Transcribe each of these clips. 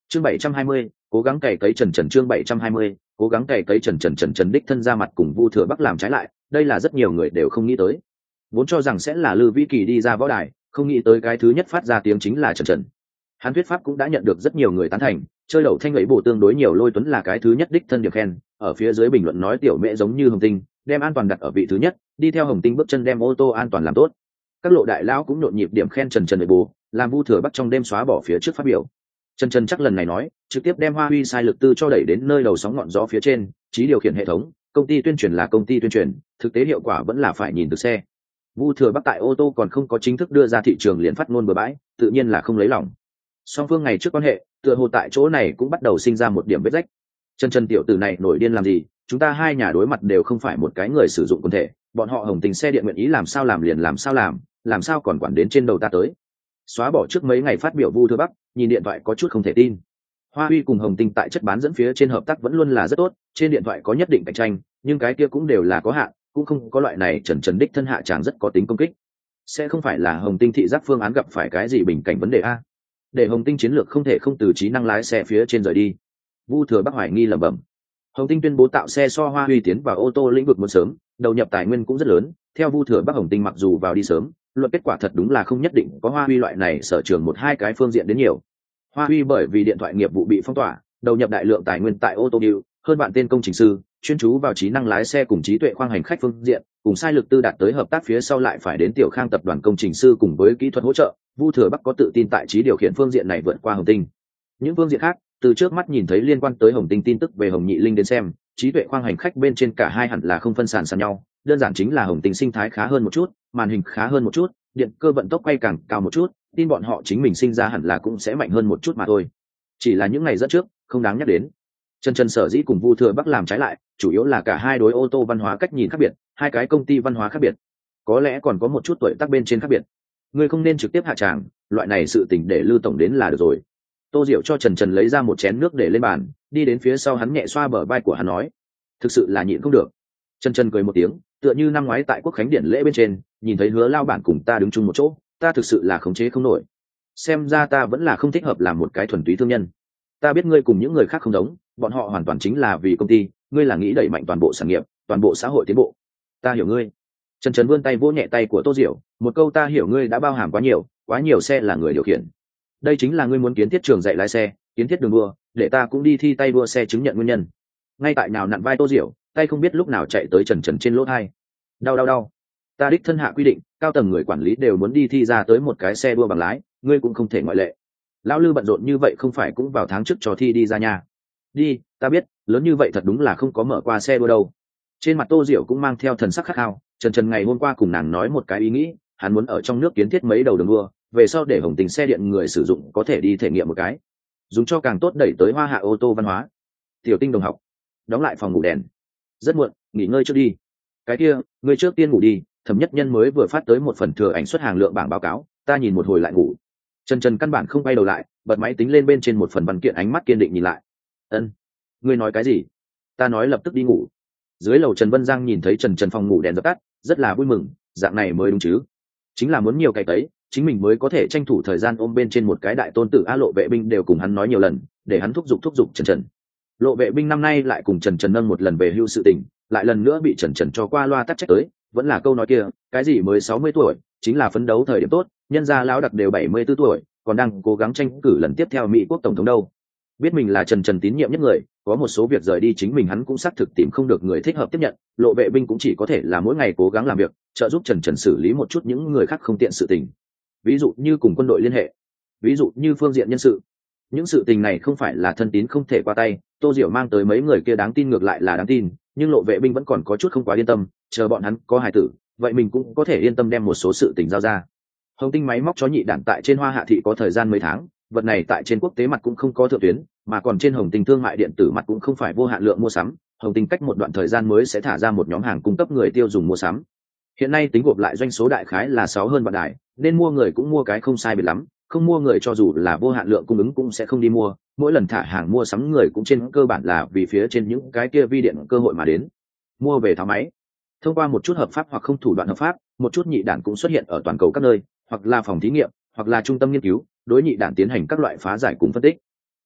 Chương 720, cố gắng cày cấy Trần Trần. Chương 720, cố gắng cày cấy Trần Trần. Trần Trần đích thân ra mặt cùng Vu Thừa Bắc làm trái lại, đây là rất nhiều người đều không nghĩ tới. Vốn cho rằng sẽ là Lư Vĩ Kỳ đi ra võ đài, không nghĩ tới cái thứ nhất phát ra tiếng chính là Trần Trần. Hắn thuyết pháp cũng đã nhận được rất nhiều người tán thành, chơi đầu thanh ấy bổ tương đối nhiều, Lôi Tuấn là cái thứ nhất đích thân được khen, ở phía dưới bình luận nói tiểu mẹ giống như Hồng Tinh, đem an toàn đặt ở vị thứ nhất, đi theo Hồng Tinh bước chân đem ô tô an toàn làm tốt. Các lộ đại lão cũng nhộn nhịp điểm khen Trần Trần ấy bổ, làm Vu Thừa Bắc trong đêm xóa bỏ phía trước phát biểu. Trần Trần chắc lần này nói, trực tiếp đem Hoa Huy sai lực tư cho đẩy đến nơi đầu sóng ngọn gió phía trên, trí điều khiển hệ thống, công ty tuyên truyền là công ty tuyên truyền, thực tế hiệu quả vẫn là phải nhìn từ xe. Vu Thừa Bắc tại ô tô còn không có chính thức đưa ra thị trường liền phát ngôn bừa bãi, tự nhiên là không lấy lòng. Song phương ngày trước quan hệ, tựa hồ tại chỗ này cũng bắt đầu sinh ra một điểm vết rách. Trần Trần tiểu tử này nổi điên làm gì? Chúng ta hai nhà đối mặt đều không phải một cái người sử dụng quần thể, bọn họ Hồng Tình xe điện nguyện ý làm sao làm liền làm sao còn quản đến trên đầu ta tới. Xóa bỏ trước mấy ngày phát biểu Vu Thừa Bắc, nhìn điện thoại có chút không thể tin. Hoa Huy cùng Hồng Tinh tại chất bán dẫn phía trên hợp tác vẫn luôn là rất tốt, trên điện thoại có nhất định cạnh tranh, nhưng cái kia cũng đều là có hạn, cũng không có loại này Trần Trần đích thân hạ tràng rất có tính công kích. Sẽ không phải là Hồng Tinh thị giác phương án gặp phải cái gì bình cảnh vấn đề a? Để Hồng Tinh chiến lược không thể không từ trí năng lái xe phía trên rời đi. Vu Thừa Bắc hoài nghi lẩm bẩm. Hồng Tinh tuyên bố tạo xe so Hoa Huy tiến vào ô tô lĩnh vực muốn sớm, đầu nhập tài nguyên cũng rất lớn. Theo Vu Thừa Bắc, Hồng Tinh mặc dù vào đi sớm, luận kết quả thật đúng là không nhất định có Hoa Huy loại này sở trường một hai cái phương diện đến nhiều. Hoa Huy bởi vì điện thoại nghiệp vụ bị phong tỏa, đầu nhập đại lượng tài nguyên tại ô tô deal, hơn bạn tên công trình sư, chuyên chú vào trí năng lái xe cùng trí tuệ khoang hành khách phương diện, cùng sai lực tư đạt tới hợp tác phía sau lại phải đến Tiểu Khang tập đoàn công trình sư cùng với kỹ thuật hỗ trợ. Vu Thừa Bắc có tự tin tại trí điều khiển phương diện này vượt qua Hồng Tinh. Những phương diện khác, từ trước mắt nhìn thấy liên quan tới Hồng Tinh tin tức về Hồng Nhị Linh đến xem, trí tuệ khoang hành khách bên trên cả hai hẳn là không phân sàn nhau, đơn giản chính là Hồng Tinh sinh thái khá hơn một chút, màn hình khá hơn một chút, điện cơ vận tốc quay càng cao một chút, tin bọn họ chính mình sinh ra hẳn là cũng sẽ mạnh hơn một chút mà thôi. Chỉ là những ngày dẫn trước, không đáng nhắc đến. Trần Trần sở dĩ cùng Vu Thừa Bắc làm trái lại, chủ yếu là cả hai đối ô tô văn hóa cách nhìn khác biệt, hai cái công ty văn hóa khác biệt, có lẽ còn có một chút tuổi tác bên trên khác biệt. Ngươi không nên trực tiếp hạ tràng, loại này sự tình để Lư tổng đến là được rồi. Tô Diệu cho Trần Trần lấy ra một chén nước để lên bàn, đi đến phía sau hắn nhẹ xoa bờ vai của hắn nói, thực sự là nhịn không được. Trần Trần cười một tiếng, tựa như năm ngoái tại Quốc khánh điện lễ bên trên, nhìn thấy Hứa lao bản cùng ta đứng chung một chỗ, ta thực sự là khống chế không nổi. Xem ra ta vẫn là không thích hợp làm một cái thuần túy thương nhân. Ta biết ngươi cùng những người khác không giống, bọn họ hoàn toàn chính là vì công ty, ngươi là nghĩ đẩy mạnh toàn bộ sản nghiệp, toàn bộ xã hội tiến bộ. Ta hiểu ngươi. Trần Trần vươn tay vỗ nhẹ tay của Tô Diệu, một câu ta hiểu ngươi đã bao hàm quá nhiều xe là người điều khiển. Đây chính là ngươi muốn kiến thiết trường dạy lái xe, kiến thiết đường đua, để ta cũng đi thi tay đua xe chứng nhận nguyên nhân. Ngay tại nào nặn vai Tô Diệu, tay không biết lúc nào chạy tới Trần Trần trên lỗ tai. Đau. Ta đích thân hạ quy định, cao tầng người quản lý đều muốn đi thi ra tới một cái xe đua bằng lái, ngươi cũng không thể ngoại lệ. Lão Lư bận rộn như vậy không phải cũng vào tháng trước cho thi đi ra nhà. Đi, ta biết, lớn như vậy thật đúng là không có mở qua xe đua đâu. Trên mặt Tô Diệu cũng mang theo thần sắc khát khao, Trần Trần ngày hôm qua cùng nàng nói một cái ý nghĩ, hắn muốn ở trong nước kiến thiết mấy đầu đường đua, về sau để Hồng Tình xe điện người sử dụng có thể đi thể nghiệm một cái, dùng cho càng tốt đẩy tới hoa hạ ô tô văn hóa. Tiểu Tinh đồng học, đóng lại phòng ngủ đèn. Rất muộn, nghỉ ngơi trước đi. Cái kia, ngươi trước tiên ngủ đi, Thẩm Nhất Nhân mới vừa phát tới một phần thừa ảnh xuất hàng lượng bảng báo cáo, ta nhìn một hồi lại ngủ. Trần Trần căn bản không quay đầu lại, bật máy tính lên bên trên một phần văn kiện, ánh mắt kiên định nhìn lại. Ân, ngươi nói cái gì? Ta nói lập tức đi ngủ. Dưới lầu Trần Vân Giang nhìn thấy Trần Trần phòng ngủ đèn dập tắt, rất là vui mừng, dạng này mới đúng chứ. Chính là muốn nhiều cái tấy, chính mình mới có thể tranh thủ thời gian ôm bên trên một cái đại tôn tử. A Lộ Vệ Binh đều cùng hắn nói nhiều lần, để hắn thúc giục Trần Trần. Lộ Vệ Binh năm nay lại cùng Trần Trần nâng một lần về hưu sự tình, lại lần nữa bị Trần Trần cho qua loa tắc trách tới, vẫn là câu nói kia, cái gì mới 60 tuổi, chính là phấn đấu thời điểm tốt, nhân gia lão đặc đều 74 tuổi, còn đang cố gắng tranh cử lần tiếp theo Mỹ quốc tổng thống đâu. Biết mình là Trần Trần tín nhiệm nhất người, có một số việc rời đi chính mình hắn cũng xác thực tìm không được người thích hợp tiếp nhận, Lộ Vệ Binh cũng chỉ có thể là mỗi ngày cố gắng làm việc, trợ giúp Trần Trần xử lý một chút những người khác không tiện sự tình. Ví dụ như cùng quân đội liên hệ, ví dụ như phương diện nhân sự. Những sự tình này không phải là thân tín không thể qua tay, Tô Diệu mang tới mấy người kia đáng tin ngược lại là đáng tin, nhưng Lộ Vệ Binh vẫn còn có chút không quá yên tâm, chờ bọn hắn có hài tử, vậy mình cũng có thể yên tâm đem một số sự tình giao ra. Hồng Tinh máy móc chó nhị đản tại trên Hoa Hạ thị có thời gian mấy tháng, vật này tại trên quốc tế mặt cũng không có thượng tuyến, mà còn trên Hồng Tinh thương mại điện tử mặt cũng không phải vô hạn lượng mua sắm, Hồng Tinh cách một đoạn thời gian mới sẽ thả ra một nhóm hàng cung cấp người tiêu dùng mua sắm. Hiện nay tính gộp lại doanh số đại khái là 6 hơn vạn đài, nên mua người cũng mua cái không sai biệt lắm, không mua người cho dù là vô hạn lượng cung ứng cũng sẽ không đi mua, mỗi lần thả hàng mua sắm người cũng trên cơ bản là vì phía trên những cái kia vi điện cơ hội mà đến. Mua về tháo máy, thông qua một chút hợp pháp hoặc không thủ đoạn hợp pháp, một chút nhị đản cũng xuất hiện ở toàn cầu các nơi, hoặc là phòng thí nghiệm, hoặc là trung tâm nghiên cứu, đối nhị đản tiến hành các loại phá giải cùng phân tích.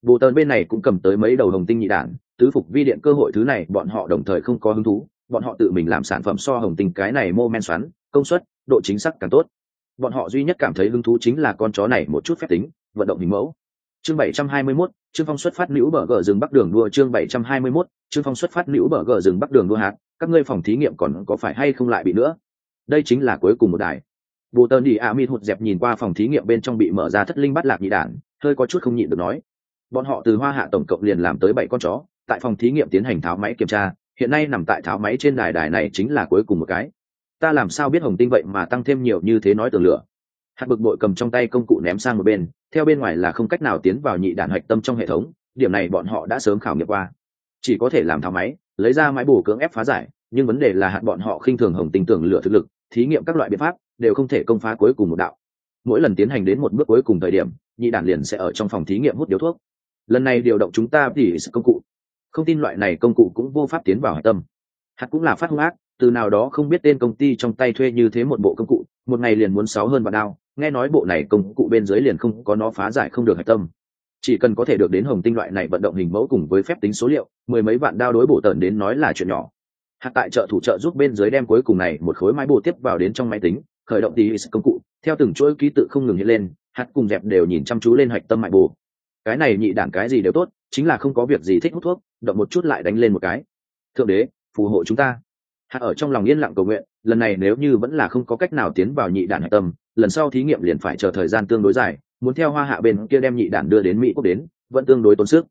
Bộ tần bên này cũng cầm tới mấy đầu hồng tinh nhị đản, tứ phục vi điện cơ hội thứ này bọn họ đồng thời không có hứng thú, bọn họ tự mình làm sản phẩm so hồng tinh cái này mô men xoắn, công suất, độ chính xác càng tốt. Bọn họ duy nhất cảm thấy hứng thú chính là con chó này một chút phép tính, vận động hình mẫu. Chương 721, Trương Phong xuất phát nữ bờ gờ rừng Bắc Đường đua. Chương 721, Trương Phong xuất phát nữ bờ gờ rừng Bắc Đường đua hạt, các ngươi phòng thí nghiệm còn có phải hay không lại bị nữa? Đây chính là cuối cùng một đài. Bộ tần đi Amid hụt dẹp nhìn qua phòng thí nghiệm bên trong bị mở ra thất linh bắt lạc nhị đản, hơi có chút không nhịn được nói. Bọn họ từ Hoa Hạ tổng cộng liền làm tới 7 con chó, tại phòng thí nghiệm tiến hành tháo máy kiểm tra, hiện nay nằm tại tháo máy trên đài này chính là cuối cùng một cái. Ta làm sao biết hồng tinh vậy mà tăng thêm nhiều như thế nói tường lửa. Hạt bực bội cầm trong tay công cụ ném sang một bên, theo bên ngoài là không cách nào tiến vào nhị đản hạch tâm trong hệ thống, điểm này bọn họ đã sớm khảo nghiệm qua, chỉ có thể làm tháo máy, lấy ra máy bổ cưỡng ép phá giải, nhưng vấn đề là hạt bọn họ khinh thường hồng tinh tường lửa thực lực, thí nghiệm các loại biện pháp đều không thể công phá cuối cùng một đạo. Mỗi lần tiến hành đến một bước cuối cùng thời điểm, nhị đản liền sẽ ở trong phòng thí nghiệm hút điếu thuốc. Lần này điều động chúng ta thì công cụ, không tin loại này công cụ cũng vô pháp tiến vào hạch tâm. Hạt cũng là phát hung ác, từ nào đó không biết tên công ty trong tay thuê như thế một bộ công cụ, một ngày liền muốn 6 hơn vạn đao, nghe nói bộ này công cụ bên dưới liền không có nó phá giải không được hạch tâm. Chỉ cần có thể được đến hồng tinh loại này vận động hình mẫu cùng với phép tính số liệu, mười mấy vạn đao đối bộ tần đến nói là chuyện nhỏ. Hạt tại trợ thủ trợ giúp bên dưới đem cuối cùng này một khối máy bộ tiếp vào đến trong máy tính, khởi động tí công cụ, theo từng chuỗi ký tự không ngừng hiện lên, hạt cùng dẹp đều nhìn chăm chú lên hạch tâm mại bộ. Cái này nhị đản cái gì đều tốt, chính là không có việc gì thích hút thuốc, động một chút lại đánh lên một cái. Thượng đế phù hộ chúng ta. Hạt ở trong lòng yên lặng cầu nguyện, lần này nếu như vẫn là không có cách nào tiến vào nhị đản hạch tâm, lần sau thí nghiệm liền phải chờ thời gian tương đối dài, muốn theo Hoa Hạ bên kia đem nhị đản đưa đến Mỹ quốc đến, vẫn tương đối tốn sức.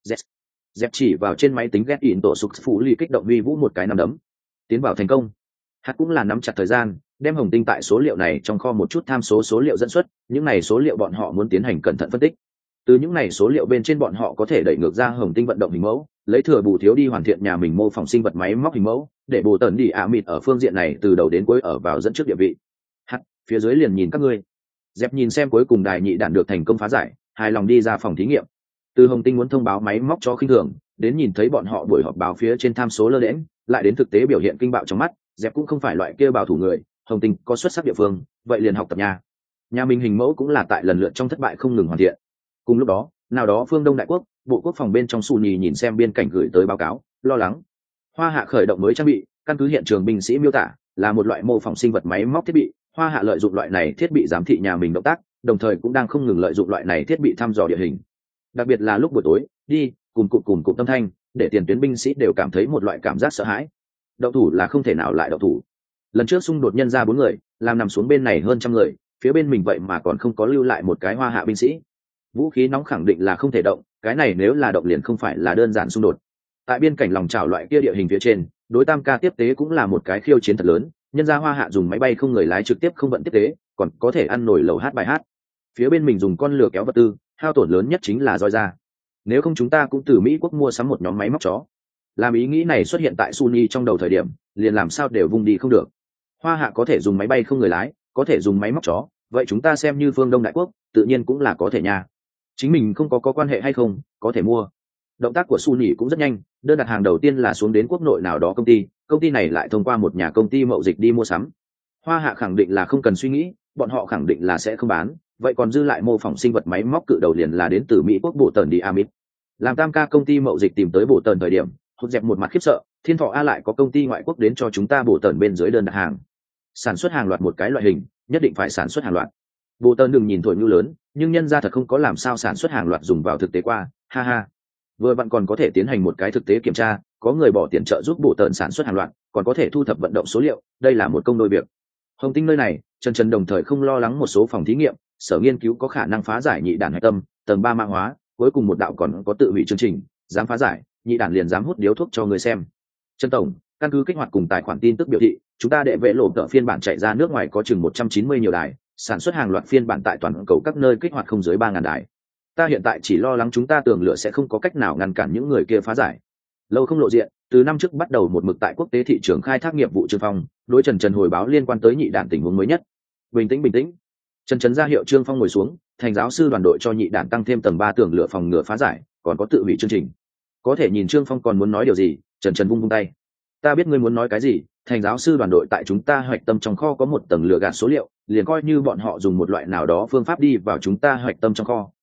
Dẹp chỉ vào trên máy tính ghét ỉn tổ sục phủ ly kích động vi vũ một cái nắm đấm, tiến vào thành công. Hạt cũng là nắm chặt thời gian, đem hồng tinh tại số liệu này trong kho một chút tham số liệu dẫn xuất, những này số liệu bọn họ muốn tiến hành cẩn thận phân tích. Từ những này số liệu bên trên bọn họ có thể đẩy ngược ra hồng tinh vận động hình mẫu, lấy thừa bù thiếu đi hoàn thiện nhà mình mô phỏng sinh vật máy móc hình mẫu, để bổ tần đi Amid ở phương diện này từ đầu đến cuối ở vào dẫn trước địa vị. Hạt phía dưới liền nhìn các ngươi. Dẹp nhìn xem cuối cùng đài nhị đản được thành công phá giải, hài lòng đi ra phòng thí nghiệm. Từ hồng tinh muốn thông báo máy móc cho khinh thường, đến nhìn thấy bọn họ buổi họp báo phía trên tham số lơ lẽn, lại đến thực tế biểu hiện kinh bạo trong mắt, dẹp cũng không phải loại kia bảo thủ người, hồng tinh có xuất sắc địa phương, vậy liền học tập nhà mình hình mẫu cũng là tại lần lượt trong thất bại không ngừng hoàn thiện. Cùng lúc đó, nào đó phương Đông đại quốc, bộ quốc phòng bên trong Su Nhì nhìn xem biên cảnh gửi tới báo cáo, lo lắng. Hoa Hạ khởi động mới trang bị, căn cứ hiện trường binh sĩ miêu tả, là một loại mô phỏng sinh vật máy móc thiết bị, Hoa Hạ lợi dụng loại này thiết bị giám thị nhà mình động tác, đồng thời cũng đang không ngừng lợi dụng loại này thiết bị thăm dò địa hình. Đặc biệt là lúc buổi tối, đi, cùng cụm tâm thanh, để tiền tuyến binh sĩ đều cảm thấy một loại cảm giác sợ hãi. Động thủ là không thể nào lại động thủ. Lần trước xung đột nhân ra 4 người, làm nằm xuống bên này hơn trăm người, phía bên mình vậy mà còn không có lưu lại một cái Hoa Hạ binh sĩ. Vũ khí nóng khẳng định là không thể động, cái này nếu là động liền không phải là đơn giản xung đột. Tại biên cảnh lòng chảo loại kia địa hình phía trên, đối tam ca tiếp tế cũng là một cái khiêu chiến thật lớn, nhân ra Hoa Hạ dùng máy bay không người lái trực tiếp không vận tiếp tế, còn có thể ăn nổi lầu hát bài hát. Phía bên mình dùng con lừa kéo vật tư, hao tổn lớn nhất chính là roi da. Nếu không chúng ta cũng từ Mỹ quốc mua sắm một nhóm máy móc chó. Làm ý nghĩ này xuất hiện tại Sunni trong đầu thời điểm, liền làm sao đều vùng đi không được. Hoa Hạ có thể dùng máy bay không người lái, có thể dùng máy móc chó, vậy chúng ta xem như phương Đông đại quốc, tự nhiên cũng là có thể nha. Chính mình không có quan hệ hay không, có thể mua. Động tác của Sunni cũng rất nhanh, đơn đặt hàng đầu tiên là xuống đến quốc nội nào đó công ty này lại thông qua một nhà công ty mậu dịch đi mua sắm. Hoa Hạ khẳng định là không cần suy nghĩ, bọn họ khẳng định là sẽ không bán, vậy còn dư lại mô phỏng sinh vật máy móc cự đầu liền là đến từ Mỹ quốc bộ tần đi Amid. Làm tam ca công ty mậu dịch tìm tới bộ tần thời điểm, hốt dẹp một mặt khiếp sợ, Thiên Thọ A lại có công ty ngoại quốc đến cho chúng ta bộ tần bên dưới đơn đặt hàng. Sản xuất hàng loạt một cái loại hình, nhất định phải sản xuất hàng loạt. Bộ tần đừng nhìn thổi như lớn, nhưng nhân ra thật không có làm sao sản xuất hàng loạt dùng vào thực tế qua, ha ha. Vừa bạn còn có thể tiến hành một cái thực tế kiểm tra, có người bỏ tiền trợ giúp bộ tần sản xuất hàng loạt, còn có thể thu thập vận động số liệu, đây là một công đôi việc. Hồng Tinh nơi này, Trần đồng thời không lo lắng một số phòng thí nghiệm, sở nghiên cứu có khả năng phá giải nhị đản hạch tâm, tầng 3 mã hóa, cuối cùng một đạo còn có tự hủy chương trình, dám phá giải, nhị đản liền dám hút điếu thuốc cho người xem. Trần tổng, căn cứ kích hoạt cùng tài khoản tin tức biểu thị, chúng ta đệ vệ lộ tợ phiên bản chạy ra nước ngoài có chừng 190 nhiều đài, sản xuất hàng loạt phiên bản tại toàn cầu các nơi kích hoạt không dưới 3000 đài. Ta hiện tại chỉ lo lắng chúng ta tường lửa sẽ không có cách nào ngăn cản những người kia phá giải. Lâu không lộ diện, từ năm trước bắt đầu một mực tại quốc tế thị trường khai thác nghiệp vụ Trương Phong, đối Trần hồi báo liên quan tới nhị đản tình huống mới nhất. Bình tĩnh. Trần ra hiệu Trương Phong ngồi xuống, thành giáo sư đoàn đội cho nhị đản tăng thêm tầng 3 tường lửa phòng ngừa phá giải, còn có tự hủy chương trình. Có thể nhìn Trương Phong còn muốn nói điều gì, Trần vung tay. Ta biết ngươi muốn nói cái gì, thành giáo sư đoàn đội tại chúng ta hoạch tâm trong kho có một tầng lửa gạt số liệu, liền coi như bọn họ dùng một loại nào đó phương pháp đi vào chúng ta hoạch tâm trong kho,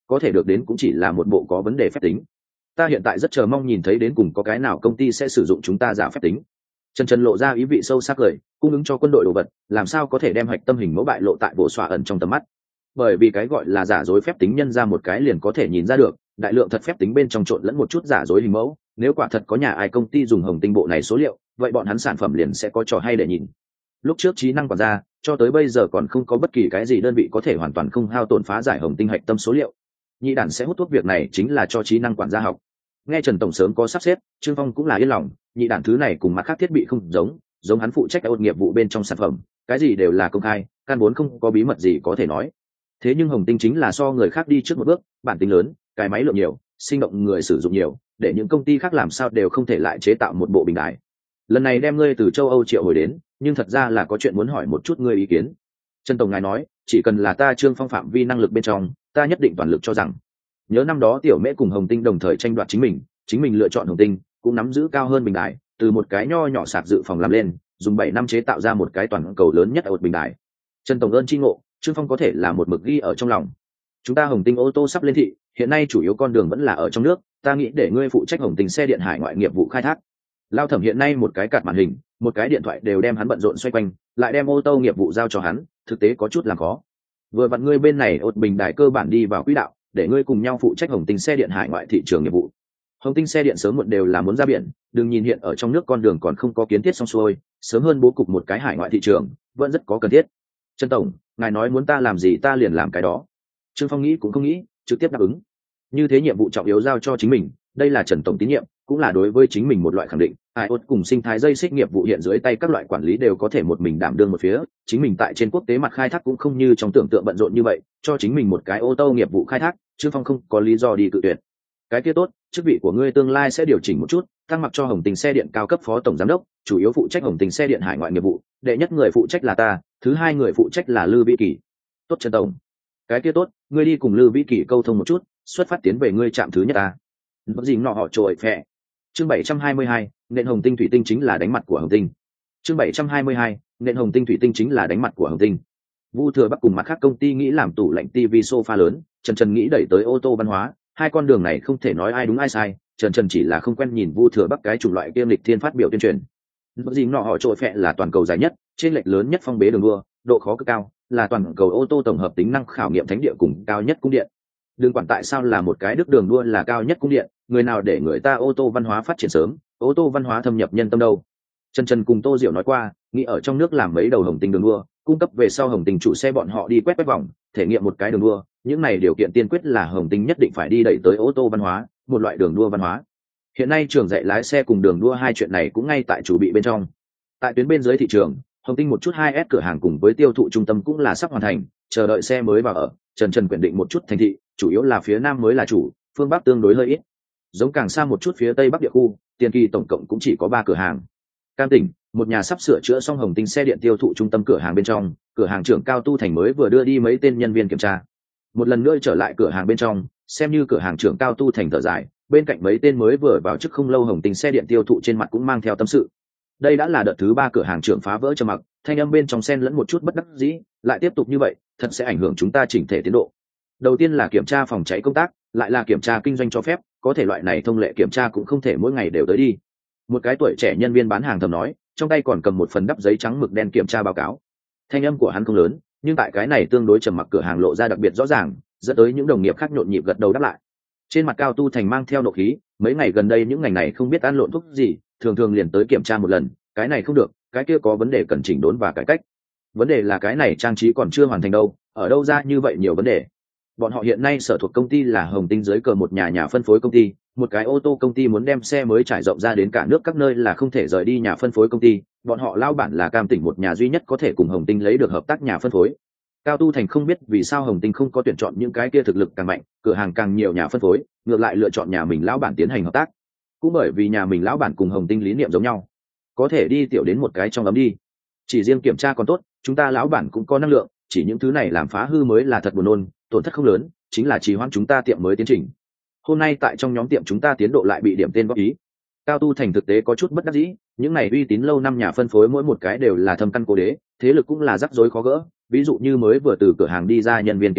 có thể được đến cũng chỉ là một bộ có vấn đề phép tính. Ta hiện tại rất chờ mong nhìn thấy đến cùng có cái nào công ty sẽ sử dụng chúng ta giả phép tính. Trần lộ ra ý vị sâu sắc cười, cung ứng cho quân đội đồ vật làm sao có thể đem hạch tâm hình mẫu bại lộ tại bộ xoa ẩn trong tầm mắt. Bởi vì cái gọi là giả dối phép tính nhân ra một cái liền có thể nhìn ra được, đại lượng thật phép tính bên trong trộn lẫn một chút giả dối hình mẫu, nếu quả thật có nhà ai công ty dùng hồng tinh bộ này số liệu, vậy bọn hắn sản phẩm liền sẽ có trò hay để nhìn. Lúc trước trí năng quản gia cho tới bây giờ còn không có bất kỳ cái gì đơn vị có thể hoàn toàn không hao tổn phá giải hồng tinh hạch tâm số liệu. Nhị đản sẽ hút thuốc việc này chính là cho trí năng quản gia học. Nghe Trần tổng sớm có sắp xếp, Trương Phong cũng là yên lòng, nhị đản thứ này cùng mặt khác thiết bị không giống hắn phụ trách ôn nghiệp vụ bên trong sản phẩm, cái gì đều là công khai, căn vốn không có bí mật gì có thể nói. Thế nhưng hồng tinh chính là so người khác đi trước một bước, bản tính lớn, cái máy lượng nhiều, sinh động người sử dụng nhiều, để những công ty khác làm sao đều không thể lại chế tạo một bộ bình đài. Lần này đem ngươi từ châu Âu triệu hồi đến, nhưng thật ra là có chuyện muốn hỏi một chút ngươi ý kiến. Trần tổng ngài nói, chỉ cần là ta Trương Phong phạm vi năng lực bên trong, ta nhất định toàn lực cho rằng. Nhớ năm đó tiểu mễ cùng hồng tinh đồng thời tranh đoạt chính mình lựa chọn hồng tinh, cũng nắm giữ cao hơn bình đài, từ một cái nho nhỏ sạc dự phòng làm lên, dùng 7 năm chế tạo ra một cái toàn cầu lớn nhất ở một bình đài. Trần tổng ơn chi ngộ, Trương Phong có thể là một mực ghi ở trong lòng. Chúng ta hồng tinh ô tô sắp lên thị, hiện nay chủ yếu con đường vẫn là ở trong nước, ta nghĩ để ngươi phụ trách hồng tinh xe điện hải ngoại nghiệp vụ khai thác. Lao Thẩm hiện nay một cái card màn hình, một cái điện thoại đều đem hắn bận rộn xoay quanh, lại đem ô tô nghiệp vụ giao cho hắn, thực tế có chút làm khó. Vừa vặn ngươi bên này ột bình đài cơ bản đi vào quỹ đạo, để ngươi cùng nhau phụ trách hồng tinh xe điện hải ngoại thị trường nghiệp vụ. Hồng tinh xe điện sớm muộn đều là muốn ra biển, đừng nhìn hiện ở trong nước con đường còn không có kiến thiết xong xuôi, sớm hơn bố cục một cái hải ngoại thị trường vẫn rất có cần thiết. Trần tổng, ngài nói muốn ta làm gì ta liền làm cái đó. Trương Phong nghĩ cũng không nghĩ, trực tiếp đáp ứng. Như thế nhiệm vụ trọng yếu giao cho chính mình, đây là Trần tổng tín nhiệm, cũng là đối với chính mình một loại khẳng định. IOT cùng sinh thái dây xích nghiệp vụ hiện dưới tay các loại quản lý đều có thể một mình đảm đương một phía, chính mình tại trên quốc tế mặt khai thác cũng không như trong tưởng tượng bận rộn như vậy, cho chính mình một cái ô tô nghiệp vụ khai thác, Trương Phong không có lý do đi cự tuyệt. Cái kia tốt, chức vị của ngươi tương lai sẽ điều chỉnh một chút, thăng mặc cho hồng tinh xe điện cao cấp phó tổng giám đốc, chủ yếu phụ trách hồng tinh xe điện hải ngoại nghiệp vụ, đệ nhất người phụ trách là ta, thứ hai người phụ trách là Lư Vĩ Kỳ. Tốt Trần tổng. Cái kia tốt, ngươi đi cùng Lư Vĩ Kỳ câu thông một chút, xuất phát tiến về ngươi trạm thứ nhất ta. Bất gì nọ họ trội phệ. Chương 722, nền hồng tinh thủy tinh chính là đánh mặt của hồng tinh. Chương 722, nền hồng tinh thủy tinh chính là đánh mặt của hồng tinh. Vu Thừa Bắc cùng mặt khác công ty nghĩ làm tủ lạnh TV sofa lớn, Trần nghĩ đẩy tới ô tô văn hóa, hai con đường này không thể nói ai đúng ai sai, Trần chỉ là không quen nhìn Vu Thừa Bắc cái chủng loại kiêm lịch thiên phát biểu tuyên truyền. Bất gì nọ họ trội phệ là toàn cầu dài nhất, trên lệch lớn nhất phong bế đường đua, độ khó cực cao, là toàn cầu ô tô tổng hợp tính năng khảo nghiệm thánh địa cùng cao nhất cung điện. Đừng quản tại sao là một cái đức đường đua là cao nhất cung điện, người nào để người ta ô tô văn hóa phát triển sớm, ô tô văn hóa thâm nhập nhân tâm đâu. Trần cùng Tô Diệu nói qua, nghĩ ở trong nước làm mấy đầu hồng tinh đường đua, cung cấp về sau hồng tinh chủ xe bọn họ đi quét vòng, thể nghiệm một cái đường đua, những này điều kiện tiên quyết là hồng tinh nhất định phải đi đẩy tới ô tô văn hóa, một loại đường đua văn hóa. Hiện nay trường dạy lái xe cùng đường đua hai chuyện này cũng ngay tại chủ bị bên trong. Tại tuyến bên dưới thị trường, hồng tinh một chút 2S cửa hàng cùng với tiêu thụ trung tâm cũng là sắp hoàn thành, chờ đợi xe mới vào ở. Trần quyết định một chút thành thị, chủ yếu là phía nam mới là chủ, phương bắc tương đối hơi ít. Giống càng xa một chút phía tây bắc địa khu, Tiền Kỳ tổng cộng cũng chỉ có 3 cửa hàng. Cam Tỉnh, một nhà sắp sửa chữa xong hồng tinh xe điện tiêu thụ trung tâm cửa hàng bên trong, cửa hàng trưởng Cao Tu Thành mới vừa đưa đi mấy tên nhân viên kiểm tra. Một lần nữa trở lại cửa hàng bên trong, xem như cửa hàng trưởng Cao Tu Thành thở dài, bên cạnh mấy tên mới vừa vào chức không lâu hồng tinh xe điện tiêu thụ trên mặt cũng mang theo tâm sự. Đây đã là đợt thứ 3 cửa hàng trưởng phá vỡ trầm mặc, thanh âm bên trong xen lẫn một chút bất đắc dĩ, lại tiếp tục như vậy, thật sẽ ảnh hưởng chúng ta chỉnh thể tiến độ. Đầu tiên là kiểm tra phòng cháy công tác, lại là kiểm tra kinh doanh cho phép, có thể loại này thông lệ kiểm tra cũng không thể mỗi ngày đều tới đi. Một cái tuổi trẻ nhân viên bán hàng thầm nói, trong tay còn cầm một phần đắp giấy trắng mực đen kiểm tra báo cáo. Thanh âm của hắn không lớn, nhưng tại cái này tương đối trầm mặc cửa hàng lộ ra đặc biệt rõ ràng, dẫn tới những đồng nghiệp khác nhộn nhịp gật đầu đáp lại. Trên mặt Cao Tu Thành mang theo nộ khí, mấy ngày gần đây những ngành này không biết ăn lộn thuốc gì, thường liền tới kiểm tra một lần, cái này không được, cái kia có vấn đề cần chỉnh đốn và cải cách. Vấn đề là cái này trang trí còn chưa hoàn thành đâu, ở đâu ra như vậy nhiều vấn đề. Bọn họ hiện nay sở thuộc công ty là hồng tinh dưới cờ một nhà phân phối công ty, một cái ô tô công ty muốn đem xe mới trải rộng ra đến cả nước các nơi là không thể rời đi nhà phân phối công ty, bọn họ lao bản là Cam Tỉnh một nhà duy nhất có thể cùng hồng tinh lấy được hợp tác nhà phân phối. Cao Tu Thành không biết vì sao hồng tinh không có tuyển chọn những cái kia thực lực càng mạnh, cửa hàng càng nhiều nhà phân phối, ngược lại lựa chọn nhà mình lão bản tiến hành hợp tác. Cũng bởi vì nhà mình lão bản cùng hồng tinh lý niệm giống nhau, có thể đi tiểu đến một cái trong ấm đi. Chỉ riêng kiểm tra còn tốt, chúng ta lão bản cũng có năng lượng, chỉ những thứ này làm phá hư mới là thật buồn nôn, tổn thất không lớn, chính là trì hoãn chúng ta tiệm mới tiến trình. Hôm nay tại trong nhóm tiệm chúng ta tiến độ lại bị điểm tên góp ý. Cao Tu Thành thực tế có chút bất đắc dĩ, những này uy tín lâu năm nhà phân phối mỗi một cái đều là thâm căn cố đế, thế lực cũng là rắc rối khó gỡ, ví dụ như mới vừa từ cửa hàng đi ra nhân viên kiểm tra,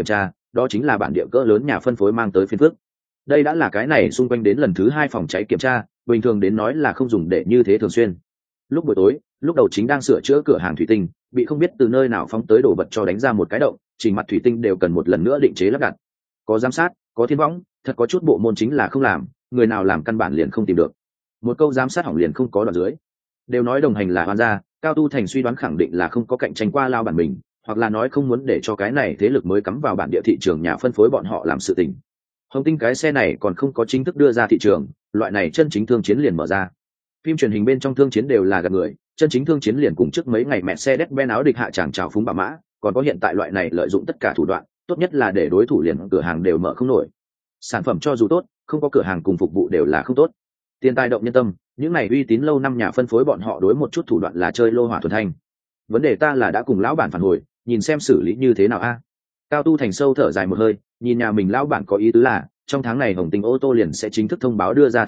đó chính là bản địa cỡ lớn nhà phân phối mang tới phiên phước. Đây đã là cái này xung quanh đến lần thứ 2 phòng cháy kiểm tra, bình thường đến nói là không dùng để như thế thường xuyên. Lúc buổi tối, lúc đầu chính đang sửa chữa cửa hàng thủy tinh, bị không biết từ nơi nào phóng tới đổ vật cho đánh ra một cái động, chỉnh mặt thủy tinh đều cần một lần nữa định chế lắp đặt. Có giám sát, có thiên võng, thật có chút bộ môn chính là không làm, người nào làm căn bản liền không tìm được. Một câu giám sát hỏng liền không có đoạn dưới. Đều nói đồng hành là hoan gia, Cao Tu Thành suy đoán khẳng định là không có cạnh tranh qua lao bản mình, hoặc là nói không muốn để cho cái này thế lực mới cắm vào bản địa thị trường nhà phân phối bọn họ làm sự tình. Hồng Tinh cái xe này còn không có chính thức đưa ra thị trường, loại này chân chính thương chiến liền mở ra. Phim truyền hình bên trong thương chiến đều là gạt người, chân chính thương chiến liền cùng trước mấy ngày mẹ xe đét ben áo địch hạ chàng chào phúng bà mã, còn có hiện tại loại này lợi dụng tất cả thủ đoạn, tốt nhất là để đối thủ liền cửa hàng đều mở không nổi. Sản phẩm cho dù tốt, không có cửa hàng cùng phục vụ đều là không tốt. Tiền tài động nhân tâm, những này uy tín lâu năm nhà phân phối bọn họ đối một chút thủ đoạn là chơi lô hỏa thuần thanh. Vấn đề ta là đã cùng lão bản phản hồi, nhìn xem xử lý như thế nào a. Cao Tu Thành sâu thở dài một hơi, nhìn nhà mình lão bản có ý tứ là trong tháng này Hồng Tinh ô tô liền sẽ chính thức thông báo đưa ra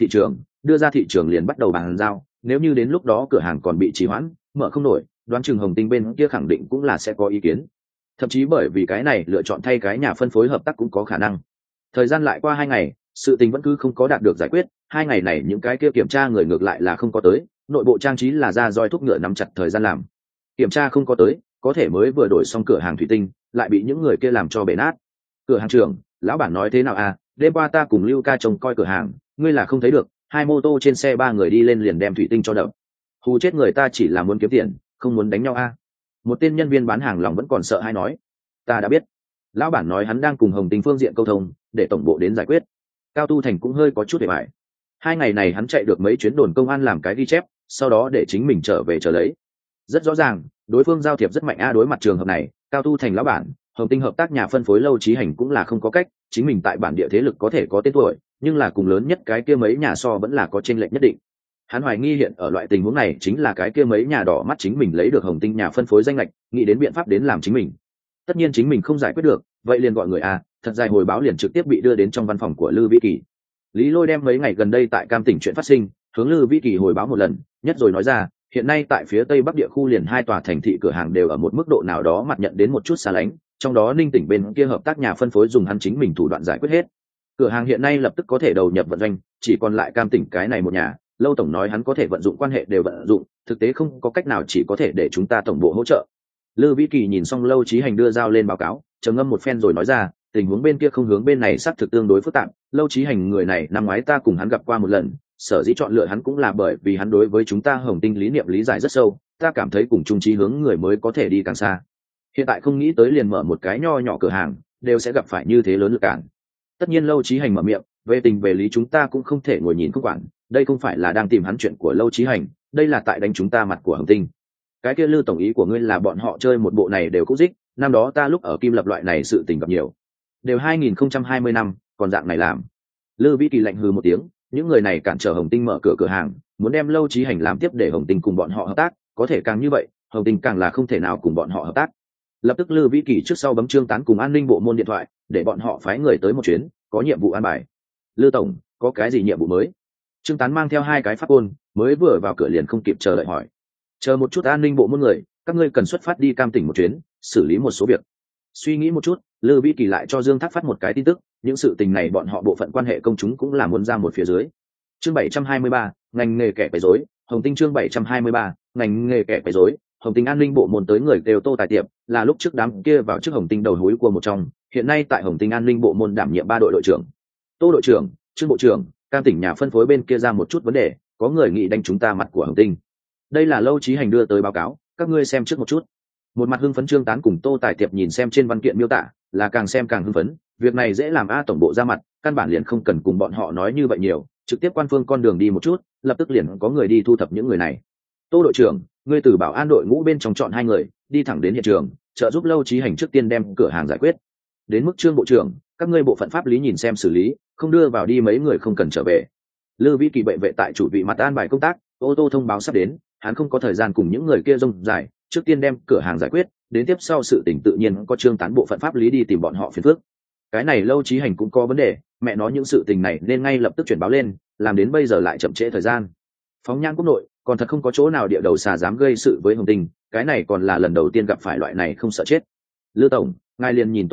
thị trường liền bắt đầu bàn giao, nếu như đến lúc đó cửa hàng còn bị trì hoãn, mở không nổi, đoán chừng Hồng Tinh bên kia khẳng định cũng là sẽ có ý kiến. Thậm chí bởi vì cái này lựa chọn thay cái nhà phân phối hợp tác cũng có khả năng. Thời gian lại qua 2 ngày, sự tình vẫn cứ không có đạt được giải quyết, 2 ngày này những cái kia kiểm tra người ngược lại là không có tới, nội bộ trang trí là ra roi thúc ngựa nắm chặt thời gian làm. Kiểm tra không có tới, có thể mới vừa đổi xong cửa hàng thủy tinh, lại bị những người kia làm cho bể nát. Cửa hàng trưởng, lão bản nói thế nào à, đêm qua ta cùng Lưu ca trông coi cửa hàng, ngươi là không thấy được, 2 mô tô trên xe 3 người đi lên liền đem thủy tinh cho đập. Hù chết người ta chỉ là muốn kiếm tiền, không muốn đánh nhau a. Một tên nhân viên bán hàng lòng vẫn còn sợ hay nói, ta đã biết. Lão bản nói hắn đang cùng Hồng Tinh phương diện câu thông, để tổng bộ đến giải quyết. Cao Tu Thành cũng hơi có chút để bại. 2 ngày này hắn chạy được mấy chuyến đồn công an làm cái ghi chép, sau đó để chính mình trở về chờ lấy. Rất rõ ràng, đối phương giao thiệp rất mạnh đối mặt trường hợp này, Cao Tu Thành lão bản, Hồng Tinh hợp tác nhà phân phối Lâu Chí Hành cũng là không có cách, chính mình tại bản địa thế lực có thể có tên tuổi, nhưng là cùng lớn nhất cái kia mấy nhà so vẫn là có chênh lệch nhất định. Hắn hoài nghi hiện ở loại tình huống này chính là cái kia mấy nhà đỏ mắt chính mình lấy được Hồng Tinh nhà phân phối danh lệch, nghĩ đến biện pháp đến làm chính mình. Tất nhiên chính mình không giải quyết được, vậy liền gọi người thật dài hồi báo liền trực tiếp bị đưa đến trong văn phòng của Lư Vĩ Kỳ. Lý Lôi đem mấy ngày gần đây tại Cam Tỉnh chuyện phát sinh, hướng Lư Vĩ Kỳ hồi báo một lần, nhất rồi nói ra, hiện nay tại phía tây bắc địa khu liền 2 tòa thành thị cửa hàng đều ở một mức độ nào đó mặt nhận đến một chút xa lánh, trong đó Ninh Tỉnh bên kia hợp tác nhà phân phối dùng hắn chính mình thủ đoạn giải quyết hết. Cửa hàng hiện nay lập tức có thể đầu nhập vận doanh, chỉ còn lại Cam Tỉnh cái này một nhà. Lâu tổng nói hắn có thể vận dụng quan hệ đều vận dụng, thực tế không có cách nào, chỉ có thể để chúng ta tổng bộ hỗ trợ. Lư Vĩ Kỳ nhìn xong Lâu Chí Hành đưa giao lên báo cáo, trầm ngâm một phen rồi nói ra, tình huống bên kia không hướng bên này xác thực tương đối phức tạp. Lâu Chí Hành người này năm ngoái ta cùng hắn gặp qua một lần, sở dĩ chọn lựa hắn cũng là bởi vì hắn đối với chúng ta Hồng Tinh lý niệm lý giải rất sâu, ta cảm thấy cùng chung chí hướng người mới có thể đi càng xa. Hiện tại không nghĩ tới liền mở một cái nho nhỏ cửa hàng, đều sẽ gặp phải như thế lớn lực cản. Tất nhiên Lâu Chí Hành mở miệng, về tình về lý chúng ta cũng không thể ngồi nhìn không quản, đây không phải là đang tìm hắn chuyện của Lâu Chí Hành, đây là tại đánh chúng ta mặt của Hồng Tinh. Cái kia Lư tổng ý của ngươi là bọn họ chơi một bộ này đều cũ dích, năm đó ta lúc ở Kim Lập loại này sự tình gặp nhiều. Đều 2020 năm, còn dạng này làm. Lư Vĩ Kỳ lạnh hừ một tiếng, những người này cản trở Hồng Tinh mở cửa hàng, muốn đem Lâu Chí Hành làm tiếp để Hồng Tinh cùng bọn họ hợp tác, có thể càng như vậy, Hồng Tinh càng là không thể nào cùng bọn họ hợp tác. Lập tức Lư Vĩ Kỳ trước sau bấm Trương Tán cùng an ninh bộ môn điện thoại, để bọn họ phái người tới một chuyến, có nhiệm vụ an bài. Lư tổng, có cái gì nhiệm vụ mới? Trương Tán mang theo 2 cái pháp côn, mới vừa vào cửa liền không kịp chờ đợi hỏi. Chờ một chút, an ninh bộ môn người, các ngươi cần xuất phát đi Cam Tỉnh một chuyến, xử lý một số việc. Suy nghĩ một chút, Lư Vĩ Kỳ lại cho Dương Thác phát một cái tin tức, những sự tình này bọn họ bộ phận quan hệ công chúng cũng là muốn ra một phía dưới. Chương 723, ngành nghề kẻ quấy rối, Hồng Tinh chương 723, ngành nghề kẻ quấy rối, Hồng Tinh an ninh bộ môn tới người đều Tô Tài Tiệp, là lúc trước đám kia vào trước Hồng Tinh đầu húi của một trong, hiện nay tại Hồng Tinh an ninh bộ môn đảm nhiệm 3 đội đội trưởng. Tô đội trưởng, Trương bộ trưởng, Cam Tỉnh nhà phân phối bên kia ra một chút vấn đề, có người nghĩ đánh chúng ta mặt của Hồng Tinh. Đây là Lâu Chí Hành đưa tới báo cáo, các ngươi xem trước một chút. Một mặt hưng phấn Trương Tán cùng Tô Tài Tiệp nhìn xem trên văn kiện miêu tả, là càng xem càng hưng phấn, việc này dễ làm tổng bộ ra mặt, căn bản liền không cần cùng bọn họ nói như vậy nhiều, trực tiếp quan phương con đường đi một chút, lập tức liền có người đi thu thập những người này. Tô đội trưởng, ngươi từ bảo an đội ngũ bên trong chọn 2 người, đi thẳng đến hiện trường, trợ giúp Lâu Chí Hành trước tiên đem cửa hàng giải quyết. Đến mức Trương bộ trưởng, các ngươi bộ phận pháp lý nhìn xem xử lý, không đưa vào đi mấy người không cần trở về. Lư Vĩ Kỳ bệ vệ tại chủ vị mặt an bài công tác, ô tô thông báo sắp đến, hắn không có thời gian cùng những người kia rông dài, trước tiên đem cửa hàng giải quyết, đến tiếp sau sự tình tự nhiên có Trương Tán bộ phận pháp lý đi tìm bọn họ phiền phức. Cái này Lâu Chí Hành cũng có vấn đề, mẹ nói những sự tình này nên ngay lập tức chuyển báo lên, làm đến bây giờ lại chậm trễ thời gian. Phóng nhãn quốc nội, còn thật không có chỗ nào địa đầu xà dám gây sự với Hồng Tinh, cái này còn là lần đầu tiên gặp phải loại này không sợ chết. Lư tổng, ngài liền nhìn tốt ta,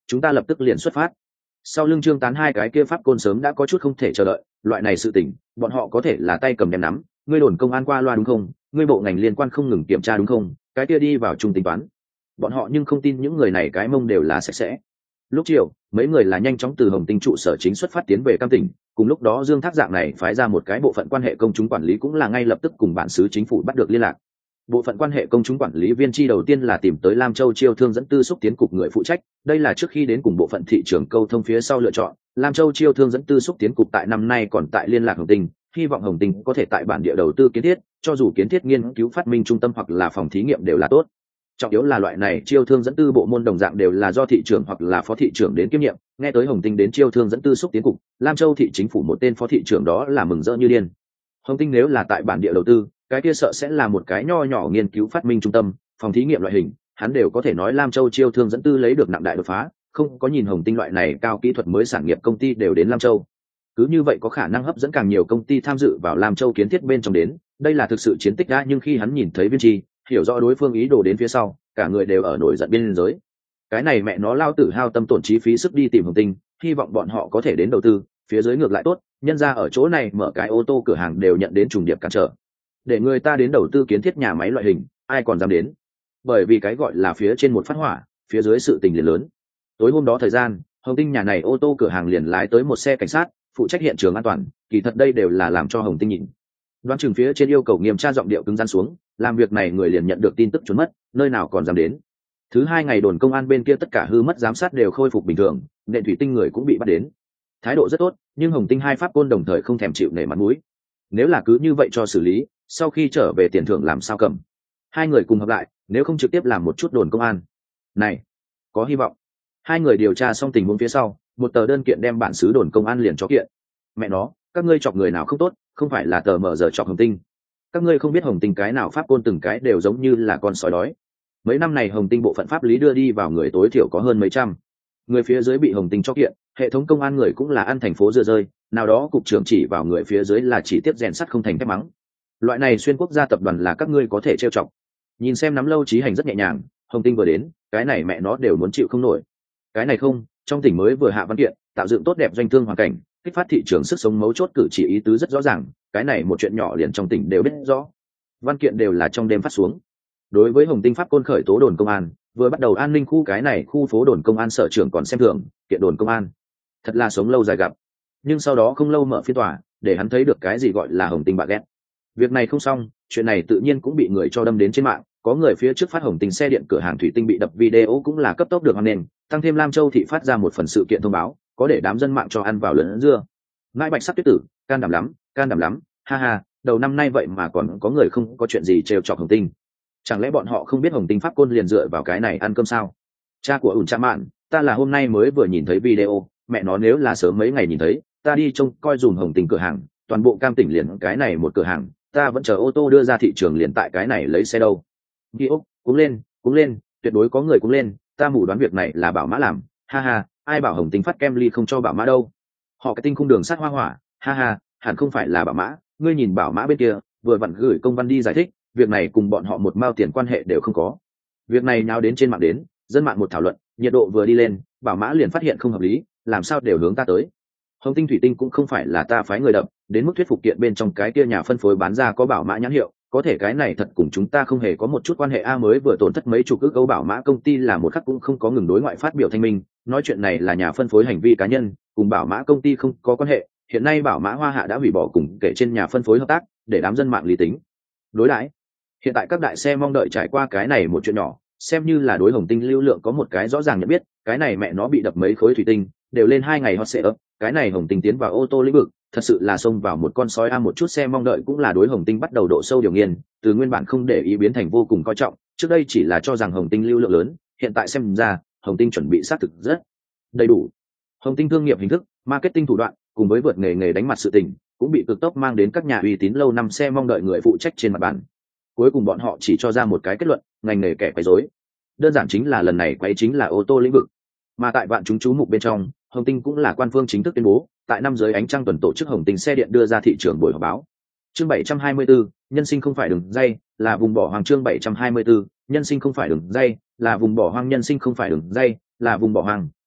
chúng ta lập tức liền xuất phát. Sau lưng Trương Tán hai cái kia pháp côn sớm đã có chút không thể chờ đợi, loại này sự tình bọn họ có thể là tay cầm đem nắm. Ngươi đồn công an qua loa đúng không? Ngươi bộ ngành liên quan không ngừng kiểm tra đúng không? Cái kia đi vào chung tính toán. Bọn họ nhưng không tin những người này cái mông đều là sạch sẽ. Lúc chiều mấy người là nhanh chóng từ Hồng Tinh trụ sở chính xuất phát tiến về Cam Tỉnh. Cùng lúc đó Dương Thác dạng này phái ra một cái bộ phận quan hệ công chúng quản lý cũng là ngay lập tức cùng bản xứ chính phủ bắt được liên lạc. Bộ phận quan hệ công chúng quản lý viên chi đầu tiên là tìm tới Lam Châu Chiêu Thương dẫn tư xúc tiến cục người phụ trách, đây là trước khi đến cùng bộ phận thị trường câu thông phía sau lựa chọn. Lam Châu Chiêu Thương dẫn tư xúc tiến cục tại năm nay còn tại liên lạc Hồng Tinh, hy vọng Hồng Tinh có thể tại bản địa đầu tư kiến thiết, cho dù kiến thiết nghiên cứu phát minh trung tâm hoặc là phòng thí nghiệm đều là tốt. Trọng yếu là loại này chiêu thương dẫn tư bộ môn đồng dạng đều là do thị trưởng hoặc là phó thị trưởng đến kiêm nhiệm. Nghe tới Hồng Tinh đến chiêu thương dẫn tư xúc tiến cục, Lam Châu thị chính phủ một tên phó thị trưởng đó là mừng rỡ như điên. Hồng Tinh nếu là tại bản địa đầu tư, cái kia sợ sẽ là một cái nho nhỏ nghiên cứu phát minh trung tâm, phòng thí nghiệm loại hình, hắn đều có thể nói Lam Châu chiêu thương dẫn tư lấy được nặng đại đột phá, không có nhìn Hồng Tinh loại này cao kỹ thuật mới sản nghiệp công ty đều đến Lam Châu. Cứ như vậy có khả năng hấp dẫn càng nhiều công ty tham dự vào Lam Châu kiến thiết bên trong đến, đây là thực sự chiến tích đã, nhưng khi hắn nhìn thấy Viên Chi, hiểu rõ đối phương ý đồ đến phía sau, cả người đều ở nổi giận biên giới. Cái này mẹ nó lao tử hao tâm tổn chi phí sức đi tìm Hồng Tinh, hy vọng bọn họ có thể đến đầu tư, phía dưới ngược lại tốt, nhân ra ở chỗ này mở cái ô tô cửa hàng đều nhận đến trùng điệp cản trở. Để người ta đến đầu tư kiến thiết nhà máy loại hình, ai còn dám đến? Bởi vì cái gọi là phía trên một phát hỏa, phía dưới sự tình liền lớn. Tối hôm đó thời gian, Hồng Tinh nhà này ô tô cửa hàng liền lái tới một xe cảnh sát, phụ trách hiện trường an toàn, kỳ thật đây đều là làm cho Hồng Tinh nhìn. Đoán chừng phía trên yêu cầu nghiêm tra giọng điệu cứng rắn xuống, làm việc này người liền nhận được tin tức trốn mất, nơi nào còn dám đến. Thứ hai ngày đồn công an bên kia tất cả hư mất giám sát đều khôi phục bình thường, nện thủy tinh người cũng bị bắt đến. Thái độ rất tốt, nhưng Hồng Tinh hai pháp côn đồng thời không thèm chịu nể mặt mũi. Nếu là cứ như vậy cho xử lý, sau khi trở về tiền thưởng làm sao cầm? Hai người cùng hợp lại, nếu không trực tiếp làm một chút đồn công an. Này, có hy vọng. Hai người điều tra xong tình huống phía sau, một tờ đơn kiện đem bản xứ đồn công an liền cho kiện. Mẹ nó, các ngươi chọc người nào không tốt, không phải là tờ mở giờ chọc Hồng Tinh. Các ngươi không biết Hồng Tinh cái nào pháp côn từng cái đều giống như là con sói đói. Mấy năm này Hồng Tinh bộ phận pháp lý đưa đi vào người tối thiểu có hơn mấy trăm. Người phía dưới bị Hồng Tinh cho kiện, hệ thống công an người cũng là ăn thành phố dưa rơi, nào đó cục trưởng chỉ vào người phía dưới là chỉ tiếp rèn sắt không thành thép mắng. Loại này xuyên quốc gia tập đoàn là các ngươi có thể trêu chọc. Nhìn xem nắm lâu trí hành rất nhẹ nhàng, Hồng Tinh vừa đến, cái này mẹ nó đều muốn chịu không nổi. Cái này không, trong tỉnh mới vừa hạ văn kiện, tạo dựng tốt đẹp doanh thương hoàn cảnh, kích phát thị trường sức sống mấu chốt cử chỉ ý tứ rất rõ ràng, cái này một chuyện nhỏ liền trong tỉnh đều biết rõ. Văn kiện đều là trong đêm phát xuống. Đối với Hồng Tinh pháp côn khởi tố đồn công an, vừa bắt đầu an ninh khu cái này khu phố đồn công an sở trưởng còn xem thường, kiện đồn công an. Thật là sống lâu dài gặp. Nhưng sau đó không lâu mở phiên tòa, để hắn thấy được cái gì gọi là Hồng Tinh bạ ghét. Việc này không xong, chuyện này tự nhiên cũng bị người cho đâm đến trên mạng, có người phía trước phát Hồng Tinh xe điện cửa hàng thủy tinh bị đập video cũng là cấp tốc được hoan nghênh, tăng thêm Lam Châu thị phát ra một phần sự kiện thông báo, có để đám dân mạng cho ăn vào lớn dưa. Ngãi Bạch Sắc Tuyết Tử, can đảm lắm, ha ha, đầu năm nay vậy mà còn có người không có chuyện gì trêu chọc Hồng Tinh. Chẳng lẽ bọn họ không biết Hồng Tinh pháp côn liền dựa vào cái này ăn cơm sao? Cha của ủn cha mạn, ta là hôm nay mới vừa nhìn thấy video, mẹ nó nếu là sớm mấy ngày nhìn thấy, ta đi trông coi dùm Hồng Tinh cửa hàng, toàn bộ Cam Tỉnh liền cái này một cửa hàng, ta vẫn chờ ô tô đưa ra thị trường liền tại cái này lấy xe đâu. Ghi ốc, cuống lên, tuyệt đối có người cuống lên, ta mù đoán việc này là Bảo Mã làm, ha ha, ai bảo Hồng Tinh phát kem ly không cho Bảo Mã đâu. Họ cái tinh khung đường sát hoa hỏa, ha ha, hẳn không phải là Bảo Mã, ngươi nhìn Bảo Mã bên kia, vừa vặn gửi công văn đi giải thích, việc này cùng bọn họ một mao tiền quan hệ đều không có. Việc này nháo đến trên mạng đến, dân mạng một thảo luận, nhiệt độ vừa đi lên, Bảo Mã liền phát hiện không hợp lý, làm sao đều hướng ta tới. Hồng Tinh thủy tinh cũng không phải là ta phái người đập, đến mức thuyết phục kiện bên trong cái kia nhà phân phối bán ra có Bảo Mã nhãn hiệu, có thể cái này thật cùng chúng ta không hề có một chút quan hệ. A mới vừa tổn thất mấy chục ức, Bảo Mã công ty là một khắc cũng không có ngừng đối ngoại phát biểu thanh minh, nói chuyện này là nhà phân phối hành vi cá nhân, cùng Bảo Mã công ty không có quan hệ. Hiện nay Bảo Mã Hoa Hạ đã hủy bỏ cùng kể trên nhà phân phối hợp tác, để đám dân mạng lý tính đối đãi. Hiện tại các đại xe mong đợi trải qua cái này một chuyện nhỏ, xem như là đối Hồng Tinh lưu lượng có một cái rõ ràng nhận biết, cái này mẹ nó bị đập mấy khối thủy tinh, đều lên 2 ngày hot sẽ ấp, cái này Hồng Tinh tiến vào ô tô lĩnh vực, thật sự là xông vào một con sói. Một chút xe mong đợi cũng là đối Hồng Tinh bắt đầu độ sâu điều nghiên, từ nguyên bản không để ý biến thành vô cùng coi trọng, trước đây chỉ là cho rằng Hồng Tinh lưu lượng lớn, hiện tại xem ra, Hồng Tinh chuẩn bị xác thực rất đầy đủ. Hồng Tinh thương nghiệp hình thức, marketing thủ đoạn, cùng với vượt nghề đánh mặt sự tình, cũng bị cực tốc mang đến các nhà uy tín lâu năm xe mong đợi người phụ trách trên mặt bàn. Cuối cùng bọn họ chỉ cho ra một cái kết luận, ngành nghề kẻ quấy rối. Đơn giản chính là lần này quấy chính là ô tô lĩnh vực. Mà tại vạn chúng chú mục bên trong, Hồng Tinh cũng là quan phương chính thức tuyên bố, tại năm dưới ánh trăng tuần tổ chức Hồng Tinh xe điện đưa ra thị trường buổi họp báo. Chương 724, nhân sinh không phải đường dây, là vùng bỏ hoang. Chương 724, nhân sinh không phải đường dây, là vùng bỏ hoang. Nhân sinh không phải đường dây, là vùng bỏ hoang.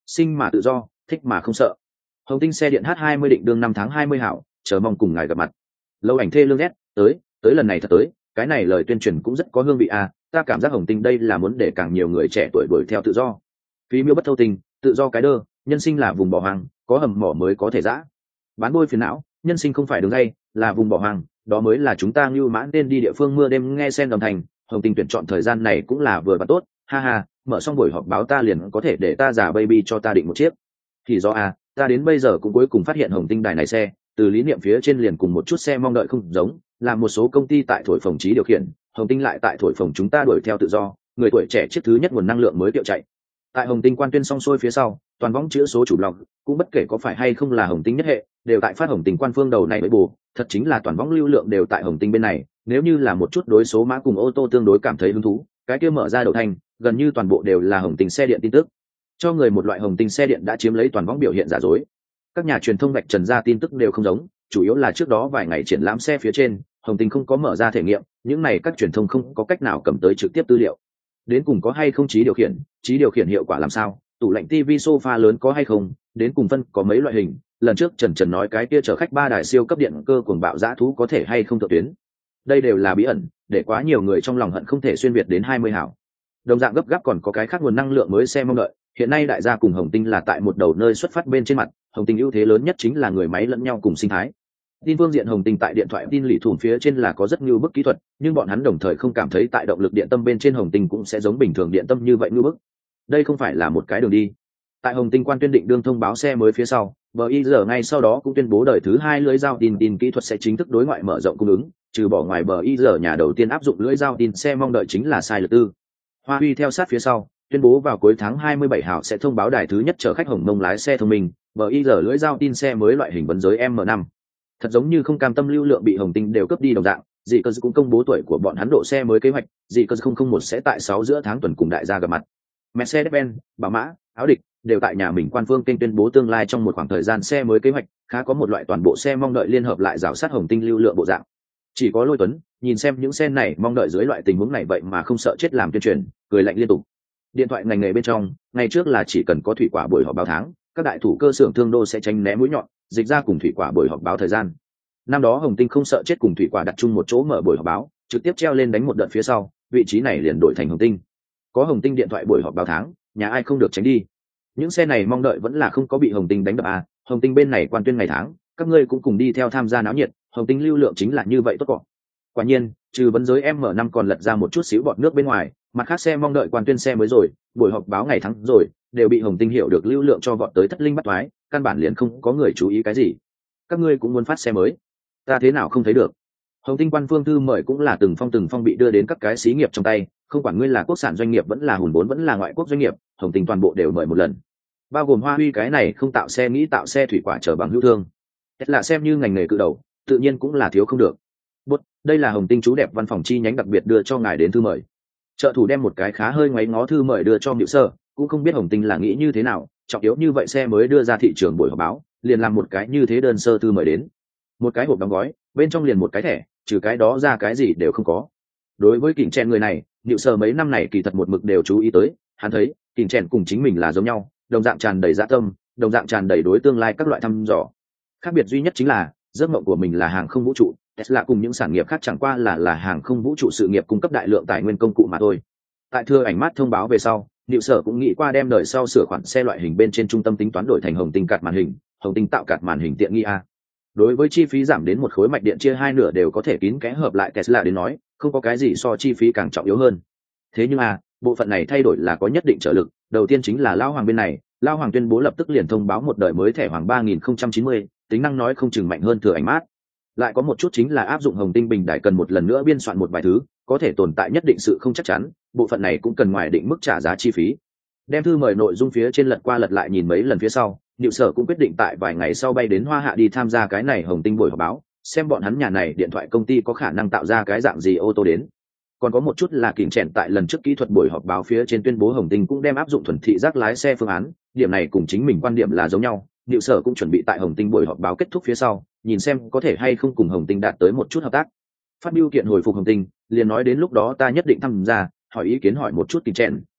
sinh mà tự do, thích mà không sợ. Hồng Tinh xe điện H20 định đương 5 tháng 20 hảo, chờ mong cùng ngài gặp mặt. Lâu ảnh thê lương Z, tới lần này thật tới, cái này lời tuyên truyền cũng rất có hương vị à, ta cảm giác Hồng Tinh đây là muốn để càng nhiều người trẻ tuổi đuổi theo tự do. Phí miêu bất thâu tình, tự do cái đơ, nhân sinh là vùng bỏ hoang, có hầm mỏ mới có thể dã. Bán bôi phiền não, nhân sinh không phải đường dây, là vùng bỏ hoang, đó mới là chúng ta lưu mãn nên đi địa phương mưa đêm nghe sen đồng thành. Hồng Tinh tuyển chọn thời gian này cũng là vừa và tốt, ha ha, mở xong buổi họp báo ta liền có thể để ta giả baby cho ta định một chiếc. Thì do à, ta đến bây giờ cũng cuối cùng phát hiện Hồng Tinh đài này xe, từ lý niệm phía trên liền cùng một chút xe mong đợi không giống, là một số công ty tại thổi phồng trí điều khiển, Hồng Tinh lại tại thổi phồng chúng ta đuổi theo tự do, người tuổi trẻ chiếc thứ nhất nguồn năng lượng mới tiệu chạy. Tại Hồng Tinh quan tuyên xong xuôi phía sau, toàn võng chữ số chủ blog cũng bất kể có phải hay không là Hồng Tinh nhất hệ, đều tại phát Hồng Tinh quan phương đầu này mới bù, thật chính là toàn võng lưu lượng đều tại Hồng Tinh bên này, nếu như là một chút đối số mã cùng ô tô tương đối cảm thấy hứng thú, cái kia mở ra đầu thành, gần như toàn bộ đều là Hồng Tinh xe điện tin tức. Cho người một loại Hồng Tinh xe điện đã chiếm lấy toàn võng biểu hiện giả dối. Các nhà truyền thông vạch trần ra tin tức đều không giống, chủ yếu là trước đó vài ngày triển lãm xe phía trên, Hồng Tinh không có mở ra thể nghiệm, những này các truyền thông không có cách nào cầm tới trực tiếp tư liệu. Đến cùng có hay không trí điều khiển hiệu quả làm sao, tủ lạnh TV sofa lớn có hay không, đến cùng phân có mấy loại hình, lần trước Trần nói cái kia chở khách 3 đài siêu cấp điện cơ cuồng bạo dã thú có thể hay không thượng tuyến. Đây đều là bí ẩn, để quá nhiều người trong lòng hận không thể xuyên việt đến 20 hảo. Đồng dạng gấp gáp còn có cái khác nguồn năng lượng mới xe mong đợi, hiện nay đại gia cùng Hồng Tinh là tại một đầu nơi xuất phát bên trên mặt, Hồng Tinh ưu thế lớn nhất chính là người máy lẫn nhau cùng sinh thái. Tin phương diện Hồng Tinh tại điện thoại tin lì thủng phía trên là có rất nhiều bức kỹ thuật, nhưng bọn hắn đồng thời không cảm thấy tại động lực điện tâm bên trên Hồng Tinh cũng sẽ giống bình thường điện tâm như vậy như bức. Đây không phải là một cái đường đi. Tại Hồng Tinh quan tuyên định đương thông báo xe mới phía sau, BIZ ngay sau đó cũng tuyên bố đời thứ 2 lưỡi dao tin kỹ thuật sẽ chính thức đối ngoại mở rộng cung ứng, trừ bỏ ngoài BIZ nhà đầu tiên áp dụng lưỡi dao tin xe mong đợi chính là Sai Lực Tư. Hoa Huy theo sát phía sau, tuyên bố vào cuối tháng 27 hảo sẽ thông báo đài thứ nhất chở khách Hồng Mông lái xe thông minh, BIZ lưỡi dao tin xe mới loại hình vấn giới M5. Thật giống như không cam tâm lưu lượng bị Hồng Tinh đều cướp đi đồng dạng, dị cơ cũng công bố tuổi của bọn hắn độ xe mới kế hoạch, dị cơ 001 sẽ tại 6 giữa tháng tuần cùng đại gia gặp mặt. Mercedes-Benz, Bảo Mã, Áo Địch đều tại nhà mình quan phương kênh tuyên bố tương lai trong một khoảng thời gian xe mới kế hoạch, khá có một loại toàn bộ xe mong đợi liên hợp lại rào sát Hồng Tinh lưu lượng bộ dạng. Chỉ có Lôi Tuấn nhìn xem những xe này mong đợi dưới loại tình huống này vậy mà không sợ chết làm tuyên truyền, cười lạnh liên tục. Điện thoại ngành nghề bên trong, ngày trước là chỉ cần có thủy quả buổi họp báo tháng, các đại thủ cơ xưởng thương đô sẽ tránh né mũi nhọn, dịch ra cùng thủy quả buổi họp báo thời gian. Năm đó Hồng Tinh không sợ chết cùng thủy quả đặt chung một chỗ mở buổi họp báo, trực tiếp treo lên đánh một đợt phía sau, vị trí này liền đổi thành Hồng Tinh. Có Hồng Tinh điện thoại buổi họp báo tháng, nhà ai không được tránh đi. Những xe này mong đợi vẫn là không có bị Hồng Tinh đánh đập à, Hồng Tinh bên này quan tuyên ngày tháng, các ngươi cũng cùng đi theo tham gia náo nhiệt, Hồng Tinh lưu lượng chính là như vậy tốt cọ. Quả nhiên, trừ vấn giới M5 còn lật ra một chút xíu bọt nước bên ngoài, mặt khác xe mong đợi quan tuyên xe mới rồi, buổi họp báo ngày tháng rồi, đều bị Hồng Tinh hiểu được lưu lượng cho vọt tới thất linh bắt thoái, căn bản liền không có người chú ý cái gì. Các ngươi cũng muốn phát xe mới, ta thế nào không thấy được. Hồng Tinh quan phương thư mời cũng là từng phong bị đưa đến các cái xí nghiệp trong tay, không quản ngươi là quốc sản doanh nghiệp vẫn là hùn vốn vẫn là ngoại quốc doanh nghiệp, Hồng Tinh toàn bộ đều mời một lần, bao gồm Hoa Huy cái này không tạo xe nghĩ tạo xe thủy quả trở bằng hữu thương. Là xem như ngành nghề cự đầu, tự nhiên cũng là thiếu không được. Đây là Hồng Tinh chú đẹp văn phòng chi nhánh đặc biệt đưa cho ngài đến thư mời. Trợ thủ đem một cái khá hơi ngoáy ngó thư mời đưa cho Diệu Sơ, cũng không biết Hồng Tinh là nghĩ như thế nào, trọng yếu như vậy xe mới đưa ra thị trường buổi họp báo, liền làm một cái như thế đơn sơ thư mời đến. Một cái hộp đóng gói, bên trong liền một cái thẻ, trừ cái đó ra cái gì đều không có. Đối với Kình Chen người này, Diệu Sơ mấy năm này kỳ thật một mực đều chú ý tới, hắn thấy Kình Chen cùng chính mình là giống nhau, đồng dạng tràn đầy dạ tâm, đồng dạng tràn đầy đối tương lai các loại thăm dò. Khác biệt duy nhất chính là giấc mộng của mình là hàng không vũ trụ, Tesla cùng những sản nghiệp khác chẳng qua là hàng không vũ trụ sự nghiệp cung cấp đại lượng tài nguyên công cụ mà thôi. Tại thưa ảnh mát thông báo về sau, Diệu Sở cũng nghĩ qua đem đời sau sửa khoản xe loại hình bên trên trung tâm tính toán đổi thành Hồng Tinh card màn hình, Hồng Tinh tạo card màn hình tiện nghi a. Đối với chi phí giảm đến một khối mạch điện chia hai nửa đều có thể kín kẽ hợp lại Tesla đến nói, không có cái gì so chi phí càng trọng yếu hơn. Thế nhưng bộ phận này thay đổi là có nhất định trợ lực, đầu tiên chính là Lão Hoàng bên này, Lão Hoàng tuyên bố lập tức liền thông báo một đời mới thẻ Hoàng 3090, tính năng nói không chừng mạnh hơn thừa ảnh mát. Lại có một chút chính là áp dụng Hồng Tinh bình đại cần một lần nữa biên soạn một vài thứ, có thể tồn tại nhất định sự không chắc chắn, bộ phận này cũng cần ngoài định mức trả giá chi phí. Đem thư mời nội dung phía trên lật qua lật lại nhìn mấy lần phía sau, Diệu Sở cũng quyết định tại vài ngày sau bay đến Hoa Hạ đi tham gia cái này Hồng Tinh buổi họp báo, xem bọn hắn nhà này điện thoại công ty có khả năng tạo ra cái dạng gì ô tô đến. Còn có một chút là Kình Chen tại lần trước kỹ thuật buổi họp báo phía trên tuyên bố Hồng Tinh cũng đem áp dụng thuần thị giác lái xe phương án, điểm này cùng chính mình quan điểm là giống nhau. Diệu Sở cũng chuẩn bị tại Hồng Tinh buổi họp báo kết thúc phía sau, nhìn xem có thể hay không cùng Hồng Tinh đạt tới một chút hợp tác. Phát biểu kiện hồi phục Hồng Tinh, liền nói đến lúc đó ta nhất định tham gia, hỏi ý kiến hỏi một chút Kình Chen,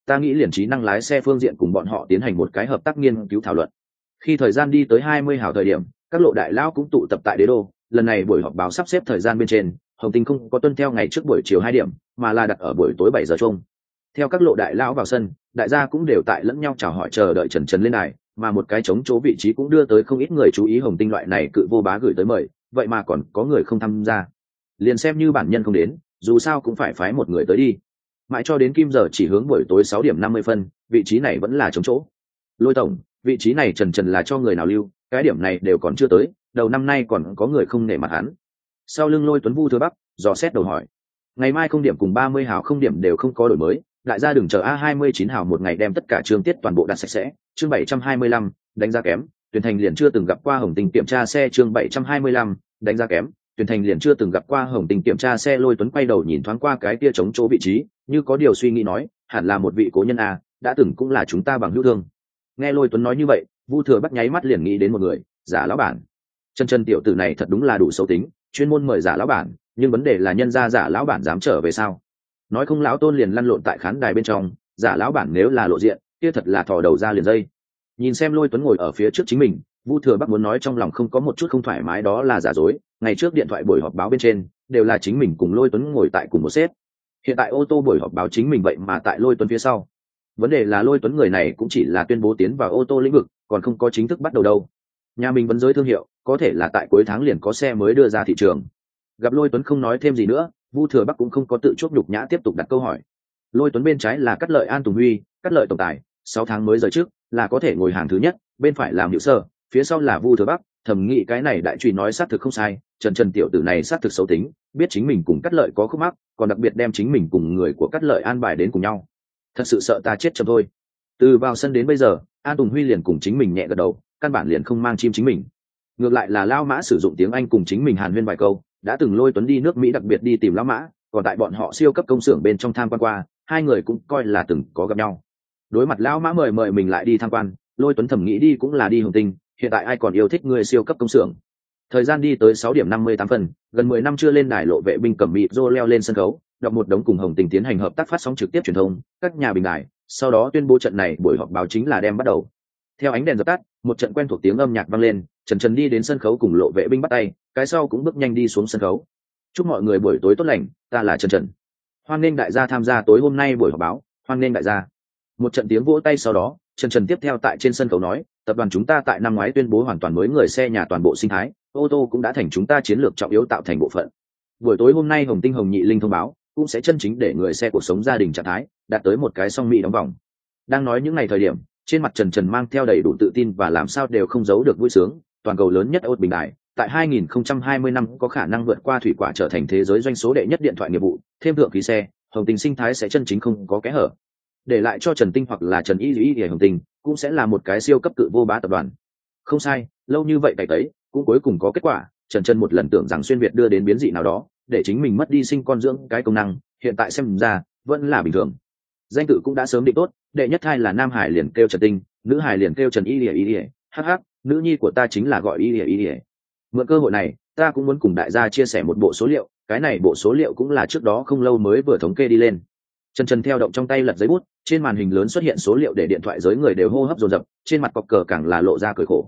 ta nghĩ liền trí năng lái xe phương diện cùng bọn họ tiến hành một cái hợp tác nghiên cứu thảo luận. Khi thời gian đi tới 20 hào thời điểm, các lộ đại lão cũng tụ tập tại đế đô. Lần này buổi họp báo sắp xếp thời gian bên trên, Hồng Tinh không có tuân theo ngày trước buổi chiều 2 điểm, mà là đặt ở buổi tối 7 giờ chung. Theo các lộ đại lão vào sân, đại gia cũng đều tại lẫn nhau chào hỏi chờ đợi Trần Trần lên đài, mà một cái trống chỗ vị trí cũng đưa tới không ít người chú ý Hồng Tinh loại này cự vô bá gửi tới mời, vậy mà còn có người không tham gia. Liền xem như bản nhân không đến, dù sao cũng phải phái một người tới đi. Mãi cho đến kim giờ chỉ hướng buổi tối 6 điểm 50 phân, vị trí này vẫn là trống chỗ. Lôi tổng, vị trí này Trần Trần là cho người nào lưu, cái điểm này đều còn chưa tới, đầu năm nay còn có người không nể mặt hắn. Sau lưng Lôi Tuấn Vu Thừa Bắc dò xét đầu hỏi, ngày mai không điểm cùng 30 hào không điểm đều không có đổi mới, đại gia đừng chờ A29 hào một ngày đem tất cả chương tiết toàn bộ đặt sạch sẽ. Chương 725, đánh giá kém, Tuyển Thành liền chưa từng gặp qua Hồng Tinh kiểm tra xe. Chương 725, đánh giá kém, Tuyển Thành liền chưa từng gặp qua Hồng Tinh kiểm tra xe. Lôi Tuấn quay đầu nhìn thoáng qua cái kia trống chỗ vị trí, như có điều suy nghĩ nói, hẳn là một vị cố nhân a, đã từng cũng là chúng ta bằng hữu thương. Nghe Lôi Tuấn nói như vậy, Vu Thừa Bắc nháy mắt liền nghĩ đến một người, Giả lão bản. Chân tiểu tử này thật đúng là đủ xấu tính, chuyên môn mời Giả lão bản, nhưng vấn đề là nhân gia Giả lão bản dám trở về sao? Nói không lão Tôn liền lăn lộn tại khán đài bên trong, Giả lão bản nếu là lộ diện, kia thật là thò đầu ra liền dây. Nhìn xem Lôi Tuấn ngồi ở phía trước chính mình, Vu Thừa Bắc muốn nói trong lòng không có một chút không thoải mái đó là giả dối. Ngày trước điện thoại buổi họp báo bên trên đều là chính mình cùng Lôi Tuấn ngồi tại cùng một xếp, hiện tại ô tô buổi họp báo chính mình vậy mà tại Lôi Tuấn phía sau. Vấn đề là Lôi Tuấn người này cũng chỉ là tuyên bố tiến vào ô tô lĩnh vực, còn không có chính thức bắt đầu đâu. Nhà mình vẫn giới thương hiệu, có thể là tại cuối tháng liền có xe mới đưa ra thị trường. Gặp Lôi Tuấn không nói thêm gì nữa, Vu Thừa Bắc cũng không có tự chuốc nhục nhã tiếp tục đặt câu hỏi. Lôi Tuấn bên trái là Cát Lợi An Tùng Huy, Cát Lợi tổng tài, 6 tháng mới rời trước, là có thể ngồi hàng thứ nhất, bên phải làm hữu sơ, phía sau là Vu Thừa Bắc. Thầm nghĩ cái này đại truy nói xác thực không sai, Trần tiểu tử này xác thực xấu tính, biết chính mình cùng Cát Lợi có khúc mắc, còn đặc biệt đem chính mình cùng người của Cát Lợi an bài đến cùng nhau. Thật sự sợ ta chết chậm thôi. Từ vào sân đến bây giờ, An Tùng Huy liền cùng chính mình nhẹ gật đầu, căn bản liền không mang chim chính mình. Ngược lại là Lao Mã sử dụng tiếng Anh cùng chính mình hàn huyên vài câu, đã từng Lôi Tuấn đi nước Mỹ đặc biệt đi tìm Lao Mã, còn tại bọn họ siêu cấp công xưởng bên trong tham quan qua, hai người cũng coi là từng có gặp nhau. Đối mặt Lao Mã mời mình lại đi tham quan, Lôi Tuấn thầm nghĩ đi cũng là đi Hồng Tinh, hiện tại ai còn yêu thích người siêu cấp công xưởng. Thời gian đi tới 6 điểm 58 phân, gần 10 năm chưa lên đài Lộ Vệ binh cầm mịt rô leo lên sân khấu, đọc một đống cùng Hồng Tinh tiến hành hợp tác phát sóng trực tiếp truyền thông, các nhà bình đài, sau đó tuyên bố trận này buổi họp báo chính là đem bắt đầu. Theo ánh đèn dập tắt, một trận quen thuộc tiếng âm nhạc vang lên, Trần đi đến sân khấu cùng Lộ Vệ binh bắt tay, cái sau cũng bước nhanh đi xuống sân khấu. Chúc mọi người buổi tối tốt lành, ta là Trần. Hoan nghênh đại gia tham gia tối hôm nay buổi họp báo, hoan nghênh đại gia. Một trận tiếng vỗ tay sau đó, Trần tiếp theo tại trên sân khấu nói, tập đoàn chúng ta tại năm ngoái tuyên bố hoàn toàn mới người xe nhà toàn bộ sinh thái, ô tô cũng đã thành chúng ta chiến lược trọng yếu tạo thành bộ phận. Buổi tối hôm nay Hồng Tinh Hồng Nhị Linh thông báo, cũng sẽ chân chính để người xe cuộc sống gia đình trạng thái đạt tới một cái song mỹ đóng vòng. Đang nói những ngày thời điểm, trên mặt Trần mang theo đầy đủ tự tin và làm sao đều không giấu được vui sướng. Toàn cầu lớn nhất ốt bình đại, tại 2020 năm có khả năng vượt qua thủy quả trở thành thế giới doanh số đệ nhất điện thoại nghiệp vụ, thêm thượng khí xe, Hồng Tinh sinh thái sẽ chân chính không có kẽ hở. Để lại cho Trần Tinh hoặc là Trần Y Hồng Tinh cũng sẽ là một cái siêu cấp cự vô bá tập đoàn. Không sai, lâu như vậy cày tấy, cũng cuối cùng có kết quả. Trần một lần tưởng rằng xuyên Việt đưa đến biến dị nào đó, để chính mình mất đi sinh con dưỡng cái công năng, hiện tại xem ra vẫn là bình thường. Danh tự cũng đã sớm định tốt, đệ nhất thai là nam hải liền kêu Trần Tinh, nữ hải liền kêu Trần Y. Hắc, nữ nhi của ta chính là gọi Y. Mượn cơ hội này, ta cũng muốn cùng đại gia chia sẻ một bộ số liệu, cái này bộ số liệu cũng là trước đó không lâu mới vừa thống kê đi lên. Trần theo động trong tay lật giấy bút, trên màn hình lớn xuất hiện số liệu để điện thoại giới người đều hô hấp dồn dập, trên mặt cọc cờ càng là lộ ra cười khổ.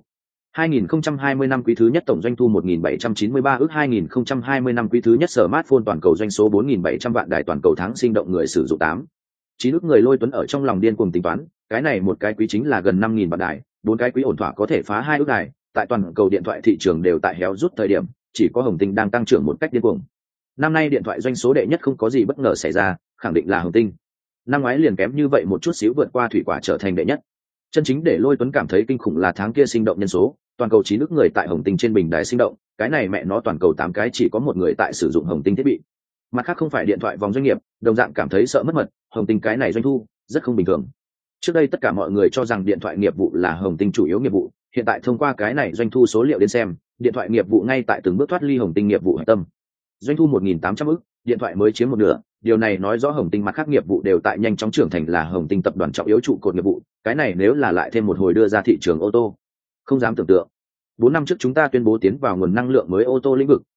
2020 năm quý thứ nhất tổng doanh thu 1793 ức, 2020 năm quý thứ nhất smartphone toàn cầu doanh số 4700 vạn đài toàn cầu tháng sinh động người sử dụng 9 ức người. Lôi Tuấn ở trong lòng điên cuồng tính toán, cái này một cái quý chính là gần 5000 vạn đài, 4 cái quý ổn thỏa có thể phá 2 ức đài, tại toàn cầu điện thoại thị trường đều tại héo rút thời điểm, chỉ có Hồng Tinh đang tăng trưởng một cách điên cuồng. Năm nay điện thoại doanh số đệ nhất không có gì bất ngờ xảy ra, khẳng định là Hồng Tinh. Năm ngoái liền kém như vậy một chút xíu vượt qua thủy quả trở thành đệ nhất. Chân chính để Lôi Tuấn cảm thấy kinh khủng là tháng kia sinh động nhân số, toàn cầu 9 ức người tại Hồng Tinh trên bình đài sinh động, cái này mẹ nó toàn cầu 8 cái chỉ có một người tại sử dụng Hồng Tinh thiết bị. Mặt khác không phải điện thoại vòng doanh nghiệp, đồng dạng cảm thấy sợ mất mật, Hồng Tinh cái này doanh thu rất không bình thường. Trước đây tất cả mọi người cho rằng điện thoại nghiệp vụ là Hồng Tinh chủ yếu nghiệp vụ, hiện tại thông qua cái này doanh thu số liệu đến xem, điện thoại nghiệp vụ ngay tại từng bước thoát ly Hồng Tinh nghiệp vụ hạch tâm. Doanh thu 1800 ức, điện thoại mới chiếm một nửa, điều này nói rõ Hồng Tinh mặt khác nghiệp vụ đều tại nhanh chóng trưởng thành là Hồng Tinh tập đoàn trọng yếu trụ cột nghiệp vụ, cái này nếu là lại thêm một hồi đưa ra thị trường ô tô, không dám tưởng tượng. 4 năm trước chúng ta tuyên bố tiến vào nguồn năng lượng mới ô tô lĩnh vực,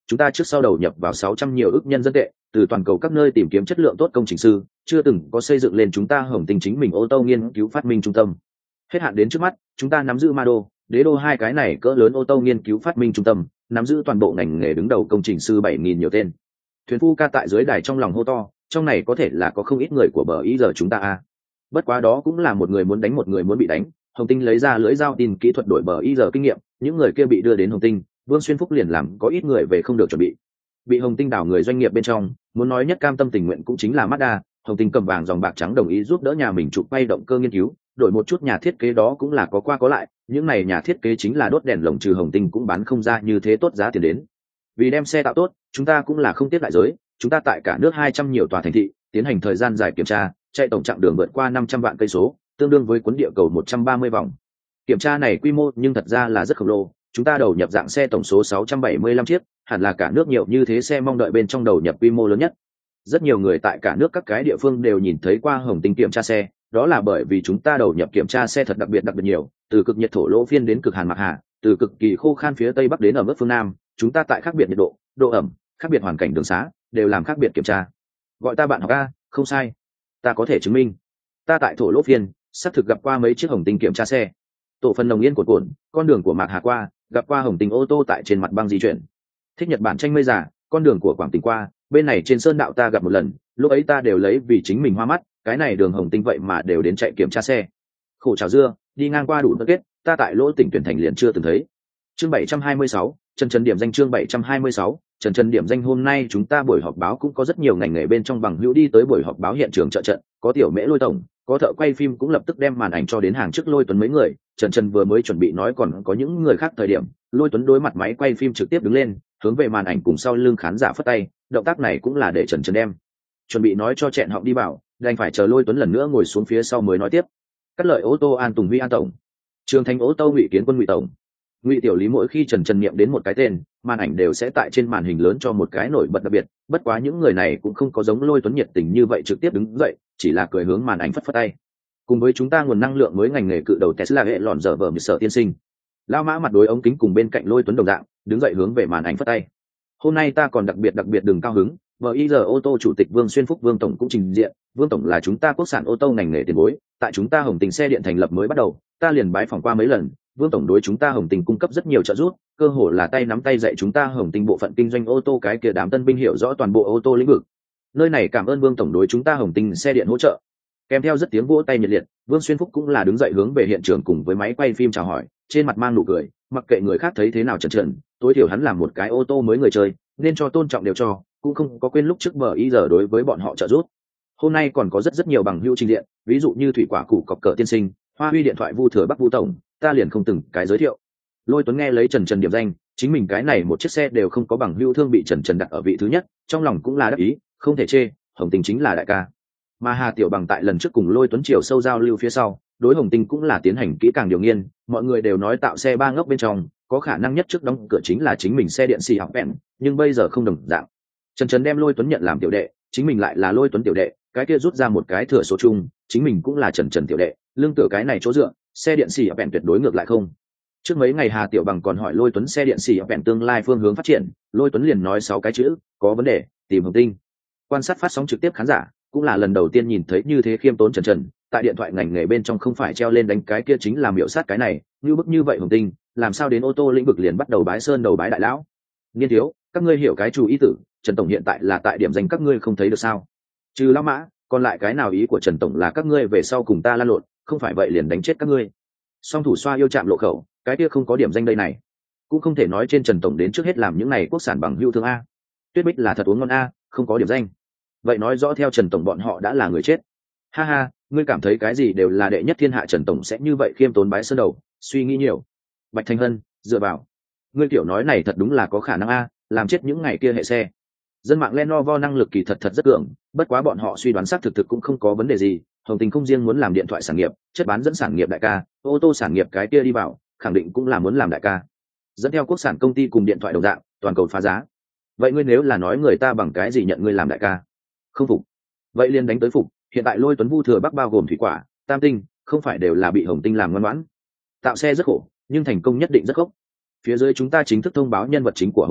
chúng ta trước sau đầu nhập vào 600 nhiều ức nhân dân tệ, từ toàn cầu các nơi tìm kiếm chất lượng tốt công trình sư, chưa từng có xây dựng lên chúng ta Hồng Tinh chính mình ô tô nghiên cứu phát minh trung tâm. Hết hạn đến trước mắt, chúng ta nắm giữ Ma Đô, Đế Đô hai cái này cỡ lớn ô tô nghiên cứu phát minh trung tâm, nắm giữ toàn bộ ngành nghề đứng đầu công trình sư 7.000 nhiều tên. Thuyền phu ca tại dưới đài trong lòng hô to, trong này có thể là có không ít người của bờ ý giờ chúng ta a. Bất quá đó cũng là một người muốn đánh một người muốn bị đánh. Hồng Tinh lấy ra lưỡi dao tin kỹ thuật đổi bờ ý giờ kinh nghiệm, những người kia bị đưa đến Hồng Tinh, Vương Xuyên Phúc liền làm có ít người về không được chuẩn bị Hồng Tinh đảo người doanh nghiệp bên trong, muốn nói nhất cam tâm tình nguyện cũng chính là Mazda. Hồng Tinh cầm vàng dòng bạc trắng đồng ý giúp đỡ nhà mình chụp quay động cơ nghiên cứu, đổi một chút nhà thiết kế đó cũng là có qua có lại, những này nhà thiết kế chính là đốt đèn lồng trừ Hồng Tinh cũng bán không ra như thế tốt giá tiền đến. Vì đem xe tạo tốt, chúng ta cũng là không tiếc đại giới, chúng ta tại cả nước 200 nhiều tòa thành thị tiến hành thời gian dài kiểm tra, chạy tổng chặng đường vượt qua 500 vạn cây số, tương đương với cuốn địa cầu 130 vòng. Kiểm tra này quy mô nhưng thật ra là rất khổng lồ, chúng ta đầu nhập dạng xe tổng số 675 chiếc, hẳn là cả nước nhiều như thế xe mong đợi bên trong đầu nhập quy mô lớn nhất. Rất nhiều người tại cả nước các cái địa phương đều nhìn thấy qua Hồng Tinh kiểm tra xe, đó là bởi vì chúng ta đầu nhập kiểm tra xe thật đặc biệt nhiều, từ cực nhiệt thổ lỗ phiên đến cực hàn mặc hà, từ cực kỳ khô khan phía tây bắc đến ở mức phương nam, chúng ta tại khác biệt nhiệt độ, độ ẩm, khác biệt hoàn cảnh đường xá, đều làm khác biệt kiểm tra. Gọi ta bạn học a, không sai, ta có thể chứng minh. Ta tại thổ lỗ phiên, xác thực gặp qua mấy chiếc Hồng Tinh kiểm tra xe. Tổ phần nồng yên của cuộn, con đường của Mạc Hà qua, gặp qua Hồng Tinh ô tô tại trên mặt băng di chuyển. Thích Nhật Bản tranh mây giả, con đường của Quảng Tỉnh qua, bên này trên sơn đạo ta gặp một lần, lúc ấy ta đều lấy vì chính mình hoa mắt, cái này đường Hồng Tinh vậy mà đều đến chạy kiểm tra xe. Khổ chào dưa, đi ngang qua đủ tất kết, ta tại lỗ tỉnh tuyển thành liền chưa từng thấy. Chương 726, Trần điểm danh. Chương 726, Trần điểm danh. Hôm nay chúng ta buổi họp báo cũng có rất nhiều ngành nghề bên trong bằng hữu đi tới buổi họp báo hiện trường trợ trận, có tiểu Mễ Lôi tổng, có thợ quay phim cũng lập tức đem màn ảnh cho đến hàng trước Lôi Tuấn mấy người. Trần vừa mới chuẩn bị nói còn có những người khác thời điểm, Lôi Tuấn đối mặt máy quay phim trực tiếp đứng lên, hướng về màn ảnh cùng sau lưng khán giả phất tay, động tác này cũng là để Trần đem chuẩn bị nói cho chẹn họng đi bảo, đành phải chờ Lôi Tuấn lần nữa ngồi xuống phía sau mới nói tiếp. Cắt lợi ô tô An Tùng Huy An tổng, Trường Thành ô tô Ngụy Kiến Quân Ngụy tổng. Ngụy Tiểu Lý mỗi khi Trần niệm đến một cái tên, màn ảnh đều sẽ tại trên màn hình lớn cho một cái nổi bật đặc biệt, bất quá những người này cũng không có giống Lôi Tuấn nhiệt tình như vậy trực tiếp đứng dậy, chỉ là cười hướng màn ảnh phất phất tay. Cùng với chúng ta nguồn năng lượng mới ngành nghề cự đầu Tesla hệ lọn dở vở Sở tiên sinh. Lao Mã mặt đối ống kính cùng bên cạnh Lôi Tuấn đồng dạng, đứng dậy hướng về màn ảnh phất tay. Hôm nay ta còn đặc biệt đừng cao hứng, VIR ô tô chủ tịch Vương Xuyên Phúc Vương tổng cũng trình diện. Vương tổng là chúng ta quốc sản ô tô ngành nghề tiền bối, tại chúng ta Hồng Tinh xe điện thành lập mới bắt đầu, ta liền bái phỏng qua mấy lần. Vương tổng đối chúng ta Hồng Tinh cung cấp rất nhiều trợ giúp, cơ hồ là tay nắm tay dạy chúng ta Hồng Tinh bộ phận kinh doanh ô tô cái kia đám tân binh hiểu rõ toàn bộ ô tô lĩnh vực. Nơi này cảm ơn Vương tổng đối chúng ta Hồng Tinh xe điện hỗ trợ. Kèm theo rất tiếng vỗ tay nhiệt liệt, Vương Xuyên Phúc cũng là đứng dậy hướng về hiện trường cùng với máy quay phim chào hỏi, trên mặt mang nụ cười, mặc kệ người khác thấy thế nào trần, tối thiểu hắn làm một cái ô tô mới người chơi, nên cho tôn trọng đều cho, cũng không có quên lúc trước BIR đối với bọn họ trợ giúp. Hôm nay còn có rất nhiều bằng hữu trình diện, ví dụ như thủy quả củ cọc cờ tiên sinh, Hoa Huy điện thoại Vu Thừa Bắc Vu tổng, ta liền không từng cái giới thiệu. Lôi Tuấn nghe lấy Trần điểm danh, chính mình cái này một chiếc xe đều không có bằng hữu thương bị Trần đặt ở vị thứ nhất, trong lòng cũng là đắc ý, không thể chê, Hồng Tinh chính là đại ca. Mà Hà Tiểu Bằng tại lần trước cùng Lôi Tuấn chiều sâu giao lưu phía sau, đối Hồng Tinh cũng là tiến hành kỹ càng điều nghiên, mọi người đều nói tạo xe ba ngốc bên trong, có khả năng nhất trước đóng cửa chính là chính mình xe điện xì học vẹn, nhưng bây giờ không đồng dạng. Trần đem Lôi Tuấn nhận làm tiểu đệ, chính mình lại là Lôi Tuấn tiểu đệ, cái kia rút ra một cái thừa số chung, chính mình cũng là Trần tiểu đệ, lương tựa cái này chỗ dựa, xe điện xì học vẹn tuyệt đối ngược lại không. Trước mấy ngày Hà Tiểu Bằng còn hỏi Lôi Tuấn xe điện xì học vẹn tương lai phương hướng phát triển, Lôi Tuấn liền nói 6 cái chữ, có vấn đề, tìm Hồng Tinh. Quan sát phát sóng trực tiếp khán giả cũng là lần đầu tiên nhìn thấy như thế khiêm tốn Trần tại điện thoại ngành nghề bên trong không phải treo lên đánh cái kia chính là miểu sát cái này, như bức như vậy Hồng Tinh, làm sao đến ô tô lĩnh vực liền bắt đầu bái sơn đầu bái đại lão. Nghiên thiếu, các ngươi hiểu cái chủ ý tử, Trần tổng hiện tại là tại điểm danh các ngươi không thấy được sao? Trừ lão Mã, còn lại cái nào ý của Trần tổng là các ngươi về sau cùng ta lan lộn, không phải vậy liền đánh chết các ngươi. Song thủ xoa yêu chạm lộ khẩu, cái kia không có điểm danh đây này, cũng không thể nói trên Trần tổng đến trước hết làm những này quốc sản bằng hữu thương a. Tuyết Bích là thật uống ngon a, không có điểm danh. Vậy nói rõ theo Trần tổng bọn họ đã là người chết. Ha ha, ngươi cảm thấy cái gì đều là đệ nhất thiên hạ, Trần tổng sẽ như vậy khiêm tốn bái sơn đầu, suy nghĩ nhiều. Bạch Thanh Hân, dựa vào, ngươi kiểu nói này thật đúng là có khả năng a, làm chết những ngày kia hệ xe. Dân mạng Lenovo năng lực kỳ thật rất cường, bất quá bọn họ suy đoán xác thực cũng không có vấn đề gì. Hồng Tinh không riêng muốn làm điện thoại sản nghiệp, chất bán dẫn sản nghiệp đại ca, ô tô sản nghiệp cái kia đi vào, khẳng định cũng là muốn làm đại ca. Dẫn theo quốc sản công ty cùng điện thoại đồng dạng, toàn cầu phá giá. Vậy ngươi nếu là nói người ta bằng cái gì nhận ngươi làm đại ca? Không phục, vậy liền đánh tới phục. Hiện tại Lôi Tuấn Vu Thừa Bắc bao gồm thủy quả, tam tinh, không phải đều là bị Hồng Tinh làm ngoan ngoãn. Tạo xe rất khổ, nhưng thành công nhất định rất gốc. Phía dưới chúng ta chính thức thông báo nhân vật chính của hôm nay,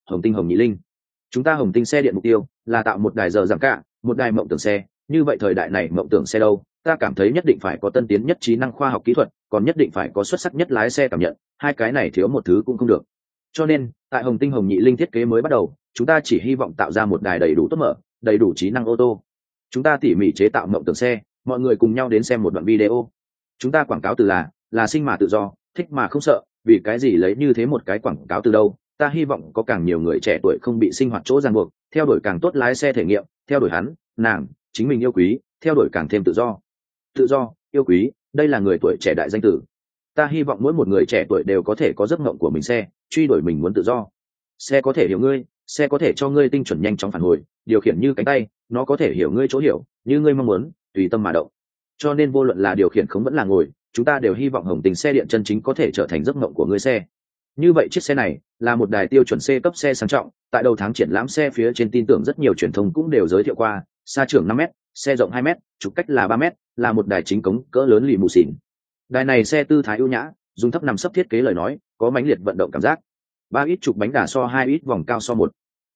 Hồng Tinh Hồng Nhị Linh. Chúng ta Hồng Tinh xe điện mục tiêu là tạo một đài giờ giảm cả, một đài mộng tưởng xe. Như vậy thời đại này mộng tưởng xe đâu, ta cảm thấy nhất định phải có tân tiến nhất trí năng khoa học kỹ thuật, còn nhất định phải có xuất sắc nhất lái xe cảm nhận, hai cái này thiếu một thứ cũng không được. Cho nên tại Hồng Tinh Hồng Nhị Linh thiết kế mới bắt đầu, chúng ta chỉ hy vọng tạo ra một đài đầy đủ tốt mở, đầy đủ trí năng ô tô. Chúng ta tỉ mỉ chế tạo mộng tưởng xe, mọi người cùng nhau đến xem một đoạn video. Chúng ta quảng cáo từ là sinh mà tự do, thích mà không sợ. Vì cái gì lấy như thế một cái quảng cáo từ đâu? Ta hy vọng có càng nhiều người trẻ tuổi không bị sinh hoạt chỗ ràng buộc, theo đuổi càng tốt lái xe thể nghiệm, theo đuổi hắn, nàng, chính mình yêu quý, theo đuổi càng thêm tự do. Tự do, yêu quý, đây là người tuổi trẻ đại danh tử. Ta hy vọng mỗi một người trẻ tuổi đều có thể có giấc mộng của mình xe, truy đuổi mình muốn tự do. Xe có thể hiểu ngươi, xe có thể cho ngươi tinh chuẩn nhanh chóng phản hồi, điều khiển như cánh tay, nó có thể hiểu ngươi chỗ hiểu, như ngươi mong muốn, tùy tâm mà động. Cho nên vô luận là điều khiển không vẫn là ngồi, chúng ta đều hy vọng Hồng Tinh xe điện chân chính có thể trở thành giấc mộng của ngươi xe. Như vậy chiếc xe này là một đài tiêu chuẩn C cấp xe sang trọng, tại đầu tháng triển lãm xe phía trên tin tưởng rất nhiều truyền thông cũng đều giới thiệu qua, xa trưởng 5m, xe rộng 2m, trục cách là 3m, là một đài chính cống cỡ lớn lì mù xỉn. Đài này xe tư thái ưu nhã, dùng thấp nằm sấp thiết kế lời nói, có mãnh liệt vận động cảm giác. 3 ít trục bánh đà so 2 ít vòng cao so 1.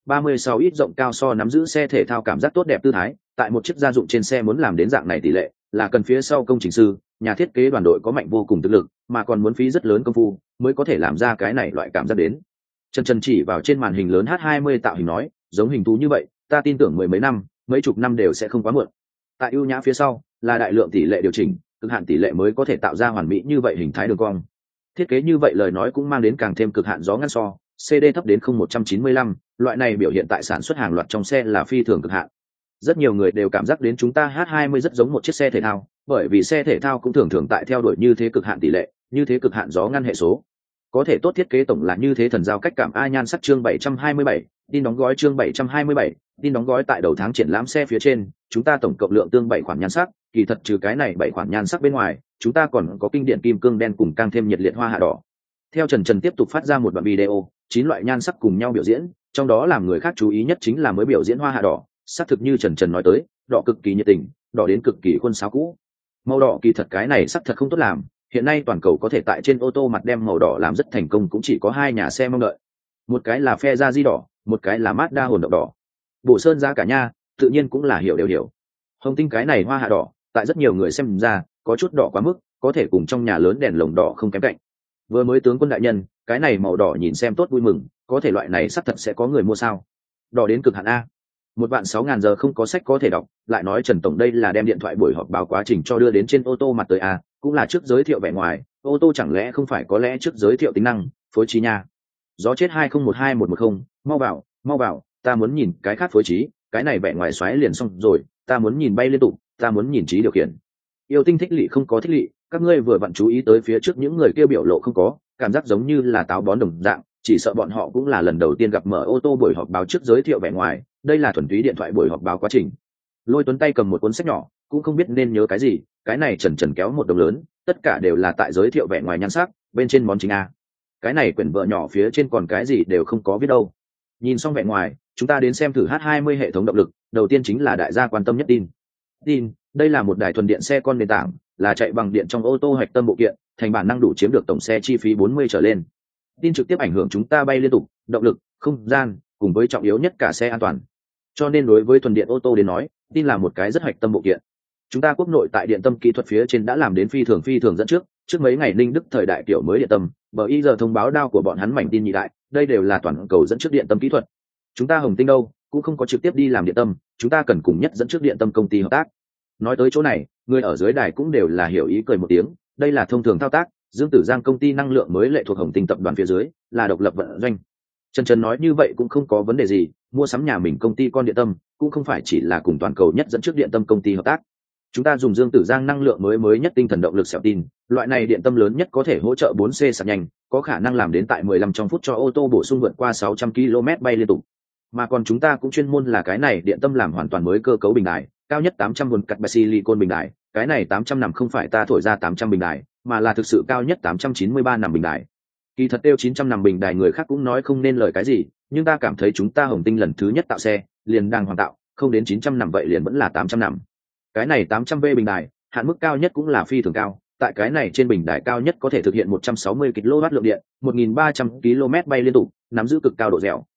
36 ít rộng cao so nắm giữ xe thể thao cảm giác tốt đẹp tư thái, tại một chiếc gia dụng trên xe muốn làm đến dạng này tỷ lệ, là cần phía sau công trình sư, nhà thiết kế đoàn đội có mạnh vô cùng thực lực, mà còn muốn phí rất lớn công phu mới có thể làm ra cái này loại cảm giác đến. Trần chỉ vào trên màn hình lớn H20 tạo hình nói, giống hình thú như vậy, ta tin tưởng mười mấy năm, mấy chục năm đều sẽ không quá muộn. Tại ưu nhã phía sau, là đại lượng tỷ lệ điều chỉnh, cực hạn tỷ lệ mới có thể tạo ra hoàn mỹ như vậy hình thái đường cong. Thiết kế như vậy lời nói cũng mang đến càng thêm cực hạn gió ngăn so, CD thấp đến 0195, loại này biểu hiện tại sản xuất hàng loạt trong xe là phi thường cực hạn. Rất nhiều người đều cảm giác đến chúng ta H20 rất giống một chiếc xe thể thao, bởi vì xe thể thao cũng thường thường tại theo đuổi như thế cực hạn tỷ lệ, như thế cực hạn gió ngăn hệ số. Có thể tốt thiết kế tổng là như thế thần giao cách cảm. A nhan sắc chương 727, tin đóng gói chương 727, tin đóng gói tại đầu tháng triển lãm xe phía trên, chúng ta tổng cộng lượng tương 7 khoản nhan sắc, kỳ thật trừ cái này 7 khoản nhan sắc bên ngoài, chúng ta còn có kinh điển kim cương đen cùng càng thêm nhiệt liệt hoa hạ đỏ. Theo Trần tiếp tục phát ra một đoạn video, 9 loại nhan sắc cùng nhau biểu diễn, trong đó làm người khác chú ý nhất chính là mới biểu diễn hoa hạ đỏ, xác thực như Trần nói tới, đỏ cực kỳ nhiệt tình, đỏ đến cực kỳ khuôn sáo cũ. Màu đỏ kỳ thật cái này sắc thật không tốt làm, hiện nay toàn cầu có thể tại trên ô tô mặt đem màu đỏ làm rất thành công cũng chỉ có hai nhà xe mong đợi, một cái là Ferrari đỏ, một cái là Mazda hồn động đỏ. Bổ sơn giá cả nha, tự nhiên cũng là hiểu đều hiểu. Hồng Tinh cái này hoa hạ đỏ, tại rất nhiều người xem ra có chút đỏ quá mức, có thể cùng trong nhà lớn đèn lồng đỏ không kém cạnh. Vừa mới tướng quân đại nhân, cái này màu đỏ nhìn xem tốt vui mừng, có thể loại này sắc thật sẽ có người mua sao? Đỏ đến cực hạn a. 1.600.000 giờ không có sách có thể đọc, lại nói Trần tổng đây là đem điện thoại buổi họp báo quá trình cho đưa đến trên ô tô mặt tới a, cũng là trước giới thiệu vẻ ngoài, ô tô chẳng lẽ không phải có lẽ trước giới thiệu tính năng, phối trí nha. Gió chết 2012110, mau vào, ta muốn nhìn cái khác phối trí, cái này vẻ ngoài xoáy liền xong rồi, ta muốn nhìn bay liên tục, ta muốn nhìn trí điều khiển. Yêu tinh thích lị không có thích lị, các ngươi vừa vặn chú ý tới phía trước những người kia biểu lộ không có, cảm giác giống như là táo bón đồng dạng, chỉ sợ bọn họ cũng là lần đầu tiên gặp mở ô tô buổi họp báo trước giới thiệu vẻ ngoài, đây là thuần túy điện thoại buổi họp báo quá trình. Lôi Tuấn tay cầm một cuốn sách nhỏ, cũng không biết nên nhớ cái gì, cái này Trần kéo một đồng lớn, tất cả đều là tại giới thiệu vẻ ngoài nhan sắc, bên trên món chính a. Cái này quyển vợ nhỏ phía trên còn cái gì đều không có viết đâu. Nhìn xong vẻ ngoài, chúng ta đến xem thử H20 hệ thống động lực, đầu tiên chính là đại gia quan tâm nhất tin, đây là một đài thuần điện xe con nền tảng, là chạy bằng điện trong ô tô hạch tâm bộ kiện, thành bản năng đủ chiếm được tổng xe chi phí 40 trở lên. Tin trực tiếp ảnh hưởng chúng ta bay liên tục, động lực, không gian, cùng với trọng yếu nhất cả xe an toàn. Cho nên đối với thuần điện ô tô đến nói, tin là một cái rất hạch tâm bộ kiện. Chúng ta quốc nội tại điện tâm kỹ thuật phía trên đã làm đến phi thường dẫn trước mấy ngày Ninh Đức thời đại kiểu mới điện tâm, bởi giờ thông báo đao của bọn hắn mảnh tin nhị đại, đây đều là toàn cầu dẫn trước điện tâm kỹ thuật. Chúng ta Hồng Tinh đâu, cũng không có trực tiếp đi làm điện tâm, chúng ta cần cùng nhất dẫn trước điện tâm công ty hợp tác. Nói tới chỗ này, người ở dưới đài cũng đều là hiểu ý cười một tiếng, đây là thông thường thao tác, Dương Tử Giang công ty năng lượng mới lệ thuộc Hồng Tinh tập đoàn phía dưới, là độc lập vận doanh. Trần nói như vậy cũng không có vấn đề gì, mua sắm nhà mình công ty con điện tâm, cũng không phải chỉ là cùng toàn cầu nhất dẫn trước điện tâm công ty hợp tác. Chúng ta dùng Dương Tử Giang năng lượng mới nhất tinh thần động lực xẻo tin, loại này điện tâm lớn nhất có thể hỗ trợ 4C sạc nhanh, có khả năng làm đến tại 15 trong phút cho ô tô bổ sung vượt qua 600 km bay liên tục. Mà còn chúng ta cũng chuyên môn là cái này điện tâm làm hoàn toàn mới cơ cấu bình đài, cao nhất 800 cắt silicon bình đài, cái này 800 nằm không phải ta thổi ra 800 bình đài, mà là thực sự cao nhất 893 nằm bình đài. Kỳ thật tiêu 900 nằm bình đài người khác cũng nói không nên lời cái gì, nhưng ta cảm thấy chúng ta Hồng Tinh lần thứ nhất tạo xe, liền đang hoàn tạo, không đến 900 nằm vậy liền vẫn là 800 nằm. Cái này 800V bình đài, hạn mức cao nhất cũng là phi thường cao, tại cái này trên bình đài cao nhất có thể thực hiện 160 kW lượng điện, 1300 km bay liên tục, nắm giữ cực cao độ dẻo.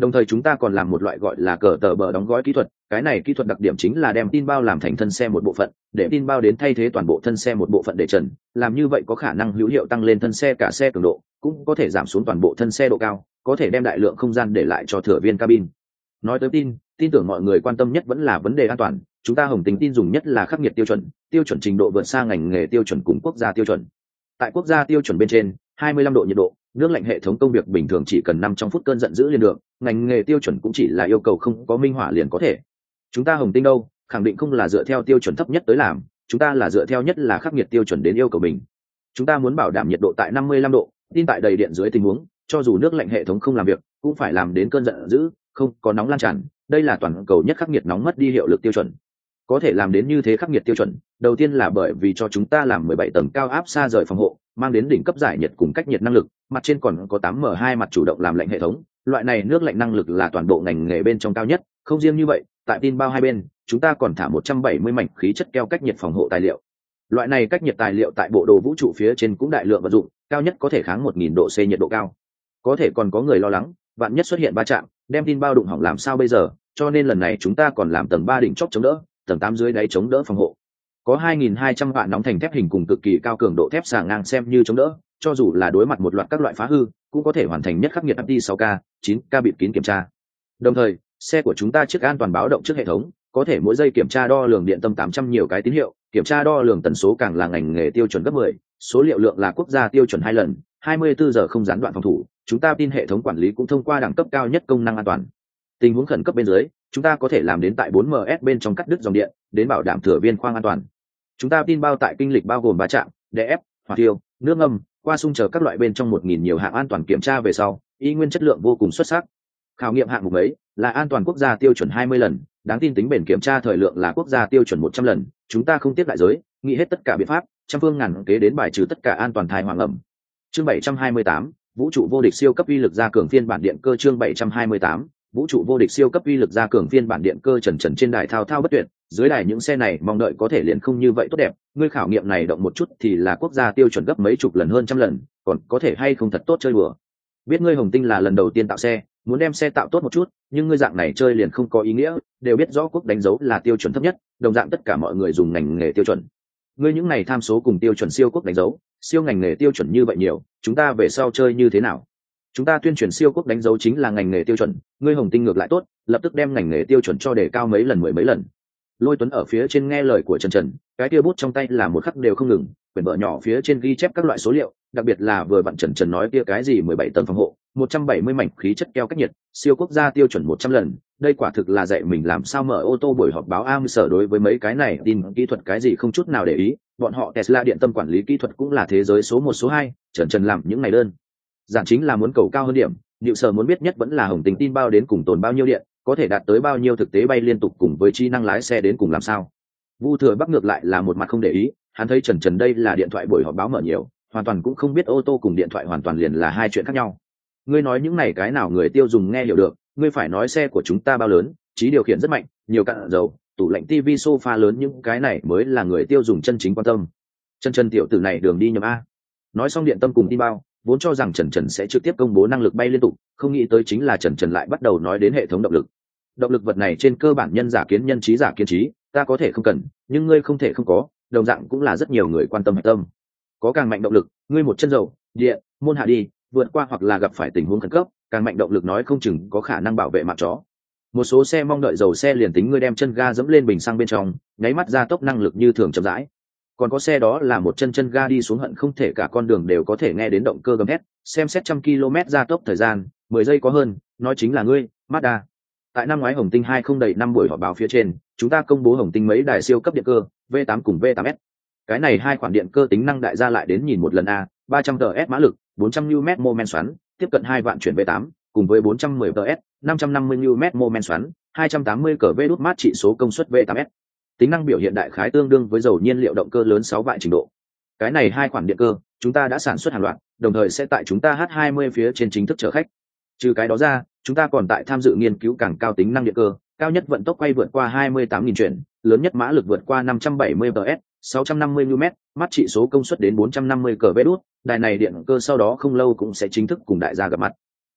Đồng thời chúng ta còn làm một loại gọi là cờ tờ bờ đóng gói kỹ thuật, cái này kỹ thuật đặc điểm chính là đem tin bao làm thành thân xe một bộ phận, để tin bao đến thay thế toàn bộ thân xe một bộ phận để trần, làm như vậy có khả năng hữu hiệu tăng lên thân xe cả xe cường độ, cũng có thể giảm xuống toàn bộ thân xe độ cao, có thể đem đại lượng không gian để lại cho thừa viên cabin. Nói tới tin tưởng mọi người quan tâm nhất vẫn là vấn đề an toàn, chúng ta Hồng Tính tin dùng nhất là khắc nghiệt tiêu chuẩn trình độ vượt xa ngành nghề tiêu chuẩn cùng quốc gia tiêu chuẩn. Tại quốc gia tiêu chuẩn bên trên 25 độ nhiệt độ, nước lạnh hệ thống công việc bình thường chỉ cần 5 trong phút cơn giận dữ liền được, ngành nghề tiêu chuẩn cũng chỉ là yêu cầu không có minh họa liền có thể. Chúng ta Hồng Tinh đâu, khẳng định không là dựa theo tiêu chuẩn thấp nhất tới làm, chúng ta là dựa theo nhất là khắc nghiệt tiêu chuẩn đến yêu cầu mình. Chúng ta muốn bảo đảm nhiệt độ tại 55 độ, tin tại đầy điện dưới tình huống, cho dù nước lạnh hệ thống không làm việc, cũng phải làm đến cơn giận dữ, không có nóng lan tràn, đây là toàn cầu nhất khắc nghiệt nóng mất đi hiệu lực tiêu chuẩn. Có thể làm đến như thế khắc nghiệt tiêu chuẩn, đầu tiên là bởi vì cho chúng ta làm 17 tầng cao áp xa rời phòng hộ, mang đến đỉnh cấp giải nhiệt cùng cách nhiệt năng lực, mặt trên còn có 8M2 mặt chủ động làm lạnh hệ thống, loại này nước lạnh năng lực là toàn bộ ngành nghề bên trong cao nhất. Không riêng như vậy, tại tin bao hai bên, chúng ta còn thả 170 mảnh khí chất keo cách nhiệt phòng hộ tài liệu. Loại này cách nhiệt tài liệu tại bộ đồ vũ trụ phía trên cũng đại lượng vận dụng, cao nhất có thể kháng 1000 độ C nhiệt độ cao. Có thể còn có người lo lắng, vạn nhất xuất hiện va chạm, đem tin bao đụng hỏng làm sao bây giờ, cho nên lần này chúng ta còn làm tầng 3 đỉnh chóp chống đỡ, tầng 8 dưới đáy chống đỡ phòng hộ. Có 2200 vạn nóng thành thép hình cùng cực kỳ cao cường độ thép xà ngang xem như chống đỡ, cho dù là đối mặt một loạt các loại phá hư, cũng có thể hoàn thành nhất khắc nghiệt FT6K, 9K bịt kín kiểm tra. Đồng thời, xe của chúng ta chiếc an toàn báo động trước hệ thống, có thể mỗi giây kiểm tra đo lường điện tâm 800 nhiều cái tín hiệu, kiểm tra đo lường tần số càng là ngành nghề tiêu chuẩn gấp 10, số liệu lượng là quốc gia tiêu chuẩn 2 lần, 24 giờ không gián đoạn phòng thủ, chúng ta tin hệ thống quản lý cũng thông qua đẳng cấp cao nhất công năng an toàn. Tình huống khẩn cấp bên dưới, chúng ta có thể làm đến tại 4ms bên trong cắt đứt dòng điện, đến bảo đảm thừa viên khoang an toàn. Chúng ta tin bao tại kinh lịch bao gồm va chạm, đè ép, hỏa thiêu, nước ngâm, qua sung chờ các loại bên trong 1000 nhiều hạng an toàn kiểm tra về sau, y nguyên chất lượng vô cùng xuất sắc. Khảo nghiệm hạng mục ấy là an toàn quốc gia tiêu chuẩn 20 lần, đáng tin tính bền kiểm tra thời lượng là quốc gia tiêu chuẩn 100 lần, chúng ta không tiếp đại giới, nghĩ hết tất cả biện pháp, trăm phương ngàn kế đến bài trừ tất cả an toàn thai hoàng ẩm. Chương 728, vũ trụ vô địch siêu cấp uy lực gia cường phiên bản điện cơ. Chương 728, vũ trụ vô địch siêu cấp uy lực gia cường phiên bản điện cơ. Trần trên đài thao thao bất tuyệt, dưới đài những xe này mong đợi có thể liền không như vậy tốt đẹp, ngươi khảo nghiệm này động một chút thì là quốc gia tiêu chuẩn gấp mấy chục lần hơn trăm lần, còn có thể hay không thật tốt chơi bừa. Biết ngươi Hồng Tinh là lần đầu tiên tạo xe, muốn đem xe tạo tốt một chút, nhưng ngươi dạng này chơi liền không có ý nghĩa, đều biết rõ quốc đánh dấu là tiêu chuẩn thấp nhất, đồng dạng tất cả mọi người dùng ngành nghề tiêu chuẩn. Ngươi những này tham số cùng tiêu chuẩn siêu quốc đánh dấu, siêu ngành nghề tiêu chuẩn như vậy nhiều, chúng ta về sau chơi như thế nào? Chúng ta tuyên truyền siêu quốc đánh dấu chính là ngành nghề tiêu chuẩn, ngươi Hồng Tinh ngược lại tốt, lập tức đem ngành nghề tiêu chuẩn cho đề cao mấy lần, mười mấy lần. Lôi Tuấn ở phía trên nghe lời của Trần, cái kia bút trong tay là một khắc đều không ngừng, quyển vở nhỏ phía trên ghi chép các loại số liệu, đặc biệt là vừa vặn Trần nói kia cái gì 17 tầng phòng hộ, 170 mảnh khí chất keo cách nhiệt, siêu quốc gia tiêu chuẩn 100 lần, đây quả thực là dạy mình làm sao mở ô tô buổi họp báo am sở. Đối với mấy cái này tin kỹ thuật cái gì không chút nào để ý, bọn họ Tesla điện tâm quản lý kỹ thuật cũng là thế giới số 1 số 2, Trần làm những này đơn giản chính là muốn cầu cao hơn điểm. Liệu sở muốn biết nhất vẫn là Hồng Tính tin bao đến cùng tồn bao nhiêu điện, có thể đạt tới bao nhiêu thực tế bay liên tục cùng với trí năng lái xe đến cùng làm sao. Vu Thừa Bắc ngược lại là một mặt không để ý, hắn thấy Trần đây là điện thoại buổi họp báo mở nhiều, hoàn toàn cũng không biết ô tô cùng điện thoại hoàn toàn liền là hai chuyện khác nhau. Ngươi nói những này cái nào người tiêu dùng nghe hiểu được, ngươi phải nói xe của chúng ta bao lớn, trí điều khiển rất mạnh, nhiều cặn dầu, tủ lạnh tivi sofa lớn, những cái này mới là người tiêu dùng chân chính quan tâm. Trần tiểu tử này đường đi nhầm a. Nói xong điện tâm cùng tin bao, vốn cho rằng Trần sẽ trực tiếp công bố năng lực bay liên tục, không nghĩ tới chính là Trần lại bắt đầu nói đến hệ thống động lực. Động lực vật này trên cơ bản nhân giả kiến nhân, trí giả kiến trí, ta có thể không cần, nhưng ngươi không thể không có, đồng dạng cũng là rất nhiều người quan tâm hạch tâm. Có càng mạnh động lực, ngươi một chân dầu, điện, môn hạ đi, vượt qua hoặc là gặp phải tình huống khẩn cấp, càng mạnh động lực nói không chừng có khả năng bảo vệ mạng chó. Một số xe mong đợi dầu xe liền tính ngươi đem chân ga dẫm lên bình xăng bên trong, nháy mắt gia tốc năng lực như thường chậm rãi. Còn có xe đó là một chân ga đi xuống hận không thể cả con đường đều có thể nghe đến động cơ gầm thét, xem xét 100 km gia tốc thời gian 10 giây có hơn, nói chính là ngươi, Mazda. Tại năm ngoái Hồng Tinh 2 không đầy năm buổi họp báo phía trên, chúng ta công bố Hồng Tinh mấy đài siêu cấp điện cơ, V8 cùng V8S. Cái này hai khoản điện cơ tính năng đại gia lại đến nhìn một lần a, 300 PS mã lực, 400 Nm mô men xoắn, tiếp cận 2 vạn chuyển V8, cùng với 410 PS, 550 Nm mô men xoắn, 280 cv đút mát trị số công suất V8S. Tính năng biểu hiện đại khái tương đương với dầu nhiên liệu động cơ lớn 6 vạn trình độ. Cái này hai khoản điện cơ, chúng ta đã sản xuất hàng loạt, đồng thời sẽ tại chúng ta H20 phía trên chính thức chở khách. Trừ cái đó ra, chúng ta còn tại tham dự nghiên cứu càng cao tính năng điện cơ, cao nhất vận tốc quay vượt qua 28.000 chuyển, lớn nhất mã lực vượt qua 570 PS, 650 Nm, mắt trị số công suất đến 450 cv đút. Đài này điện cơ sau đó không lâu cũng sẽ chính thức cùng đại gia gặp mặt.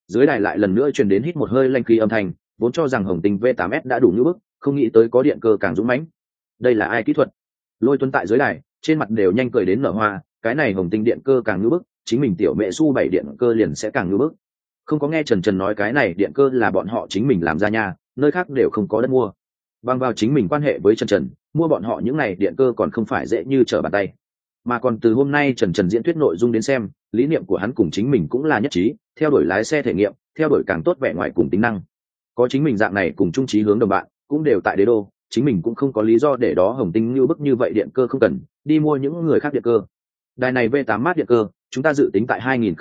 Dưới đài lại lần nữa truyền đến hít một hơi lanh khí âm thanh, vốn cho rằng hồng tinh V8S đã đủ như bức, không nghĩ tới có điện cơ càng dũng mãnh. Đây là ai kỹ thuật? Lôi Tuấn tại dưới đài trên mặt đều nhanh cười đến nở hoa, cái này hồng tinh điện cơ càng như bức, chính mình tiểu mẹ su 7 điện cơ liền sẽ càng như bức. Không có nghe Trần Trần nói cái này điện cơ là bọn họ chính mình làm ra nha, nơi khác đều không có đất mua. Bằng vào chính mình quan hệ với Trần Trần, mua bọn họ những này điện cơ còn không phải dễ như trở bàn tay. Mà còn từ hôm nay Trần Trần diễn thuyết nội dung đến xem, lý niệm của hắn cùng chính mình cũng là nhất trí, theo đuổi lái xe thể nghiệm, theo đuổi càng tốt vẻ ngoài cùng tính năng. Có chính mình dạng này cùng chung chí hướng đồng bạn, cũng đều tại đế đô, chính mình cũng không có lý do để đó hồng tinh như bức như vậy điện cơ không cần đi mua những người khác điện cơ. Đài này V8 mát điện cơ, chúng ta dự tính tại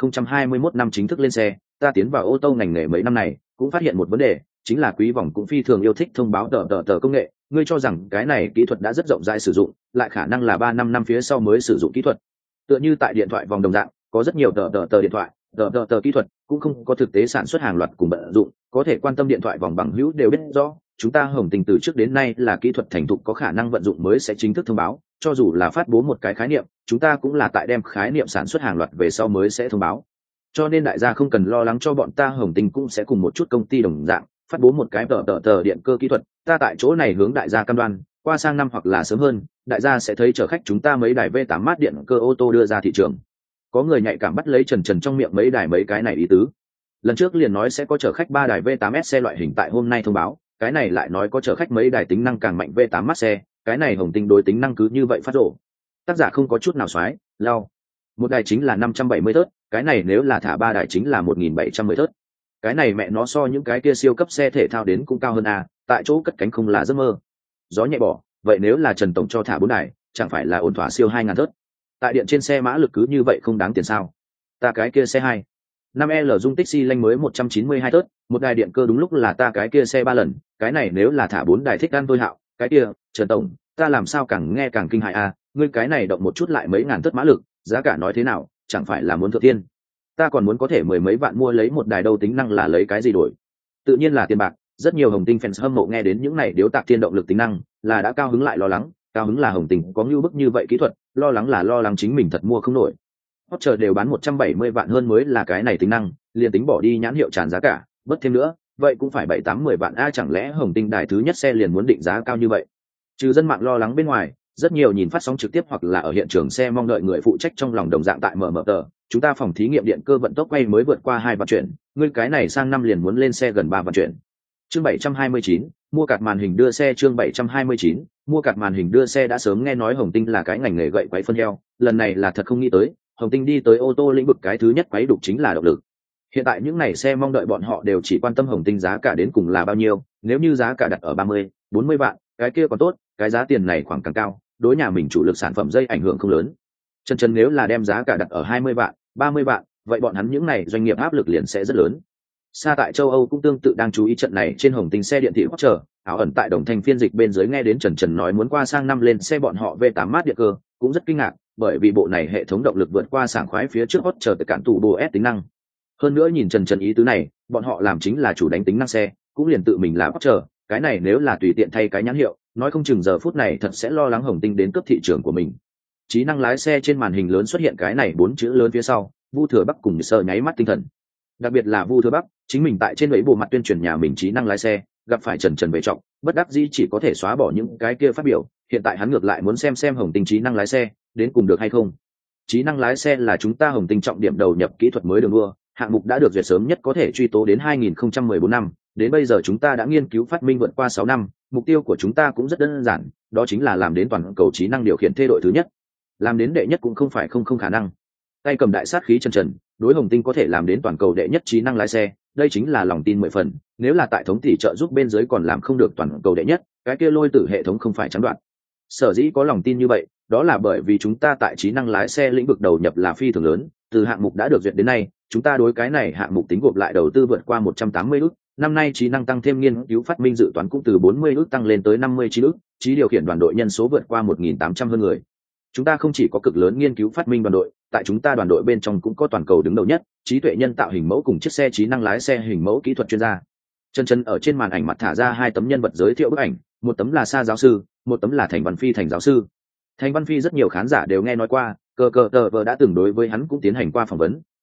2021 năm chính thức lên xe, ta tiến vào ô tô ngành nghề mấy năm này, cũng phát hiện một vấn đề, chính là quý vòng cũng phi thường yêu thích thông báo tờ công nghệ, ngươi cho rằng cái này kỹ thuật đã rất rộng rãi sử dụng, lại khả năng là 3-5 năm phía sau mới sử dụng kỹ thuật. Tựa như tại điện thoại vòng đồng dạng, có rất nhiều tờ điện thoại, tờ kỹ thuật cũng không có thực tế sản xuất hàng loạt cùng bận dụng, có thể quan tâm điện thoại vòng bằng hữu đều biết rõ, chúng ta Hồng Tình từ trước đến nay là kỹ thuật thành thục có khả năng vận dụng mới sẽ chính thức thông báo, cho dù là phát bố một cái khái niệm, chúng ta cũng là tại đem khái niệm sản xuất hàng loạt về sau mới sẽ thông báo. Cho nên đại gia không cần lo lắng cho bọn ta Hồng Tình cũng sẽ cùng một chút công ty đồng dạng, phát bố một cái tờ điện cơ kỹ thuật, ta tại chỗ này hướng đại gia cam đoan, qua sang năm hoặc là sớm hơn, đại gia sẽ thấy chở khách chúng ta mấy đài V8 mát điện cơ ô tô đưa ra thị trường. Có người nhạy cảm bắt lấy Trần Trần trong miệng mấy cái này ý tứ. Lần trước liền nói sẽ có chở khách 3 đài V8S xe loại hình tại hôm nay thông báo, cái này lại nói có chở khách mấy đài tính năng càng mạnh V8 mắt xe, cái này Hồng Tinh đối tính năng cứ như vậy phát rổ. Tác giả không có chút nào xoái, lao. Một đài chính là 570 thớt, cái này nếu là thả 3 đài chính là 1710 thớt. Cái này mẹ nó so những cái kia siêu cấp xe thể thao đến cũng cao hơn à, tại chỗ cất cánh không là giấc mơ. Gió nhẹ bỏ, vậy nếu là Trần tổng cho thả 4 đài, chẳng phải là ổn thỏa siêu 2000 thớt. Tại điện trên xe mã lực cứ như vậy không đáng tiền sao? Ta cái kia xe 2 5L dung tích xi lanh mới 192 tớt, một đài điện cơ đúng lúc là ta cái kia xe 3 lần, cái này nếu là thả 4 đài thích ăn tôi hạo, cái kia, Trần tổng, ta làm sao càng nghe càng kinh hại à, ngươi cái này động một chút lại mấy ngàn tớt mã lực, giá cả nói thế nào, chẳng phải là muốn thượng thiên. Ta còn muốn có thể mười mấy vạn mua lấy một đài đâu tính năng là lấy cái gì đổi? Tự nhiên là tiền bạc, rất nhiều Hồng Tinh fans hâm mộ nghe đến những này điếu tạc thiên động lực tính năng, là đã cao hứng lại lo lắng, cao hứng là Hồng Tinh có như bức như vậy kỹ thuật, lo lắng là lo lắng chính mình thật mua không nổi. Porsche đều bán 170 vạn hơn mới là cái này tính năng, liền tính bỏ đi nhãn hiệu tràn giá cả, bất thêm nữa, vậy cũng phải 7-8-10 vạn a, chẳng lẽ Hồng Tinh đài thứ nhất xe liền muốn định giá cao như vậy? Trừ dân mạng lo lắng bên ngoài, rất nhiều nhìn phát sóng trực tiếp hoặc là ở hiện trường xe mong đợi người phụ trách trong lòng đồng dạng tại mở tờ, chúng ta phòng thí nghiệm điện cơ vận tốc quay mới vượt qua 2 vạn chuyển, ngươi cái này sang năm liền muốn lên xe gần 3 vạn chuyển. Chương 729, mua card màn hình đưa xe. Chương 729, mua card màn hình đưa xe. Đã sớm nghe nói Hồng Tinh là cái ngành nghề gậy quấy phân heo, lần này là thật không nghĩ tới, Hồng Tinh đi tới ô tô lĩnh vực cái thứ nhất quấy đục chính là động lực. Hiện tại những này xe mong đợi bọn họ đều chỉ quan tâm Hồng Tinh giá cả đến cùng là bao nhiêu, nếu như giá cả đặt ở 30-40 vạn, cái kia còn tốt, cái giá tiền này khoảng càng cao, đối nhà mình chủ lực sản phẩm dây ảnh hưởng không lớn. Chân nếu là đem giá cả đặt ở 20 vạn, 30 vạn, vậy bọn hắn những này doanh nghiệp áp lực liền sẽ rất lớn. Xa tại châu Âu cũng tương tự đang chú ý trận này trên Hồng Tinh xe điện thị Porsche, ảo ẩn tại đồng thanh phiên dịch bên dưới nghe đến Trần nói muốn qua sang năm lên xe bọn họ V8 mát điện cơ, cũng rất kinh ngạc, bởi vì bộ này hệ thống động lực vượt qua sảng khoái phía trước Porsche từ cản tủ bồ S tính năng. Hơn nữa nhìn Trần ý tứ này, bọn họ làm chính là chủ đánh tính năng xe, cũng liền tự mình là Porsche, cái này nếu là tùy tiện thay cái nhãn hiệu, nói không chừng giờ phút này thật sẽ lo lắng Hồng Tinh đến cướp thị trường của mình. Trí năng lái xe trên màn hình lớn xuất hiện cái này 4 chữ lớn phía sau, Vu Thừa Bắc cùng Sơ nháy mắt tinh thần. Đặc biệt là Vu Thừa Bắc, chính mình tại trên ấy bộ mặt tuyên truyền nhà mình trí năng lái xe, gặp phải Trần về trọng, bất đắc dĩ chỉ có thể xóa bỏ những cái kia phát biểu, hiện tại hắn ngược lại muốn xem Hồng Tinh trí năng lái xe đến cùng được hay không. Trí năng lái xe là chúng ta Hồng Tinh trọng điểm đầu nhập kỹ thuật mới đường đua, hạng mục đã được duyệt sớm nhất có thể truy tố đến 2014 năm, đến bây giờ chúng ta đã nghiên cứu phát minh vượt qua 6 năm, mục tiêu của chúng ta cũng rất đơn giản, đó chính là làm đến toàn cầu trí năng điều khiển thê đội thứ nhất. Làm đến đệ nhất cũng không phải không khả năng. Tay cầm đại sát khí Trần, đối Hồng Tinh có thể làm đến toàn cầu đệ nhất trí năng lái xe, đây chính là lòng tin 10 phần, nếu là tại thống tỷ trợ giúp bên dưới còn làm không được toàn cầu đệ nhất, cái kia lôi tử hệ thống không phải chán đoạn. Sở dĩ có lòng tin như vậy, đó là bởi vì chúng ta tại trí năng lái xe lĩnh vực đầu nhập là phi thường lớn, từ hạng mục đã được duyệt đến nay, chúng ta đối cái này hạng mục tính gộp lại đầu tư vượt qua 180 ức, năm nay trí năng tăng thêm nghiên cứu phát minh dự toán cũng từ 40 ức tăng lên tới 59 ức, trí điều khiển đoàn đội nhân số vượt qua 1.800 hơn người. Chúng ta không chỉ có cực lớn nghiên cứu phát minh đoàn đội, tại chúng ta đoàn đội bên trong cũng có toàn cầu đứng đầu nhất, trí tuệ nhân tạo hình mẫu cùng chiếc xe trí năng lái xe hình mẫu kỹ thuật chuyên gia. Trần ở trên màn ảnh mặt thả ra 2 tấm nhân vật giới thiệu bức ảnh, một tấm là Sa giáo sư, một tấm là Thành Văn Phi Thành giáo sư. Thành Văn Phi rất nhiều khán giả đều nghe nói qua, cờ đã từng đối với hắn cũng tiến hành qua phỏng vấn,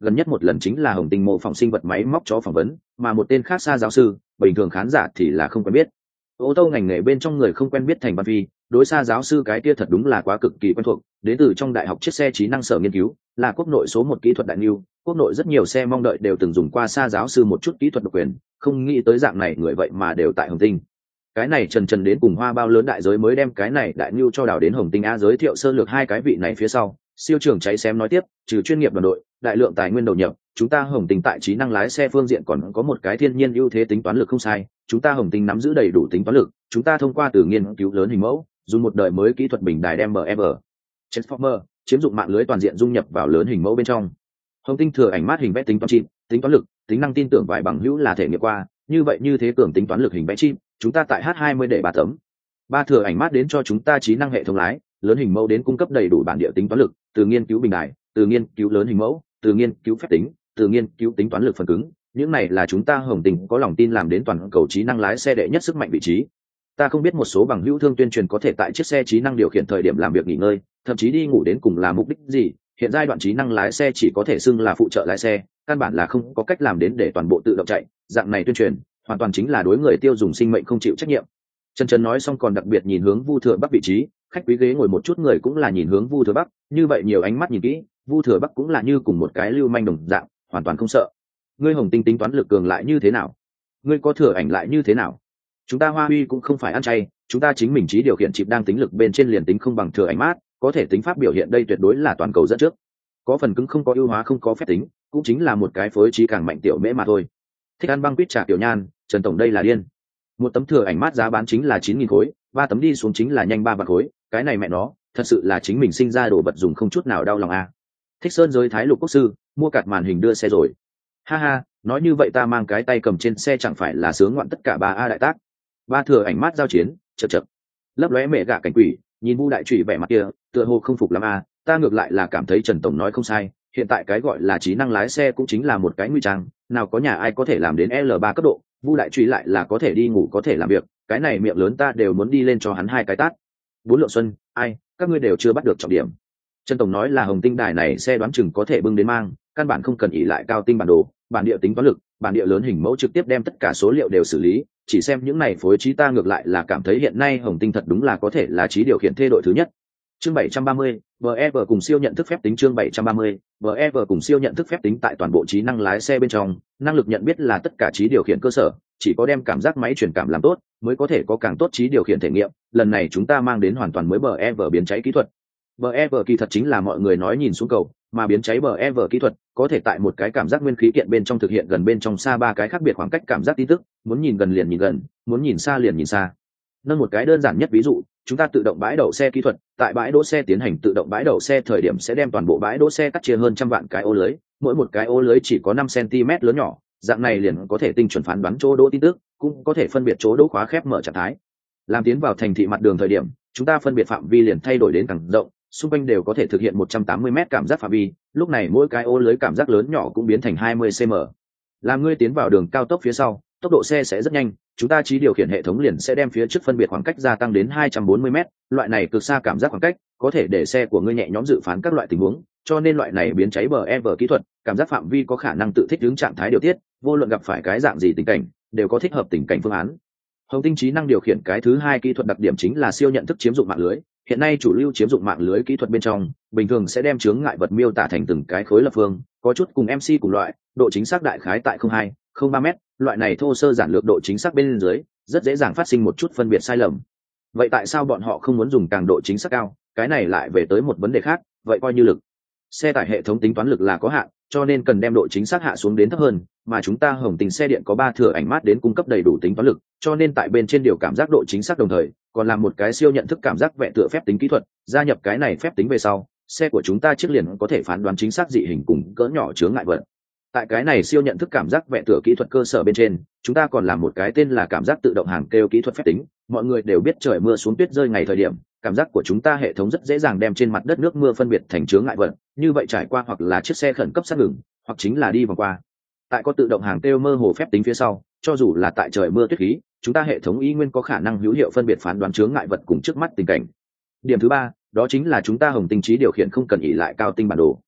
gần nhất một lần chính là Hồng Tinh mô phỏng sinh vật máy móc chó phỏng vấn, mà một tên khác xa giáo sư, bình thường khán giả thì là không quen biết. Ô tô ngành nghề bên trong người không quen biết Thành Văn Phi, đối xa giáo sư cái kia thật đúng là quá cực kỳ quen thuộc, đến từ trong đại học chiếc xe trí năng sở nghiên cứu, là quốc nội số một kỹ thuật đại lưu, quốc nội rất nhiều xe mong đợi đều từng dùng qua xa giáo sư một chút kỹ thuật độc quyền, không nghĩ tới dạng này người vậy mà đều tại Hồng Tinh. Cái này trần đến cùng hoa bao lớn đại giới mới đem cái này đại lưu cho đào đến Hồng Tinh. A giới thiệu sơ lược hai cái vị này phía sau, siêu trưởng cháy xém nói tiếp, trừ chuyên nghiệp đoàn đội, đại lượng tài nguyên đầu nhập, chúng ta Hồng Tinh tại trí năng lái xe phương diện còn có một cái thiên nhiên ưu thế tính toán lực không sai, chúng ta Hồng Tinh nắm giữ đầy đủ tính toán lực, chúng ta thông qua từ nghiên cứu lớn hình mẫu, dùng một đời mới kỹ thuật bình đài đem MFR Transformer chiếm dụng mạng lưới toàn diện dung nhập vào lớn hình mẫu bên trong. Hồng Tinh thừa ảnh mát hình vẽ tính toán chip, tính toán lực, tính năng tin tưởng vài bằng hữu là thể nghiệm qua, như vậy như thế cường tính toán lực hình vẽ chip, chúng ta tại H20 để 3 tấm. Ba thừa ảnh mát đến cho chúng ta trí năng hệ thống lái, lớn hình mẫu đến cung cấp đầy đủ bản địa tính toán lực, từ nghiên cứu bình đài, từ nghiên cứu lớn hình mẫu, từ nghiên cứu phép tính, từ nghiên cứu tính toán lực phần cứng, những này là chúng ta Hồng Tinh có lòng tin làm đến toàn cầu trí năng lái xe đệ nhất sức mạnh vị trí. Ta không biết một số bằng hữu thương tuyên truyền có thể tại chiếc xe trí năng điều khiển thời điểm làm việc nghỉ ngơi, thậm chí đi ngủ đến cùng là mục đích gì, hiện giai đoạn trí năng lái xe chỉ có thể xưng là phụ trợ lái xe, căn bản là không có cách làm đến để toàn bộ tự động chạy, dạng này tuyên truyền hoàn toàn chính là đối người tiêu dùng sinh mệnh không chịu trách nhiệm. Trần nói xong còn đặc biệt nhìn hướng Vu Thừa Bắc vị trí, khách quý ghế ngồi một chút người cũng là nhìn hướng Vu Thừa Bắc, như vậy nhiều ánh mắt nhìn kỹ, Vu Thừa Bắc cũng là như cùng một cái lưu manh đồng dạng, hoàn toàn không sợ. Ngươi Hồng Tinh tính toán lực cường lại như thế nào? Ngươi có thừa ảnh lại như thế nào? Chúng ta Hoa Huy cũng không phải ăn chay, chúng ta chính mình trí điều khiển chip đang tính lực bên trên liền tính không bằng thừa ảnh mát, có thể tính pháp biểu hiện đây tuyệt đối là toàn cầu dẫn trước. Có phần cứng không có ưu hóa không có phép tính, cũng chính là một cái phối trí càng mạnh tiểu mễ mà thôi. Thích ăn băng quýt trà tiểu nhan, Trần tổng đây là điên. Một tấm thừa ảnh mát giá bán chính là 9.000 khối, 3 tấm đi xuống chính là nhanh 3 vạn khối, cái này mẹ nó, thật sự là chính mình sinh ra đồ vật dùng không chút nào đau lòng a. Thích Sơn giới Thái Lục Quốc sư, mua cạt màn hình đưa xe rồi. Ha ha, nói như vậy ta mang cái tay cầm trên xe chẳng phải là sướng ngoạn tất cả 3A đại tác. Ba thừa ảnh mát giao chiến, chậc. Lấp lóe mẹ gạ cảnh quỷ, nhìn Vu đại trụy vẻ mặt kia, tựa hồ không phục lắm a, ta ngược lại là cảm thấy Trần tổng nói không sai, hiện tại cái gọi là trí năng lái xe cũng chính là một cái nguy trang, nào có nhà ai có thể làm đến L3 cấp độ, Vu đại trụy lại là có thể đi ngủ có thể làm việc, cái này miệng lớn ta đều muốn đi lên cho hắn 2 cái tát. Bốn Lượng Xuân, ai, các ngươi đều chưa bắt được trọng điểm. Trần tổng nói là Hồng Tinh đài này xe đoán chừng có thể bưng đến mang, căn bản không cần ỷ lại cao tinh bản đồ, bản địa tính toán lực, bản địa lớn hình mẫu trực tiếp đem tất cả số liệu đều xử lý, chỉ xem những này phối trí ta ngược lại là cảm thấy hiện nay Hồng Tinh thật đúng là có thể là trí điều khiển thê đội thứ nhất. Chương 730, VEV cùng siêu nhận thức phép tính. Chương 730, VEV cùng siêu nhận thức phép tính tại toàn bộ trí năng lái xe bên trong, năng lực nhận biết là tất cả trí điều khiển cơ sở, chỉ có đem cảm giác máy truyền cảm làm tốt, mới có thể có càng tốt trí điều khiển thể nghiệm. Lần này chúng ta mang đến hoàn toàn mới VEV biến cháy kỹ thuật. VEV kỳ thật chính là mọi người nói nhìn xuống cầu, mà biến cháy VEV kỹ thuật có thể tại một cái cảm giác nguyên khí kiện bên trong thực hiện gần bên trong xa 3 cái khác biệt khoảng cách cảm giác tin tức, muốn nhìn gần liền nhìn gần, muốn nhìn xa liền nhìn xa. Nâng một cái đơn giản nhất ví dụ, chúng ta tự động bãi đậu xe kỹ thuật, tại bãi đỗ xe tiến hành tự động bãi đậu xe thời điểm sẽ đem toàn bộ bãi đỗ xe cắt chia hơn trăm vạn cái ô lưới, mỗi một cái ô lưới chỉ có 5 cm lớn nhỏ, dạng này liền có thể tinh chuẩn phán đoán chỗ đỗ tin tức, cũng có thể phân biệt chỗ đỗ khóa khép mở trạng thái. Làm tiến vào thành thị mặt đường thời điểm, chúng ta phân biệt phạm vi liền thay đổi đến càng rộng, xung quanh đều có thể thực hiện 180 m cảm giác phạm vi, lúc này mỗi cái ô lưới cảm giác lớn nhỏ cũng biến thành 20 cm. Làm ngươi tiến vào đường cao tốc phía sau, tốc độ xe sẽ rất nhanh, chúng ta trí điều khiển hệ thống liền sẽ đem phía trước phân biệt khoảng cách gia tăng đến 240 m, loại này cực xa cảm giác khoảng cách, có thể để xe của ngươi nhẹ nhõm dự phán các loại tình huống, cho nên loại này biến cháy BEV kỹ thuật, cảm giác phạm vi có khả năng tự thích ứng trạng thái điều tiết, vô luận gặp phải cái dạng gì tình cảnh, đều có thích hợp tình cảnh phương án. Hồng Tinh trí năng điều khiển cái thứ hai kỹ thuật đặc điểm chính là siêu nhận thức chiếm dụng mạng lưới. Hiện nay chủ lưu chiếm dụng mạng lưới kỹ thuật bên trong, bình thường sẽ đem chướng ngại vật miêu tả thành từng cái khối lập phương, có chút cùng MC cùng loại, độ chính xác đại khái tại 02, 03 m, loại này thô sơ giản lược độ chính xác bên dưới, rất dễ dàng phát sinh một chút phân biệt sai lầm. Vậy tại sao bọn họ không muốn dùng càng độ chính xác cao? Cái này lại về tới một vấn đề khác, vậy coi như lực xe tải hệ thống tính toán lực là có hạn, cho nên cần đem độ chính xác hạ xuống đến thấp hơn, mà chúng ta Hồng Tinh xe điện có 3 thừa ảnh mát đến cung cấp đầy đủ tính toán lực, cho nên tại bên trên điều cảm giác độ chính xác đồng thời, còn làm một cái siêu nhận thức cảm giác vẽ tựa phép tính kỹ thuật, gia nhập cái này phép tính về sau, xe của chúng ta chiếc liền có thể phán đoán chính xác dị hình cùng cỡ nhỏ chướng ngại vật. Tại cái này siêu nhận thức cảm giác vẽ tựa kỹ thuật cơ sở bên trên, chúng ta còn làm một cái tên là cảm giác tự động hàng kêu kỹ thuật phép tính. Mọi người đều biết trời mưa xuống tuyết rơi ngày thời điểm, cảm giác của chúng ta hệ thống rất dễ dàng đem trên mặt đất nước mưa phân biệt thành chướng ngại vật, như vậy trải qua hoặc là chiếc xe khẩn cấp sát ngừng, hoặc chính là đi vòng qua. Tại có tự động hàng kêu mơ hồ phép tính phía sau, cho dù là tại trời mưa tuyết khí, chúng ta hệ thống y nguyên có khả năng hữu hiệu phân biệt phán đoán chướng ngại vật cùng trước mắt tình cảnh. Điểm thứ ba, đó chính là chúng ta Hồng Tinh trí điều khiển không cần ỷ lại cao tinh bản đồ.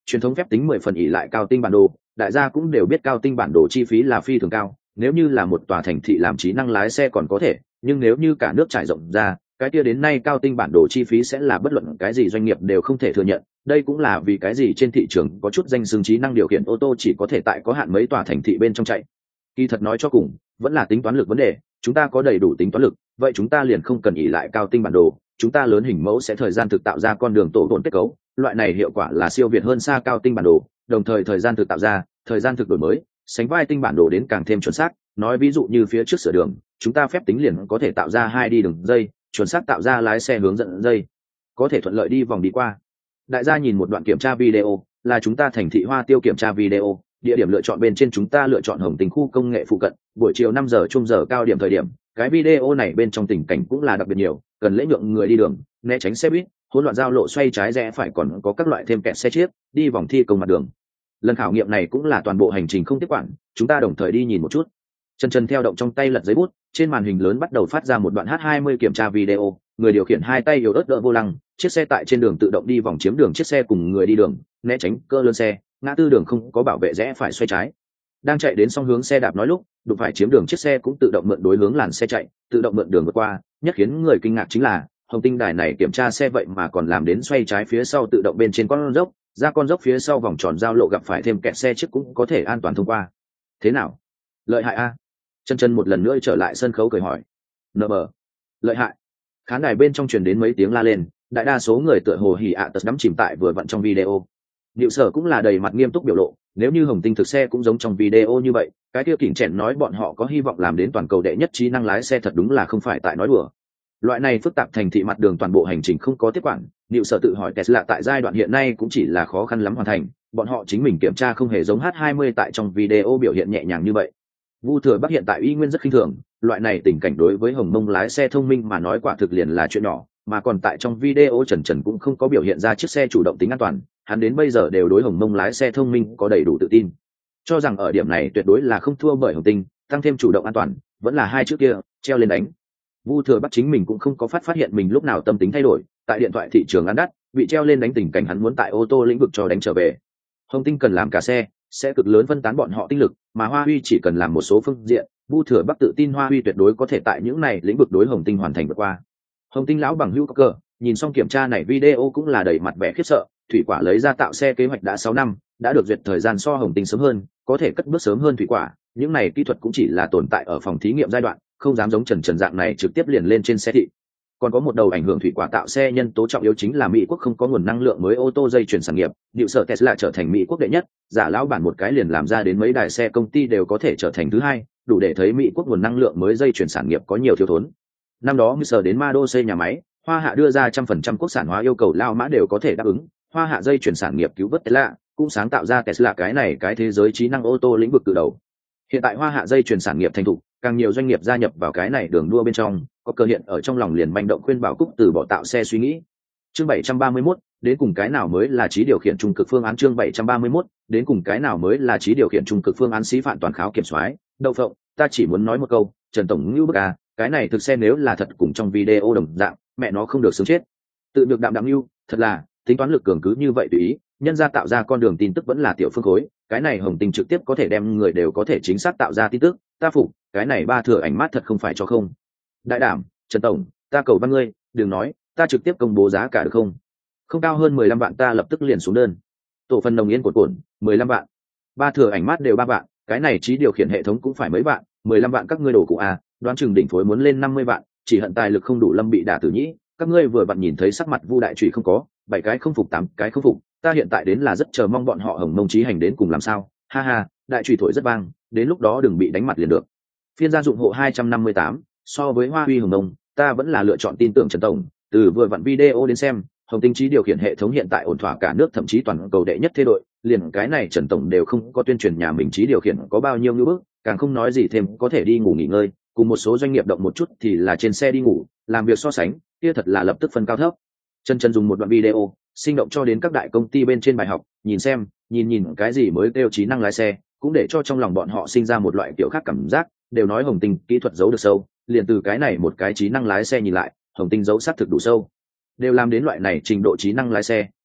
truyền thống phép tính 10 phần ỉ lại cao tinh bản đồ, đại gia cũng đều biết cao tinh bản đồ chi phí là phi thường cao, nếu như là một tòa thành thị làm trí năng lái xe còn có thể, nhưng nếu như cả nước trải rộng ra, cái kia đến nay cao tinh bản đồ chi phí sẽ là bất luận cái gì doanh nghiệp đều không thể thừa nhận. Đây cũng là vì cái gì trên thị trường có chút danh xưng trí năng điều khiển ô tô chỉ có thể tại có hạn mấy tòa thành thị bên trong chạy. Kỳ thật nói cho cùng, vẫn là tính toán lực vấn đề, chúng ta có đầy đủ tính toán lực, vậy chúng ta liền không cần ỉ lại cao tinh bản đồ, chúng ta lớn hình mẫu sẽ thời gian thực tạo ra con đường tổ hỗn kết cấu, loại này hiệu quả là siêu việt hơn xa cao tinh bản đồ, đồng thời thời gian thực tạo ra, thời gian thực đổi mới, sánh vai tinh bản đồ đến càng thêm chuẩn xác. Nói ví dụ như phía trước sửa đường, chúng ta phép tính liền có thể tạo ra 2 đi đường dây, chuẩn xác tạo ra lái xe hướng dẫn dây, có thể thuận lợi đi vòng đi qua. Đại gia nhìn một đoạn kiểm tra video, là chúng ta thành thị Hoa Tiêu kiểm tra video, địa điểm lựa chọn bên trên chúng ta lựa chọn Hồng Tình khu công nghệ phụ cận, buổi chiều 5 giờ chung giờ cao điểm thời điểm, cái video này bên trong tình cảnh cũng là đặc biệt nhiều, cần lễ nhượng người đi đường, né tránh xe buýt, hỗn loạn giao lộ xoay trái rẽ phải, còn có các loại thêm kẹt xe chiếc, đi vòng thi công mặt đường. Lần khảo nghiệm này cũng là toàn bộ hành trình không tiếp quản, chúng ta đồng thời đi nhìn một chút. Chân theo động trong tay lật giấy bút, trên màn hình lớn bắt đầu phát ra một đoạn H20 kiểm tra video, người điều khiển hai tay yếu ớt đỡ vô lăng, chiếc xe tại trên đường tự động đi vòng chiếm đường chiếc xe cùng người đi đường, né tránh cơ lớn xe, ngã tư đường không có bảo vệ rẽ phải xoay trái. Đang chạy đến song hướng xe đạp nói lúc, đụng phải chiếm đường chiếc xe cũng tự động mượn đối hướng làn xe chạy, tự động mượn đường vượt qua. Nhất khiến người kinh ngạc chính là, Hồng Tinh đài này kiểm tra xe vậy mà còn làm đến xoay trái phía sau tự động bên trên con dốc, ra con dốc phía sau vòng tròn giao lộ gặp phải thêm kẹt xe trước cũng có thể an toàn thông qua. Thế nào? Lợi hại a? Chân một lần nữa trở lại sân khấu cười hỏi. Nờ bờ. Lợi hại. Khán đài bên trong truyền đến mấy tiếng la lên, đại đa số người tựa hồ hỉ ạ tật đắm chìm tại vừa vặn trong video. Diệu Sở cũng là đầy mặt nghiêm túc biểu lộ, nếu như Hồng Tinh thực xe cũng giống trong video như vậy, cái kia Kỉnh Chèn nói bọn họ có hy vọng làm đến toàn cầu đệ nhất trí năng lái xe thật đúng là không phải tại nói đùa. Loại này phức tạp thành thị mặt đường toàn bộ hành trình không có tiếp quản, Diệu Sở tự hỏi Tesla tại giai đoạn hiện nay cũng chỉ là khó khăn lắm hoàn thành, bọn họ chính mình kiểm tra không hề giống H20 tại trong video biểu hiện nhẹ nhàng như vậy. Vu Thừa Bắc hiện tại y nguyên rất khinh thường, loại này tình cảnh đối với Hồng Mông lái xe thông minh mà nói quả thực liền là chuyện nhỏ, mà còn tại trong video Trần cũng không có biểu hiện ra chiếc xe chủ động tính an toàn, hắn đến bây giờ đều đối Hồng Mông lái xe thông minh có đầy đủ tự tin, cho rằng ở điểm này tuyệt đối là không thua bởi Hồng Tinh, tăng thêm chủ động an toàn, vẫn là hai chữ kia, treo lên đánh. Vu Thừa Bắc chính mình cũng không có phát hiện mình lúc nào tâm tính thay đổi, tại điện thoại thị trường ăn đắt, bị treo lên đánh tình cảnh hắn muốn tại ô tô lĩnh vực cho đánh trở về. Hồng Tinh cần làm cả xe, sẽ cực lớn phân tán bọn họ tinh lực, mà Hoa Huy chỉ cần làm một số phương diện, Vu Thừa Bắc tự tin Hoa Huy tuyệt đối có thể tại những này lĩnh vực đối Hồng Tinh hoàn thành vượt qua. Hồng Tinh lão bằng hữu cơ, nhìn xong kiểm tra này video cũng là đầy mặt vẻ khiếp sợ, Thủy Quả lấy ra tạo xe kế hoạch đã 6 năm, đã được duyệt thời gian so Hồng Tinh sớm hơn, có thể cất bước sớm hơn Thủy Quả, những này kỹ thuật cũng chỉ là tồn tại ở phòng thí nghiệm giai đoạn, không dám giống Trần dạng này trực tiếp liền lên trên xe thị. Còn có một đầu ảnh hưởng Thủy Quả tạo xe nhân tố trọng yếu chính là Mỹ quốc không có nguồn năng lượng mới ô tô dây chuyển sản nghiệp, Diệu Sở Tesla trở thành Mỹ quốc đệ nhất, giả lão bản một cái liền làm ra đến mấy đài xe công ty đều có thể trở thành thứ hai, đủ để thấy Mỹ quốc nguồn năng lượng mới dây chuyển sản nghiệp có nhiều thiếu thốn. Năm đó Sở đến Ma Đô xây nhà máy, Hoa Hạ đưa ra 100% quốc sản hóa yêu cầu Lao Mã đều có thể đáp ứng, Hoa Hạ dây chuyển sản nghiệp cứu vớt Tesla, cũng sáng tạo ra Tesla cái thế giới trí năng ô tô lĩnh vực từ đầu. Hiện tại Hoa Hạ dây chuyển sản nghiệp thành thục, càng nhiều doanh nghiệp gia nhập vào cái này đường đua bên trong, có cơ hiện ở trong lòng liền manh động khuyên bảo Cúc từ bỏ tạo xe suy nghĩ. Chương 731, đến cùng cái nào mới là trí điều khiển trung cực phương án. Chương 731, đến cùng cái nào mới là trí điều khiển trung cực phương án. Xí Phạn toàn kháo kiểm soái, Đậu Phộng, ta chỉ muốn nói một câu, Trần tổng ngưu bức à, cái này thực xe nếu là thật cùng trong video đồng dạng, mẹ nó không được sướng chết. Tự được đạm đạm ngưu, thật là, tính toán lực cường cứ như vậy tùy ý, nhân ra tạo ra con đường tin tức vẫn là tiểu phương khối, cái này Hồng Tinh trực tiếp có thể đem người đều có thể chính xác tạo ra tin tức, ta phục, cái này ba thừa ảnh mát thật không phải cho không. Đại đảm, Trần tổng, ta cầu văn ngươi, đừng nói, ta trực tiếp công bố giá cả được không? Không cao hơn 15 vạn ta lập tức liền xuống đơn. Tổ phần nồng yên cồn, 15 vạn. Ba thừa ảnh mát đều 3 vạn, cái này trí điều khiển hệ thống cũng phải mấy vạn, 15 vạn các ngươi đổ cụ à, đoán chừng đỉnh phối muốn lên 50 vạn, chỉ hận tài lực không đủ Lâm bị đả tử nhĩ, các ngươi vừa vặn nhìn thấy sắc mặt Vu đại trụy không có, 7 cái không phục 8 cái không phục, ta hiện tại đến là rất chờ mong bọn họ Hồng Mông chí hành đến cùng làm sao, ha ha, đại trụy thổi rất vang, đến lúc đó đừng bị đánh mặt liền được. Phiên gia dụng hộ 258, so với Hoa Huy Hồng Mông, ta vẫn là lựa chọn tin tưởng Trần tổng, từ vừa vặn video đến xem, Hồng Tinh trí điều khiển hệ thống hiện tại ổn thỏa cả nước thậm chí toàn cầu đệ nhất thế đội, liền cái này Trần tổng đều không có tuyên truyền nhà mình trí điều khiển có bao nhiêu ngưỡng bức, càng không nói gì thêm có thể đi ngủ nghỉ ngơi, cùng một số doanh nghiệp động một chút thì là trên xe đi ngủ, làm việc so sánh, kia thật là lập tức phân cao thấp. Trần dùng một đoạn video, sinh động cho đến các đại công ty bên trên bài học, nhìn xem, nhìn cái gì mới kêu trí năng lái xe, cũng để cho trong lòng bọn họ sinh ra một loại kiểu khác cảm giác, đều nói Hồng Tinh kỹ thuật giấu được sâu, liền từ cái này một cái trí năng lái xe nhìn lại, Hồng Tinh giấu xác thực đủ sâu. Đều làm đến loại này trình độ trí năng lái xe,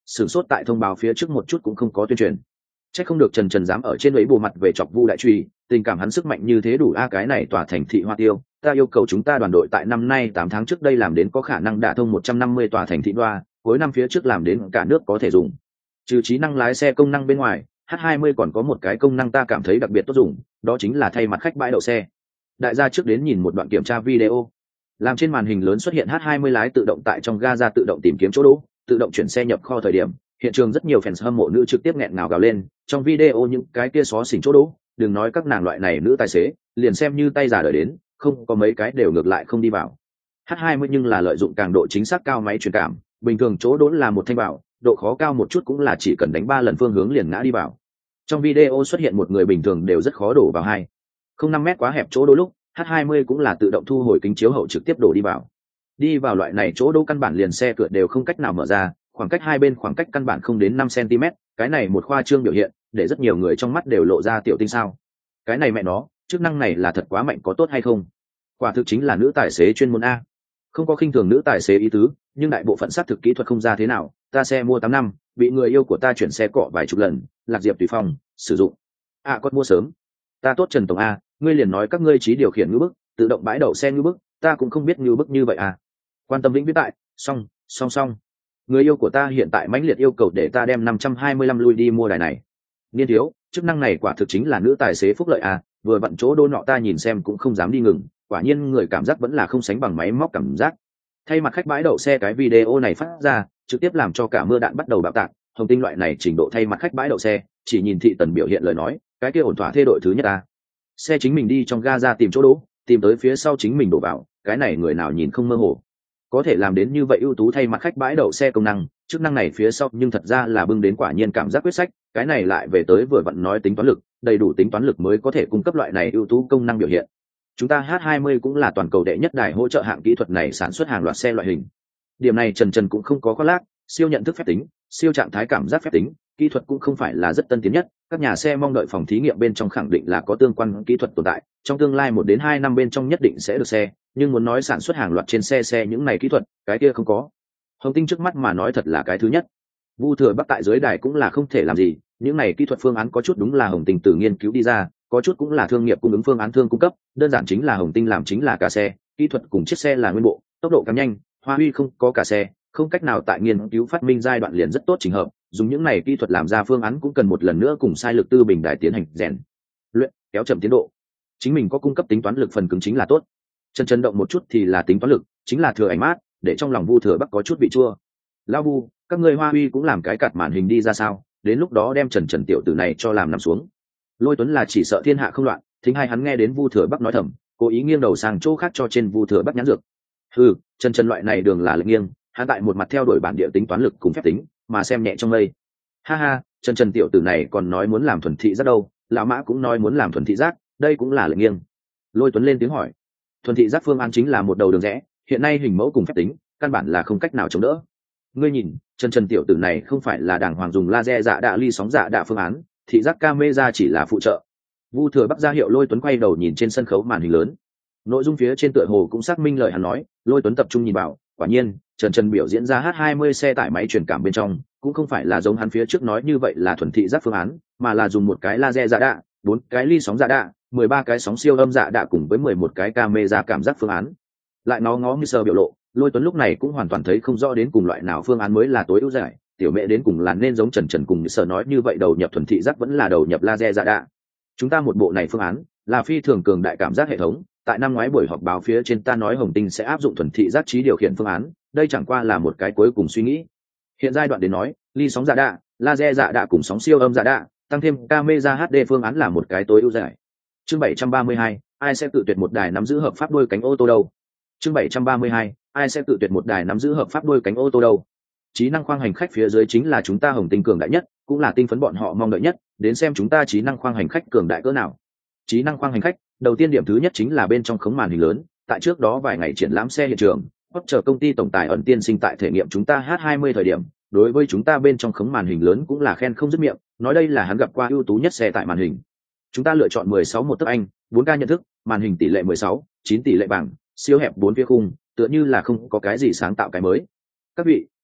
sửng sốt tại thông báo phía trước một chút cũng không có tuyên truyền. Chắc không được Trần dám ở trên ấy bù mặt về chọc Vu Đại Truy, tình cảm hắn sức mạnh như thế đủ a cái này tỏa thành thị Hoa Tiêu, ta yêu cầu chúng ta đoàn đội tại năm nay 8 tháng trước đây làm đến có khả năng đả thông 150 tòa thành thị đoa, cuối năm phía trước làm đến cả nước có thể dùng. Trừ trí năng lái xe công năng bên ngoài, H20 còn có một cái công năng ta cảm thấy đặc biệt tốt dùng, đó chính là thay mặt khách bãi đậu xe. Đại gia trước đến nhìn một đoạn kiểm tra video. Làm trên màn hình lớn xuất hiện H20 lái tự động tại trong ga tự động tìm kiếm chỗ đỗ, tự động chuyển xe nhập kho thời điểm, hiện trường rất nhiều fans hâm mộ nữ trực tiếp nghẹn ngào gào lên, trong video những cái kia xó xỉnh chỗ đỗ, đừng nói các nàng loại này nữ tài xế, liền xem như tay giả đời đến, không có mấy cái đều ngược lại không đi vào. H20 nhưng là lợi dụng càng độ chính xác cao máy truyền cảm, bình thường chỗ đỗ là một thanh bảo, độ khó cao một chút cũng là chỉ cần đánh 3 lần phương hướng liền ngã đi vào. Trong video xuất hiện một người bình thường đều rất khó đổ vào 2.05 mét quá hẹp chỗ đỗ lúc, H20 cũng là tự động thu hồi kính chiếu hậu trực tiếp đổ đi vào. Đi vào loại này chỗ đỗ căn bản liền xe cửa đều không cách nào mở ra, khoảng cách hai bên khoảng cách căn bản không đến 5 cm, cái này một khoa trương biểu hiện, để rất nhiều người trong mắt đều lộ ra tiểu tinh sao. Cái này mẹ nó, chức năng này là thật quá mạnh có tốt hay không? Quả thực chính là nữ tài xế chuyên môn a. Không có khinh thường nữ tài xế ý tứ, nhưng đại bộ phận xác thực kỹ thuật không ra thế nào, ta xe mua 8 năm, bị người yêu của ta chuyển xe cọ vài chục lần, Lạc Diệp tùy phong, sử dụng. Con mua sớm. Ta tốt Trần tổng a, ngươi liền nói các ngươi trí điều khiển ngữ bức, tự động bãi đậu xe ngữ bức, ta cũng không biết ngữ bức như vậy à. Quan tâm vĩnh viễn tại, song. Người yêu của ta hiện tại mãnh liệt yêu cầu để ta đem 525 lui đi mua đài này. Niên thiếu, chức năng này quả thực chính là nữ tài xế phúc lợi à, vừa vặn chỗ đô nọ ta nhìn xem cũng không dám đi ngừng, quả nhiên người cảm giác vẫn là không sánh bằng máy móc cảm giác. Thay mặt khách bãi đậu xe cái video này phát ra, trực tiếp làm cho cả mưa đạn bắt đầu bạo tạc, Hồng Tinh loại này trình độ thay mặt khách bãi đậu xe, chỉ nhìn thị tần biểu hiện lời nói, cái kia ổn thỏa thê đội thứ nhất à. Xe chính mình đi trong ga ra tìm chỗ đỗ, tìm tới phía sau chính mình đổ vào, cái này người nào nhìn không mơ hồ. Có thể làm đến như vậy ưu tú thay mặt khách bãi đậu xe công năng, chức năng này phía sau nhưng thật ra là bưng đến quả nhiên cảm giác quyết sách, cái này lại về tới vừa vặn nói tính toán lực, đầy đủ tính toán lực mới có thể cung cấp loại này ưu tú công năng biểu hiện. Chúng ta H20 cũng là toàn cầu đệ nhất đài hỗ trợ hạng kỹ thuật này sản xuất hàng loạt xe loại hình. Điểm này Trần cũng không có khoác lác, siêu nhận thức phép tính, siêu trạng thái cảm giác phép tính, kỹ thuật cũng không phải là rất tân tiến nhất, các nhà xe mong đợi phòng thí nghiệm bên trong khẳng định là có tương quan kỹ thuật tồn tại, trong tương lai 1 đến 2 năm bên trong nhất định sẽ được xe, nhưng muốn nói sản xuất hàng loạt trên xe những này kỹ thuật, cái kia không có. Hồng Tinh trước mắt mà nói thật là cái thứ nhất. Vu Thừa Bắc tại dưới đài cũng là không thể làm gì, những này kỹ thuật phương án có chút đúng là Hồng Tinh tự nghiên cứu đi ra, có chút cũng là thương nghiệp cung ứng phương án thương cung cấp, đơn giản chính là Hồng Tinh làm chính là cả xe, kỹ thuật cùng chiếc xe là nguyên bộ, tốc độ càng nhanh, Hoa Huy không có cả xe, không cách nào tại nghiên cứu phát minh giai đoạn liền rất tốt chỉnh hợp, dùng những này kỹ thuật làm ra phương án cũng cần một lần nữa cùng sai lực tư bình đài tiến hành rèn luyện, kéo chậm tiến độ. Chính mình có cung cấp tính toán lực phần cứng chính là tốt. Chân động một chút thì là tính toán lực, chính là thừa ảnh mát, để trong lòng Vu Thừa Bắc có chút vị chua. Lão Vu, các ngươi Hoa Huy cũng làm cái cạt màn hình đi ra sao, đến lúc đó đem Trần tiểu tử này cho làm nằm xuống. Lôi Tuấn là chỉ sợ thiên hạ không loạn, thính hai hắn nghe đến Vu Thừa Bắc nói thầm, cố ý nghiêng đầu sang chỗ khác cho trên Vu Thừa Bắc nhãn dược. Trần loại này đường là lệch nghiêng, hắn tại một mặt theo đuổi bản địa tính toán lực cùng phép tính, mà xem nhẹ trong mây. Ha ha, Trần tiểu tử này còn nói muốn làm thuần thị giác đâu, lão Mã cũng nói muốn làm thuần thị giác, đây cũng là lệch nghiêng. Lôi Tuấn lên tiếng hỏi. Thuần thị giác phương án chính là một đầu đường rẽ, hiện nay hình mẫu cùng phép tính, căn bản là không cách nào chống đỡ. Ngươi nhìn, Trần tiểu tử này không phải là đàng hoàng dùng laser dạ đạ ly sóng dạ đạ phương án, thị giác camera chỉ là phụ trợ. Vu Thừa Bắc ra hiệu Lôi Tuấn quay đầu nhìn trên sân khấu màn hình lớn. Nội dung phía trên tựa hồ cũng xác minh lời hắn nói, Lôi Tuấn tập trung nhìn vào, quả nhiên, Trần biểu diễn ra H20 xe tải máy truyền cảm bên trong, cũng không phải là giống hắn phía trước nói như vậy là thuần thị giác phương án, mà là dùng một cái laser dạ đạ, 4 cái ly sóng dạ đạ, 13 cái sóng siêu âm dạ đạ cùng với 11 cái camera cảm giác phương án. Lại nó ngó như sơ biểu lộ, Lôi Tuấn lúc này cũng hoàn toàn thấy không rõ đến cùng loại nào phương án mới là tối ưu giải, tiểu mẹ đến cùng là nên giống Trần cùng như sơ nói như vậy đầu nhập thuần thị giác vẫn là đầu nhập laser dạ đạ. Chúng ta một bộ này phương án là phi thường cường đại cảm giác hệ thống, tại năm ngoái buổi họp báo phía trên ta nói Hồng Tinh sẽ áp dụng thuần thị giác trí điều khiển phương án, đây chẳng qua là một cái cuối cùng suy nghĩ. Hiện giai đoạn đến nói, ly sóng dạ đạ, laser dạ đạ cùng sóng siêu âm dạ đạ, tăng thêm camera HD phương án là một cái tối ưu giải. Chương 732, ai sẽ tự tuyệt một đài nắm giữ hợp pháp đuôi cánh ô tô đâu? Chương 732, ai sẽ tự tuyệt một đài nắm giữ hợp pháp đuôi cánh ô tô đâu? Trí năng khoang hành khách phía dưới chính là chúng ta Hồng Tinh cường đại nhất, cũng là tinh phấn bọn họ mong đợi nhất, đến xem chúng ta trí năng khoang hành khách cường đại cỡ nào. Trí năng khoang hành khách, đầu tiên điểm thứ nhất chính là bên trong khống màn hình lớn, tại trước đó vài ngày triển lãm xe hiện trường, bất chờ công ty tổng tài ẩn tiên sinh tại thể nghiệm chúng ta H20 thời điểm, đối với chúng ta bên trong khống màn hình lớn cũng là khen không dứt miệng, nói đây là hắn gặp qua ưu tú nhất xe tại màn hình. Chúng ta lựa chọn 16 một tấc anh, 4K nhận thức, màn hình tỷ lệ 16, 9 tỷ lệ bằng, siêu hẹp 4 phía khung, tựa như là không có cái gì sáng tạo cái mới. Các vị,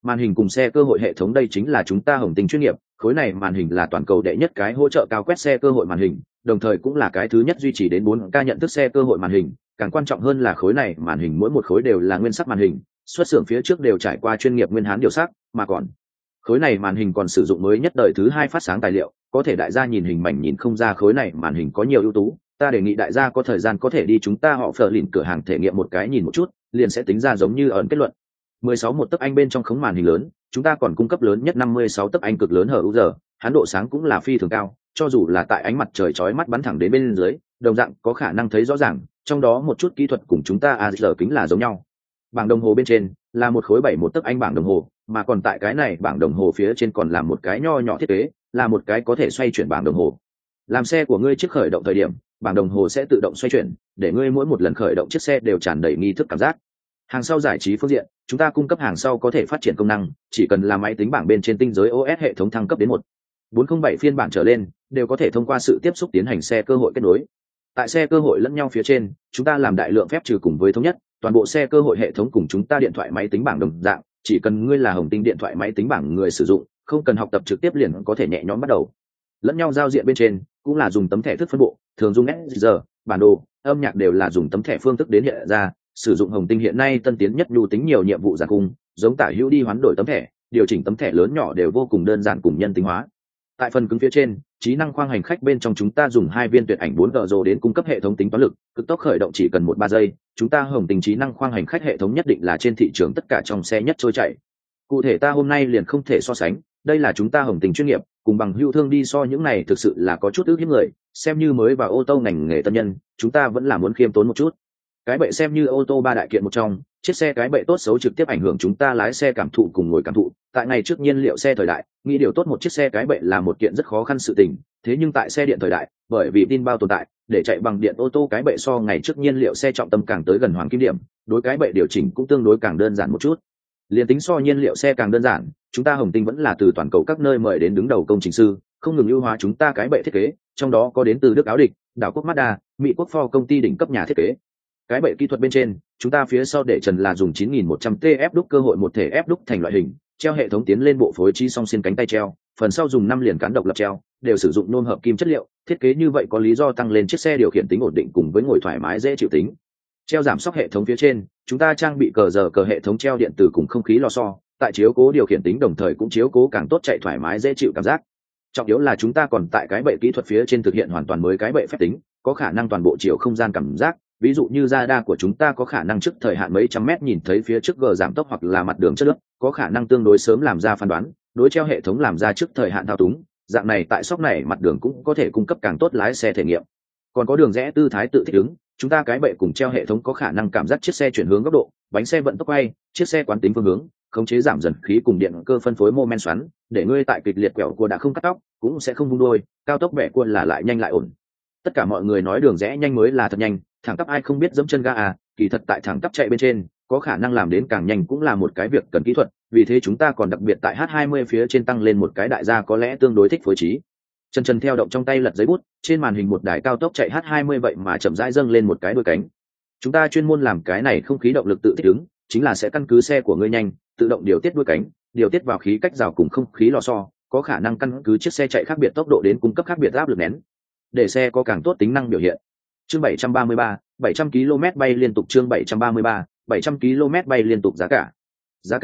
Màn hình cùng xe cơ hội hệ thống đây chính là chúng ta Hồng Tinh chuyên nghiệp, khối này màn hình là toàn cầu đệ nhất cái hỗ trợ cao quét xe cơ hội màn hình, đồng thời cũng là cái thứ nhất duy trì đến 4K nhận thức xe cơ hội màn hình, càng quan trọng hơn là khối này màn hình mỗi một khối đều là nguyên sắc màn hình, xuất xưởng phía trước đều trải qua chuyên nghiệp nguyên hán điều sắc, mà còn khối này màn hình còn sử dụng mới nhất đời thứ 2 phát sáng tài liệu, có thể đại gia nhìn hình mảnh nhìn không ra khối này màn hình có nhiều ưu tú, ta đề nghị đại gia có thời gian có thể đi chúng ta họ phở lìn cửa hàng thể nghiệm một cái nhìn một chút, liền sẽ tính ra giống như ẩn kết luận. 16 một tấc anh bên trong khống màn hình lớn, chúng ta còn cung cấp lớn nhất 56 tấc anh cực lớn HUD, hắn độ sáng cũng là phi thường cao, cho dù là tại ánh mặt trời chói mắt bắn thẳng đến bên dưới, đồng dạng có khả năng thấy rõ ràng, trong đó một chút kỹ thuật cùng chúng ta AR kính là giống nhau. Bảng đồng hồ bên trên là một khối 71 tấc anh bảng đồng hồ, mà còn tại cái này bảng đồng hồ phía trên còn là một cái nho nhỏ thiết kế, là một cái có thể xoay chuyển bảng đồng hồ. Làm xe của ngươi trước khởi động thời điểm, bảng đồng hồ sẽ tự động xoay chuyển, để ngươi mỗi một lần khởi động chiếc xe đều tràn đầy nghi thức cảm giác. Hàng sau giải trí phương diện, chúng ta cung cấp hàng sau có thể phát triển công năng, chỉ cần là máy tính bảng bên trên tinh giới OS hệ thống thăng cấp đến 1.407 phiên bản trở lên, đều có thể thông qua sự tiếp xúc tiến hành xe cơ hội kết nối. Tại xe cơ hội lẫn nhau phía trên, chúng ta làm đại lượng phép trừ cùng với thống nhất, toàn bộ xe cơ hội hệ thống cùng chúng ta điện thoại máy tính bảng đồng dạng, chỉ cần ngươi là Hồng Tinh điện thoại máy tính bảng người sử dụng, không cần học tập trực tiếp liền có thể nhẹ nhõm bắt đầu. Lẫn nhau giao diện bên trên cũng là dùng tấm thẻ thức phân bộ, thường dùng SR, bản đồ, âm nhạc đều là dùng tấm thẻ phương thức đến hiện ra, sử dụng Hồng Tinh hiện nay tân tiến nhất nhu tính nhiều nhiệm vụ giản cung, giống tả hữu đi hoán đổi tấm thẻ, điều chỉnh tấm thẻ lớn nhỏ đều vô cùng đơn giản cùng nhân tính hóa. Tại phần cứng phía trên, trí năng khoang hành khách bên trong chúng ta dùng 2 viên tuyệt ảnh 4G rồi đến cung cấp hệ thống tính toán lực, cực tốc khởi động chỉ cần 1-3 giây, chúng ta Hồng Tinh trí năng khoang hành khách hệ thống nhất định là trên thị trường tất cả trong xe nhất trôi chảy. Cụ thể ta hôm nay liền không thể so sánh, đây là chúng ta Hồng Tinh chuyên nghiệp, cùng bằng hữu thương đi so những này thực sự là có chút ước hiếp người, xem như mới vào ô tô ngành nghề tân nhân, chúng ta vẫn là muốn khiêm tốn một chút. Cái bệ xem như ô tô 3 đại kiện một trong, chiếc xe cái bệ tốt xấu trực tiếp ảnh hưởng chúng ta lái xe cảm thụ cùng ngồi cảm thụ. Tại ngày trước nhiên liệu xe thời đại, nghĩ điều tốt một chiếc xe cái bệ là một kiện rất khó khăn sự tình, thế nhưng tại xe điện thời đại, bởi vì tin bao tồn tại, để chạy bằng điện ô tô cái bệ so ngày trước nhiên liệu xe trọng tâm càng tới gần hoàng kim điểm, đối cái bệ điều chỉnh cũng tương đối càng đơn giản một chút. Liên tính so nhiên liệu xe càng đơn giản, chúng ta Hồng Tinh vẫn là từ toàn cầu các nơi mời đến đứng đầu công trình sư, không ngừng ưu hóa chúng ta cái bệ thiết kế, trong đó có đến từ Đức Áo Địch, đảo quốc Mazda, Mỹ quốc Ford công ty đỉnh cấp nhà thiết kế. Cái bệ kỹ thuật bên trên, chúng ta phía sau để trần là dùng 9100T ép đúc cơ hội một thể ép đúc thành loại hình, treo hệ thống tiến lên bộ phối chi song xiên cánh tay treo, phần sau dùng 5 liền cán độc lập treo, đều sử dụng nôm hợp kim chất liệu, thiết kế như vậy có lý do tăng lên chiếc xe điều khiển tính ổn định cùng với ngồi thoải mái dễ chịu tính. Treo giảm sóc hệ thống phía trên, chúng ta trang bị cờ giờ cờ hệ thống treo điện tử cùng không khí lò xo, tại chiếu cố điều khiển tính đồng thời cũng chiếu cố càng tốt chạy thoải mái dễ chịu cảm giác. Trọng yếu là chúng ta còn tại cái bệ kỹ thuật phía trên thực hiện hoàn toàn mới cái bệ phép tính, có khả năng toàn bộ chiều không gian cảm giác, ví dụ như radar của chúng ta có khả năng trước thời hạn mấy trăm mét nhìn thấy phía trước gờ giảm tốc hoặc là mặt đường chất nước, có khả năng tương đối sớm làm ra phán đoán, đối treo hệ thống làm ra trước thời hạn thao túng, dạng này tại sóc này mặt đường cũng có thể cung cấp càng tốt lái xe thể nghiệm. Còn có đường rẽ tư thái tự thích ứng, chúng ta cái bệ cùng treo hệ thống có khả năng cảm giác chiếc xe chuyển hướng góc độ, bánh xe vận tốc quay, chiếc xe quán tính phương hướng, khống chế giảm dần khí cùng điện cơ phân phối mô men xoắn, để ngươi tại kịch liệt quẹo cua đã không cắt tóc, cũng sẽ không vung đôi, cao tốc bẻ cua là lại nhanh lại ổn. Tất cả mọi người nói đường rẽ nhanh mới là thật nhanh, thẳng tắp ai không biết dẫm chân ga à, kỳ thật tại thẳng tắp chạy bên trên, có khả năng làm đến càng nhanh cũng là một cái việc cần kỹ thuật, vì thế chúng ta còn đặc biệt tại H20 phía trên tăng lên một cái đại gia có lẽ tương đối thích phối trí. Chân theo động trong tay lật giấy bút, trên màn hình một đài cao tốc chạy H20 vậy mà chậm rãi dâng lên một cái đuôi cánh. Chúng ta chuyên môn làm cái này không khí động lực tự thích ứng, chính là sẽ căn cứ xe của ngươi nhanh, tự động điều tiết đuôi cánh, điều tiết vào khí cách rào cùng không khí lò xo, có khả năng căn cứ chiếc xe chạy khác biệt tốc độ đến cung cấp khác biệt áp lực nén, để xe có càng tốt tính năng biểu hiện. Chương 733, 700 km bay liên tục. Chương 733, 700 km bay liên tục. Giá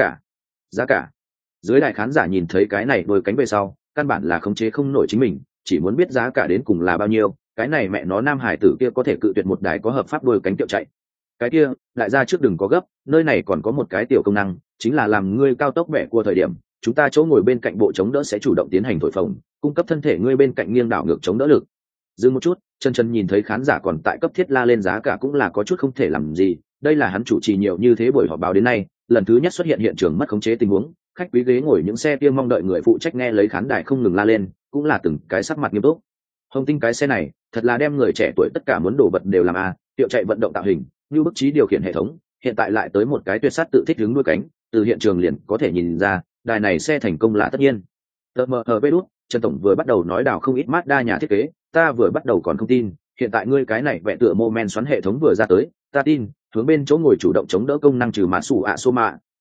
cả. Dưới đại khán giả nhìn thấy cái này đôi cánh về sau, căn bản là khống chế không nổi chính mình, chỉ muốn biết giá cả đến cùng là bao nhiêu. Cái này mẹ nó nam hải tử kia có thể cự tuyệt một đài có hợp pháp đôi cánh tiệu chạy. Cái kia, đại gia trước đừng có gấp, nơi này còn có một cái tiểu công năng, chính là làm ngươi cao tốc bẻ cua thời điểm, chúng ta chỗ ngồi bên cạnh bộ chống đỡ sẽ chủ động tiến hành thổi phồng, cung cấp thân thể ngươi bên cạnh nghiêng đảo ngược chống đỡ lực. Dừng một chút, chân nhìn thấy khán giả còn tại cấp thiết la lên giá cả cũng là có chút không thể làm gì, đây là hắn chủ trì nhiều như thế buổi họp báo đến nay, lần thứ nhất xuất hiện hiện trường mất khống chế tình huống, khách quý ghế ngồi những xe kia mong đợi người phụ trách nghe lấy khán đài không ngừng la lên, cũng là từng cái sắc mặt nghiêm túc. Hồng Tinh cái xe này, thật là đem người trẻ tuổi tất cả muốn đổ vật đều làm a, tiệu chạy vận động tạo hình, như bức trí điều khiển hệ thống, hiện tại lại tới một cái tuyệt sắt tự thích ứng đuôi cánh, từ hiện trường liền có thể nhìn ra, đài này xe thành công là tất nhiên. TMHB Trần tổng vừa bắt đầu nói đào không ít Mazda nhà thiết kế, ta vừa bắt đầu còn không tin, hiện tại ngươi cái này vẽ tựa mô men xoắn hệ thống vừa ra tới, ta tin, hướng bên chỗ ngồi chủ động chống đỡ công năng trừ mã sủ ạ xô mạ,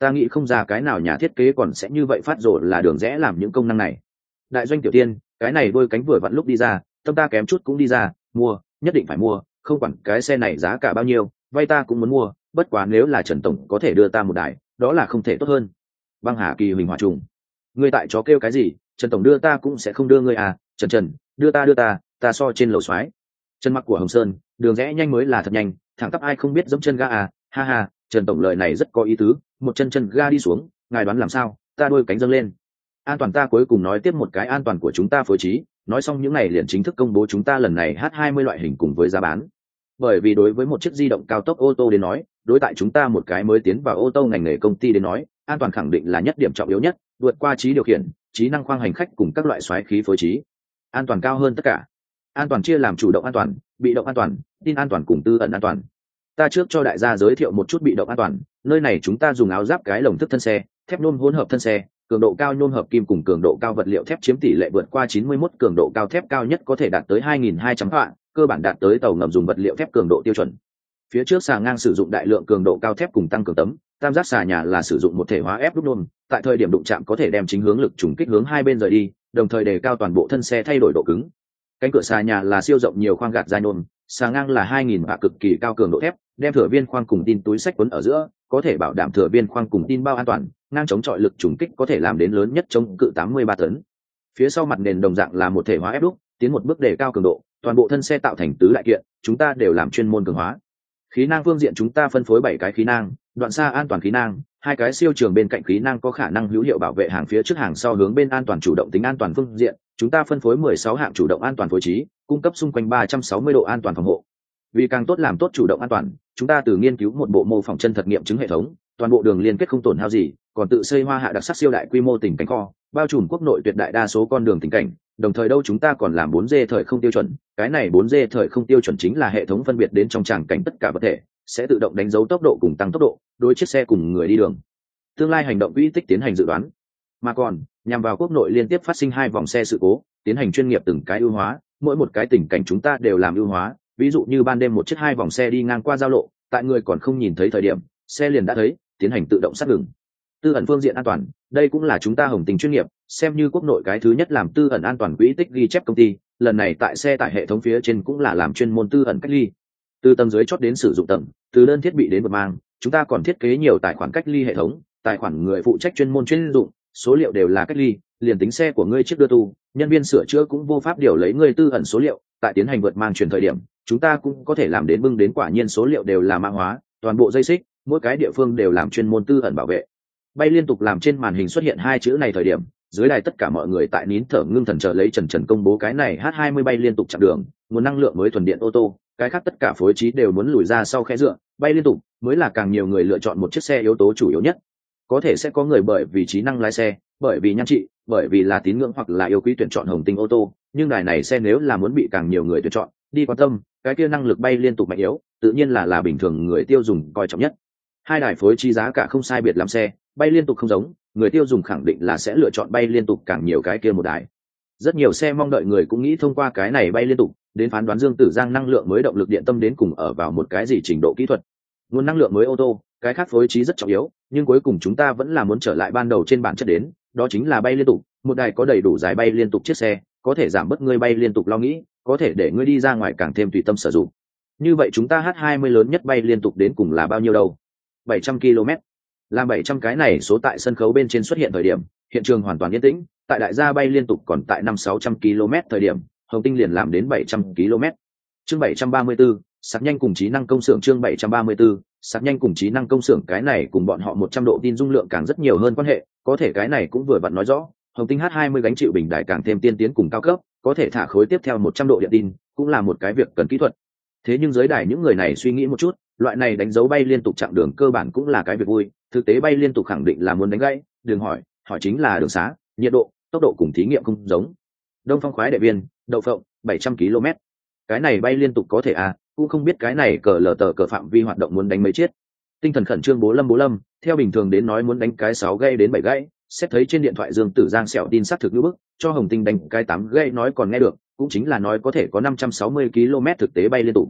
ta nghĩ không ra cái nào nhà thiết kế còn sẽ như vậy phát rồ là đường rẽ làm những công năng này. Đại doanh tiểu tiên, cái này đôi cánh vừa vặn lúc đi ra, tâm ta kém chút cũng đi ra, mua, nhất định phải mua, không quản cái xe này giá cả bao nhiêu, vay ta cũng muốn mua, bất quá nếu là Trần tổng có thể đưa ta một đài, đó là không thể tốt hơn. Băng Hà Kỳ Huỳnh Hỏa Trùng, ngươi tại chó kêu cái gì, Trần tổng đưa ta cũng sẽ không đưa ngươi à, Trần, đưa ta, ta so trên lầu xoái. Chân mặc của Hồng Sơn, đường rẽ nhanh mới là thật nhanh, thẳng tắp ai không biết dẫm chân ga à, ha ha, Trần tổng lời này rất có ý tứ, một chân ga đi xuống, ngài đoán làm sao, ta đôi cánh dâng lên. An toàn ta cuối cùng nói tiếp một cái an toàn của chúng ta phối trí, nói xong những này liền chính thức công bố chúng ta lần này H20 loại hình cùng với giá bán. Bởi vì đối với một chiếc di động cao tốc ô tô đến nói, đối tại chúng ta một cái mới tiến vào ô tô ngành nghề công ty đến nói, an toàn khẳng định là nhất điểm trọng yếu nhất, vượt qua trí điều khiển, trí năng khoang hành khách cùng các loại xoáy khí phối trí. An toàn cao hơn tất cả. An toàn chia làm chủ động an toàn, bị động an toàn, tin an toàn cùng tư ẩn an toàn. Ta trước cho đại gia giới thiệu một chút bị động an toàn, nơi này chúng ta dùng áo giáp cái lồng thức thân xe, thép nhôm hỗn hợp thân xe, cường độ cao nhôm hợp kim cùng cường độ cao vật liệu thép chiếm tỷ lệ vượt qua 91, cường độ cao thép cao nhất có thể đạt tới 2.200 vạn, cơ bản đạt tới tàu ngầm dùng vật liệu thép cường độ tiêu chuẩn. Phía trước xà ngang sử dụng đại lượng cường độ cao thép cùng tăng cường tấm, tam giác xà nhà là sử dụng một thể hóa ép đúc nhôm, tại thời điểm đụng chạm có thể đem chính hướng lực trùng kích hướng hai bên rời đi, đồng thời đề cao toàn bộ thân xe thay đổi độ cứng. Cánh cửa xà nhà là siêu rộng nhiều khoang gạt da nhôm, xà ngang là 2.000 vạn cực kỳ cao cường độ thép, đem thừa viên khoang cùng tin túi sách quấn ở giữa, có thể bảo đảm thừa viên khoang cùng tin bao an toàn, ngang chống chọi lực trùng kích có thể làm đến lớn nhất chống cự 83 tấn. Phía sau mặt nền đồng dạng là một thể hóa ép đúc, tiến một bước đề cao cường độ, toàn bộ thân xe tạo thành tứ đại kiện, chúng ta đều làm chuyên môn cường hóa. Khí nang phương diện chúng ta phân phối 7 cái khí nang, đoạn xa an toàn khí nang, 2 cái siêu trường bên cạnh khí nang có khả năng hữu hiệu bảo vệ hàng phía trước hàng sau hướng bên an toàn chủ động tính an toàn phương diện, chúng ta phân phối 16 hạng chủ động an toàn phối trí, cung cấp xung quanh 360 độ an toàn phòng hộ. Vì càng tốt làm tốt chủ động an toàn, chúng ta từ nghiên cứu một bộ mô phỏng chân thật nghiệm chứng hệ thống, toàn bộ đường liên kết không tổn hao gì, còn tự xây Hoa Hạ đặc sắc siêu đại quy mô tỉnh cảnh kho, bao trùm quốc nội tuyệt đại đa số con đường tỉnh cảnh, đồng thời đâu chúng ta còn làm 4G thời không tiêu chuẩn, cái này 4G thời không tiêu chuẩn chính là hệ thống phân biệt đến trong tràng cảnh tất cả vật thể, sẽ tự động đánh dấu tốc độ cùng tăng tốc độ, đối chiếc xe cùng người đi đường. Tương lai hành động quỹ tích tiến hành dự đoán, mà còn nhằm vào quốc nội liên tiếp phát sinh 2 vòng xe sự cố, tiến hành chuyên nghiệp từng cái ưu hóa, mỗi một cái tỉnh cảnh chúng ta đều làm ưu hóa, ví dụ như ban đêm một chiếc 2 vòng xe đi ngang qua giao lộ, tại người còn không nhìn thấy thời điểm, xe liền đã thấy, tiến hành tự động sát ngừng. Tư ẩn phương diện an toàn, đây cũng là chúng ta Hồng Tình chuyên nghiệp, xem như quốc nội cái thứ nhất làm tư ẩn an toàn quỹ tích ghi chép công ty, lần này tại xe tải hệ thống phía trên cũng là làm chuyên môn tư ẩn cách ly. Từ tầng dưới chót đến sử dụng tầng, từ đơn thiết bị đến vật mang, chúng ta còn thiết kế nhiều tài khoản cách ly hệ thống, tài khoản người phụ trách chuyên môn chuyên dụng, số liệu đều là cách ly, liền tính xe của ngươi trước đưa tu, nhân viên sửa chữa cũng vô pháp điều lấy ngươi tư ẩn số liệu, tại tiến hành vượt mang truyền thời điểm, chúng ta cũng có thể làm đến bưng đến quả nhiên số liệu đều là mã hóa, toàn bộ dây xích, mỗi cái địa phương đều làm chuyên môn tư ẩn bảo vệ. Bay liên tục làm trên màn hình xuất hiện 2 chữ này thời điểm, dưới đài tất cả mọi người tại nín thở ngưng thần chờ lấy Trần công bố cái này H20 bay liên tục chặng đường, nguồn năng lượng mới thuần điện ô tô, cái khác tất cả phối trí đều muốn lùi ra sau khẽ dựa, bay liên tục mới là càng nhiều người lựa chọn một chiếc xe yếu tố chủ yếu nhất. Có thể sẽ có người bởi vì trí năng lái xe, bởi vì nhan trị, bởi vì là tín ngưỡng hoặc là yêu quý tuyển chọn Hồng Tinh ô tô, nhưng đài này xe nếu là muốn bị càng nhiều người tuyển chọn, đi quan tâm, cái kia năng lực bay liên tục mạnh yếu, tự nhiên là bình thường người tiêu dùng coi trọng nhất. 2 đài phối trí giá cả không sai biệt lắm xe, bay liên tục không giống, người tiêu dùng khẳng định là sẽ lựa chọn bay liên tục càng nhiều cái kia một đài. Rất nhiều xe mong đợi người cũng nghĩ thông qua cái này bay liên tục, đến phán đoán Dương Tử Giang năng lượng mới động lực điện tâm đến cùng ở vào một cái gì trình độ kỹ thuật. Nguồn năng lượng mới ô tô, cái khác phối trí rất trọng yếu, nhưng cuối cùng chúng ta vẫn là muốn trở lại ban đầu trên bản chất đến, đó chính là bay liên tục, một đài có đầy đủ dài bay liên tục chiếc xe, có thể giảm bớt ngươi bay liên tục lo nghĩ, có thể để ngươi đi ra ngoài càng thêm tùy tâm sử dụng. Như vậy chúng ta H20 lớn nhất bay liên tục đến cùng là bao nhiêu đâu? 700 km. Làm 700 cái này số tại sân khấu bên trên xuất hiện thời điểm, hiện trường hoàn toàn yên tĩnh, tại đại gia bay liên tục còn tại 500-600 km thời điểm, Hồng Tinh liền làm đến 700 km. Chương 734, sạc nhanh cùng trí năng công xưởng chương 734, sạc nhanh cùng trí năng công xưởng cái này cùng bọn họ 100 độ tin dung lượng càng rất nhiều hơn quan hệ, có thể cái này cũng vừa vặn nói rõ, Hồng Tinh H20 gánh chịu bình đại càng thêm tiên tiến cùng cao cấp, có thể thả khối tiếp theo 100 độ điện tin, cũng là một cái việc cần kỹ thuật. Thế nhưng dưới đài những người này suy nghĩ một chút, loại này đánh dấu bay liên tục chặng đường cơ bản cũng là cái việc vui, thực tế bay liên tục khẳng định là muốn đánh gãy, đừng hỏi chính là đường xá, nhiệt độ, tốc độ cùng thí nghiệm không giống. Đông Phong khoái đệ viên, đậu phộng, 700 km. Cái này bay liên tục có thể à, cũng không biết cái này cờ lờ tờ cờ phạm vi hoạt động muốn đánh mấy chiết. Tinh thần khẩn trương bố lâm, theo bình thường đến nói muốn đánh cái 6 gây đến 7 gãy, xét thấy trên điện thoại Dương Tử Giang sẹo tin xác thực như bức, cho Hồng Tinh đánh cái 8 gãy nói còn nghe được, cũng chính là nói có thể có 560 km thực tế bay liên tục.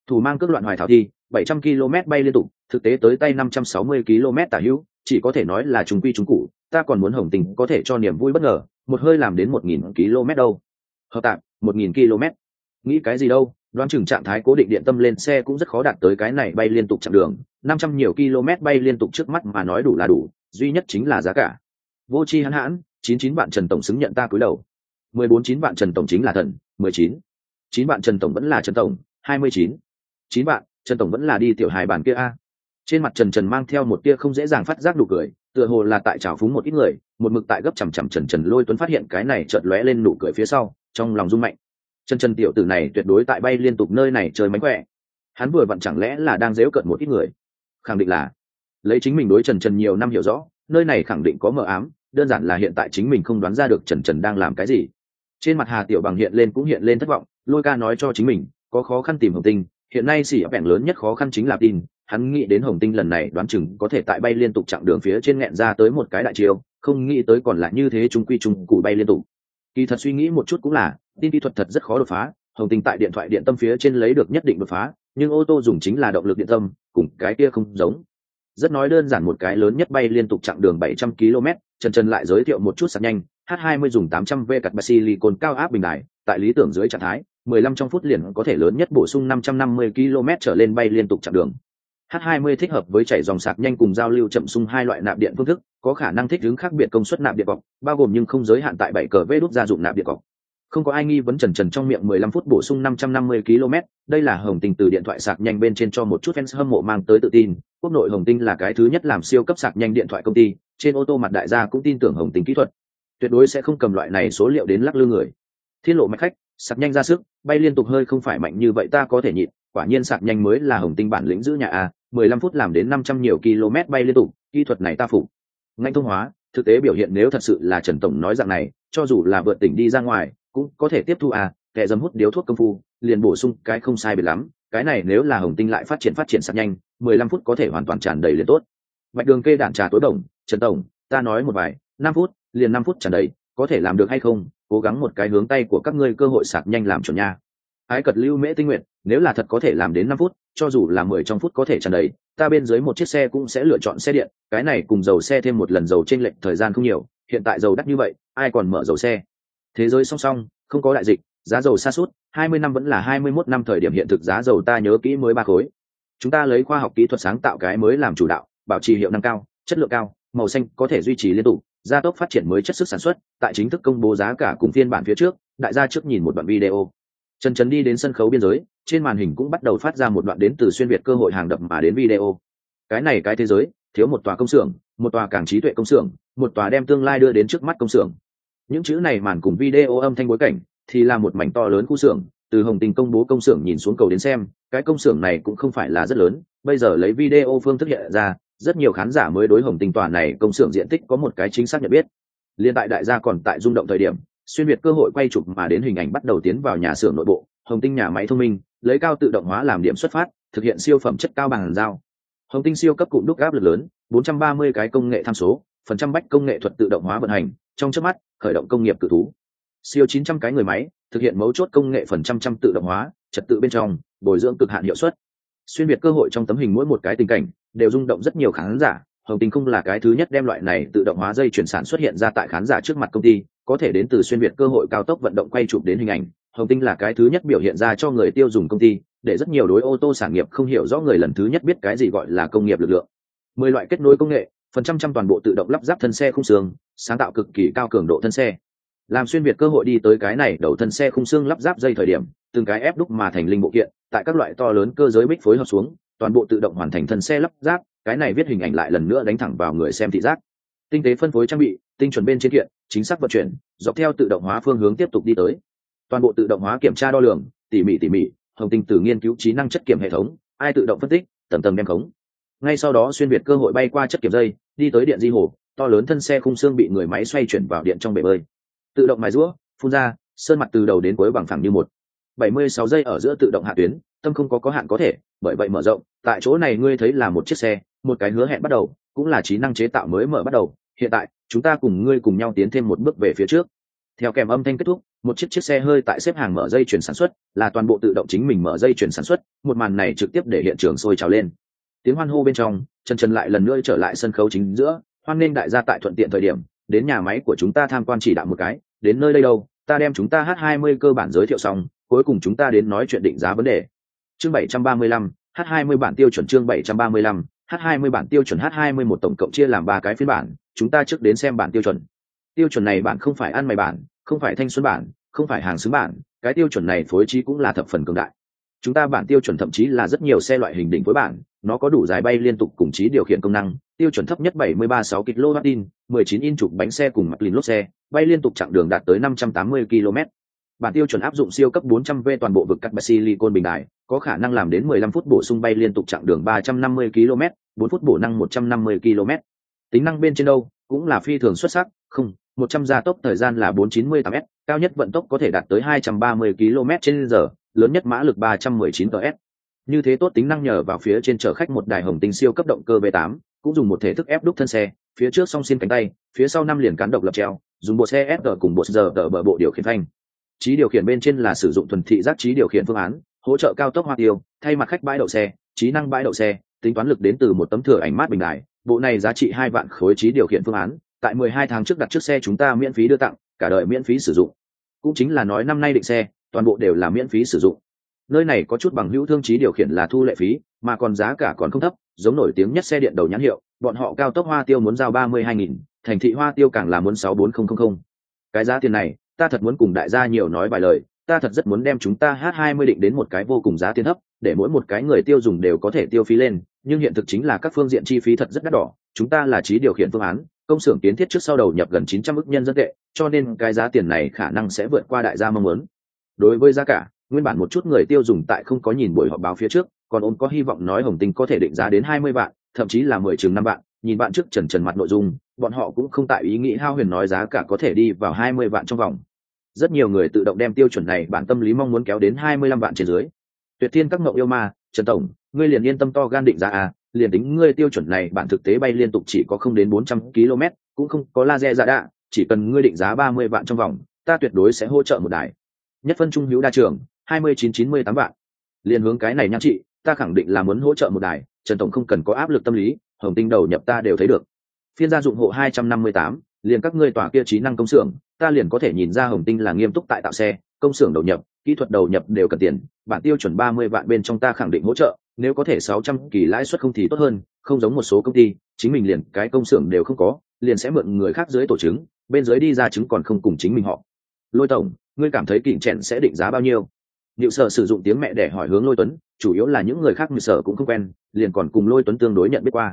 Thủ mang cước loạn hoài thảo thi, 700 km bay liên tục, thực tế tới tay 560 km tả hữu, chỉ có thể nói là trùng quy trùng cụ, ta còn muốn Hồng Tình có thể cho niềm vui bất ngờ, một hơi làm đến 1000 km đâu. Hợp tạm, 1000 km. Nghĩ cái gì đâu, đoán chừng trạng thái cố định điện tâm lên xe cũng rất khó đạt tới cái này bay liên tục chặng đường, 500 nhiều km bay liên tục trước mắt mà nói đủ là đủ, duy nhất chính là giá cả. Vô chi hãn hãn, 99 bạn Trần tổng xứng nhận ta cúi đầu. 14 bạn Trần tổng chính là thần, 19 bạn Trần tổng vẫn là Trần tổng, 29 bạn Trần tổng vẫn là đi tiểu hài bàn kia a. Trên mặt Trần mang theo một tia không dễ dàng phát giác nụ cười, tựa hồ là tại trào phúng một ít người, một mực tại gấp chằm Trần Lôi Tuấn phát hiện cái này chợt lóe lên nụ cười phía sau, trong lòng rung mạnh. Trần tiểu tử này tuyệt đối tại bay liên tục nơi này chơi mánh khỏe. Hắn vừa vặn chẳng lẽ là đang giễu cợt một ít người? Khẳng định là lấy chính mình đối Trần nhiều năm hiểu rõ, nơi này khẳng định có mờ ám, đơn giản là hiện tại chính mình không đoán ra được Trần đang làm cái gì. Trên mặt Hà Tiểu Bằng hiện lên thất vọng, Lôi ca nói cho chính mình có khó khăn tìm Hồng Tinh, hiện nay xỉ bẹn lớn nhất khó khăn chính là tin. Hắn nghĩ đến Hồng Tinh lần này đoán chừng có thể tại bay liên tục chặng đường phía trên nghẹn ra tới một cái đại chiêu, không nghĩ tới còn lại như thế trung quy trung cụ bay liên tục. Kỳ thật suy nghĩ một chút cũng là, tin kỹ thuật thật rất khó đột phá, Hồng Tinh tại điện thoại điện tâm phía trên lấy được nhất định đột phá, nhưng ô tô dùng chính là động lực điện tâm, cùng cái kia không giống. Rất nói đơn giản, một cái lớn nhất bay liên tục chặng đường 700 km, Trần lại giới thiệu một chút sạc nhanh, H20 dùng 800V cặt silicon cao áp bình đại, tại lý tưởng dưới trạng thái, 15 trong phút liền có thể lớn nhất bổ sung 550 km trở lên bay liên tục chặng đường. H20 thích hợp với chảy dòng sạc nhanh cùng giao lưu chậm xung hai loại nạp điện phương thức, có khả năng thích ứng khác biệt công suất nạp điện cọc, bao gồm nhưng không giới hạn tại 7 cv đúc gia dụng nạp điện cọc. Không có ai nghi vấn Trần trong miệng 15 phút bổ sung 550 km, đây là Hồng Tinh từ điện thoại sạc nhanh bên trên cho một chút fans hâm mộ mang tới tự tin. Quốc nội Hồng Tinh là cái thứ nhất làm siêu cấp sạc nhanh điện thoại công ty, trên ô tô mặt đại gia cũng tin tưởng Hồng Tinh kỹ thuật, tuyệt đối sẽ không cầm loại này số liệu đến lắc lư người. Thiên lộ mạch khách, sạc nhanh ra sức, bay liên tục hơi không phải mạnh như vậy ta có thể nhịn, quả nhiên sạc nhanh mới là Hồng Tinh bản lĩnh giữ nhà a, 15 phút làm đến 500 nhiều km bay liên tục, kỹ thuật này ta phục. Ngành thông hóa, thực tế biểu hiện nếu thật sự là Trần tổng nói dạng này, cho dù là vượt tỉnh đi ra ngoài, cũng có thể tiếp thu à, kẻ dâm hút điếu thuốc công phu, liền bổ sung cái không sai biệt lắm, cái này nếu là Hồng Tinh lại phát triển sạc nhanh, 15 phút có thể hoàn toàn tràn đầy liền tốt. Bạch Đường kê đạn trà tối đồng, Trần tổng, ta nói một vài, 5 phút, liền 5 phút tràn đầy, có thể làm được hay không? Cố gắng một cái hướng tay của các ngươi cơ hội sạc nhanh làm chuẩn nha. Ái Cật Lưu Mễ Tinh Nguyện, nếu là thật có thể làm đến 5 phút, cho dù là 10 trong phút có thể tràn đầy, ta bên dưới một chiếc xe cũng sẽ lựa chọn xe điện, cái này cùng dầu xe thêm một lần dầu chênh lệch thời gian không nhiều, hiện tại dầu đắt như vậy, ai còn mở dầu xe. Thế giới song song, không có đại dịch, giá dầu sa sút, 20 năm vẫn là 21 năm thời điểm hiện thực giá dầu ta nhớ kỹ mới 3 khối. Chúng ta lấy khoa học kỹ thuật sáng tạo cái mới làm chủ đạo, bảo trì hiệu năng cao, chất lượng cao, màu xanh có thể duy trì liên tục, gia tốc phát triển mới chất sức sản xuất, tại chính thức công bố giá cả cùng phiên bản phía trước, đại gia trước nhìn một đoạn video. Trần đi đến sân khấu biên giới, trên màn hình cũng bắt đầu phát ra một đoạn đến từ xuyên việt cơ hội hàng đập mà đến video. Cái này cái thế giới, thiếu một tòa công xưởng, một tòa càng trí tuệ công xưởng, một tòa đem tương lai đưa đến trước mắt công xưởng. Những chữ này màn cùng video âm thanh bối cảnh thì là một mảnh to lớn khu xưởng, từ Hồng Tinh công bố công xưởng nhìn xuống cầu đến xem, cái công xưởng này cũng không phải là rất lớn, bây giờ lấy video phương thức hiện ra, rất nhiều khán giả mới đối Hồng Tinh tòa này công xưởng diện tích có một cái chính xác nhận biết. Liên tại đại gia còn tại rung động thời điểm, xuyên việt cơ hội quay chụp mà đến hình ảnh bắt đầu tiến vào nhà xưởng nội bộ. Hồng Tinh nhà máy thông minh, lấy cao tự động hóa làm điểm xuất phát, thực hiện siêu phẩm chất cao bằng giao. Hồng Tinh siêu cấp cụm đúc áp lực lớn, 430 cái công nghệ tham số, phần trăm bách công nghệ thuật tự động hóa vận hành, trong chớp mắt khởi động công nghiệp cự thú. Siêu 900 cái người máy, thực hiện mấu chốt công nghệ phần trăm tự động hóa, trật tự bên trong, bồi dưỡng cực hạn hiệu suất. Xuyên việt cơ hội trong tấm hình mỗi một cái tình cảnh đều rung động rất nhiều khán giả. Hồng Tinh không là cái thứ nhất đem loại này tự động hóa dây chuyển sản xuất hiện ra tại khán giả trước mặt công ty, có thể đến từ xuyên việt cơ hội cao tốc vận động quay chụp đến hình ảnh. Hồng Tinh là cái thứ nhất biểu hiện ra cho người tiêu dùng công ty, để rất nhiều đối ô tô sản nghiệp không hiểu rõ người lần thứ nhất biết cái gì gọi là công nghiệp lực lượng. 10 loại kết nối công nghệ, phần trăm toàn bộ tự động lắp ráp thân xe khung xương, sáng tạo cực kỳ cao cường độ thân xe. Làm xuyên việt cơ hội đi tới cái này đầu thân xe khung xương lắp ráp dây thời điểm, từng cái ép đúc mà thành linh bộ kiện, tại các loại to lớn cơ giới bích phối hợp xuống, toàn bộ tự động hoàn thành thân xe lắp ráp, cái này viết hình ảnh lại lần nữa đánh thẳng vào người xem thị giác. Tinh tế phân phối trang bị, tinh chuẩn bên trên kiện, chính xác vận chuyển, dọc theo tự động hóa phương hướng tiếp tục đi tới. Toàn bộ tự động hóa kiểm tra đo lường, tỉ mỉ, Hồng Tinh từ nghiên cứu trí năng chất kiểm hệ thống, ai tự động phân tích, tầng tầng đem khống. Ngay sau đó xuyên việt cơ hội bay qua chất kiểm dây, đi tới điện di hồ, to lớn thân xe khung xương bị người máy xoay chuyển vào điện trong bể bơi. Tự động mài rũa, phun ra, sơn mặt từ đầu đến cuối bằng phẳng như một. 76 giây ở giữa tự động hạ tuyến, tâm không có hạn có thể, bởi vậy mở rộng, tại chỗ này ngươi thấy là một chiếc xe, một cái hứa hẹn bắt đầu, cũng là trí năng chế tạo mới mở bắt đầu, hiện tại, chúng ta cùng ngươi cùng nhau tiến thêm một bước về phía trước. Theo kèm âm thanh kết thúc, một chiếc xe hơi tại xếp hàng mở dây chuyển sản xuất, là toàn bộ tự động chính mình mở dây chuyển sản xuất, một màn này trực tiếp để hiện trường sôi trào lên. Tiếng hoan hô bên trong, Trần lại lần nữa trở lại sân khấu chính giữa, hoan nghênh đại gia tại thuận tiện thời điểm, đến nhà máy của chúng ta tham quan chỉ đạo một cái, đến nơi đây đâu, ta đem chúng ta H20 cơ bản giới thiệu xong, cuối cùng chúng ta đến nói chuyện định giá vấn đề. Chương 735, H20 bản tiêu chuẩn chương 735, H20 bản tiêu chuẩn H21 tổng cộng chia làm 3 cái phiên bản, chúng ta trước đến xem bản tiêu chuẩn. Tiêu chuẩn này bản không phải ăn mày bản, không phải thanh xuân bản, không phải hàng xứng bản, cái tiêu chuẩn này phối trí cũng là thập phần cường đại. Chúng ta bản tiêu chuẩn thậm chí là rất nhiều xe loại hình đỉnh phối bản, nó có đủ dài bay liên tục cùng trí điều khiển công năng, tiêu chuẩn thấp nhất 73,6 kW, 19 inch trục bánh xe cùng McLaren lốp xe, bay liên tục chặng đường đạt tới 580 km. Bản tiêu chuẩn áp dụng siêu cấp 400V toàn bộ vực cắt silicon bình đài, có khả năng làm đến 15 phút bổ sung bay liên tục chặng đường 350 km, 4 phút bổ năng 150 km. Tính năng bên trên đâu cũng là phi thường xuất sắc, không, 100 gia tốc thời gian là 498s, cao nhất vận tốc có thể đạt tới 230 km/h, lớn nhất mã lực 319 PS. Như thế tốt tính năng nhờ vào phía trên chở khách một đài hồng tinh siêu cấp động cơ V8, cũng dùng một thể thức ép đúc thân xe, phía trước song xiên cánh tay, phía sau 5 liền cán độc lập treo, dùng bộ xe SR cùng bộ giờ tờ bờ bộ điều khiển phanh. Trí điều khiển bên trên là sử dụng thuần thị giác trí điều khiển phương án, hỗ trợ cao tốc hoa tiêu, thay mặt khách bãi đậu xe, trí năng bãi đậu xe, tính toán lực đến từ một tấm thừa ảnh mát bình đài, bộ này giá trị 2 vạn khối trí điều khiển phương án, tại 12 tháng trước đặt trước xe chúng ta miễn phí đưa tặng, cả đời miễn phí sử dụng. Cũng chính là nói năm nay định xe, toàn bộ đều là miễn phí sử dụng. Nơi này có chút bằng hữu thương trí điều khiển là thu lệ phí, mà còn giá cả còn không thấp, giống nổi tiếng nhất xe điện đầu nhãn hiệu, bọn họ cao tốc hoa tiêu muốn giao 32.000, thành thị hoa tiêu càng là muốn 64.000. Cái giá tiền này, ta thật muốn cùng đại gia nhiều nói vài lời, ta thật rất muốn đem chúng ta H20 định đến một cái vô cùng giá tiền thấp, để mỗi một cái người tiêu dùng đều có thể tiêu phí lên, nhưng hiện thực chính là các phương diện chi phí thật rất đắt đỏ, chúng ta là trí điều khiển phương án, công xưởng kiến thiết trước sau đầu nhập gần 900 ức nhân dân tệ, cho nên cái giá tiền này khả năng sẽ vượt qua đại gia mong muốn. Đối với giá cả, nguyên bản một chút người tiêu dùng tại không có nhìn buổi họp báo phía trước, còn ôn có hy vọng nói Hồng Tinh có thể định giá đến 20 vạn, thậm chí là 10 chừng 5 vạn, nhìn bạn trước trần mặt nội dung, bọn họ cũng không tại ý nghĩ hao huyền nói giá cả có thể đi vào 20 vạn trong vòng. Rất nhiều người tự động đem tiêu chuẩn này bản tâm lý mong muốn kéo đến 25 vạn trên dưới. Tuyệt thiên các ngộng yêu ma, Trần tổng, ngươi liền yên tâm to gan định giá à, liền tính ngươi tiêu chuẩn này bản thực tế bay liên tục chỉ có không đến 400 km, cũng không có laser giả đạ, chỉ cần ngươi định giá 30 vạn trong vòng, ta tuyệt đối sẽ hỗ trợ một đài. Nhất phân trung hữu đa trường, 29-98 vạn. Liên hướng cái này nhan chị, ta khẳng định là muốn hỗ trợ một đài, Trần tổng không cần có áp lực tâm lý, Hồng Tinh đầu nhập ta đều thấy được. Phiên gia dụng hộ 258, liền các ngươi tòa kia trí năng công xưởng, ta liền có thể nhìn ra Hồng Tinh là nghiêm túc tại tạo xe, công xưởng đầu nhập, kỹ thuật đầu nhập đều cần tiền, bản tiêu chuẩn 30 vạn bên trong ta khẳng định hỗ trợ, nếu có thể 600 kỳ lãi suất không thì tốt hơn, không giống một số công ty, chính mình liền cái công xưởng đều không có, liền sẽ mượn người khác dưới tổ chứng, bên dưới đi ra chứng còn không cùng chính mình họ. Lôi tổng, ngươi cảm thấy kỉnh chèn sẽ định giá bao nhiêu? Diệu Sở sử dụng tiếng mẹ để hỏi hướng Lôi Tuấn, chủ yếu là những người khác Diệu Sở cũng không quen, liền còn cùng Lôi Tuấn tương đối nhận biết qua.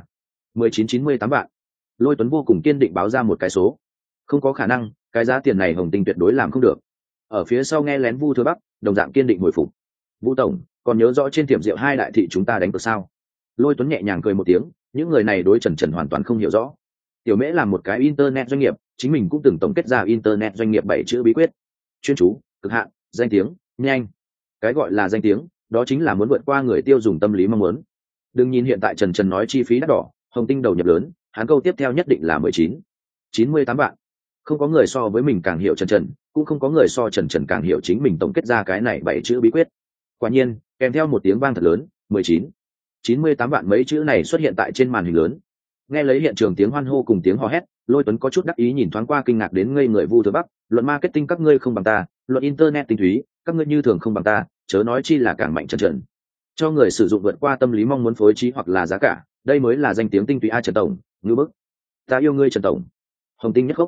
19-98 vạn. Lôi Tuấn vô cùng kiên định báo ra một cái số. Không có khả năng, cái giá tiền này Hồng Tinh tuyệt đối làm không được. Ở phía sau nghe lén Vu Thừa Bắc, đồng dạng kiên định hồi phục. Vũ tổng, còn nhớ rõ trên tiệm rượu hai đại thị chúng ta đánh cược sao? Lôi Tuấn nhẹ nhàng cười một tiếng, những người này đối Trần hoàn toàn không hiểu rõ. Tiểu Mễ là một cái internet doanh nghiệp, chính mình cũng từng tổng kết ra internet doanh nghiệp 7 chữ bí quyết: chuyên chú, cực hạn, danh tiếng, nhanh. Cái gọi là danh tiếng, đó chính là muốn vượt qua người tiêu dùng tâm lý mong muốn. Đừng nhìn hiện tại Trần nói chi phí đắt đỏ, Hồng Tinh đầu nhập lớn, hắn câu tiếp theo nhất định là 19-98 vạn. Không có người so với mình càng hiểu Trần, cũng không có người so Trần càng hiểu chính mình tổng kết ra cái này 7 chữ bí quyết. Quả nhiên, kèm theo một tiếng vang thật lớn, 19-98 vạn mấy chữ này xuất hiện tại trên màn hình lớn. Nghe lấy hiện trường tiếng hoan hô cùng tiếng hò hét, Lôi Tuấn có chút đắc ý nhìn thoáng qua kinh ngạc đến ngây người Vu Thừa Bắc, luận marketing các ngươi không bằng ta, luận internet tinh túy, các ngươi như thường không bằng ta, chớ nói chi là càng mạnh Trần. Cho người sử dụng vượt qua tâm lý mong muốn phối trí hoặc là giá cả, đây mới là danh tiếng tinh túy a Trần tổng, ngư bức. Ta yêu ngươi Trần tổng. Hồng Tinh nhất khốc.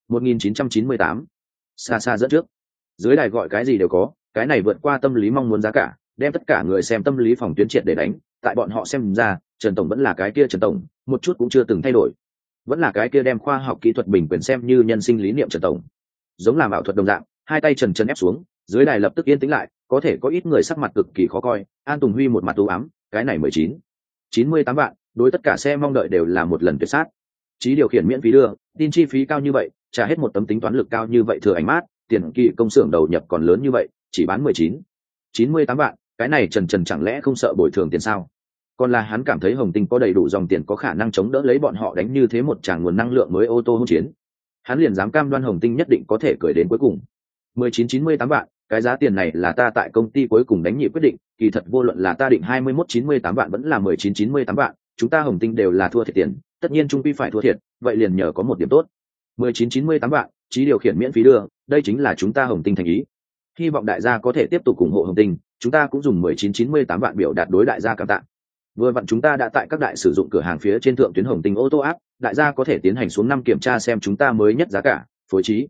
1998. Xa xa dẫn trước. Dưới đài gọi cái gì đều có, cái này vượt qua tâm lý mong muốn giá cả, đem tất cả người xem tâm lý phòng tuyến triệt để đánh, tại bọn họ xem ra, Trần tổng vẫn là cái kia Trần tổng, một chút cũng chưa từng thay đổi. Vẫn là cái kia đem khoa học kỹ thuật bình quyền xem như nhân sinh lý niệm Trần tổng. Giống làm ảo thuật đồng dạng, hai tay Trần ép xuống, dưới đài lập tức yên tĩnh lại, có thể có ít người sắc mặt cực kỳ khó coi, An Tùng Huy một mặt u ám, cái này 19-98 vạn, đối tất cả xe mong đợi đều là một lần tuyệt sát. Trí điều khiển miễn phí đưa, tin chi phí cao như vậy, trả hết một tấm tính toán lực cao như vậy thừa ảnh mát, tiền kỳ công xưởng đầu nhập còn lớn như vậy, chỉ bán 19-98 vạn, cái này Trần chẳng lẽ không sợ bồi thường tiền sao? Còn là hắn cảm thấy Hồng Tinh có đầy đủ dòng tiền có khả năng chống đỡ lấy bọn họ đánh như thế một tràng nguồn năng lượng mới ô tô hỗn chiến. Hắn liền dám cam đoan Hồng Tinh nhất định có thể cười đến cuối cùng. 1998 vạn, cái giá tiền này là ta tại công ty cuối cùng đánh nhị quyết định, kỳ thật vô luận là ta định 2198 vạn vẫn là 1998 vạn, chúng ta Hồng Tinh đều là thua thiệt tiền, tất nhiên trung quy phải thua thiệt, vậy liền nhờ có một điểm tốt. 1998 vạn, trí điều khiển miễn phí đưa, đây chính là chúng ta Hồng Tinh thành ý. Hy vọng đại gia có thể tiếp tục ủng hộ Hồng Tinh, chúng ta cũng dùng 1998 vạn biểu đạt đối đại gia cảm tạ. Vừa vặn chúng ta đã tại các đại sử dụng cửa hàng phía trên thượng tuyến Hồng Tinh ô tô app, đại gia có thể tiến hành xuống năm kiểm tra xem chúng ta mới nhất giá cả, phối trí.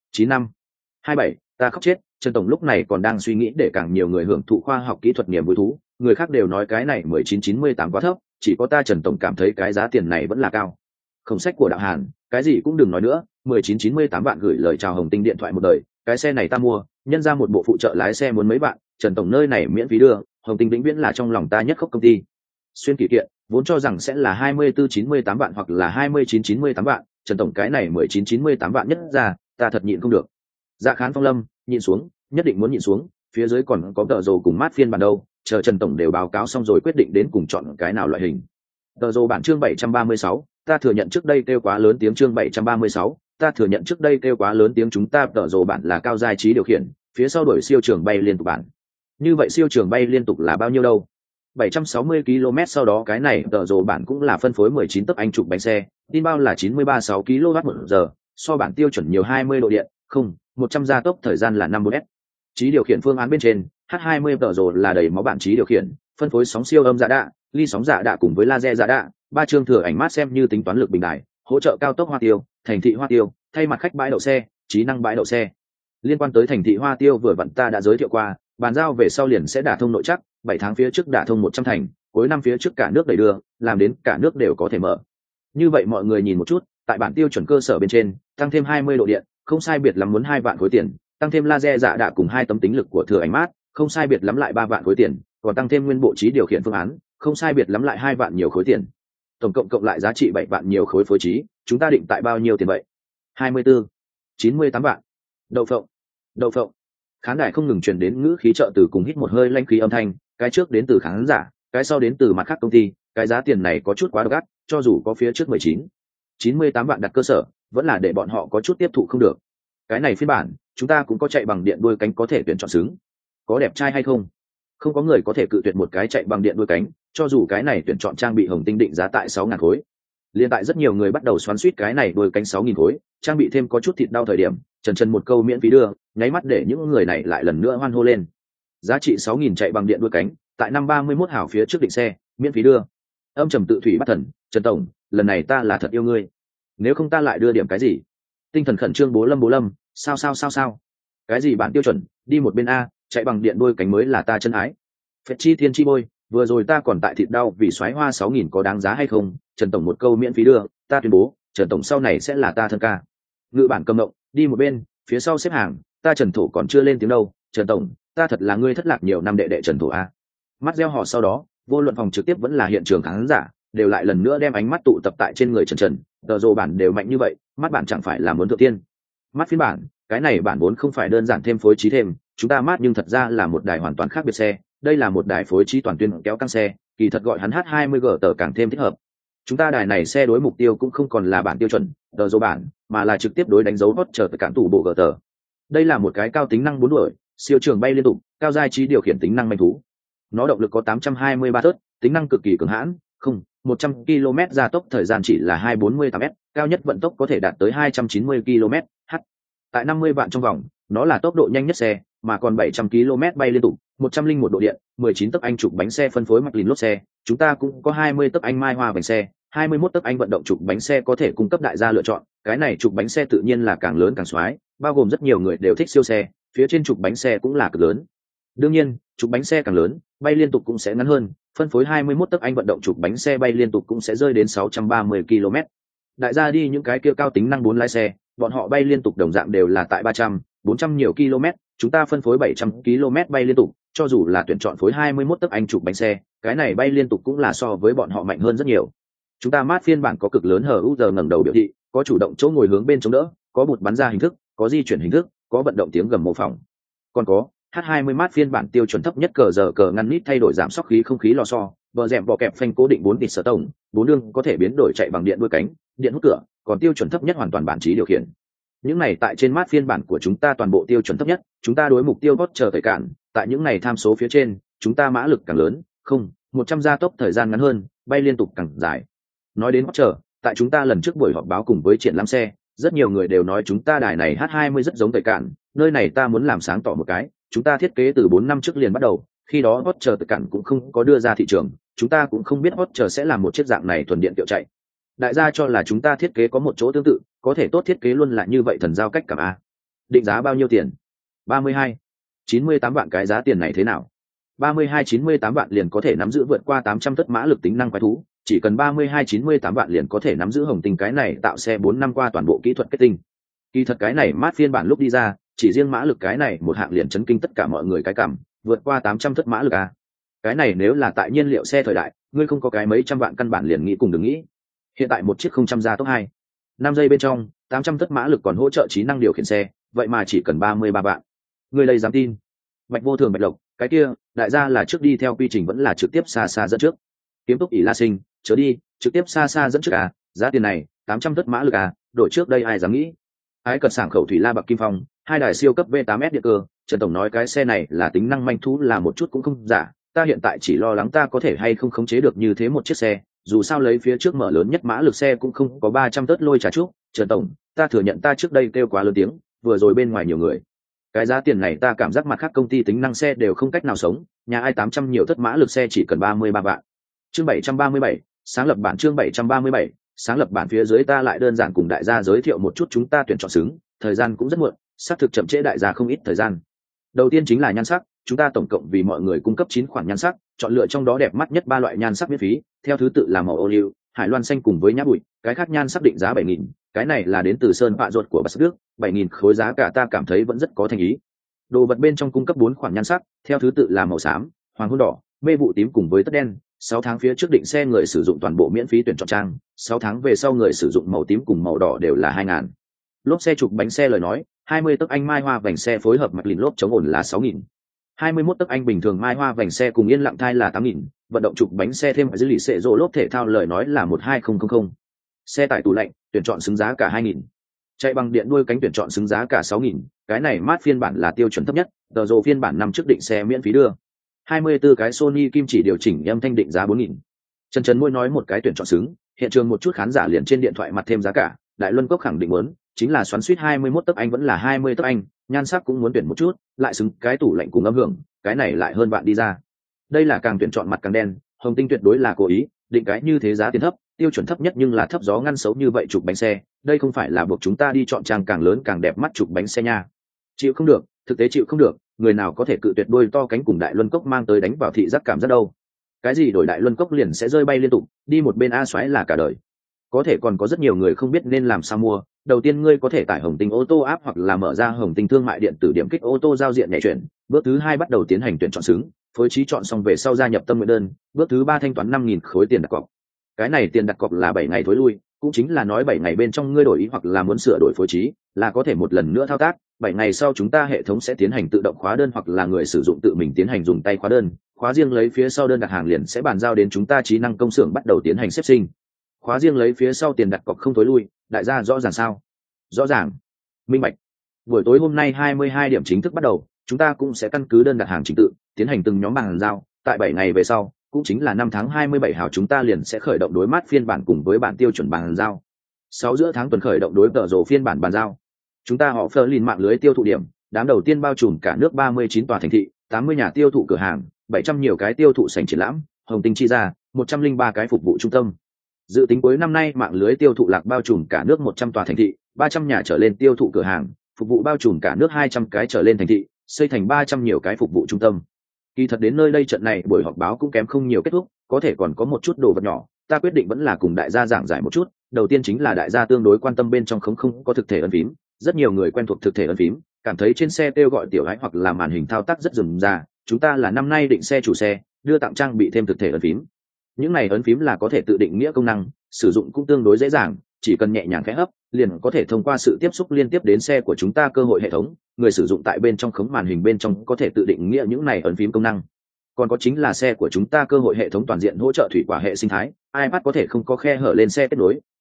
9527, ta khóc chết. Trần Tổng lúc này còn đang suy nghĩ để càng nhiều người hưởng thụ khoa học kỹ thuật niềm vui thú, người khác đều nói cái này 1998 quá thấp, chỉ có ta Trần Tổng cảm thấy cái giá tiền này vẫn là cao. Không sách của đạo Hàn, cái gì cũng đừng nói nữa, 1998 vạn gửi lời chào Hồng Tinh điện thoại một đời, cái xe này ta mua, nhân ra một bộ phụ trợ lái xe muốn mấy bạn, Trần Tổng nơi này miễn phí đưa, Hồng Tinh vĩnh viễn là trong lòng ta nhất khóc công ty. Xuyên kỷ kiện, vốn cho rằng sẽ là 2498 vạn hoặc là 2998 vạn, Trần Tổng cái này 1998 vạn nhất ra, ta thật nhịn không được. Dạ Khán Phong Lâm, nhịn xuống, nhất định muốn nhịn xuống, phía dưới còn có tờ rồ cùng mát phiên bản đâu, chờ Trần Tổng đều báo cáo xong rồi quyết định đến cùng chọn cái nào loại hình. Tờ rồ bản chương 736, ta thừa nhận trước đây kêu quá lớn tiếng chương 736, ta thừa nhận trước đây kêu quá lớn tiếng chúng ta tờ rồ bản là cao giai trí điều khiển, phía sau đổi siêu trường bay liên tục bản. Như vậy siêu trường bay liên tục là bao nhiêu đâu? 760 km sau đó cái này tờ rồ bản cũng là phân phối 19 tấc anh trục bánh xe, tin bao là 93,6 kW/h, so bản tiêu chuẩn nhiều 20 độ điện, không, 100 gia tốc thời gian là 5 s. Trí điều khiển phương án bên trên, H20 tờ rồ là đầy máu bản trí điều khiển, phân phối sóng siêu âm dạ đạ, ly sóng dạ đạ cùng với laser dạ đạ, ba chương thừa ảnh mát xem như tính toán lực bình đại, hỗ trợ cao tốc hoa tiêu, thành thị hoa tiêu, thay mặt khách bãi đậu xe, trí năng bãi đậu xe. Liên quan tới thành thị hoa tiêu vừa vặn ta đã giới thiệu qua, bàn giao về sau liền sẽ đả thông nội chắc, 7 tháng phía trước đả thông 100 thành, cuối năm phía trước cả nước đẩy đưa, làm đến cả nước đều có thể mở. Như vậy mọi người nhìn một chút, tại bản tiêu chuẩn cơ sở bên trên, tăng thêm 20 độ điện, không sai biệt lắm muốn 2 vạn khối tiền, tăng thêm laser dạ đạ cùng 2 tấm tính lực của thừa ảnh mát, không sai biệt lắm lại 3 vạn khối tiền, còn tăng thêm nguyên bộ trí điều khiển phương án, không sai biệt lắm lại 2 vạn nhiều khối tiền. Tổng cộng cộng lại giá trị 7 vạn nhiều khối phối trí, chúng ta định tại bao nhiêu tiền vậy? 24, 98 vạn. Đậu phộng, đậu phộng. Khán đài không ngừng truyền đến ngữ khí trợ từ cùng hít một hơi lanh khí âm thanh, cái trước đến từ khán giả, cái sau đến từ mặt khác công ty, cái giá tiền này có chút quá đắt gắt, cho dù có phía trước 98 vạn đặt cơ sở, vẫn là để bọn họ có chút tiếp thụ không được. Cái này phiên bản, chúng ta cũng có chạy bằng điện đuôi cánh có thể tuyển chọn xứng. Có đẹp trai hay không? Không có người có thể cự tuyệt một cái chạy bằng điện đuôi cánh, cho dù cái này tuyển chọn trang bị Hồng Tinh định giá tại 6.000 khối. Liên tại rất nhiều người bắt đầu xoắn xuýt cái này đuôi cánh 6.000 khối, trang bị thêm có chút thịt đau thời điểm, trần một câu miễn phí đưa, nháy mắt để những người này lại lần nữa hoan hô lên. Giá trị 6.000 chạy bằng điện đuôi cánh, tại năm 31 hảo phía trước định xe, miễn phí đưa. Âm trầm tự thủy bắt thần, Trần Tổng, lần này ta là thật yêu ngươi. Nếu không ta lại đưa điểm cái gì? Tinh thần khẩn trương bố lâm, sao? Cái gì bản tiêu chuẩn, đi một bên a, chạy bằng điện đuôi cánh mới là ta chân ái. Phệt chi thiên chi bôi, vừa rồi ta còn tại thịt đau vì xoáy hoa 6.000 có đáng giá hay không? Trần Tổng một câu miễn phí đưa, ta tuyên bố, Trần Tổng sau này sẽ là ta thân ca. Ngự bản cầm động, đi một bên, phía sau xếp hàng, ta Trần Thổ còn chưa lên tiếng đâu. Trần Tổng, ta thật là ngươi thất lạc nhiều năm đệ đệ Trần Thổ a. Mắt gieo họ sau đó, vô luận phòng trực tiếp vẫn là hiện trường khán giả, đều lại lần nữa đem ánh mắt tụ tập tại trên người Trần. Tờ rồ bản đều mạnh như vậy, mắt bản chẳng phải là muốn thượng tiên. Mắt phiên bản, cái này bản vốn không phải đơn giản thêm phối trí thêm, chúng ta mắt nhưng thật ra là một đài hoàn toàn khác biệt xe, đây là một đài phối trí toàn tuyến kéo căng xe, kỳ thật gọi hắn H20G tờ càng thêm thích hợp. Chúng ta đài này xe đối mục tiêu cũng không còn là bản tiêu chuẩn, tờ dấu bản, mà là trực tiếp đối đánh dấu hot chờ cản tủ bộ gờ tờ. Đây là một cái cao tính năng 4 đuổi, siêu trường bay liên tục, cao giai trí điều khiển tính năng manh thú. Nó động lực có 823 tớt, tính năng cực kỳ cường hãn, không, 100 km gia tốc thời gian chỉ là 248m, cao nhất vận tốc có thể đạt tới 290 km/h. Tại 50 vạn trong vòng, nó là tốc độ nhanh nhất xe, mà còn 700 km bay liên tục, 101 độ điện, 19 tấc anh trục bánh xe phân phối McLaren lốp xe, chúng ta cũng có 20 tấc anh mai hoa bánh xe, 21 tấc anh vận động trục bánh xe có thể cung cấp đại gia lựa chọn, cái này trục bánh xe tự nhiên là càng lớn càng xoái, bao gồm rất nhiều người đều thích siêu xe, phía trên trục bánh xe cũng là cực lớn. Đương nhiên, trục bánh xe càng lớn, bay liên tục cũng sẽ ngắn hơn, phân phối 21 tấc anh vận động trục bánh xe bay liên tục cũng sẽ rơi đến 630 km. Đại gia đi những cái kia cao tính năng 4 lái xe, bọn họ bay liên tục đồng dạng đều là tại 300, 400 nhiều km, chúng ta phân phối 700 km bay liên tục, cho dù là tuyển chọn phối 21 tấc anh trục bánh xe, cái này bay liên tục cũng là so với bọn họ mạnh hơn rất nhiều. Chúng ta mát phiên bản có cực lớn HUD ngẩng đầu biểu thị, có chủ động chỗ ngồi hướng bên chống đỡ, có bụt bắn ra hình thức, có di chuyển hình thức, có vận động tiếng gầm mô phỏng. Còn có H20 mát phiên bản tiêu chuẩn thấp nhất cờ ngăn nít thay đổi giảm sóc khí không khí lò xo, bờ rèm bò kẹp phanh cố định 4 tịt sở tổng, 4 đường có thể biến đổi chạy bằng điện đuôi cánh, điện hút cửa, còn tiêu chuẩn thấp nhất hoàn toàn bản trí điều khiển. những này tại trên mát phiên bản của chúng ta toàn bộ tiêu chuẩn thấp nhất, chúng ta đối mục tiêu Porsche tẩy cản tại những này tham số phía trên, chúng ta mã lực càng lớn, không 100 gia tốc thời gian ngắn hơn, bay liên tục càng dài. Nói đến Porsche, tại chúng ta lần trước buổi họp báo cùng với triển lãm xe, rất nhiều người đều nói chúng ta đài này H20 rất giống tẩy cản, nơi này ta muốn làm sáng tỏ một cái, chúng ta thiết kế từ 4 năm trước liền bắt đầu, khi đó Porsche tẩy cản cũng không có đưa ra thị trường, chúng ta cũng không biết Porsche sẽ làm một chiếc dạng này thuần điện tiểu chạy. Đại gia cho là chúng ta thiết kế có một chỗ tương tự, có thể tốt thiết kế luôn là như vậy thần giao cách cảm a. Định giá bao nhiêu tiền? 32-98 vạn. Cái giá tiền này thế nào? 32-98 vạn liền có thể nắm giữ vượt qua 800 tất mã lực tính năng quái thú, chỉ cần 32-98 vạn liền có thể nắm giữ Hồng Tinh cái này tạo xe 4 năm qua toàn bộ kỹ thuật kết tinh. Kỳ thật cái này mát phiên bản lúc đi ra, chỉ riêng mã lực cái này một hạng liền chấn kinh tất cả mọi người cái cảm, vượt qua 800 tất mã lực a. Cái này nếu là tại nhiên liệu xe thời đại, ngươi không có cái mấy trăm vạn căn bản liền nghĩ cùng đừng nghĩ. Hiện tại một chiếc 0 gia tốc 5 giây bên trong 800 tất mã lực còn hỗ trợ trí năng điều khiển xe, vậy mà chỉ cần 33 vạn. Người đây dám tin? Bạch Vô Thường Bạch Lộc, cái kia đại gia là trước đi theo quy trình vẫn là trực tiếp xa xa dẫn trước? Kiếm Túc ỷ La Sinh, chớ đi, trực tiếp xa xa dẫn trước à? Giá tiền này 800 tất mã lực à? Đổi trước đây ai dám nghĩ? Ái cật sảng khẩu thủy La Bạc Kim Phong, hai đài siêu cấp V8S điện cơ, Trần tổng nói cái xe này là tính năng manh thú là một chút cũng không giả, ta hiện tại chỉ lo lắng ta có thể hay không khống chế được như thế một chiếc xe, dù sao lấy phía trước mở lớn nhất mã lực xe cũng không có 300 tớt lôi trả trước. Trần tổng, ta thừa nhận ta trước đây kêu quá lớn tiếng, vừa rồi bên ngoài nhiều người. Cái giá tiền này ta cảm giác mặt khác công ty tính năng xe đều không cách nào sống, nhà ai 800 nhiều tớt mã lực xe chỉ cần 33 vạn. Chương 737, sáng lập bản. Chương 737, sáng lập bản. Phía dưới ta lại đơn giản cùng đại gia giới thiệu một chút chúng ta tuyển chọn xứng, thời gian cũng rất muộn, xác thực chậm trễ đại gia không ít thời gian. Đầu tiên chính là nhan sắc, chúng ta tổng cộng vì mọi người cung cấp 9 khoản nhan sắc, chọn lựa trong đó đẹp mắt nhất 3 loại nhan sắc miễn phí, theo thứ tự là màu ô liu, hải loan xanh cùng với nhã bụi, cái khác nhan sắc định giá 7.000, cái này là đến từ sơn vạ ruột của Bắc Đức, 7.000 khối giá cả ta cảm thấy vẫn rất có thành ý. Đồ vật bên trong cung cấp 4 khoản nhan sắc, theo thứ tự là màu xám, hoàng hôn đỏ, mê vụ tím cùng với tất đen. 6 tháng phía trước định xe người sử dụng toàn bộ miễn phí tuyển chọn trang, 6 tháng về sau người sử dụng màu tím cùng màu đỏ đều là 2.000. Lốp xe trục bánh xe lời nói, 20 tấc anh mai hoa vành xe phối hợp mạch lìn lốp chống ổn là 6.000. 21 tấc anh bình thường mai hoa vành xe cùng yên lặng thai là 8.000, vận động trục bánh xe thêm dư lì xệ rô lốp thể thao lời nói là 12000. Xe tải tủ lạnh, tuyển chọn xứng giá cả 2.000. Chạy bằng điện đuôi cánh tuyển chọn xứng giá cả 6.000, cái này mát phiên bản là tiêu chuẩn thấp nhất, tờ rồ phiên bản năm trước định xe miễn phí đưa. 24 cái Sony kim chỉ điều chỉnh âm thanh định giá 4.000. Trần Môi nói một cái tuyển chọn xứng, hiện trường một chút khán giả liền trên điện thoại mặt thêm giá cả, Đại Luân Cốc khẳng định muốn, chính là xoắn suýt 21 tấc anh vẫn là 20 tấc anh, nhan sắc cũng muốn tuyển một chút, lại xứng cái tủ lạnh cùng âm hưởng, cái này lại hơn bạn đi ra. Đây là càng tuyển chọn mặt càng đen, Hồng Tinh tuyệt đối là cố ý, định cái như thế giá tiền thấp, tiêu chuẩn thấp nhất nhưng là thấp gió ngăn xấu như vậy trục bánh xe, đây không phải là buộc chúng ta đi chọn trang càng lớn càng đẹp mắt trục bánh xe nha. Chịu không được, thực tế chịu không được, người nào có thể cự tuyệt đôi to cánh cùng Đại Luân Cốc mang tới đánh vào thị giác cảm giác đâu. Cái gì đổi Đại Luân Cốc liền sẽ rơi bay liên tục, đi một bên a xoáy là cả đời. Có thể còn có rất nhiều người không biết nên làm sao mua. Đầu tiên ngươi có thể tải Hồng Tinh ô tô app hoặc là mở ra Hồng Tinh thương mại điện tử điểm kích ô tô giao diện nhảy chuyển. Bước thứ 2 bắt đầu tiến hành tuyển chọn xứng, phối trí chọn xong về sau gia nhập tâm nguyện đơn. Bước thứ 3 thanh toán 5.000 khối tiền đặt cọc. Cái này tiền đặt cọc là 7 ngày thối lui, cũng chính là nói 7 ngày bên trong ngươi đổi ý hoặc là muốn sửa đổi phối trí, là có thể một lần nữa thao tác. 7 ngày sau chúng ta hệ thống sẽ tiến hành tự động khóa đơn hoặc là người sử dụng tự mình tiến hành dùng tay khóa đơn. Khóa riêng lấy phía sau đơn đặt hàng liền sẽ bàn giao đến chúng ta trí năng công xưởng bắt đầu tiến hành xếp sinh. Khóa riêng lấy phía sau tiền đặt cọc không thối lui, đại gia rõ ràng sao? Rõ ràng, minh bạch. Buổi tối hôm nay 22 điểm chính thức bắt đầu, chúng ta cũng sẽ căn cứ đơn đặt hàng trình tự tiến hành từng nhóm bàn giao. Tại 7 ngày về sau, cũng chính là 5 tháng 27 hào chúng ta liền sẽ khởi động đối mát phiên bản cùng với bản tiêu chuẩn bàn giao. 6 giữa tháng tuần khởi động đối tờ rồ phiên bản bàn giao. Chúng ta họ Fleur mạng lưới tiêu thụ điểm, đám đầu tiên bao trùm cả nước 39 tòa thành thị, 80 nhà tiêu thụ cửa hàng, 700 nhiều cái tiêu thụ sảnh triển lãm, Hồng Tinh chi ra 103 cái phục vụ trung tâm. Dự tính cuối năm nay mạng lưới tiêu thụ lạc bao trùm cả nước 100 tòa thành thị, 300 nhà trở lên tiêu thụ cửa hàng, phục vụ bao trùm cả nước 200 cái trở lên thành thị, xây thành 300 nhiều cái phục vụ trung tâm. Kỳ thật đến nơi đây trận này buổi họp báo cũng kém không nhiều kết thúc, có thể còn có một chút đồ vật nhỏ, ta quyết định vẫn là cùng đại gia giảng giải một chút. Đầu tiên chính là đại gia tương đối quan tâm bên trong không có thực thể ấn phím, rất nhiều người quen thuộc thực thể ấn phím, cảm thấy trên xe kêu gọi tiểu hãi hoặc là màn hình thao tác rất rườm rà. Chúng ta là năm nay định xe chủ xe, đưa tặng trang bị thêm thực thể ấn phím. Những này ấn phím là có thể tự định nghĩa công năng, sử dụng cũng tương đối dễ dàng, chỉ cần nhẹ nhàng khẽ hấp, liền có thể thông qua sự tiếp xúc liên tiếp đến xe của chúng ta cơ hội hệ thống, người sử dụng tại bên trong khống màn hình bên trong có thể tự định nghĩa những này ấn phím công năng. Còn có chính là xe của chúng ta cơ hội hệ thống toàn diện hỗ trợ thủy quả hệ sinh thái, iPad có thể không có khe hở lên xe kết nối,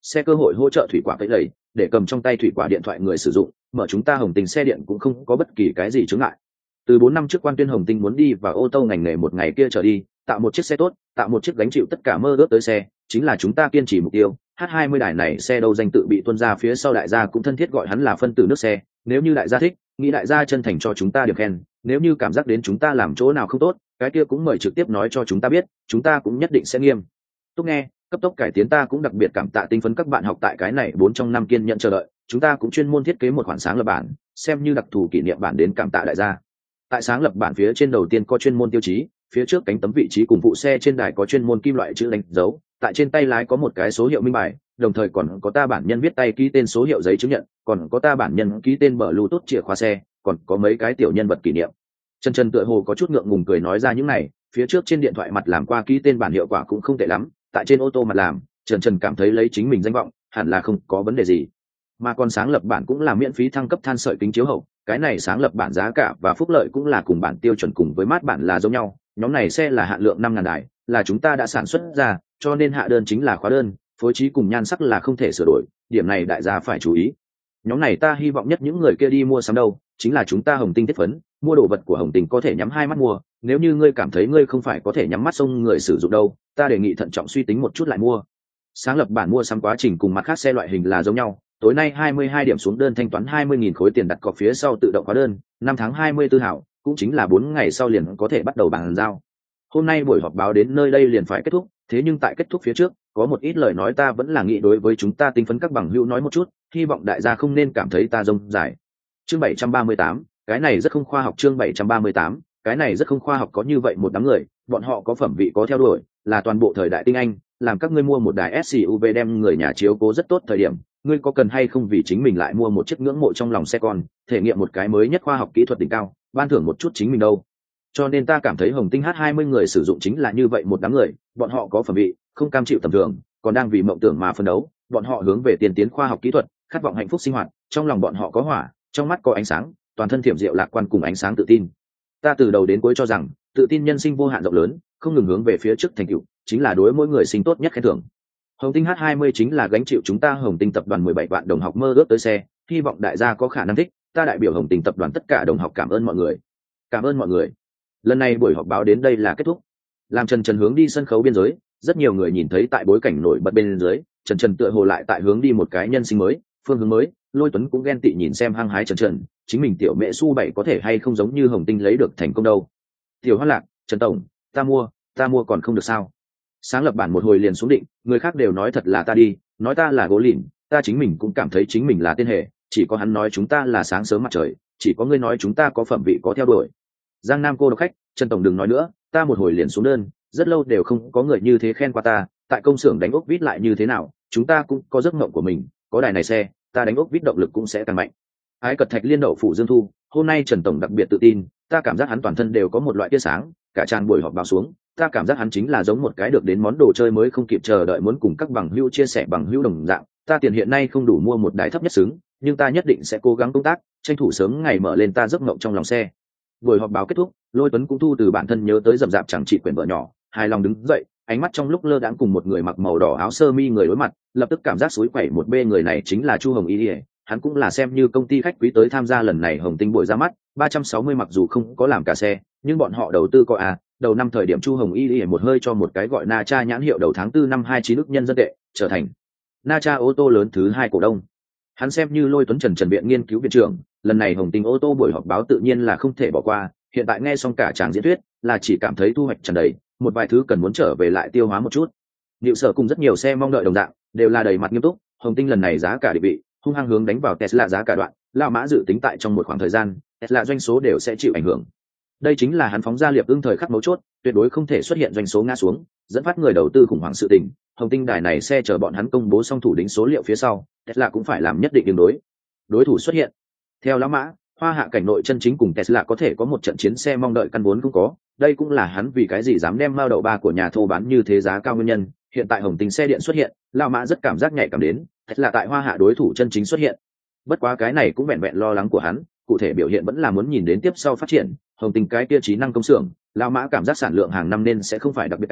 xe cơ hội hỗ trợ thủy quả cái lầy, để cầm trong tay thủy quả điện thoại người sử dụng, mở chúng ta Hồng Tinh xe điện cũng không có bất kỳ cái gì chướng ngại. Từ 4 năm trước Quan Tuyên Hồng Tinh muốn đi vào ô tô ngành nghề một ngày kia trở đi, tạo một chiếc xe tốt, tạo một chiếc gánh chịu tất cả mơ ước tới xe, chính là chúng ta kiên trì mục tiêu. H20 đài này xe đâu danh tự bị tuân ra phía sau, đại gia cũng thân thiết gọi hắn là phân tử nước xe. Nếu như đại gia thích, nghĩ đại gia chân thành cho chúng ta điểm khen, nếu như cảm giác đến chúng ta làm chỗ nào không tốt, cái kia cũng mời trực tiếp nói cho chúng ta biết, chúng ta cũng nhất định sẽ nghiêm túc nghe, cấp tốc cải tiến. Ta cũng đặc biệt cảm tạ tinh phấn các bạn học tại cái này 4 trong 5 kiên nhận chờ đợi, chúng ta cũng chuyên môn thiết kế một khoản sáng lập bản, xem như đặc thù kỷ niệm bản đến cảm tạ đại gia. Tại sáng lập bản phía trên đầu tiên có chuyên môn tiêu chí, phía trước cánh tấm vị trí cùng phụ xe trên đài có chuyên môn kim loại chữ đánh dấu, tại trên tay lái có một cái số hiệu minh bài, đồng thời còn có ta bản nhân viết tay ký tên số hiệu giấy chứng nhận, còn có ta bản nhân ký tên Bluetooth chìa khóa xe, còn có mấy cái tiểu nhân vật kỷ niệm. Trần tựa hồ có chút ngượng ngùng cười nói ra những này, phía trước trên điện thoại mặt làm qua ký tên bản hiệu quả cũng không tệ lắm, tại trên ô tô mặt làm, Trần cảm thấy lấy chính mình danh vọng, hẳn là không có vấn đề gì. Mà còn sáng lập bản cũng là miễn phí thăng cấp than sợi kính chiếu hậu, cái này sáng lập bản giá cả và phúc lợi cũng là cùng bản tiêu chuẩn cùng với mát bản là giống nhau. Nhóm này xe là hạn lượng 5.000 đài, là chúng ta đã sản xuất ra, cho nên hạ đơn chính là khóa đơn, phối trí cùng nhan sắc là không thể sửa đổi, điểm này đại gia phải chú ý. Nhóm này ta hy vọng nhất những người kia đi mua sắm đâu, chính là chúng ta Hồng Tinh thiết phấn, mua đồ vật của Hồng Tinh có thể nhắm hai mắt mua, nếu như ngươi cảm thấy ngươi không phải có thể nhắm mắt xông người sử dụng đâu, ta đề nghị thận trọng suy tính một chút lại mua. Sáng lập bản mua sắm quá trình cùng mặt khác xe loại hình là giống nhau, tối nay 22 điểm xuống đơn thanh toán 20.000 khối tiền đặt cọc phía sau tự động khóa đơn, 5 tháng 24 hảo, cũng chính là 4 ngày sau liền có thể bắt đầu bàn giao. Hôm nay buổi họp báo đến nơi đây liền phải kết thúc, thế nhưng tại kết thúc phía trước, có một ít lời nói ta vẫn là nghĩ đối với chúng ta tinh phấn các bằng hữu nói một chút, hy vọng đại gia không nên cảm thấy ta rông dài. Chương 738, cái này rất không khoa học. Chương 738, cái này rất không khoa học. Có như vậy một đám người, bọn họ có phẩm vị có theo đuổi, là toàn bộ thời đại tinh anh, làm các ngươi mua một đài SUV đem người nhà chiếu cố rất tốt thời điểm, ngươi có cần hay không vì chính mình lại mua một chiếc ngưỡng mộ trong lòng xe con, thể nghiệm một cái mới nhất khoa học kỹ thuật đỉnh cao, ban thưởng một chút chính mình đâu. Cho nên ta cảm thấy Hồng Tinh H20 người sử dụng chính là như vậy một đám người, bọn họ có phẩm vị, không cam chịu tầm thường, còn đang vì mộng tưởng mà phấn đấu, bọn họ hướng về tiên tiến khoa học kỹ thuật, khát vọng hạnh phúc sinh hoạt, trong lòng bọn họ có hỏa, trong mắt có ánh sáng, toàn thân thiểm diệu lạc quan cùng ánh sáng tự tin. Ta từ đầu đến cuối cho rằng, tự tin nhân sinh vô hạn rộng lớn, không ngừng hướng về phía trước thành tựu, chính là đối mỗi người sinh tốt nhất khen thưởng. Hồng Tinh H20 chính là gánh chịu chúng ta Hồng Tinh tập đoàn 17 vạn đồng học mơ ước tới xe, hy vọng đại gia có khả năng thích. Ta đại biểu Hồng Tinh tập đoàn tất cả đồng học cảm ơn mọi người. Cảm ơn mọi người. Lần này buổi họp báo đến đây là kết thúc. Làm Trần hướng đi sân khấu biên giới, rất nhiều người nhìn thấy tại bối cảnh nổi bật bên dưới, Trần tựa hồ lại tại hướng đi một cái nhân sinh mới, phương hướng mới. Lôi Tuấn cũng ghen tị nhìn xem hăng hái Trần, chính mình tiểu mẹ su 7 có thể hay không giống như Hồng Tinh lấy được thành công đâu. Tiểu Hoa Lạc, Trần tổng, ta mua còn không được sao? Sáng lập bản một hồi liền xuống định, người khác đều nói thật là ta đi, nói ta là gỗ lìn, ta chính mình cũng cảm thấy chính mình là tên hề, chỉ có hắn nói chúng ta là sáng sớm mặt trời, chỉ có ngươi nói chúng ta có phẩm vị có theo đuổi. Giang Nam cô độc khách, Trần tổng đừng nói nữa, ta một hồi liền xuống đơn, rất lâu đều không có người như thế khen qua ta, tại công xưởng đánh ốc vít lại như thế nào, chúng ta cũng có giấc mộng của mình, có đài này xe, ta đánh ốc vít động lực cũng sẽ càng mạnh. Ái Cật Thạch Liên đậu phủ Dương Thu, hôm nay Trần tổng đặc biệt tự tin, ta cảm giác hắn toàn thân đều có một loại tia sáng, cả tràn buổi họp báo xuống, ta cảm giác hắn chính là giống một cái được đến món đồ chơi mới không kịp chờ đợi muốn cùng các bằng hữu chia sẻ bằng hữu đồng dạng. Ta tiền hiện nay không đủ mua một đài thấp nhất xứng, nhưng ta nhất định sẽ cố gắng công tác, tranh thủ sớm ngày mở lên ta giấc mộng trong lòng xe. Buổi họp báo kết thúc, Lôi Tuấn cũng thu từ bản thân nhớ tới rậm rạp chẳng trị quyển vợ nhỏ, hài lòng đứng dậy, ánh mắt trong lúc lơ đãng cùng một người mặc màu đỏ áo sơ mi người đối mặt, lập tức cảm giác xúi quẩy một bê. Người này chính là Chu Hồng Y, hắn cũng là xem như công ty khách quý tới tham gia lần này Hồng Tinh buổi ra mắt. 360 mặc dù không có làm cả xe, nhưng bọn họ đầu tư có đầu năm thời điểm Chu Hồng Y một hơi cho một cái gọi Na Cha nhãn hiệu đầu tháng 4 năm 29 ức nhân dân tệ, trở thành Na Cha ô tô lớn thứ 2 cổ đông. Hắn xem như Lôi Tuấn Trần viện nghiên cứu viện trưởng, lần này Hồng Tinh ô tô buổi họp báo tự nhiên là không thể bỏ qua. Hiện tại nghe xong cả tràng diễn thuyết, là chỉ cảm thấy thu hoạch tràn đầy, một vài thứ cần muốn trở về lại tiêu hóa một chút. Liệu sở cùng rất nhiều xe mong đợi đồng dạng, đều là đầy mặt nghiêm túc. Hồng Tinh lần này giá cả định vị hung hăng hướng đánh vào Tesla giá cả đoạn, lão mã dự tính tại trong một khoảng thời gian, Tesla doanh số đều sẽ chịu ảnh hưởng. Đây chính là hắn phóng ra liệp ưng thời khắc mấu chốt, tuyệt đối không thể xuất hiện doanh số ngã xuống, dẫn phát người đầu tư khủng hoảng sự tình. Hồng Tinh đài này xe chờ bọn hắn công bố xong thủ đính số liệu phía sau, Tesla cũng phải làm nhất định đường đối thủ xuất hiện. Theo lão mã, hoa hạ cảnh nội chân chính cùng Tesla có thể có một trận chiến xe mong đợi căn vốn không có, đây cũng là hắn vì cái gì dám đem mao đậu ba của nhà thô bán như thế giá cao nguyên nhân. Hiện tại Hồng Tinh xe điện xuất hiện, lão mã rất cảm giác nhạy cảm đến, Tesla tại hoa hạ đối thủ chân chính xuất hiện. Bất quá cái này cũng vẹn vẹn lo lắng của hắn, cụ thể biểu hiện vẫn là muốn nhìn đến tiếp sau phát triển. Hồng Tinh cái tiêu chí năng công xưởng, lão mã cảm giác sản lượng hàng năm nên sẽ không phải đặc biệt cao,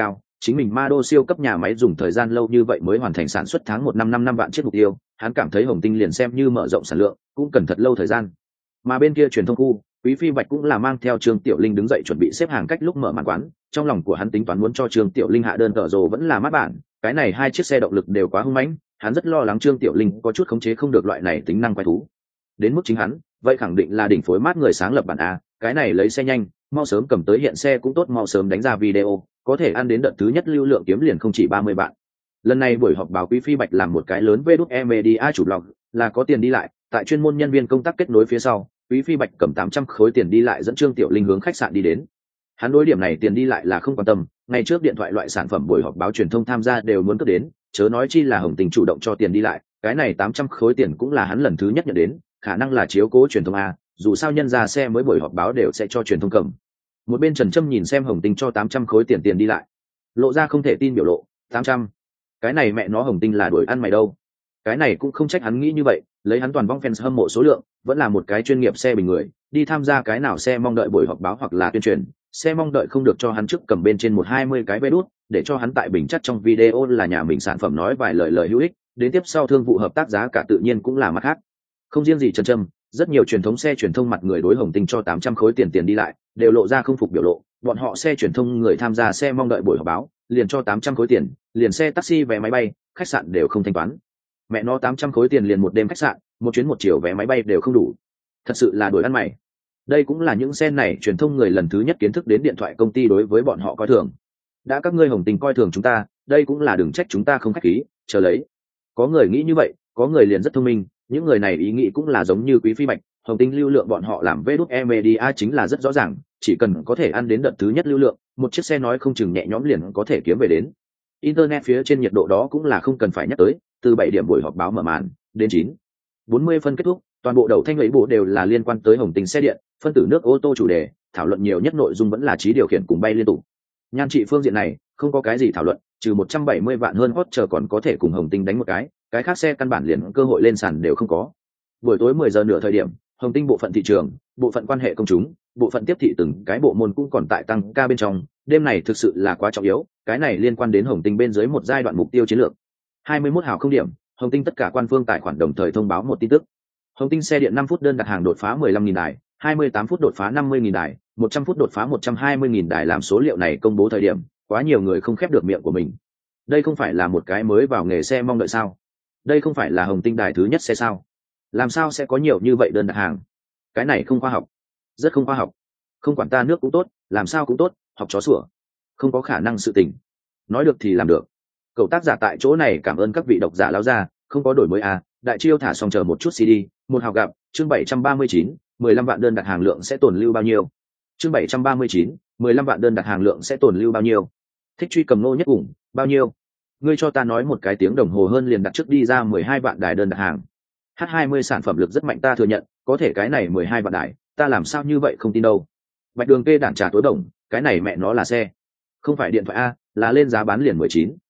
chính mình ma đô siêu cấp nhà máy dùng thời gian lâu như vậy mới hoàn thành sản xuất tháng 1 năm 5 vạn chiếc mục tiêu, hắn cảm thấy Hồng Tinh liền xem như mở rộng sản lượng cũng cần thật lâu thời gian. Mà bên kia truyền thông khu, Quý Phi Bạch cũng là mang theo Trương Tiểu Linh đứng dậy chuẩn bị xếp hàng cách lúc mở màn quán, trong lòng của hắn tính toán muốn cho Trương Tiểu Linh hạ đơn cờ rồ vẫn là mát bản, cái này hai chiếc xe động lực đều quá hung mãnh, hắn rất lo lắng Trương Tiểu Linh có chút khống chế không được loại này tính năng quái thú. Đến mức chính hắn, vậy khẳng định là đỉnh phối mát người sáng lập bản a, cái này lấy xe nhanh, mau sớm cầm tới hiện xe cũng tốt, mau sớm đánh ra video, có thể ăn đến đợt thứ nhất lưu lượng kiếm liền không chỉ 30 bạn. Lần này buổi họp báo Quý Phi Bạch làm một cái lớn VđE Media chủ blog, là có tiền đi lại, tại chuyên môn nhân viên công tác kết nối phía sau, Quý Phi Bạch cầm 800 khối tiền đi lại dẫn Trương Tiểu Linh hướng khách sạn đi đến. Hắn đối điểm này tiền đi lại là không quan tâm, ngày trước điện thoại loại sản phẩm buổi họp báo truyền thông tham gia đều muốn cướp đến, chớ nói chi là Hồng Tình chủ động cho tiền đi lại, cái này 800 khối tiền cũng là hắn lần thứ nhất nhận đến, khả năng là chiếu cố truyền thông a, dù sao nhân ra xe mới buổi họp báo đều sẽ cho truyền thông cầm. Một bên Trần Trâm nhìn xem Hồng Tinh cho 800 khối tiền đi lại, lộ ra không thể tin biểu lộ, 800, cái này mẹ nó Hồng Tinh là đuổi ăn mày đâu. Cái này cũng không trách hắn nghĩ như vậy, lấy hắn toàn vong fans hâm mộ số lượng, vẫn là một cái chuyên nghiệp xe bình người, đi tham gia cái nào xe mong đợi buổi họp báo hoặc là tuyên truyền, xe mong đợi không được cho hắn trước cầm bên trên 120 cái vé đút, để cho hắn tại bình chắc trong video là nhà mình sản phẩm nói vài lời hữu ích, đến tiếp sau thương vụ hợp tác giá cả tự nhiên cũng là mặt khác. Không riêng gì Trần Trâm, rất nhiều truyền thống xe truyền thông mặt người đối Hồng Tinh cho 800 khối tiền đi lại, đều lộ ra không phục biểu lộ, bọn họ xe truyền thông người tham gia xe mong đợi buổi họp báo, liền cho 800 khối tiền, liền xe taxi vé máy bay, khách sạn đều không thanh toán. Mẹ nó 800 khối tiền liền một đêm khách sạn, một chuyến một chiều vé máy bay đều không đủ. Thật sự là đuổi ăn mày. Đây cũng là những xe này truyền thông người lần thứ nhất kiến thức đến điện thoại công ty đối với bọn họ coi thường. Đã các ngươi Hồng Tình coi thường chúng ta, đây cũng là đừng trách chúng ta không khách khí, chờ lấy. Có người nghĩ như vậy, có người liền rất thông minh, những người này ý nghĩ cũng là giống như Quý Phi Bạch, Hồng Tinh lưu lượng bọn họ làm VđE Media chính là rất rõ ràng, chỉ cần có thể ăn đến đợt thứ nhất lưu lượng, một chiếc xe nói không chừng nhẹ nhõm liền có thể kiếm về đến. Internet phía trên nhiệt độ đó cũng là không cần phải nhắc tới, từ 7 điểm buổi họp báo mở màn đến 9:40 phân kết thúc, toàn bộ đầu thanh ấy bộ đều là liên quan tới Hồng Tinh xe điện, phân tử nước ô tô chủ đề, thảo luận nhiều nhất nội dung vẫn là trí điều khiển cùng bay liên tục. Nhan trị phương diện này, không có cái gì thảo luận, trừ 170 vạn hơn hot chờ còn có thể cùng Hồng Tinh đánh một cái khác xe căn bản liền cơ hội lên sàn đều không có. Buổi tối 10 giờ nửa thời điểm, Hồng Tinh bộ phận thị trường, bộ phận quan hệ công chúng, bộ phận tiếp thị từng cái bộ môn cũng còn tại tăng ca bên trong, đêm này thực sự là quá trọng yếu, cái này liên quan đến Hồng Tinh bên dưới một giai đoạn mục tiêu chiến lược. 21 hào không điểm, Hồng Tinh tất cả quan phương tài khoản đồng thời thông báo một tin tức. Hồng Tinh xe điện 5 phút đơn đặt hàng đột phá 15.000 đài, 28 phút đột phá 50.000 đài, 100 phút đột phá 120.000 đài, làm số liệu này công bố thời điểm, quá nhiều người không khép được miệng của mình. Đây không phải là một cái mới vào nghề xe mong đợi sao? Đây không phải là Hồng Tinh đài thứ nhất xe sao? Làm sao sẽ có nhiều như vậy đơn đặt hàng? Cái này không khoa học, rất không khoa học. Không quản ta nước cũng tốt, làm sao cũng tốt, học chó sủa, không có khả năng sự tình. Nói được thì làm được. Cậu tác giả tại chỗ này cảm ơn các vị độc giả lão gia, không có đổi mới à, đại chiêu thả xong chờ một chút CD, một hào gặp, chương 739, 15 vạn đơn đặt hàng lượng sẽ tồn lưu bao nhiêu? Chương 739, 15 vạn đơn đặt hàng lượng sẽ tồn lưu bao nhiêu? Thích truy cầm nô nhất cùng, bao nhiêu? Ngươi cho ta nói một cái tiếng đồng hồ hơn liền đặt trước đi ra 12 vạn đài đơn đặt hàng. H20 sản phẩm lực rất mạnh ta thừa nhận, có thể cái này 12 vạn đài, ta làm sao như vậy không tin đâu. Bạch Đường kê đản trà tối đồng, cái này mẹ nó là xe, không phải điện thoại a, là lên giá bán liền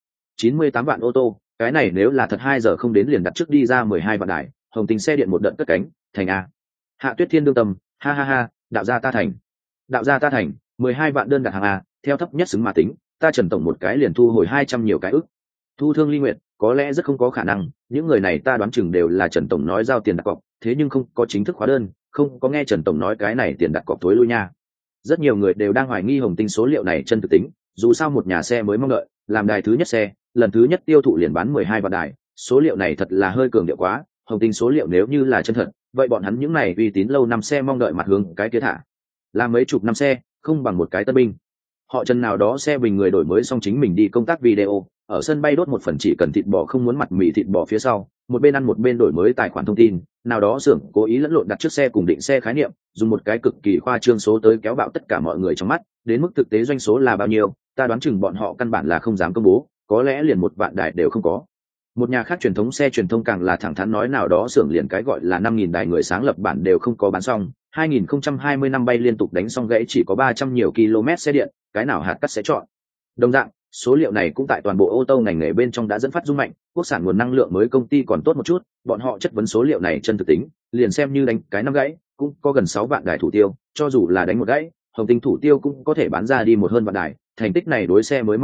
98 vạn ô tô, cái này nếu là thật 2 giờ không đến liền đặt trước đi ra 12 vạn đài, Hồng Tinh xe điện một đợt cất cánh, thành a. Hạ Tuyết Thiên đương tâm, ha ha ha, đạo gia ta thành. Đạo gia ta thành, 12 vạn đơn đặt hàng a, theo thấp nhất xứng mà tính, ta Trần tổng một cái liền thu hồi 200 nhiều cái ức. Thu Thương Ly Nguyệt, có lẽ rất không có khả năng, những người này ta đoán chừng đều là Trần tổng nói giao tiền đặt cọc, thế nhưng không có chính thức khóa đơn, không có nghe Trần tổng nói cái này tiền đặt cọc tối lui nha. Rất nhiều người đều đang hoài nghi Hồng Tinh số liệu này chân thực tính, dù sao một nhà xe mới mong đợi, làm đài thứ nhất xe, lần thứ nhất tiêu thụ liền bán 12 vạn đài, số liệu này thật là hơi cường điệu quá. Hồng Tinh số liệu nếu như là chân thật, vậy bọn hắn những này uy tín lâu năm xe mong đợi mặt hướng cái kia thả, làm mấy chục năm xe, không bằng một cái tân binh. Họ Trần nào đó xe bình người đổi mới xong chính mình đi công tác video, ở sân bay đốt một phần chỉ cần thịt bò không muốn mặt mì thịt bò phía sau, một bên ăn một bên đổi mới tài khoản thông tin, nào đó xưởng cố ý lẫn lộn đặt trước xe cùng định xe khái niệm, dùng một cái cực kỳ khoa trương số tới kéo bạo tất cả mọi người trong mắt, đến mức thực tế doanh số là bao nhiêu, ta đoán chừng bọn họ căn bản là không dám công bố, có lẽ liền 1 vạn đài đều không có. Một nhà khác truyền thống xe truyền thông càng là thẳng thắn nói nào đó xưởng liền cái gọi là 5.000 đài người sáng lập bản đều không có bán xong, 2020 năm bay liên tục đánh xong gãy chỉ có 300 nhiều km xe điện, cái nào hạt cắt sẽ chọn. Đồng dạng, số liệu này cũng tại toàn bộ ô tô ngành nghề bên trong đã dẫn phát rung mạnh, quốc sản nguồn năng lượng mới công ty còn tốt một chút, bọn họ chất vấn số liệu này chân thực tính, liền xem như đánh cái năm gãy, cũng có gần 6 vạn đài thủ tiêu, cho dù là đánh một gãy, Hồng Tinh thủ tiêu cũng có thể bán ra đi một hơn vạn đài, thành tích này đối xe mới mong đợi,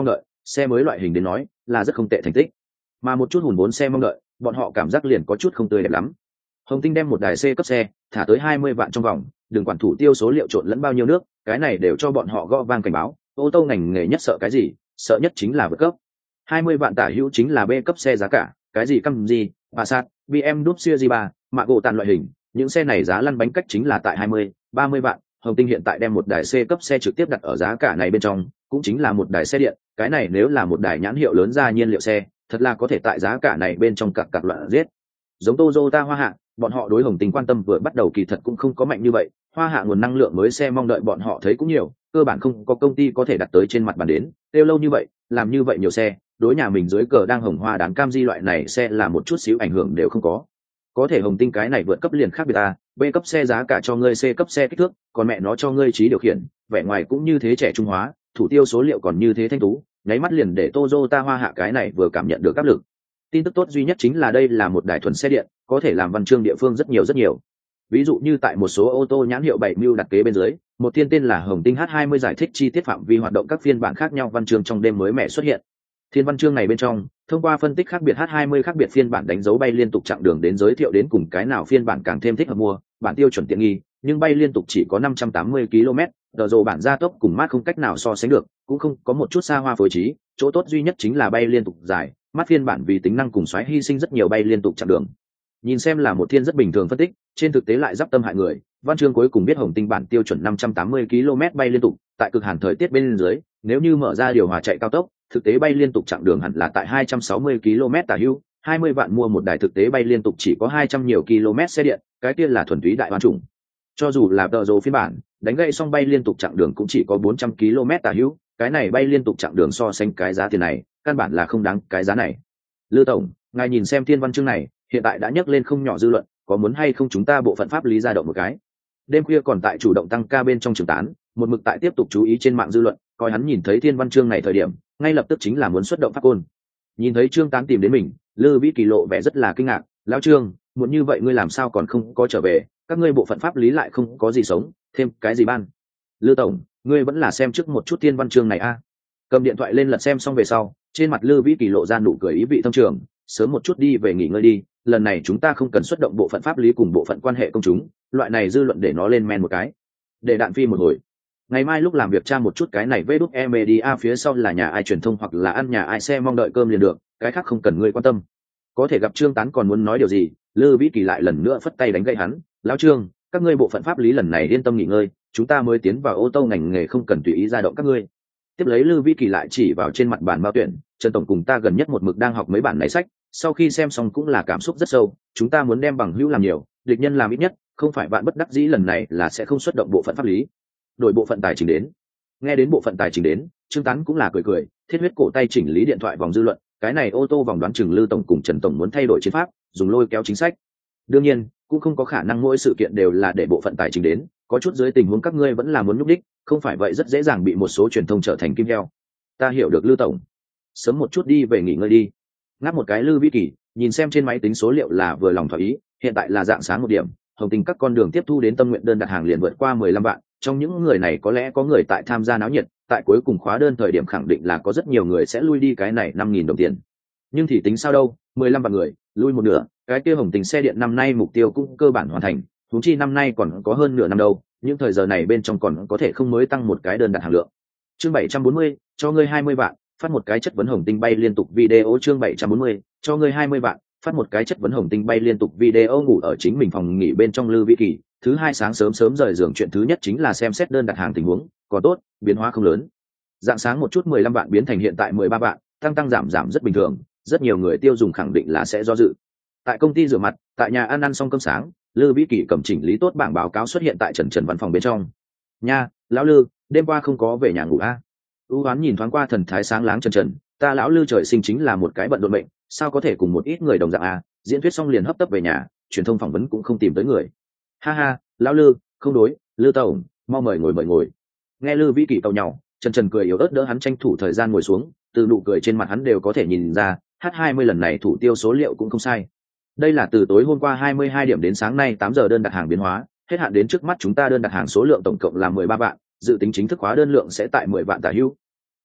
xe mới loại hình đến nói là rất không tệ thành tích, mà một chút hùn vốn xe mong đợi bọn họ cảm giác liền có chút không tươi đẹp lắm. Hồng Tinh đem một đài C cấp xe thả tới 20 vạn trong vòng, đừng quản thủ tiêu số liệu trộn lẫn bao nhiêu nước, cái này đều cho bọn họ gõ vang cảnh báo. Ô tô ngành nghề nhất sợ cái gì? Sợ nhất chính là vượt cấp. 20 vạn tả hữu chính là B cấp xe giá cả, cái gì Camry, Passat, BMW Series 3, mạ gỗ tàn loại hình, những xe này giá lăn bánh cách chính là tại 20, 30 vạn. Hồng Tinh hiện tại đem một đài C cấp xe trực tiếp đặt ở giá cả này bên trong, cũng chính là một đài xe điện, cái này nếu là một đài nhãn hiệu lớn ra nhiên liệu xe, thật là có thể tại giá cả này bên trong cặc loạn giết. Giống Toyota Hoa Hạ, bọn họ đối Hồng Tinh quan tâm vừa bắt đầu kỳ thật cũng không có mạnh như vậy. Hoa Hạ nguồn năng lượng mới xe mong đợi bọn họ thấy cũng nhiều, cơ bản không có công ty có thể đặt tới trên mặt bàn đến. Tiêu lâu như vậy, làm như vậy nhiều xe, đối nhà mình dưới cờ đang hồng hoa đán cam di loại này xe là một chút xíu ảnh hưởng đều không có. Có thể Hồng Tinh cái này vượt cấp liền khác biệt ta, B cấp xe giá cả cho ngươi, C cấp xe kích thước, còn mẹ nó cho ngươi trí điều khiển, vẻ ngoài cũng như thế trẻ trung hóa, thủ tiêu số liệu còn như thế thanh tú, nháy mắt liền để Toyota Hoa Hạ cái này vừa cảm nhận được áp lực. Tin tức tốt duy nhất chính là đây là một đài thuần xe điện, có thể làm văn chương địa phương rất nhiều. Ví dụ như tại một số ô tô nhãn hiệu 7 mưu đặt kế bên dưới, một thiên tên là Hồng Tinh H20 giải thích chi tiết phạm vi hoạt động các phiên bản khác nhau văn chương trong đêm mới mẻ xuất hiện. Thiên văn chương này bên trong, thông qua phân tích khác biệt H20 khác biệt phiên bản đánh dấu bay liên tục chặng đường đến giới thiệu đến cùng cái nào phiên bản càng thêm thích hợp mua, bản tiêu chuẩn tiện nghi, nhưng bay liên tục chỉ có 580 km, giờ bản gia tốc cùng mát không cách nào so sánh được, cũng không có một chút xa hoa phối trí, chỗ tốt duy nhất chính là bay liên tục dài, mát phiên bản vì tính năng cùng xoáy hy sinh rất nhiều bay liên tục chặng đường. Nhìn xem là một thiên rất bình thường phân tích, trên thực tế lại giáp tâm hại người. Văn chương cuối cùng biết Hồng Tinh bản tiêu chuẩn 580 km bay liên tục, tại cực hàn thời tiết bên dưới, nếu như mở ra điều hòa chạy cao tốc, thực tế bay liên tục chặng đường hẳn là tại 260 km tả hữu, 20 vạn mua một đài thực tế bay liên tục chỉ có 200 nhiều km xe điện, cái kia là thuần túy đại hoan trùng. Cho dù là tờ rồ phiên bản, đánh gậy xong bay liên tục chặng đường cũng chỉ có 400 km tả hữu, cái này bay liên tục chặng đường so sánh cái giá tiền này, căn bản là không đáng cái giá này. Lư tổng, ngài nhìn xem thiên văn chương này, hiện tại đã nhấc lên không nhỏ dư luận, có muốn hay không chúng ta bộ phận pháp lý ra động một cái. Đêm khuya còn tại chủ động tăng ca bên trong trường tán, một mực tại tiếp tục chú ý trên mạng dư luận, coi hắn nhìn thấy thiên văn chương này thời điểm, ngay lập tức chính là muốn xuất động pháp côn. Nhìn thấy Trương Tán tìm đến mình, Lư Vĩ Kỳ lộ vẻ rất là kinh ngạc, lão Trương, muốn như vậy ngươi làm sao còn không có trở về, các ngươi bộ phận pháp lý lại không có gì sống, thêm cái gì ban. Lư tổng, ngươi vẫn là xem trước một chút thiên văn chương này a. Cầm điện thoại lên lật xem xong về sau, trên mặt Lư Vĩ Kỳ lộ ra nụ cười ý vị thâm trường, sớm một chút đi về nghỉ ngơi đi, lần này chúng ta không cần xuất động bộ phận pháp lý cùng bộ phận quan hệ công chúng, loại này dư luận để nó lên men một cái, để đạn phi một hồi. Ngày mai lúc làm việc tra một chút cái này VE Media phía sau là nhà ai truyền thông hoặc là ăn nhà ai xe mong đợi cơm liền được, cái khác không cần ngươi quan tâm. Có thể gặp Trương Tán còn muốn nói điều gì, Lư Vĩ Kỳ lại lần nữa phất tay đánh gậy hắn, lão Trương, các ngươi bộ phận pháp lý lần này yên tâm nghỉ ngơi, chúng ta mới tiến vào ô tô ngành nghề không cần tùy ý ra động các ngươi. Tiếp lấy Lư Vĩ Kỳ lại chỉ vào trên mặt bản bao tuyển, Trần tổng cùng ta gần nhất một mực đang học mấy bản này sách, sau khi xem xong cũng là cảm xúc rất sâu, chúng ta muốn đem bằng hữu làm nhiều, địch nhân làm ít nhất, không phải bạn bất đắc dĩ lần này là sẽ không xuất động bộ phận pháp lý. Đổi bộ phận tài chính đến. Nghe đến bộ phận tài chính đến, Trương Tán cũng là cười, thiết huyết cổ tay chỉnh lý điện thoại vòng dư luận, cái này ô tô vòng đoán chừng Lư tổng cùng Trần tổng muốn thay đổi chiến pháp, dùng lôi kéo chính sách. Đương nhiên, cũng không có khả năng mỗi sự kiện đều là để bộ phận tài chính đến, có chút dưới tình huống các ngươi vẫn là muốn nhúc đích, không phải vậy rất dễ dàng bị một số truyền thông trở thành kim heo. Ta hiểu được Lư tổng. Sớm một chút đi về nghỉ ngơi đi. Ngáp một cái Lư Vĩ Kỳ, nhìn xem trên máy tính số liệu là vừa lòng thỏa ý, hiện tại là dạng sáng 1 điểm, Hồng Tinh các con đường tiếp thu đến tâm nguyện đơn đặt hàng liền vượt qua 15 vạn, trong những người này có lẽ có người tại tham gia náo nhiệt, tại cuối cùng khóa đơn thời điểm khẳng định là có rất nhiều người sẽ lui đi cái này 5.000 đồng tiền. Nhưng thì tính sao đâu, 15 vạn người, lui một nửa, cái kia Hồng Tinh xe điện năm nay mục tiêu cũng cơ bản hoàn thành, huống chi năm nay còn có hơn nửa năm đâu, những thời giờ này bên trong còn có thể không mới tăng một cái đơn đặt hàng lượng. Chương 740, cho ngươi 20 vạn, phát một cái chất vấn Hồng Tinh bay liên tục video. Chương 740, cho ngươi 20 vạn, phát một cái chất vấn Hồng Tinh bay liên tục video. Ngủ ở chính mình phòng nghỉ bên trong Lư Vĩ Kỳ, thứ hai sáng sớm rời giường chuyện thứ nhất chính là xem xét đơn đặt hàng tình huống, còn tốt, biến hóa không lớn. Dạng sáng một chút 15 vạn biến thành hiện tại 13 vạn, tăng giảm rất bình thường, rất nhiều người tiêu dùng khẳng định là sẽ do dự. Tại công ty rửa mặt, tại nhà ăn xong cơm sáng, Lư Vĩ Kỳ cầm chỉnh lý tốt bảng báo cáo xuất hiện tại Trần văn phòng bên trong. Nha, lão Lư, đêm qua không có về nhà ngủ a? U Hoán nhìn thoáng qua thần thái sáng láng Trần, ta lão Lư trời sinh chính là một cái bận rộn bệnh, sao có thể cùng một ít người đồng dạng a? Diễn thuyết xong liền hấp tấp về nhà, truyền thông phỏng vấn cũng không tìm tới người. Ha ha, lão Lư, không đối, Lư tổng, mau mời ngồi. Nghe Lư Vĩ Kỳ tàu nhau, Trần cười yếu ớt đỡ hắn tranh thủ thời gian ngồi xuống, từ nụ cười trên mặt hắn đều có thể nhìn ra, H20 lần này thủ tiêu số liệu cũng không sai. Đây là từ tối hôm qua 22 điểm đến sáng nay 8 giờ đơn đặt hàng biến hóa, hết hạn đến trước mắt chúng ta đơn đặt hàng số lượng tổng cộng là 13 vạn, dự tính chính thức hóa đơn lượng sẽ tại 10 vạn tả hữu.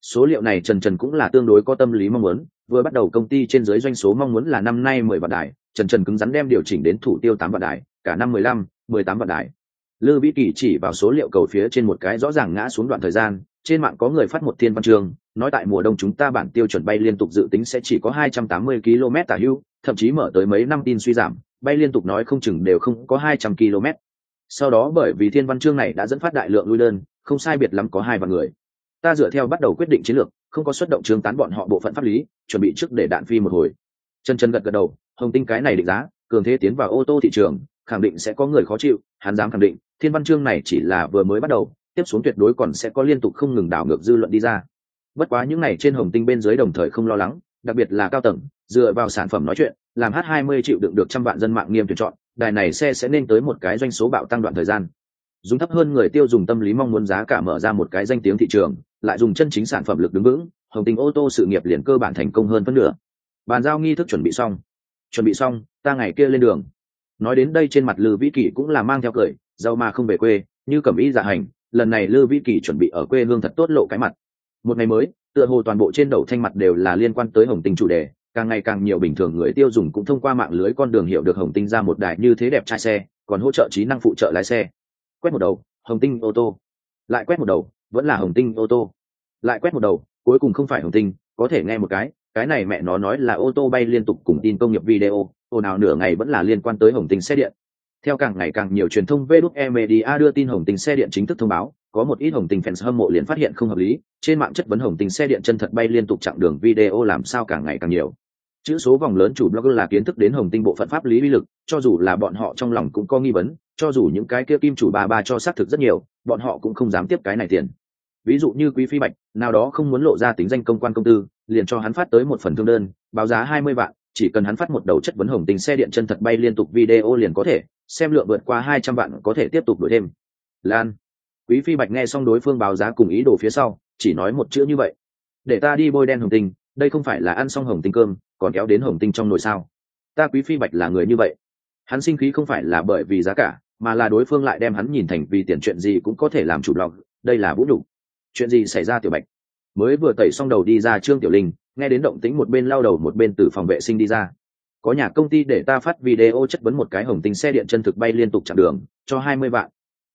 Số liệu này Trần Trần cũng là tương đối có tâm lý mong muốn, vừa bắt đầu công ty trên dưới doanh số mong muốn là năm nay 10 vạn đài, Trần Trần cứng rắn đem điều chỉnh đến thủ tiêu 8 vạn đài, cả năm 15, 18 vạn đài. Lư Vĩ Kỳ chỉ vào số liệu cầu phía trên một cái rõ ràng ngã xuống đoạn thời gian, trên mạng có người phát một thiên văn chương, nói tại mùa đông chúng ta bản tiêu chuẩn bay liên tục dự tính sẽ chỉ có 280 km tả hữu, thậm chí mở tới mấy năm tin suy giảm, bay liên tục nói không chừng đều không có 200 km. Sau đó bởi vì thiên văn chương này đã dẫn phát đại lượng lui đơn, không sai biệt lắm có 2 vạn người. Ta dựa theo bắt đầu quyết định chiến lược, không có xuất động trương tán bọn họ bộ phận pháp lý, chuẩn bị trước để đạn phi một hồi. Chân chân gật gật đầu, Hồng Tinh cái này định giá, cường thế tiến vào ô tô thị trường, khẳng định sẽ có người khó chịu, hắn dám khẳng định, thiên văn chương này chỉ là vừa mới bắt đầu, tiếp xuống tuyệt đối còn sẽ có liên tục không ngừng đảo ngược dư luận đi ra. Bất quá những này trên Hồng Tinh bên dưới đồng thời không lo lắng, đặc biệt là cao tầng, dựa vào sản phẩm nói chuyện, làm H20 chịu đựng được trăm vạn dân mạng nghiêm tuyển chọn, đài này xe sẽ nên tới một cái doanh số bạo tăng đoạn thời gian. Dùng thấp hơn người tiêu dùng tâm lý mong muốn giá cả mở ra một cái danh tiếng thị trường, lại dùng chân chính sản phẩm lực đứng vững, Hồng Tinh ô tô sự nghiệp liền cơ bản thành công hơn phân nửa. Bàn giao nghi thức chuẩn bị xong, ta ngày kia lên đường. Nói đến đây trên mặt Lư Vĩ Kỳ cũng là mang theo cười, giàu mà không về quê, như cẩm ý dạ hành, lần này Lư Vĩ Kỳ chuẩn bị ở quê hương thật tốt lộ cái mặt. Một ngày mới, tựa hồ toàn bộ trên đầu thanh mặt đều là liên quan tới Hồng Tinh chủ đề, càng ngày càng nhiều bình thường người tiêu dùng cũng thông qua mạng lưới con đường hiểu được Hồng Tinh ra một đài như thế đẹp trai xe, còn hỗ trợ trí năng phụ trợ lái xe. Quét một đầu, Hồng Tinh ô tô. Lại quét một đầu, vẫn là Hồng Tinh ô tô. Lại quét một đầu, cuối cùng không phải Hồng Tinh, có thể nghe một cái này mẹ nó nói là ô tô bay liên tục cùng tin công nghiệp video, ồn ào nửa ngày vẫn là liên quan tới Hồng Tinh xe điện. Theo càng ngày càng nhiều truyền thông VđE Media đưa tin Hồng Tinh xe điện chính thức thông báo, có một ít Hồng Tinh fans hâm mộ liền phát hiện không hợp lý, trên mạng chất vấn Hồng Tinh xe điện chân thật bay liên tục chặng đường video làm sao càng ngày càng nhiều. Chữ số vòng lớn chủ blogger là kiến thức đến Hồng Tinh bộ phận pháp lý uy lực, cho dù là bọn họ trong lòng cũng có nghi vấn, cho dù những cái kia kim chủ bà cho xác thực rất nhiều, bọn họ cũng không dám tiếp cái này tiền. Ví dụ như Quý Phi Bạch, nào đó không muốn lộ ra tính danh công quan công tư, liền cho hắn phát tới một phần thương đơn, báo giá 20 vạn, chỉ cần hắn phát một đầu chất vấn Hồng Tinh xe điện chân thật bay liên tục video liền có thể, xem lượng vượt qua 200 vạn có thể tiếp tục đổi thêm. Lan. Quý Phi Bạch nghe xong đối phương báo giá cùng ý đồ phía sau, chỉ nói một chữ như vậy: để ta đi bôi đen Hồng Tinh, đây không phải là ăn xong Hồng Tinh cơm, còn kéo đến Hồng Tinh trong nồi sao? Ta Quý Phi Bạch là người như vậy. Hắn sinh khí không phải là bởi vì giá cả, mà là đối phương lại đem hắn nhìn thành vì tiền chuyện gì cũng có thể làm chủ lòng, đây là vũ nhục. Chuyện gì xảy ra Tiểu Bạch? Mới vừa tẩy xong đầu đi ra Trương Tiểu Linh, nghe đến động tĩnh một bên lau đầu một bên từ phòng vệ sinh đi ra. Có nhà công ty để ta phát video chất vấn một cái Hồng Tinh xe điện chân thực bay liên tục chặng đường, cho 20 vạn.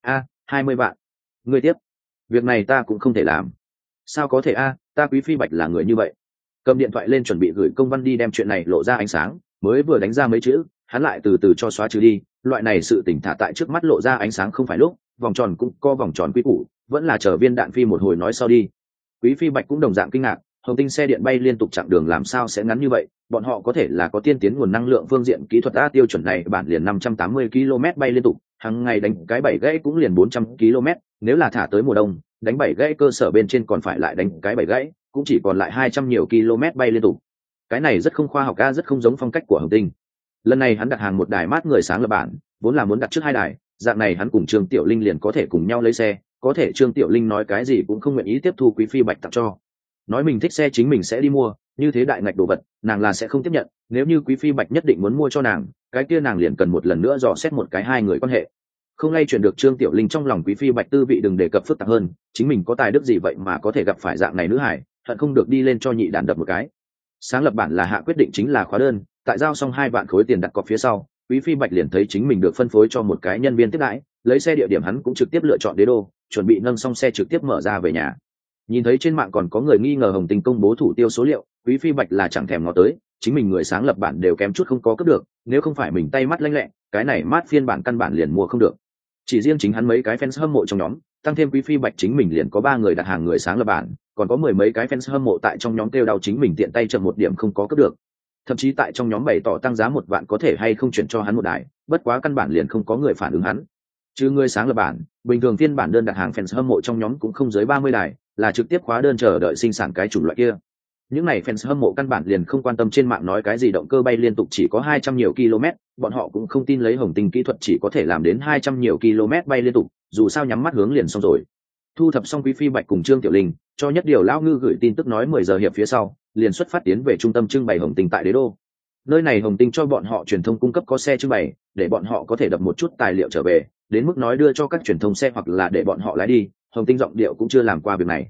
20 vạn. Ngươi tiếp. Việc này ta cũng không thể làm. Sao có thể ta Quý Phi Bạch là người như vậy. Cầm điện thoại lên chuẩn bị gửi công văn đi đem chuyện này lộ ra ánh sáng, mới vừa đánh ra mấy chữ, hắn lại từ từ cho xóa trừ đi, loại này sự tỉnh thả tại trước mắt lộ ra ánh sáng không phải lúc, vòng tròn cũng co vòng tròn quy củ, vẫn là chờ viên đạn phi một hồi nói sau đi. Quý Phi Bạch cũng đồng dạng kinh ngạc, Hồng Tinh xe điện bay liên tục chặng đường làm sao sẽ ngắn như vậy, bọn họ có thể là có tiên tiến nguồn năng lượng phương diện kỹ thuật tiêu chuẩn này bản liền 580 km bay liên tục, hàng ngày đánh cái 7 gãy cũng liền 400 km, nếu là thả tới mùa đông, đánh 7 gãy cơ sở bên trên còn phải lại đánh cái 7 gãy, cũng chỉ còn lại 200 nhiều km bay liên tục. Cái này rất không khoa học rất không giống phong cách của Hồng Tinh. Lần này hắn đặt hàng một đài mát người sáng lập bản, vốn là muốn đặt trước 2 đài, dạng này hắn cùng Trương Tiểu Linh liền có thể cùng nhau lấy xe, có thể Trương Tiểu Linh nói cái gì cũng không nguyện ý tiếp thu Quý Phi Bạch tặng cho. Nói mình thích xe chính mình sẽ đi mua, như thế đại ngạch đồ vật, nàng là sẽ không tiếp nhận, nếu như Quý Phi Bạch nhất định muốn mua cho nàng, cái kia nàng liền cần một lần nữa dò xét một cái hai người quan hệ. Không lay chuyển được Trương Tiểu Linh trong lòng Quý Phi Bạch tư vị đừng đề cập phức tạp hơn, chính mình có tài đức gì vậy mà có thể gặp phải dạng này nữ hải, hận không được đi lên cho nhị đàn đập một cái. Sáng lập bản là hạ quyết định chính là khóa đơn, tại giao xong 2 vạn khối tiền đặt cọc phía sau, Quý Phi Bạch liền thấy chính mình được phân phối cho một cái nhân viên tiếp đãi, lấy xe địa điểm hắn cũng trực tiếp lựa chọn Đế Đô, chuẩn bị nâng xong xe trực tiếp mở ra về nhà. Nhìn thấy trên mạng còn có người nghi ngờ Hồng Tinh công bố thủ tiêu số liệu, Quý Phi Bạch là chẳng thèm ngó tới, chính mình người sáng lập bản đều kém chút không có cướp được, nếu không phải mình tay mắt lanh lẹ, cái này mát phiên bản căn bản liền mua không được. Chỉ riêng chính hắn mấy cái fans hâm mộ trong nhóm, tăng thêm Quý Phi Bạch chính mình liền có 3 người đặt hàng người sáng lập bản, còn có 10 mấy cái fans hâm mộ tại trong nhóm kêu đau chính mình tiện tay chậm một điểm không có cướp được. Thậm chí tại trong nhóm bày tỏ tăng giá 1 vạn có thể hay không chuyển cho hắn một đài, bất quá căn bản liền không có người phản ứng hắn. Chứ người sáng lập bản, bình thường phiên bản đơn đặt hàng fans hâm mộ trong nhóm cũng không dưới 30 đài, là trực tiếp khóa đơn chờ đợi sinh sản cái chủng loại kia. Những này fans hâm mộ căn bản liền không quan tâm trên mạng nói cái gì động cơ bay liên tục chỉ có 200 nhiều km, bọn họ cũng không tin lấy Hồng Tinh kỹ thuật chỉ có thể làm đến 200 nhiều km bay liên tục, dù sao nhắm mắt hướng liền xong rồi. Thu thập xong Quý Phi Bạch cùng Trương Tiểu Linh, cho nhất điều lão ngư gửi tin tức nói 10 giờ hiệp phía sau, liền xuất phát tiến về trung tâm trưng bày Hồng Tinh tại Đế Đô. Nơi này Hồng Tinh cho bọn họ truyền thông cung cấp có xe trưng bày, để bọn họ có thể đập một chút tài liệu trở về, đến mức nói đưa cho các truyền thông xe hoặc là để bọn họ lái đi, Hồng Tinh giọng điệu cũng chưa làm qua việc này.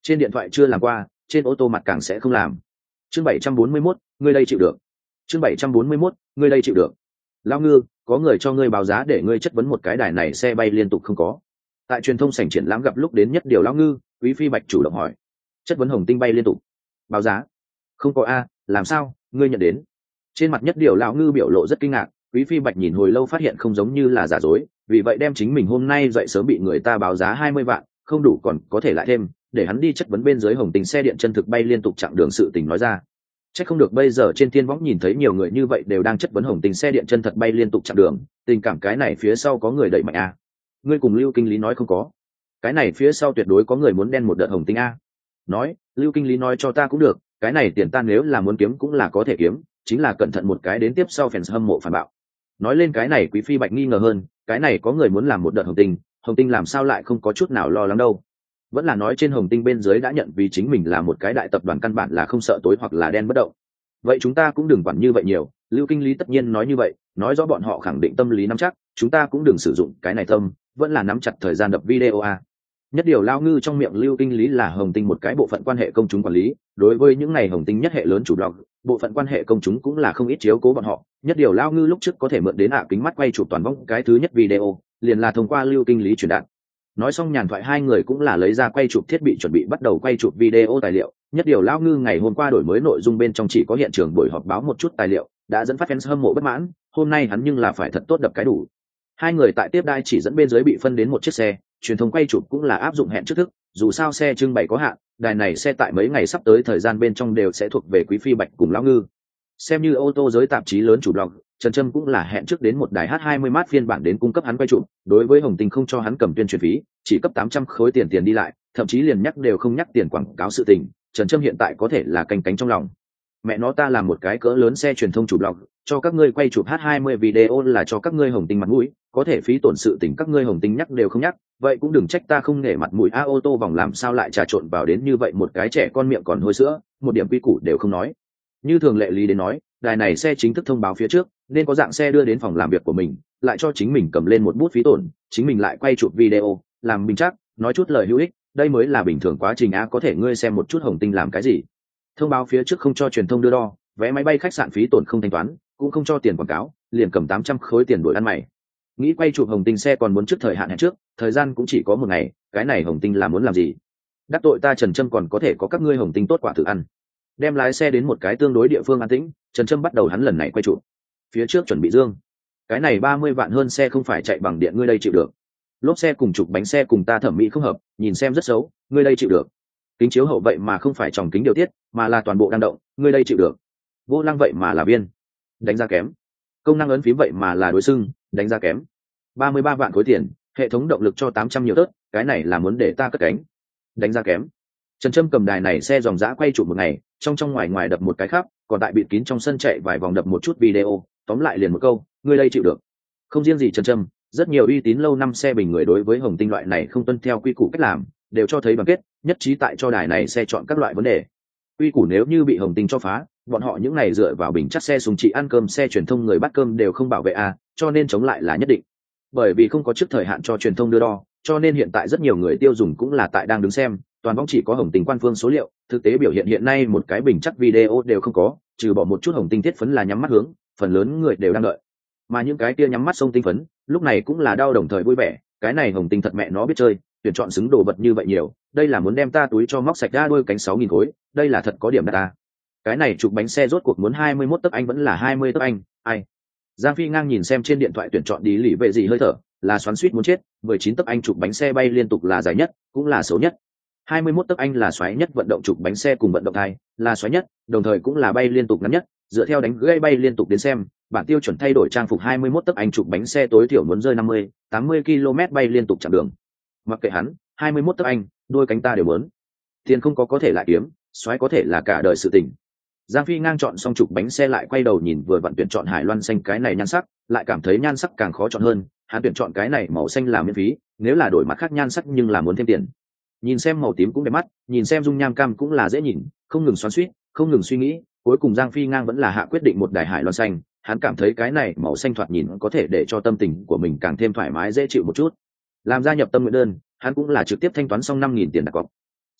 Trên điện thoại chưa làm qua, trên ô tô mặt càng sẽ không làm. Chương 741, ngươi đây chịu được. Chương 741, ngươi đây chịu được. Lão Ngư, có người cho ngươi báo giá để ngươi chất vấn một cái đài này xe bay liên tục không có. Tại truyền thông sảnh triển lãm gặp lúc đến Nhất Điều Lão Ngư, Quý Phi Bạch chủ động hỏi. Chất vấn Hồng Tinh bay liên tục. Báo giá? Không có a, làm sao, ngươi nhận đến? Trên mặt Nhất Điều Lão Ngư biểu lộ rất kinh ngạc, Quý Phi Bạch nhìn hồi lâu phát hiện không giống như là giả dối, vì vậy đem chính mình hôm nay dậy sớm bị người ta báo giá 20 vạn, không đủ còn có thể lại thêm, để hắn đi chất vấn bên dưới Hồng Tinh xe điện chân thực bay liên tục chặng đường sự tình nói ra. Chắc không được bây giờ trên thiên võng nhìn thấy nhiều người như vậy đều đang chất vấn Hồng Tinh xe điện chân thật bay liên tục chặng đường, tình cảm cái này phía sau có người đẩy mạnh a. Ngươi cùng Lưu Kinh Lý nói không có. Cái này phía sau tuyệt đối có người muốn đen một đợt Hồng Tinh a. Nói, Lưu Kinh Lý nói cho ta cũng được, cái này tiền ta nếu là muốn kiếm cũng là có thể kiếm, chính là cẩn thận một cái đến tiếp sau fans hâm mộ phản bạo. Nói lên cái này Quý Phi Bạch nghi ngờ hơn, cái này có người muốn làm một đợt Hồng Tinh làm sao lại không có chút nào lo lắng đâu. Vẫn là nói trên Hồng Tinh bên dưới đã nhận vì chính mình là một cái đại tập đoàn căn bản là không sợ tối hoặc là đen bất động. Vậy chúng ta cũng đừng quản như vậy nhiều, Lưu Kinh Lý tất nhiên nói như vậy, nói rõ bọn họ khẳng định tâm lý nắm chắc, chúng ta cũng đừng sử dụng cái này tâm, vẫn là nắm chặt thời gian đập video a. Nhất Điều Lao Ngư trong miệng Lưu Kinh Lý là Hồng Tinh một cái bộ phận quan hệ công chúng quản lý, đối với những ngày Hồng Tinh nhất hệ lớn chủ blog, bộ phận quan hệ công chúng cũng là không ít chiếu cố bọn họ. Nhất Điều Lao Ngư lúc trước có thể mượn đến kính mắt quay chụp toàn vong cái thứ nhất video, liền là thông qua Lưu Kinh Lý truyền đạt. Nói xong nhàn thoại hai người cũng là lấy ra quay chụp thiết bị chuẩn bị bắt đầu quay chụp video tài liệu. Nhất Điều Lao Ngư ngày hôm qua đổi mới nội dung bên trong chỉ có hiện trường buổi họp báo một chút tài liệu, đã dẫn phát fans hâm mộ bất mãn, hôm nay hắn nhưng là phải thật tốt đập cái đủ. Hai người tại tiếp đai chỉ dẫn bên dưới bị phân đến một chiếc xe, truyền thông quay chụp cũng là áp dụng hẹn trước thức, dù sao xe trưng bày có hạn, đài này xe tại mấy ngày sắp tới thời gian bên trong đều sẽ thuộc về Quý Phi Bạch cùng Lão Ngư. Xem như ô tô giới tạp chí lớn chủ blog, Trần Trâm cũng là hẹn trước đến một đài H20 mát phiên bản đến cung cấp hắn quay chụp, đối với Hồng Tinh không cho hắn cầm tuyên truyền phí, chỉ cấp 800 khối tiền đi lại, thậm chí liền nhắc đều không nhắc tiền quảng cáo sự tình, Trần Trâm hiện tại có thể là canh cánh trong lòng. Mẹ nó ta làm một cái cỡ lớn xe truyền thông chủ blog, cho các ngươi quay chụp H20 video là cho các ngươi Hồng Tinh mặt mũi, có thể phí tổn sự tình các ngươi Hồng Tinh nhắc đều không nhắc, vậy cũng đừng trách ta không nể mặt mũi ô tô vòng làm sao lại trà trộn vào đến như vậy một cái trẻ con miệng còn hôi sữa, một điểm quy củ đều không nói. Như thường lệ lý đến nói, đài này xe chính thức thông báo phía trước, nên có dạng xe đưa đến phòng làm việc của mình, lại cho chính mình cầm lên một bút phí tổn, chính mình lại quay chụp video, làm bình chắc, nói chút lời hữu ích, đây mới là bình thường quá trình có thể ngươi xem một chút Hồng Tinh làm cái gì. Thông báo phía trước không cho truyền thông đưa đo, vé máy bay khách sạn phí tổn không thanh toán, cũng không cho tiền quảng cáo, liền cầm 800 khối tiền đổi ăn mày. Nghĩ quay chụp Hồng Tinh xe còn muốn trước thời hạn hẹn trước, thời gian cũng chỉ có một ngày, cái này Hồng Tinh là muốn làm gì? Đắc tội ta Trần Trâm còn có thể có các ngươi Hồng Tinh tốt quả tự ăn. Đem lái xe đến một cái tương đối địa phương an tĩnh, Trần Trâm bắt đầu hắn lần này quay chụp. Phía trước chuẩn bị dương, cái này 30 vạn hơn xe không phải chạy bằng điện ngươi đây chịu được. Lốp xe cùng trục bánh xe cùng ta thẩm mỹ không hợp, nhìn xem rất xấu, ngươi đây chịu được. Kính chiếu hậu vậy mà không phải tròng kính điều tiết, mà là toàn bộ đang động, ngươi đây chịu được. Vô lăng vậy mà là viên, đánh giá kém. Công năng ấn phím vậy mà là đối xưng, đánh giá kém. 33 vạn khối tiền, hệ thống động lực cho 800 nhiều tớt, cái này là muốn để ta cất cánh, đánh giá kém. Trần Trâm cầm đài này xe dòng dã quay chụp một ngày, trong ngoài ngoài đập một cái khắp, còn tại bịt kín trong sân chạy vài vòng đập một chút video, tóm lại liền một câu, ngươi đây chịu được. Không riêng gì Trần Trâm, rất nhiều uy tín lâu năm xe bình người đối với Hồng Tinh loại này không tuân theo quy củ cách làm, đều cho thấy bằng kết, nhất trí tại cho đài này xe chọn các loại vấn đề. Quy củ nếu như bị Hồng Tinh cho phá, bọn họ những này dựa vào bình chắc xe súng trị ăn cơm xe truyền thông người bắt cơm đều không bảo vệ cho nên chống lại là nhất định. Bởi vì không có trước thời hạn cho truyền thông đưa đo, cho nên hiện tại rất nhiều người tiêu dùng cũng là tại đang đứng xem, toàn vong chỉ có Hồng Tinh quan phương số liệu, thực tế biểu hiện hiện nay một cái bình chắc video đều không có, trừ bỏ một chút Hồng Tinh thiết phấn là nhắm mắt hướng, phần lớn người đều đang đợi. Mà những cái kia nhắm mắt sông tinh phấn, lúc này cũng là đau đồng thời vui vẻ, cái này Hồng Tinh thật mẹ nó biết chơi, tuyển chọn xứng đồ vật như vậy nhiều, đây là muốn đem ta túi cho móc sạch ra đôi cánh 6.000 khối, đây là thật có điểm đắt ta. Cái này chụp bánh xe rốt cuộc muốn 21 tấc anh vẫn là 20 tấc anh, ai. Giang Phi ngang nhìn xem trên điện thoại tuyển chọn đi lì về gì hơi thở, là xoắn suýt muốn chết, 19 tấc anh chụp bánh xe bay liên tục là dài nhất, cũng là xấu nhất. 21 tấc anh là xoáy nhất vận động chụp bánh xe cùng vận động thai, là xoáy nhất, đồng thời cũng là bay liên tục ngắn nhất, dựa theo đánh gây bay liên tục đến xem, bản tiêu chuẩn thay đổi trang phục 21 tấc anh chụp bánh xe tối thiểu muốn rơi 50, 80 km bay liên tục chặng đường. Mặc kệ hắn, 21 tấc anh, đôi cánh ta đều muốn. Tiền không có thể lại kiếm, xoáy có thể là cả đời sự tình. Giang Phi ngang chọn xong chụp bánh xe lại quay đầu nhìn vừa vặn tuyển chọn Hải Loan xanh cái này nhan sắc, lại cảm thấy nhan sắc càng khó chọn hơn, hắn tuyển chọn cái này màu xanh là miễn phí, nếu là đổi mặt khác nhan sắc nhưng là muốn thêm tiền. Nhìn xem màu tím cũng đẹp mắt, nhìn xem dung nham cam cũng là dễ nhìn, không ngừng xoắn xuýt, không ngừng suy nghĩ, cuối cùng Giang Phi ngang vẫn là hạ quyết định một đài Hải Loan xanh, hắn cảm thấy cái này màu xanh thoạt nhìn có thể để cho tâm tình của mình càng thêm thoải mái dễ chịu một chút. Làm gia nhập tâm nguyện đơn, hắn cũng là trực tiếp thanh toán xong 5.000 tiền đặt cọc.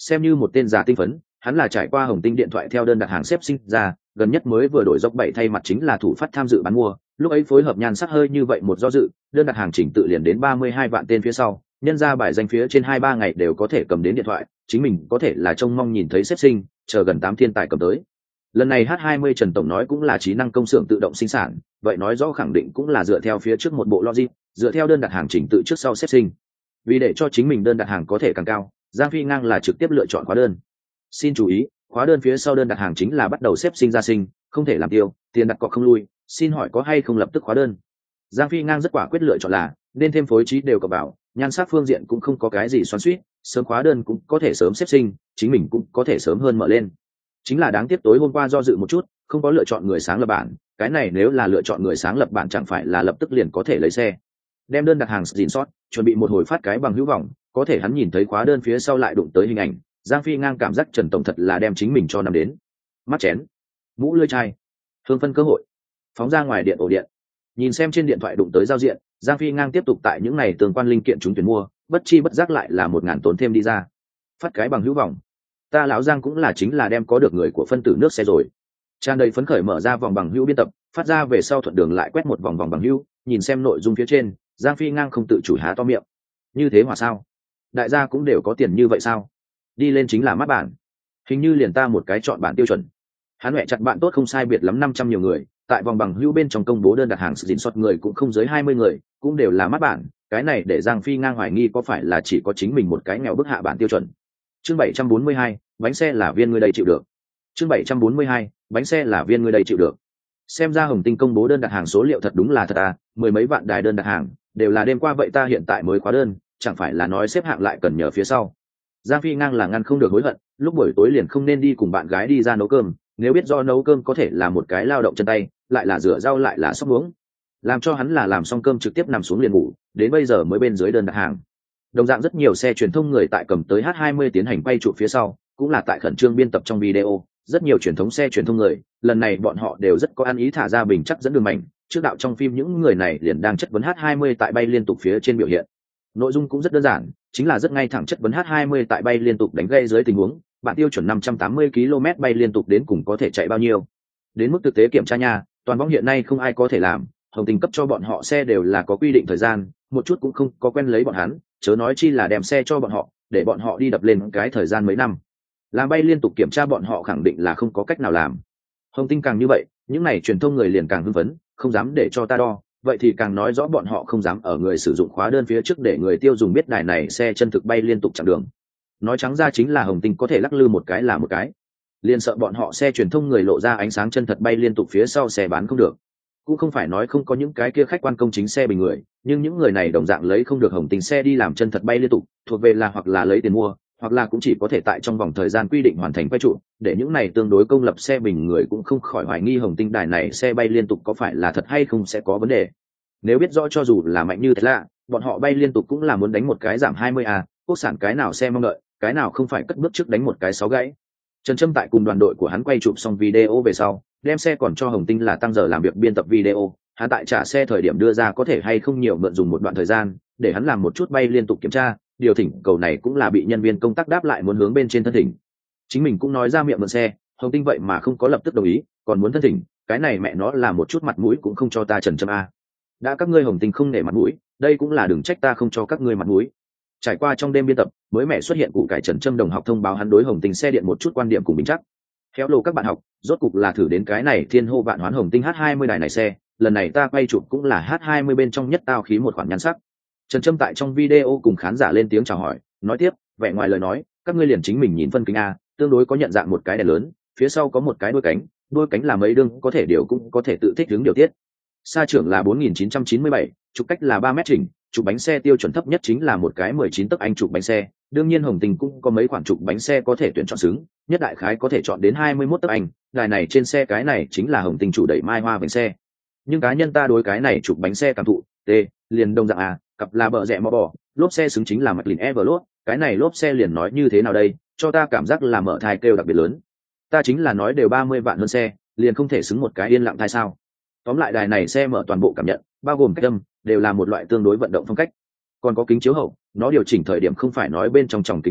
xem như một tên già tinh phấn, hắn là trải qua Hồng Tinh điện thoại theo đơn đặt hàng xếp sinh ra, gần nhất mới vừa đổi dốc 7 thay mặt chính là thủ phát tham dự bán mua, lúc ấy phối hợp nhan sắc hơi như vậy một do dự, đơn đặt hàng chỉnh tự liền đến 32 vạn tên phía sau, nhân ra bài danh phía trên 2-3 ngày đều có thể cầm đến điện thoại, chính mình có thể là trông mong nhìn thấy xếp sinh, chờ gần 8 thiên tài cầm tới. Lần này H20 Trần tổng nói cũng là trí năng công xưởng tự động sinh sản, vậy nói rõ khẳng định cũng là dựa theo phía trước một bộ logic, dựa theo đơn đặt hàng chỉnh tự trước sau xếp sinh. Vì để cho chính mình đơn đặt hàng có thể càng cao, Giang Phi Ngang là trực tiếp lựa chọn khóa đơn. Xin chú ý, khóa đơn phía sau đơn đặt hàng chính là bắt đầu xếp sinh ra sinh, không thể làm tiêu, tiền đặt cọc không lui, xin hỏi có hay không lập tức khóa đơn. Giang Phi Ngang rất quả quyết lựa chọn là nên thêm phối trí đều cập bảo, nhan sắc phương diện cũng không có cái gì xoắn xuýt, sớm khóa đơn cũng có thể sớm xếp sinh, chính mình cũng có thể sớm hơn mở lên. Chính là đáng tiếc tối hôm qua do dự một chút, không có lựa chọn người sáng lập bản, cái này nếu là lựa chọn người sáng lập bản chẳng phải là lập tức liền có thể lấy xe. Đem đơn đặt hàng dìn sót, chuẩn bị một hồi phát cái bằng hữu vọng, có thể hắn nhìn thấy khóa đơn phía sau lại đụng tới hình ảnh, Giang Phi Ngang cảm giác Trần tổng thật là đem chính mình cho nằm đến. Mắt chén, mũ lưỡi chai, hương phân cơ hội, phóng ra ngoài điện ổ điện. Nhìn xem trên điện thoại đụng tới giao diện, Giang Phi Ngang tiếp tục tại những này tương quan linh kiện chúng tuyển mua, bất chi bất giác lại là 1.000 tốn thêm đi ra. Phát cái bằng hữu vọng. Ta lão Giang cũng là chính là đem có được người của phân tử nước xe rồi. Tràn đầy phấn khởi mở ra vòng bằng hữu biên tập, phát ra về sau thuận đường lại quét một vòng bằng hữu, nhìn xem nội dung phía trên, Giang Phi Ngang không tự chủ há to miệng. Như thế hòa sao? Đại gia cũng đều có tiền như vậy sao? Đi lên chính là mắt bản. Hình như liền ta một cái chọn bản tiêu chuẩn. Hắn mẹ chặt bạn tốt không sai biệt lắm 500 nhiều người, tại vòng bằng hữu bên trong công bố đơn đặt hàng dịn soát người cũng không dưới 20 người, cũng đều là mắt bản, cái này để Giang Phi Ngang hoài nghi có phải là chỉ có chính mình một cái nghèo bức hạ bản tiêu chuẩn. Chương 742, bánh xe là viên người đây chịu được. Chương 742, bánh xe là viên người đây chịu được. Xem ra Hồng Tinh công bố đơn đặt hàng số liệu thật đúng là thật à, 10 mấy vạn đài đơn đặt hàng, đều là đêm qua vậy ta hiện tại mới khóa đơn, chẳng phải là nói xếp hạng lại cần nhờ phía sau. Giang Phi Ngang là ngăn không được hối hận, lúc buổi tối liền không nên đi cùng bạn gái đi ra nấu cơm, nếu biết do nấu cơm có thể là một cái lao động chân tay, lại là rửa rau lại là xóc uống. Làm cho hắn là làm xong cơm trực tiếp nằm xuống liền ngủ, đến bây giờ mới bên dưới đơn đặt hàng. Đồng dạng rất nhiều xe truyền thông người tại cầm tới H20 tiến hành quay chụp phía sau, cũng là tại khẩn trương biên tập trong video, rất nhiều truyền thống xe truyền thông người, lần này bọn họ đều rất có ăn ý thả ra bình chắc dẫn đường mảnh, trước đạo trong phim những người này liền đang chất vấn H20 tại bay liên tục phía trên biểu hiện. Nội dung cũng rất đơn giản, chính là rất ngay thẳng chất vấn H20 tại bay liên tục đánh gây dưới tình huống, bạn tiêu chuẩn 580 km bay liên tục đến cùng có thể chạy bao nhiêu. Đến mức thực tế kiểm tra nha, toàn võng hiện nay không ai có thể làm, Hồng Tinh cấp cho bọn họ xe đều là có quy định thời gian, một chút cũng không có quen lấy bọn hắn, chớ nói chi là đem xe cho bọn họ, để bọn họ đi đập lên cái thời gian mấy năm. Làm bay liên tục kiểm tra bọn họ khẳng định là không có cách nào làm. Hồng Tinh càng như vậy, những này truyền thông người liền càng hưng phấn, không dám để cho ta đo, vậy thì càng nói rõ bọn họ không dám ở người sử dụng khóa đơn phía trước để người tiêu dùng biết đài này xe chân thực bay liên tục chặng đường. Nói trắng ra chính là Hồng Tinh có thể lắc lư một cái là một cái, liền sợ bọn họ xe truyền thông người lộ ra ánh sáng chân thật bay liên tục phía sau xe bán không được. Cũng không phải nói không có những cái kia khách quan công chính xe bình người, nhưng những người này đồng dạng lấy không được Hồng Tinh xe đi làm chân thật bay liên tục, thuộc về là hoặc là lấy tiền mua, hoặc là cũng chỉ có thể tại trong vòng thời gian quy định hoàn thành quay trụ, để những này tương đối công lập xe bình người cũng không khỏi hoài nghi Hồng Tinh đài này xe bay liên tục có phải là thật hay không sẽ có vấn đề. Nếu biết rõ cho dù là mạnh như thế lạ, bọn họ bay liên tục cũng là muốn đánh một cái giảm 20A, quốc sản cái nào xe mong đợi, cái nào không phải cất bước trước đánh một cái 6 gãy. Trần Trâm tại cùng đoàn đội của hắn quay chụp xong video về sau, đem xe còn cho Hồng Tinh là tăng giờ làm việc biên tập video, hắn tại trả xe thời điểm đưa ra có thể hay không nhiều mượn dùng một đoạn thời gian, để hắn làm một chút bay liên tục kiểm tra, điều thỉnh cầu này cũng là bị nhân viên công tác đáp lại muốn hướng bên trên thân thỉnh. Chính mình cũng nói ra miệng mượn xe, Hồng Tinh vậy mà không có lập tức đồng ý, còn muốn thân thỉnh, cái này mẹ nó là một chút mặt mũi cũng không cho ta Trần Trâm a. Đã các ngươi Hồng Tinh không nể mặt mũi, đây cũng là đừng trách ta không cho các ngươi mặt mũi. Trải qua trong đêm biên tập, mới mẹ xuất hiện cụ cải Trần Trâm đồng học thông báo hắn đối Hồng Tinh xe điện một chút quan điểm cùng bình chắc. Khéo lồ các bạn học, rốt cục là thử đến cái này thiên hô vạn hoán Hồng Tinh H20 đài này xe, lần này ta quay chụp cũng là H20 bên trong nhất tao khí một khoản nhan sắc. Trần Trâm tại trong video cùng khán giả lên tiếng chào hỏi, nói tiếp, vẻ ngoài lời nói, các ngươi liền chính mình nhìn phân kính a, tương đối có nhận dạng một cái đèn lớn, phía sau có một cái đuôi cánh là mấy đương có thể điều cũng có thể tự thích hướng điều tiết. Sa trưởng là 4997, trục cách là 3 mét chỉnh, trục bánh xe tiêu chuẩn thấp nhất chính là một cái 19 tấc anh trục bánh xe, đương nhiên Hồng Tinh cũng có mấy khoản trục bánh xe có thể tuyển chọn xứng, nhất đại khái có thể chọn đến 21 tấc anh, đài này trên xe cái này chính là Hồng Tinh chủ đẩy mai hoa bánh xe. Nhưng cá nhân ta đối cái này trục bánh xe cảm thụ, liền đông dạng à, cặp là bờ rẽ mò bò, lốp xe xứng chính là McLaren Everlot, cái này lốp xe liền nói như thế nào đây, cho ta cảm giác là mở thai kêu đặc biệt lớn. Ta chính là nói đều 30 vạn hơn xe, liền không thể xứng một cái yên lặng thai sao? Tóm lại đài này xe mở toàn bộ cảm nhận, bao gồm cách âm, đều là một loại tương đối vận động phong cách. Còn có kính chiếu hậu, nó điều chỉnh thời điểm không phải nói bên trong tròng kính đang động,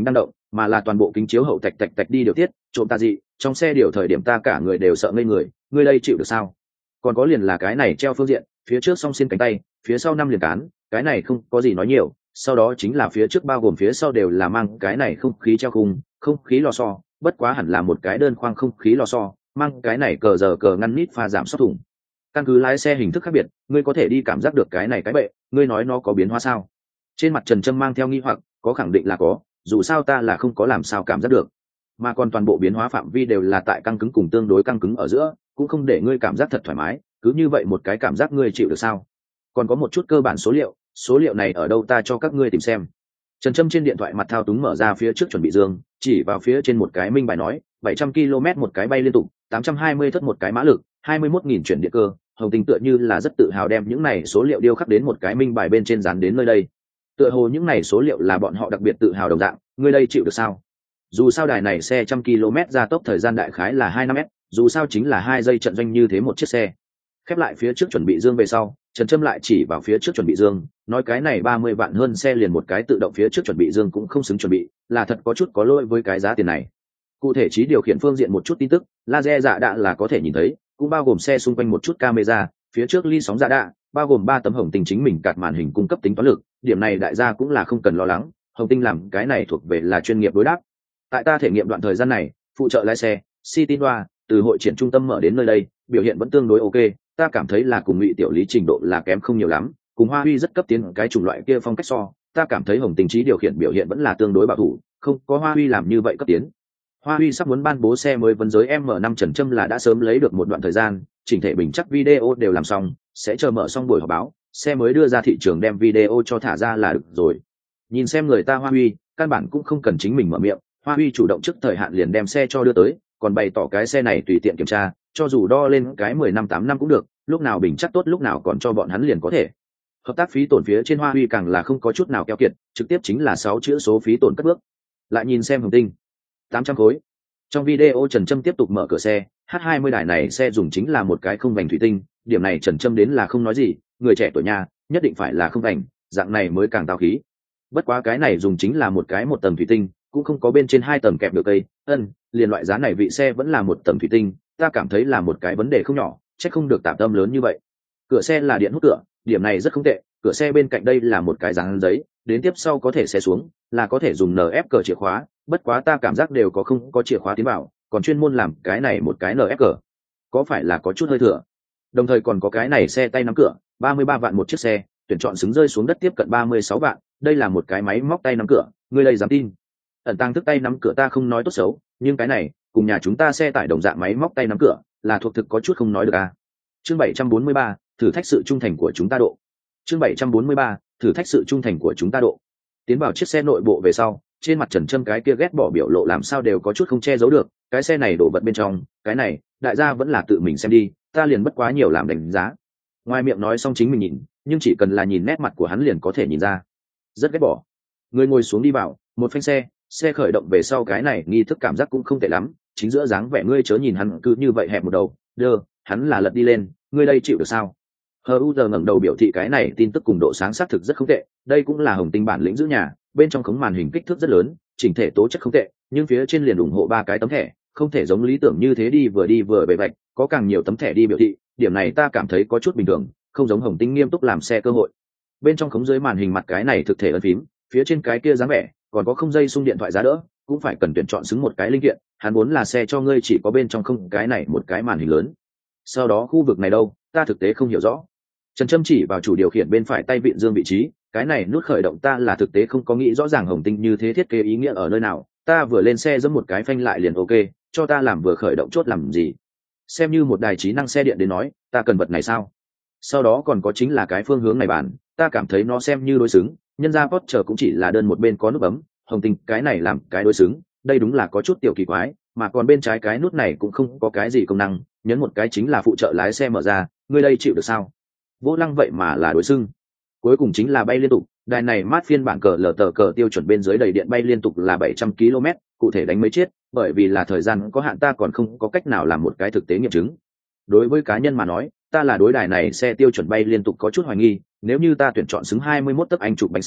mà là toàn bộ kính chiếu hậu tạch tạch tạch đi điều tiết trộm tà dị, trong xe điều thời điểm ta cả người đều sợ ngây người, ngươi đây chịu được sao? Còn có liền là cái này treo phương diện, phía trước song xiên cánh tay, phía sau 5 liền cán, cái này không có gì nói nhiều, sau đó chính là phía trước bao gồm phía sau đều là mang cái này không khí treo khung, không khí lò xo, bất quá hẳn là một cái đơn khoang không khí lò xo, mang cái này cờ giờ cờ ngăn nít pha giảm sóc thủng. Căn cứ lái xe hình thức khác biệt, ngươi có thể đi cảm giác được cái này cái bệ, ngươi nói nó có biến hóa sao? Trên mặt Trần Trâm mang theo nghi hoặc, có khẳng định là có, dù sao ta là không có làm sao cảm giác được. Mà còn toàn bộ biến hóa phạm vi đều là tại căng cứng cùng tương đối căng cứng ở giữa, cũng không để ngươi cảm giác thật thoải mái, cứ như vậy một cái cảm giác ngươi chịu được sao? Còn có một chút cơ bản số liệu này ở đâu ta cho các ngươi tìm xem. Trần Trâm trên điện thoại mặt thao túng mở ra phía trước chuẩn bị dương, chỉ vào phía trên một cái minh bài nói, 700 km một cái bay liên tục, 820 thất một cái mã lực, 21.000 chuyển điện cơ. Hồng Tinh tựa như là rất tự hào đem những này số liệu điêu khắc đến một cái minh bài bên trên dán đến nơi đây. Tựa hồ những này số liệu là bọn họ đặc biệt tự hào đồng dạng, ngươi đây chịu được sao? Dù sao đài này xe 100 km gia tốc thời gian đại khái là 2-5 m, dù sao chính là 2 giây trận doanh như thế một chiếc xe. Khép lại phía trước chuẩn bị dương về sau, Trần Trâm lại chỉ vào phía trước chuẩn bị dương, nói cái này 30 vạn hơn xe liền một cái tự động phía trước chuẩn bị dương cũng không xứng chuẩn bị, là thật có chút có lỗi với cái giá tiền này. Cụ thể trí điều khiển phương diện một chút tin tức, laser dạ đạ là có thể nhìn thấy, cũng bao gồm xe xung quanh một chút camera, phía trước ly sóng dạ đạ, bao gồm 3 tấm Hồng Tinh chính mình cạt màn hình cung cấp tính toán lực, điểm này đại gia cũng là không cần lo lắng, Hồng Tinh làm cái này thuộc về là chuyên nghiệp đối đáp. Tại ta thể nghiệm đoạn thời gian này, phụ trợ lái xe, Citinwa, từ hội triển trung tâm mở đến nơi đây, biểu hiện vẫn tương đối ok, ta cảm thấy là cùng Ngụy Tiểu Lý trình độ là kém không nhiều lắm, cùng Hoa Huy rất cấp tiến cái chủng loại kia phong cách so, ta cảm thấy Hồng Tinh trí điều khiển biểu hiện vẫn là tương đối bảo thủ, không có Hoa Huy làm như vậy cấp tiến. Hoa Huy sắp muốn ban bố xe mới vấn giới M5 Trần Trâm là đã sớm lấy được một đoạn thời gian, chỉnh thể bình chắc video đều làm xong, sẽ chờ mở xong buổi họp báo, xe mới đưa ra thị trường đem video cho thả ra là được rồi. Nhìn xem người ta Hoa Huy, căn bản cũng không cần chính mình mở miệng, Hoa Huy chủ động trước thời hạn liền đem xe cho đưa tới, còn bày tỏ cái xe này tùy tiện kiểm tra, cho dù đo lên cái 10 năm 8 năm cũng được, lúc nào bình chắc tốt lúc nào còn cho bọn hắn liền có thể. Hợp tác phí tổn phía trên Hoa Huy càng là không có chút nào keo kiệt, trực tiếp chính là 6 chữ số phí tổn cất bước. Lại nhìn xem Hồng Tinh, 800 khối. Trong video Trần Trâm tiếp tục mở cửa xe, H20 đài này xe dùng chính là một cái không vành thủy tinh, điểm này Trần Trâm đến là không nói gì, người trẻ tuổi nhà, nhất định phải là không vành, dạng này mới càng tao khí. Bất quá cái này dùng chính là một cái một tầng thủy tinh, cũng không có bên trên 2 tầng kẹp được cây, liền loại giá này vị xe vẫn là một tầng thủy tinh, ta cảm thấy là một cái vấn đề không nhỏ, chắc không được tạm tâm lớn như vậy. Cửa xe là điện hút cửa, điểm này rất không tệ, cửa xe bên cạnh đây là một cái dán giấy, đến tiếp sau có thể xe xuống, là có thể dùng NF cờ chìa khóa, bất quá ta cảm giác đều có không có chìa khóa tiến vào, còn chuyên môn làm cái này một cái NF cờ, có phải là có chút hơi thừa. Đồng thời còn có cái này xe tay nắm cửa, 33 vạn một chiếc xe, tuyển chọn xứng rơi xuống đất tiếp cận 36 vạn, đây là một cái máy móc tay nắm cửa, ngươi đây dám tin? Ẩn tăng thức tay nắm cửa ta không nói tốt xấu, nhưng cái này cùng nhà chúng ta xe tải đồng dạng máy móc tay nắm cửa là thuộc thực có chút không nói được à. Chương 743, thử thách sự trung thành của chúng ta độ. Chương 743, thử thách sự trung thành của chúng ta độ. Tiến vào chiếc xe nội bộ về sau, trên mặt Trần Trâm cái kia ghét bỏ biểu lộ làm sao đều có chút không che giấu được, cái xe này đổ vật bên trong, cái này, đại gia vẫn là tự mình xem đi, ta liền bất quá nhiều làm đánh giá. Ngoài miệng nói xong chính mình nhìn, nhưng chỉ cần là nhìn nét mặt của hắn liền có thể nhìn ra. Rất ghét bỏ. Người ngồi xuống đi vào, một phanh xe khởi động về sau cái này nghi thức cảm giác cũng không tệ lắm, chính giữa dáng vẻ ngươi chớ nhìn hắn cứ như vậy hẹp một đầu, hắn là lật đi lên, ngươi đây chịu được sao? HU giờ ngẩng đầu biểu thị cái này tin tức cùng độ sáng xác thực rất không tệ, đây cũng là Hồng Tinh bản lĩnh giữ nhà, bên trong khống màn hình kích thước rất lớn, chỉnh thể tố chất không tệ, nhưng phía trên liền ủng hộ 3 cái tấm thẻ, không thể giống lý tưởng như thế đi vừa về vạch, có càng nhiều tấm thẻ đi biểu thị, điểm này ta cảm thấy có chút bình thường, không giống Hồng Tinh nghiêm túc làm xe cơ hội. Bên trong khống dưới màn hình mặt cái này thực thể ấn phím, phía trên cái kia dáng vẻ, còn có không dây xung điện thoại giá đỡ, cũng phải cần tuyển chọn xứng một cái linh kiện, hắn muốn là xe cho ngươi chỉ có bên trong không cái này một cái màn hình lớn. Sau đó khu vực này đâu, ta thực tế không hiểu rõ. Trần Trâm chỉ vào chủ điều khiển bên phải tay vịn dương vị trí, cái này nút khởi động ta là thực tế không có nghĩ rõ ràng Hồng Tinh như thế thiết kế ý nghĩa ở nơi nào, ta vừa lên xe giẫm một cái phanh lại liền ok, cho ta làm vừa khởi động chốt làm gì? Xem như một đài trí năng xe điện đến nói, ta cần vật này sao? Sau đó còn có chính là cái phương hướng này bản, ta cảm thấy nó xem như đối xứng, nhân ra Porsche cũng chỉ là đơn một bên có nút bấm, Hồng Tinh cái này làm cái đối xứng, đây đúng là có chút tiểu kỳ quái, mà còn bên trái cái nút này cũng không có cái gì công năng, nhấn một cái chính là phụ trợ lái xe mở ra, ngươi đây chịu được sao? Vô lăng vậy mà là đối xứng. Cuối cùng chính là bay liên tục, đài này mát phiên bản cờ lờ tờ cờ tiêu chuẩn bên dưới đầy điện bay liên tục là 700 km, cụ thể đánh mấy chiết, bởi vì là thời gian có hạn ta còn không có cách nào làm một cái thực tế nghiệm chứng. Đối với cá nhân mà nói, ta là đối đài này xe tiêu chuẩn bay liên tục có chút hoài nghi, nếu như ta tuyển chọn xứng 21 tấc anh chụp bánh xe,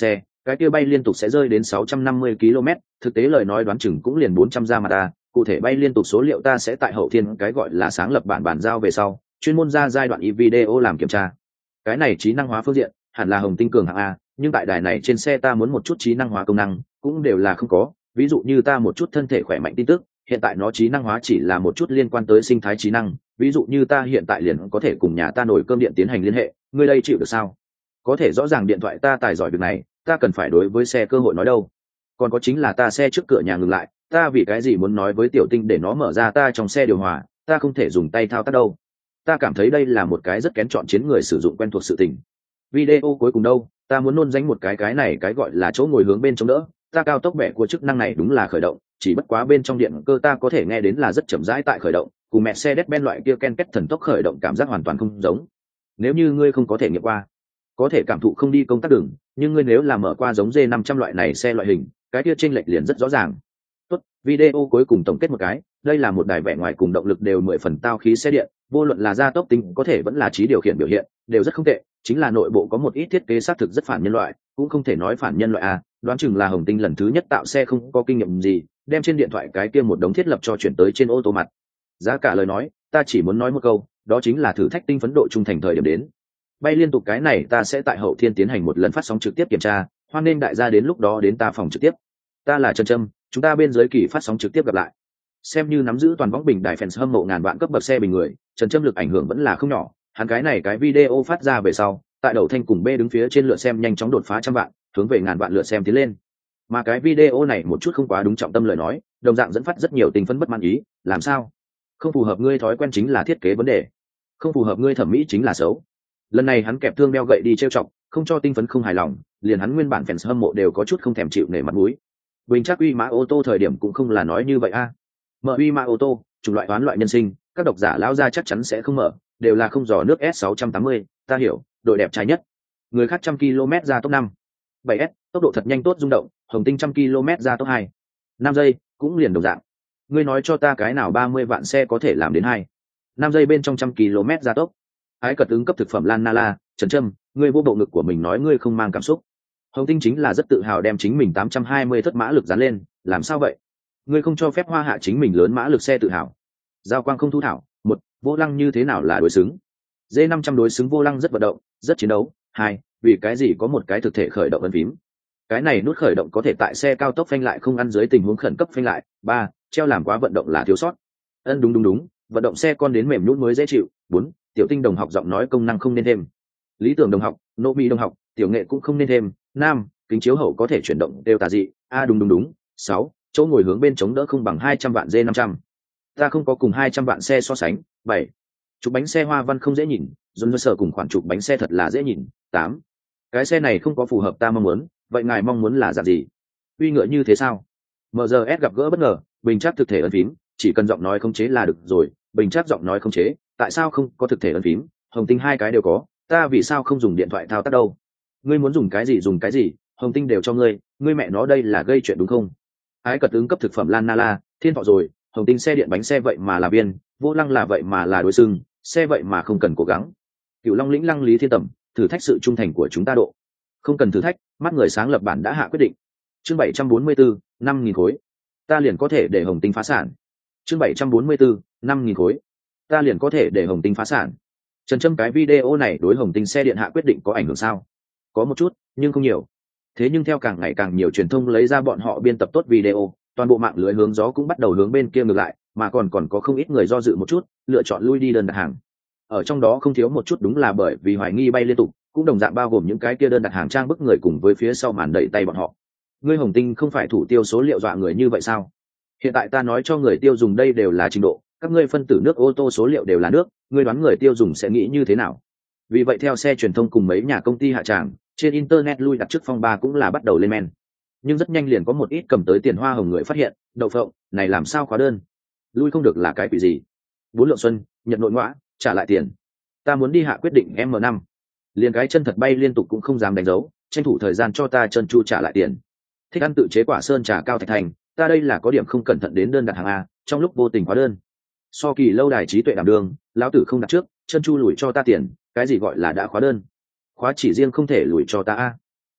cái kia bay liên tục sẽ rơi đến 650 km, thực tế lời nói đoán chừng cũng liền 400 ra mà ta, cụ thể bay liên tục số liệu ta sẽ tại hậu thiên cái gọi là sáng lập bản bàn giao về sau, chuyên môn ra giai đoạn video làm kiểm tra. Cái này trí năng hóa phương diện, hẳn là Hồng Tinh cường hạng A, nhưng tại đài này trên xe ta muốn một chút trí năng hóa công năng, cũng đều là không có, ví dụ như ta một chút thân thể khỏe mạnh tin tức, hiện tại nó trí năng hóa chỉ là một chút liên quan tới sinh thái trí năng, ví dụ như ta hiện tại liền có thể cùng nhà ta nồi cơm điện tiến hành liên hệ, ngươi đây chịu được sao? Có thể rõ ràng điện thoại ta tài giỏi việc này, ta cần phải đối với xe cơ hội nói đâu. Còn có chính là ta xe trước cửa nhà ngừng lại, ta vì cái gì muốn nói với Tiểu Tinh để nó mở ra ta trong xe điều hòa, ta không thể dùng tay thao tác đâu. Ta cảm thấy đây là một cái rất kén chọn chiến người sử dụng quen thuộc sự tình. Video cuối cùng đâu, ta muốn nôn danh một cái này cái gọi là chỗ ngồi hướng bên chống đỡ, ta cao tốc bẻ của chức năng này đúng là khởi động, chỉ bất quá bên trong điện cơ ta có thể nghe đến là rất chậm rãi tại khởi động, cùng Mercedes-Benz loại kia ken kết thần tốc khởi động cảm giác hoàn toàn không giống. Nếu như ngươi không có thể nghiệm qua, có thể cảm thụ không đi công tác đường, nhưng ngươi nếu là mở qua giống D500 loại này xe loại hình, cái kia chênh lệch liền rất rõ ràng. Tốt, video cuối cùng tổng kết một cái, đây là một đài vẻ ngoài cùng động lực đều 10 phần tao khí xe điện, vô luận là gia tốc tính có thể vẫn là trí điều khiển biểu hiện, đều rất không tệ, chính là nội bộ có một ít thiết kế xác thực rất phản nhân loại, cũng không thể nói phản nhân loại à, đoán chừng là Hồng Tinh lần thứ nhất tạo xe không có kinh nghiệm gì, đem trên điện thoại cái kia một đống thiết lập cho chuyển tới trên ô tô mặt. Giá cả lời nói, ta chỉ muốn nói một câu, đó chính là thử thách tinh phấn độ trung thành thời điểm đến. Bay liên tục cái này ta sẽ tại hậu thiên tiến hành một lần phát sóng trực tiếp kiểm tra, hoan nên đại gia đến lúc đó đến ta phòng trực tiếp. Ta là Trần Trâm, chúng ta bên dưới kỳ phát sóng trực tiếp gặp lại. Xem như nắm giữ toàn võng bình đại fans hâm mộ ngàn vạn cấp bậc xe bình người, Trần Trâm lực ảnh hưởng vẫn là không nhỏ, hắn cái này cái video phát ra về sau, tại đầu thanh cùng B đứng phía trên lượt xem nhanh chóng đột phá 100 vạn, hướng về ngàn vạn lượt xem tiến lên. Mà cái video này một chút không quá đúng trọng tâm lời nói, đồng dạng dẫn phát rất nhiều tình phấn bất mãn ý, làm sao? Không phù hợp ngươi thói quen chính là thiết kế vấn đề, không phù hợp ngươi thẩm mỹ chính là xấu. Lần này hắn kẹp thương đeo gậy đi trêu chọc, không cho tinh phấn không hài lòng, liền hắn nguyên bản fans hâm mộ đều có chút không thèm chịu nể mặt mũi. Bình chắc uy mã ô tô thời điểm cũng không là nói như vậy a. Mở uy mã ô tô, chủng loại toán loại nhân sinh, các độc giả lão ra chắc chắn sẽ không mở, đều là không dò nước S680, ta hiểu, đội đẹp trai nhất. Người khác 100 km ra tốc 5. 7S, tốc độ thật nhanh tốt rung động, Hồng Tinh 100 km ra tốc 2. 5 giây, cũng liền đồng dạng. Ngươi nói cho ta cái nào 30 vạn xe có thể làm đến 5 giây bên trong 100 km ra tốc. Ái cật ứng cấp thực phẩm Lan Nala, Trần Trâm, ngươi vô bộ ngực của mình nói ngươi không mang cảm xúc. Hồng Tinh chính là rất tự hào đem chính mình 820 thất mã lực dán lên, làm sao vậy? Ngươi không cho phép hoa hạ chính mình lớn mã lực xe tự hào. Giao quang không thu thảo, một, vô lăng như thế nào là đối xứng? D500 đối xứng vô lăng rất vận động, rất chiến đấu. 2, vì cái gì có một cái thực thể khởi động ấn phím? Cái này nút khởi động có thể tại xe cao tốc phanh lại không ăn dưới tình huống khẩn cấp phanh lại. 3, treo làm quá vận động là thiếu sót. Đúng, vận động xe con đến mềm nhũn mới dễ chịu. 4, tiểu tinh đồng học giọng nói công năng không nên thêm. Lý tưởng đồng học, nô mỹ đồng học, tiểu nghệ cũng không nên thêm. 5, kính chiếu hậu có thể chuyển động đều tà dị. Đúng. 6, chỗ ngồi hướng bên chống đỡ không bằng 200 vạn D500. Ta không có cùng 200 vạn xe so sánh. 7, chụp bánh xe hoa văn không dễ nhìn, John sở cùng khoản chụp bánh xe thật là dễ nhìn. 8, cái xe này không có phù hợp ta mong muốn, vậy ngài mong muốn là dạng gì? Uy ngựa như thế sao? MRS gặp gỡ bất ngờ, bình chắc thực thể ấn phím, chỉ cần giọng nói khống chế là được rồi, bình chắc giọng nói khống chế, tại sao không có thực thể ấn phím? Hồng Tinh hai cái đều có, ta vì sao không dùng điện thoại thao tác đâu? Ngươi muốn dùng cái gì, Hồng Tinh đều cho ngươi, ngươi mẹ nó đây là gây chuyện đúng không? Ái cật ứng cấp thực phẩm Lan Nala, thiên thọ rồi, Hồng Tinh xe điện bánh xe vậy mà là viên, vô lăng là vậy mà là đối xưng, xe vậy mà không cần cố gắng. Cửu Long lĩnh lăng Lý Thiên Tầm, thử thách sự trung thành của chúng ta độ. Không cần thử thách, mắt người sáng lập bản đã hạ quyết định. Chương 744, 5.000 khối. Ta liền có thể để Hồng Tinh phá sản. Chương 744, 5.000 khối. Ta liền có thể để Hồng Tinh phá sản. Trần Trâm cái video này đối Hồng Tinh xe điện hạ quyết định có ảnh hưởng sao? Có một chút, nhưng không nhiều. Thế nhưng theo càng ngày càng nhiều truyền thông lấy ra bọn họ biên tập tốt video, toàn bộ mạng lưới hướng gió cũng bắt đầu hướng bên kia ngược lại, mà còn có không ít người do dự một chút, lựa chọn lui đi đơn đặt hàng. Ở trong đó không thiếu một chút đúng là bởi vì hoài nghi bay liên tục, cũng đồng dạng bao gồm những cái kia đơn đặt hàng trang bức người cùng với phía sau màn đẩy tay bọn họ. Ngươi Hồng Tinh không phải thủ tiêu số liệu dọa người như vậy sao? Hiện tại ta nói cho người tiêu dùng đây đều là trình độ, các ngươi phân tử nước ô tô số liệu đều là nước, ngươi đoán người tiêu dùng sẽ nghĩ như thế nào? Vì vậy theo xe truyền thông cùng mấy nhà công ty hạ tràng, trên internet lui đặt trước phong ba cũng là bắt đầu lên men. Nhưng rất nhanh liền có một ít cầm tới tiền hoa hồng người phát hiện, đậu phộng, này làm sao khóa đơn? Lui không được là cái quỷ gì? Bốn Lượng Xuân, Nhật Nội Ngoã, trả lại tiền. Ta muốn đi hạ quyết định M5. Liền cái chân thật bay liên tục cũng không dám đánh dấu, tranh thủ thời gian cho ta chân chu trả lại tiền. Thích ăn tự chế quả sơn trà cao thạch thành, ta đây là có điểm không cẩn thận đến đơn đặt hàng a, trong lúc vô tình khóa đơn. So kỳ lâu đài trí tuệ đảm đường, lão tử không đặt trước, chân chu lùi cho ta tiền, cái gì gọi là đã khóa đơn? Khóa chỉ riêng không thể lùi cho ta a.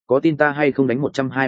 có tin ta hay không đánh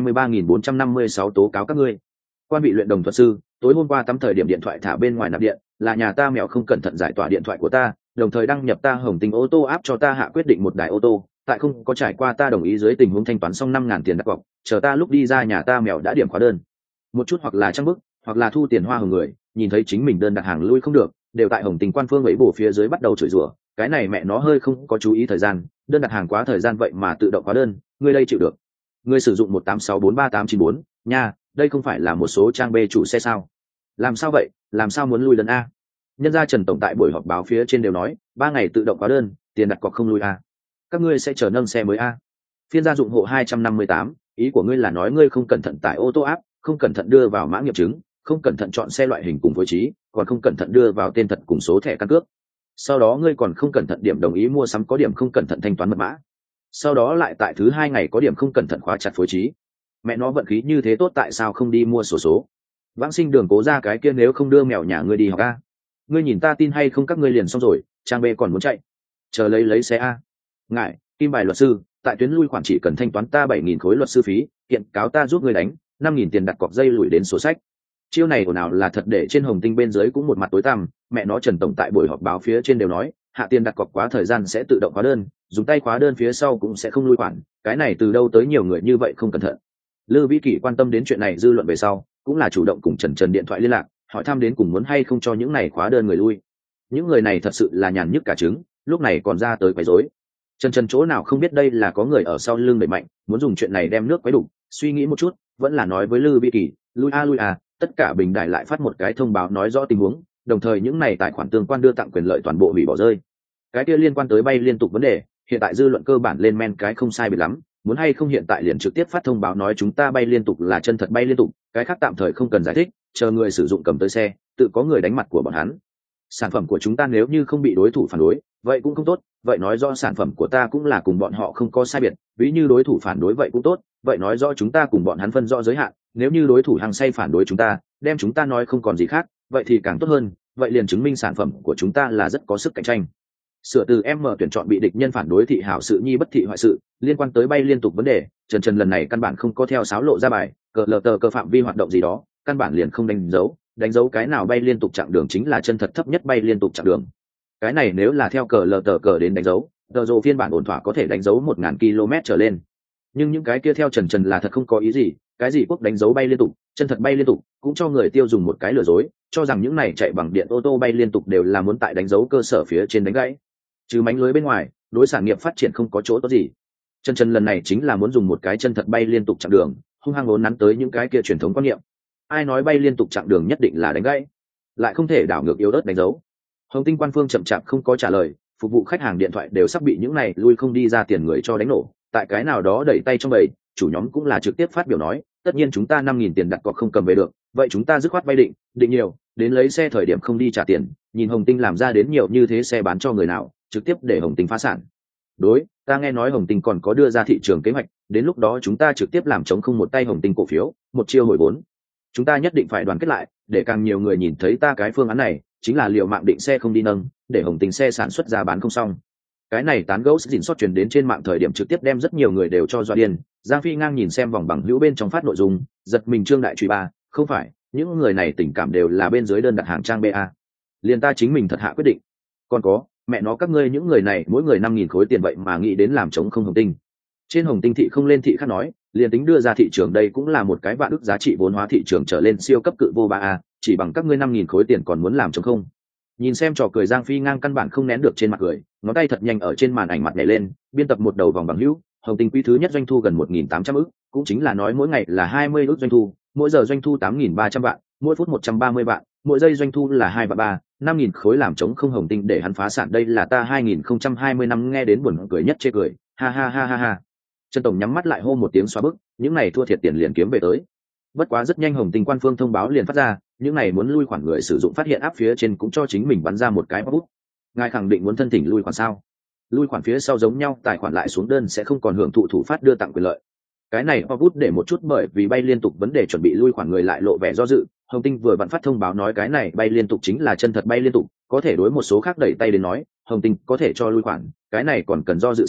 123.456 tố cáo các ngươi. Quan bị luyện đồng thuật sư, tối hôm qua tắm thời điểm điện thoại thả bên ngoài nạp điện, là nhà ta mèo không cẩn thận giải tỏa điện thoại của ta, đồng thời đăng nhập ta Hồng Tinh ô tô áp cho ta hạ quyết định một đài ô tô, tại không có trải qua ta đồng ý dưới tình huống thanh toán xong 5.000 tiền đặt cọc, chờ ta lúc đi ra nhà ta mèo đã điểm khóa đơn. Một chút hoặc là trang bức, hoặc là thu tiền hoa hồng người, nhìn thấy chính mình đơn đặt hàng lui không được, đều tại Hồng Tinh quan phương ấy bổ phía dưới bắt đầu chửi rủa, cái này mẹ nó hơi không có chú ý thời gian, đơn đặt hàng quá thời gian vậy mà tự động khóa đơn, ngươi đây chịu được. Ngươi sử dụng 186438894, nha, đây không phải là một số trang B chủ xe sao? Làm sao vậy, làm sao muốn lui đơn a? Nhân gia Trần tổng tại buổi họp báo phía trên đều nói 3 ngày tự động khóa đơn, tiền đặt cọc không lui a. Các ngươi sẽ chờ nâng xe mới a. Phiên gia dụng hộ 258, ý của ngươi là nói ngươi không cẩn thận tải ô tô áp, không cẩn thận đưa vào mã nghiệm chứng, không cẩn thận chọn xe loại hình cùng phối trí, còn không cẩn thận đưa vào tên thật cùng số thẻ căn cước. Sau đó ngươi còn không cẩn thận điểm đồng ý mua sắm có điểm không cẩn thận thanh toán mật mã. Sau đó lại tại thứ 2 ngày có điểm không cẩn thận khóa chặt phối trí. Mẹ nó vận khí như thế tốt tại sao không đi mua sổ số? Vãng Sinh Đường cố ra cái kia nếu không đưa mèo nhà ngươi đi học a. Ngươi nhìn ta tin hay không các ngươi liền xong rồi, trang B còn muốn chạy. Chờ lấy xe a. Ngại, Kim Bài luật sư, tại tuyến lui khoản chỉ cần thanh toán ta 7.000 khối luật sư phí, kiện cáo ta giúp ngươi đánh 5.000 tiền đặt cọc dây lùi đến sổ sách. Chiêu này của nào là thật để trên Hồng Tinh bên dưới cũng một mặt tối tăm, mẹ nó Trần tổng tại buổi họp báo phía trên đều nói, hạ tiền đặt cọc quá thời gian sẽ tự động khóa đơn, dùng tay khóa đơn phía sau cũng sẽ không lui khoản, cái này từ đâu tới nhiều người như vậy không cẩn thận. Lư Vĩ Kỳ quan tâm đến chuyện này dư luận về sau, cũng là chủ động cùng Trần điện thoại liên lạc, hỏi thăm đến cùng muốn hay không cho những này khóa đơn người lui. Những người này thật sự là nhàn nhức cả trứng, lúc này còn ra tới quấy rối. Trần chỗ nào không biết đây là có người ở sau lưng đẩy mạnh, muốn dùng chuyện này đem nước quấy đủ, suy nghĩ một chút, vẫn là nói với Lư Vĩ Kỳ, lui a, tất cả bình đài lại phát một cái thông báo nói rõ tình huống, đồng thời những này tài khoản tương quan đưa tặng quyền lợi toàn bộ hủy bỏ rơi. Cái kia liên quan tới bay liên tục vấn đề, hiện tại dư luận cơ bản lên men cái không sai biệt lắm, muốn hay không hiện tại liền trực tiếp phát thông báo nói chúng ta bay liên tục là chân thật bay liên tục, cái khác tạm thời không cần giải thích, chờ người sử dụng cầm tới xe, tự có người đánh mặt của bọn hắn. Sản phẩm của chúng ta nếu như không bị đối thủ phản đối, vậy cũng không tốt, vậy nói rõ sản phẩm của ta cũng là cùng bọn họ không có sai biệt, ví như đối thủ phản đối vậy cũng tốt, vậy nói rõ chúng ta cùng bọn hắn phân rõ giới hạn, nếu như đối thủ hăng say phản đối chúng ta, đem chúng ta nói không còn gì khác, vậy thì càng tốt hơn, vậy liền chứng minh sản phẩm của chúng ta là rất có sức cạnh tranh. Sửa từ M tuyển chọn bị địch nhân phản đối thị hảo sự nhi bất thị hoại sự, liên quan tới bay liên tục vấn đề, Trần lần này căn bản không có theo sáo lộ ra bài, cờ phạm vi hoạt động gì đó, căn bản liền không đánh dấu cái nào bay liên tục chặng đường chính là chân thật thấp nhất bay liên tục chặng đường. Cái này nếu là theo cờ đến đánh dấu, tờ rồ phiên bản ổn thỏa có thể đánh dấu 1.000 km trở lên. Nhưng những cái kia theo Trần là thật không có ý gì, cái gì quốc đánh dấu bay liên tục, chân thật bay liên tục, cũng cho người tiêu dùng một cái lừa dối, cho rằng những này chạy bằng điện ô tô bay liên tục đều là muốn tại đánh dấu cơ sở phía trên đánh gãy. Trừ mánh lưới bên ngoài, đối sản nghiệp phát triển không có chỗ tốt gì. Trần lần này chính là muốn dùng một cái chân thật bay liên tục chặng đường, hung hăng ốn nắn tới những cái kia truyền thống quan niệm. Ai nói bay liên tục chặng đường nhất định là đánh gãy, lại không thể đảo ngược yếu ớt đánh dấu. Hồng Tinh quan phương chậm chạp không có trả lời, phục vụ khách hàng điện thoại đều sắp bị những này lui không đi ra tiền người cho đánh nổ. Tại cái nào đó đẩy tay trong bầy, chủ nhóm cũng là trực tiếp phát biểu nói, tất nhiên chúng ta 5.000 tiền đặt cọc không cầm về được, vậy chúng ta dứt khoát bay định nhiều, đến lấy xe thời điểm không đi trả tiền, nhìn Hồng Tinh làm ra đến nhiều như thế xe bán cho người nào, trực tiếp để Hồng Tinh phá sản. Đối, ta nghe nói Hồng Tinh còn có đưa ra thị trường kế hoạch, đến lúc đó chúng ta trực tiếp làm chống không một tay Hồng Tinh cổ phiếu, một chiêu hồi vốn. Chúng ta nhất định phải đoàn kết lại, để càng nhiều người nhìn thấy ta cái phương án này, chính là liệu mạng định xe không đi nâng, để Hồng Tinh xe sản xuất ra bán không xong. Cái này tán gẫu dình sót truyền đến trên mạng thời điểm trực tiếp đem rất nhiều người đều cho dọa điên. Giang Phi ngang nhìn xem vòng bằng hữu bên trong phát nội dung, giật mình trương đại truy ba, không phải, những người này tình cảm đều là bên dưới đơn đặt hàng trang BA. Liền ta chính mình thật hạ quyết định. Còn có, mẹ nó các ngươi những người này mỗi người 5.000 khối tiền vậy mà nghĩ đến làm chống không Hồng Tinh. Trên Hồng Tinh thị không lên thị khác nói, liền tính đưa ra thị trường đây cũng là một cái vạn ức giá trị vốn hóa thị trường trở lên siêu cấp cự vô 3A, chỉ bằng các ngươi 5.000 khối tiền còn muốn làm chống không. Nhìn xem trò cười Giang Phi ngang căn bản không nén được trên mặt cười, ngón tay thật nhanh ở trên màn ảnh mặt nhảy lên, biên tập một đầu vòng bằng hữu, Hồng Tinh quý thứ nhất doanh thu gần 1.800 ức, cũng chính là nói mỗi ngày là 20 ức doanh thu, mỗi giờ doanh thu 8.300 vạn, mỗi phút 130 vạn, mỗi giây doanh thu là 2 và 3, 5.000 khối làm chống không Hồng Tinh để hắn phá sản, đây là ta 2020 năm nghe đến buồn cười nhất chê cười, ha ha ha ha ha. Trần tổng nhắm mắt lại hô một tiếng xóa bức, những này thua thiệt tiền liền kiếm về tới. Bất quá rất nhanh Hồng Tinh quan phương thông báo liền phát ra, những này muốn lui khoản người sử dụng phát hiện áp phía trên cũng cho chính mình bắn ra một cái bút. Ngài khẳng định muốn thân thỉnh lui khoản sao? Lui khoản phía sau giống nhau, tài khoản lại xuống đơn sẽ không còn hưởng thụ thủ phát đưa tặng quyền lợi. Cái này bút để một chút bởi vì bay liên tục vấn đề chuẩn bị lui khoản người lại lộ vẻ do dự. Hồng Tinh vừa vặn phát thông báo nói cái này bay liên tục chính là chân thật bay liên tục, có thể đối một số khác đẩy tay đến nói, Hồng Tinh có thể cho lui khoản, cái này còn cần do dự sao?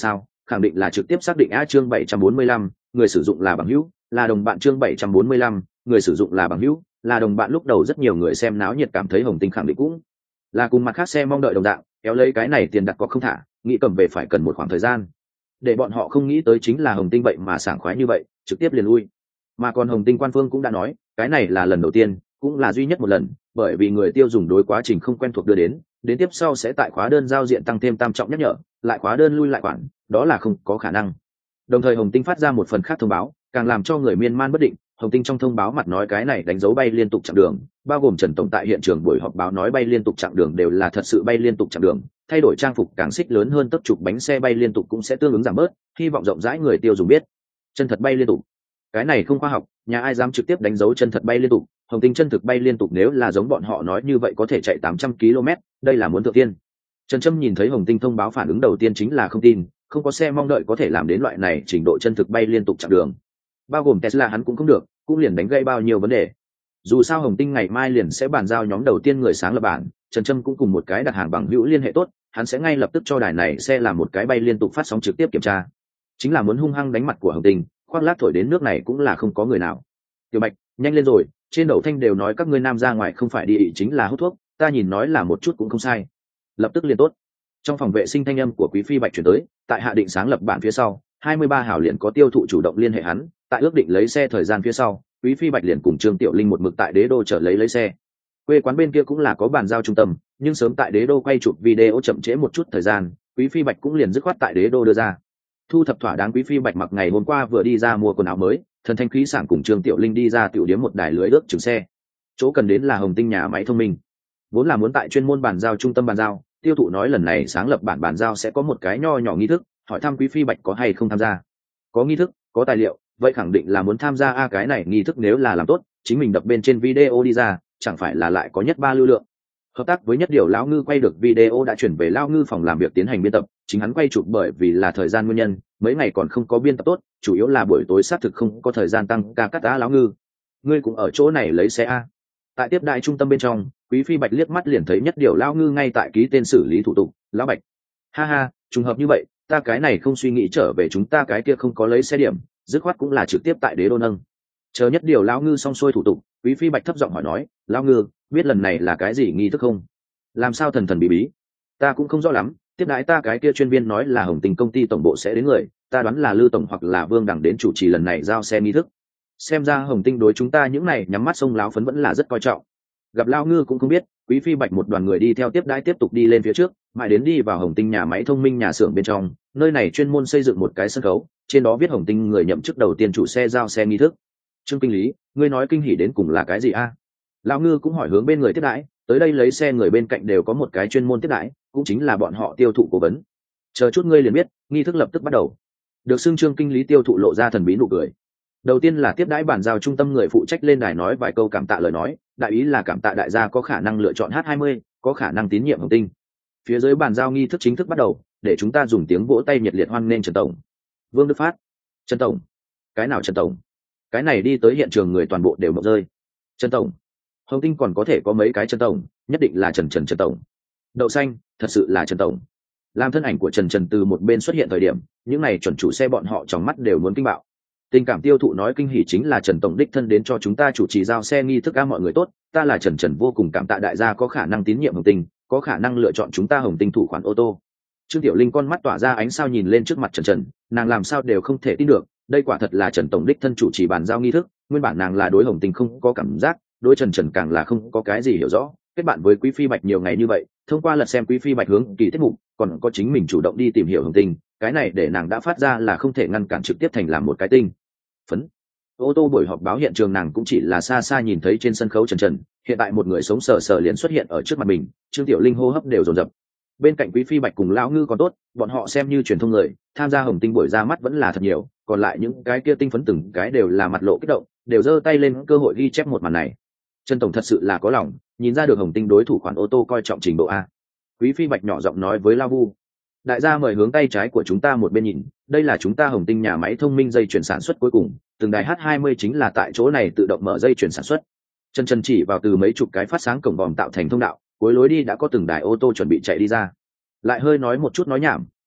khẳng định là trực tiếp xác định a. Chương 745, người sử dụng là bằng hữu, là đồng bạn. Chương 745, người sử dụng là bằng hữu, là đồng bạn. Lúc đầu rất nhiều người xem náo nhiệt cảm thấy Hồng Tinh khẳng định cũng là cùng mặt khác xe mong đợi đồng dạng, kéo lấy cái này tiền đặt cọc không thả, nghĩ cầm về phải cần một khoảng thời gian. Để bọn họ không nghĩ tới chính là Hồng Tinh vậy mà sảng khoái như vậy, trực tiếp liền lui. Mà còn Hồng Tinh quan phương cũng đã nói, cái này là lần đầu tiên, cũng là duy nhất một lần, bởi vì người tiêu dùng đối quá trình không quen thuộc đưa đến tiếp sau sẽ tại khóa đơn giao diện tăng thêm tam trọng nhắc nhở, lại khóa đơn lui lại khoản, đó là không có khả năng. Đồng thời Hồng Tinh phát ra một phần khác thông báo, càng làm cho người miên man bất định. Hồng Tinh trong thông báo mặt nói cái này đánh dấu bay liên tục chặng đường, bao gồm Trần Tổng tại hiện trường buổi họp báo nói bay liên tục chặng đường đều là thật sự bay liên tục chặng đường, thay đổi trang phục càng xích lớn hơn tấp chụp bánh xe bay liên tục cũng sẽ tương ứng giảm bớt, hy vọng rộng rãi người tiêu dùng biết. Chân thật bay liên tục, cái này không khoa học, nhà ai dám trực tiếp đánh dấu chân thật bay liên tục. Hồng Tinh chân thực bay liên tục nếu là giống bọn họ nói như vậy có thể chạy 800 km, đây là muốn thượng tiên. Trần Trâm nhìn thấy Hồng Tinh thông báo phản ứng đầu tiên chính là không tin, không có xe mong đợi có thể làm đến loại này trình độ chân thực bay liên tục chặng đường. Bao gồm Tesla hắn cũng không được, cũng liền đánh gây bao nhiêu vấn đề. Dù sao Hồng Tinh ngày mai liền sẽ bàn giao nhóm đầu tiên người sáng lập bản, Trần Trâm cũng cùng một cái đặt hàng bằng hữu liên hệ tốt, hắn sẽ ngay lập tức cho đài này xe làm một cái bay liên tục phát sóng trực tiếp kiểm tra. Chính là muốn hung hăng đánh mặt của Hồng Tinh, khoác lác thổi đến nước này cũng là không có người nào. Tiểu Bạch, nhanh lên rồi, trên đầu thanh đều nói các ngươi nam ra ngoài không phải đi ị chính là hút thuốc, ta nhìn nói là một chút cũng không sai. Lập tức liền tốt. Trong phòng vệ sinh thanh âm của Quý Phi Bạch chuyển tới, tại hạ định sáng lập bản phía sau, 23 hảo liền có tiêu thụ chủ động liên hệ hắn, tại ước định lấy xe thời gian phía sau, Quý Phi Bạch liền cùng Trương Tiểu Linh một mực tại Đế Đô chờ lấy xe. Quê quán bên kia cũng là có bàn giao trung tâm, nhưng sớm tại Đế Đô quay chụp video chậm trễ một chút thời gian, Quý Phi Bạch cũng liền dứt khoát tại Đế Đô đưa ra. Thu thập thỏa đáng, Quý Phi Bạch mặc ngày hôm qua vừa đi ra mua quần áo mới, thần thanh khí sảng cùng Trương Tiểu Linh đi ra tiểu điếm một đài lưới ước chừng xe. Chỗ cần đến là Hồng Tinh nhà máy thông minh, vốn là muốn tại chuyên môn bàn giao trung tâm bàn giao. Tiêu thụ nói lần này sáng lập bản bàn giao sẽ có một cái nho nhỏ nghi thức, hỏi thăm Quý Phi Bạch có hay không tham gia. Có nghi thức, có tài liệu, vậy khẳng định là muốn tham gia a. Cái này nghi thức nếu là làm tốt, chính mình đập bên trên video đi ra, chẳng phải là lại có nhất ba lưu lượng. Hợp tác với Nhất Điều lão ngư quay được video đã chuyển về lão ngư phòng làm việc tiến hành biên tập, chính hắn quay chụp bởi vì là thời gian nguyên nhân, mấy ngày còn không có biên tập tốt, chủ yếu là buổi tối xác thực không có thời gian tăng ca cắt á. Lão ngư, ngươi cũng ở chỗ này lấy xe a. Tại tiếp đại trung tâm bên trong, Quý Phi Bạch liếc mắt liền thấy Nhất Điều lão ngư ngay tại ký tên xử lý thủ tục. Lão Bạch, ha ha, trùng hợp như vậy, ta cái này không suy nghĩ trở về chúng ta cái kia không có lấy xe điểm, dứt khoát cũng là trực tiếp tại Đế Đô nâng. Chờ Nhất Điều lão ngư xong xuôi thủ tục, Quý Phi Bạch thấp giọng hỏi nói, lão ngư, biết lần này là cái gì nghi thức không? Làm sao thần thần bí bí? Ta cũng không rõ lắm, tiếp đãi ta cái kia chuyên viên nói là Hồng Tinh công ty tổng bộ sẽ đến người, ta đoán là Lư tổng hoặc là Vương Đằng đến chủ trì lần này giao xe nghi thức. Xem ra Hồng Tinh đối chúng ta những này nhắm mắt sông láo phấn vẫn là rất coi trọng. Gặp lão ngư cũng không biết, Quý Phi Bạch một đoàn người đi theo tiếp đãi tiếp tục đi lên phía trước, mãi đến đi vào Hồng Tinh nhà máy thông minh nhà xưởng bên trong, nơi này chuyên môn xây dựng một cái sân khấu, trên đó viết Hồng Tinh người nhậm chức đầu tiên chủ xe giao xe nghi thức. Trương kinh lý, ngươi nói kinh hỉ đến cùng là cái gì a? Lão ngư cũng hỏi hướng bên người tiếp đãi, tới đây lấy xe người bên cạnh đều có một cái chuyên môn tiếp đãi, cũng chính là bọn họ tiêu thụ cố vấn. Chờ chút ngươi liền biết, nghi thức lập tức bắt đầu. Được xưng Trương kinh lý tiêu thụ lộ ra thần bí nụ cười. Đầu tiên là tiếp đãi bản giao trung tâm người phụ trách lên đài nói vài câu cảm tạ lời nói, đại ý là cảm tạ đại gia có khả năng lựa chọn H20, có khả năng tín nhiệm Hồng Tinh. Phía dưới bàn giao nghi thức chính thức bắt đầu, để chúng ta dùng tiếng vỗ tay nhiệt liệt hoan nghênh Trần tổng. Vương Đức Phát, Trần tổng. Cái nào Trần tổng? Cái này đi tới hiện trường người toàn bộ đều mộng rơi. Trần tổng, Hồng Tinh còn có thể có mấy cái Trần tổng, nhất định là Trần tổng. Đậu xanh, thật sự là Trần tổng. Làm thân ảnh của Trần từ một bên xuất hiện thời điểm, những này chuẩn chủ xe bọn họ trong mắt đều muốn kinh bạo. Tình cảm tiêu thụ nói kinh hỉ chính là Trần tổng đích thân đến cho chúng ta chủ trì giao xe nghi thức. Mọi người tốt, ta là Trần vô cùng cảm tạ đại gia có khả năng tín nhiệm Hồng Tinh, có khả năng lựa chọn chúng ta Hồng Tinh thủ khoản ô tô. Trương Tiểu Linh con mắt tỏa ra ánh sao nhìn lên trước mặt Trần, nàng làm sao đều không thể tin được, đây quả thật là Trần tổng đích thân chủ trì bàn giao nghi thức. Nguyên bản nàng là đối Hồng Tinh không có cảm giác, đối Trần càng là không có cái gì hiểu rõ. Kết bạn với Quý Phi Bạch nhiều ngày như vậy, thông qua lật xem Quý Phi Bạch hướng kỳ tiết mục, còn có chính mình chủ động đi tìm hiểu Hồng Tinh, cái này để nàng đã phát ra là không thể ngăn cản trực tiếp thành làm một cái tinh phấn. Ô tô buổi họp báo hiện trường nàng cũng chỉ là xa xa nhìn thấy trên sân khấu Trần, hiện tại một người sống sờ sờ liền xuất hiện ở trước mặt mình. Trương Tiểu Linh hô hấp đều dồn dập. Bên cạnh Quý Phi Bạch cùng lão ngư còn tốt, bọn họ xem như truyền thông người, tham gia Hồng Tinh buổi ra mắt vẫn là thật nhiều, còn lại những cái kia tinh phấn từng cái đều là mặt lộ kích động, đều giơ tay lên cơ hội ghi chép một màn này. Trần tổng thật sự là có lòng, nhìn ra được Hồng Tinh đối thủ khoản ô tô coi trọng trình độ a. Quý Phi Bạch nhỏ giọng nói với Lao Vu, đại gia mời hướng tay trái của chúng ta một bên nhìn, đây là chúng ta Hồng Tinh nhà máy thông minh dây chuyển sản xuất cuối cùng, từng đài H20 chính là tại chỗ này tự động mở dây chuyển sản xuất. Trần chỉ vào từ mấy chục cái phát sáng cổng vòm tạo thành thông đạo, cuối lối đi đã có từng đài ô tô chuẩn bị chạy đi ra. Lại hơi nói một chút nói nhảm,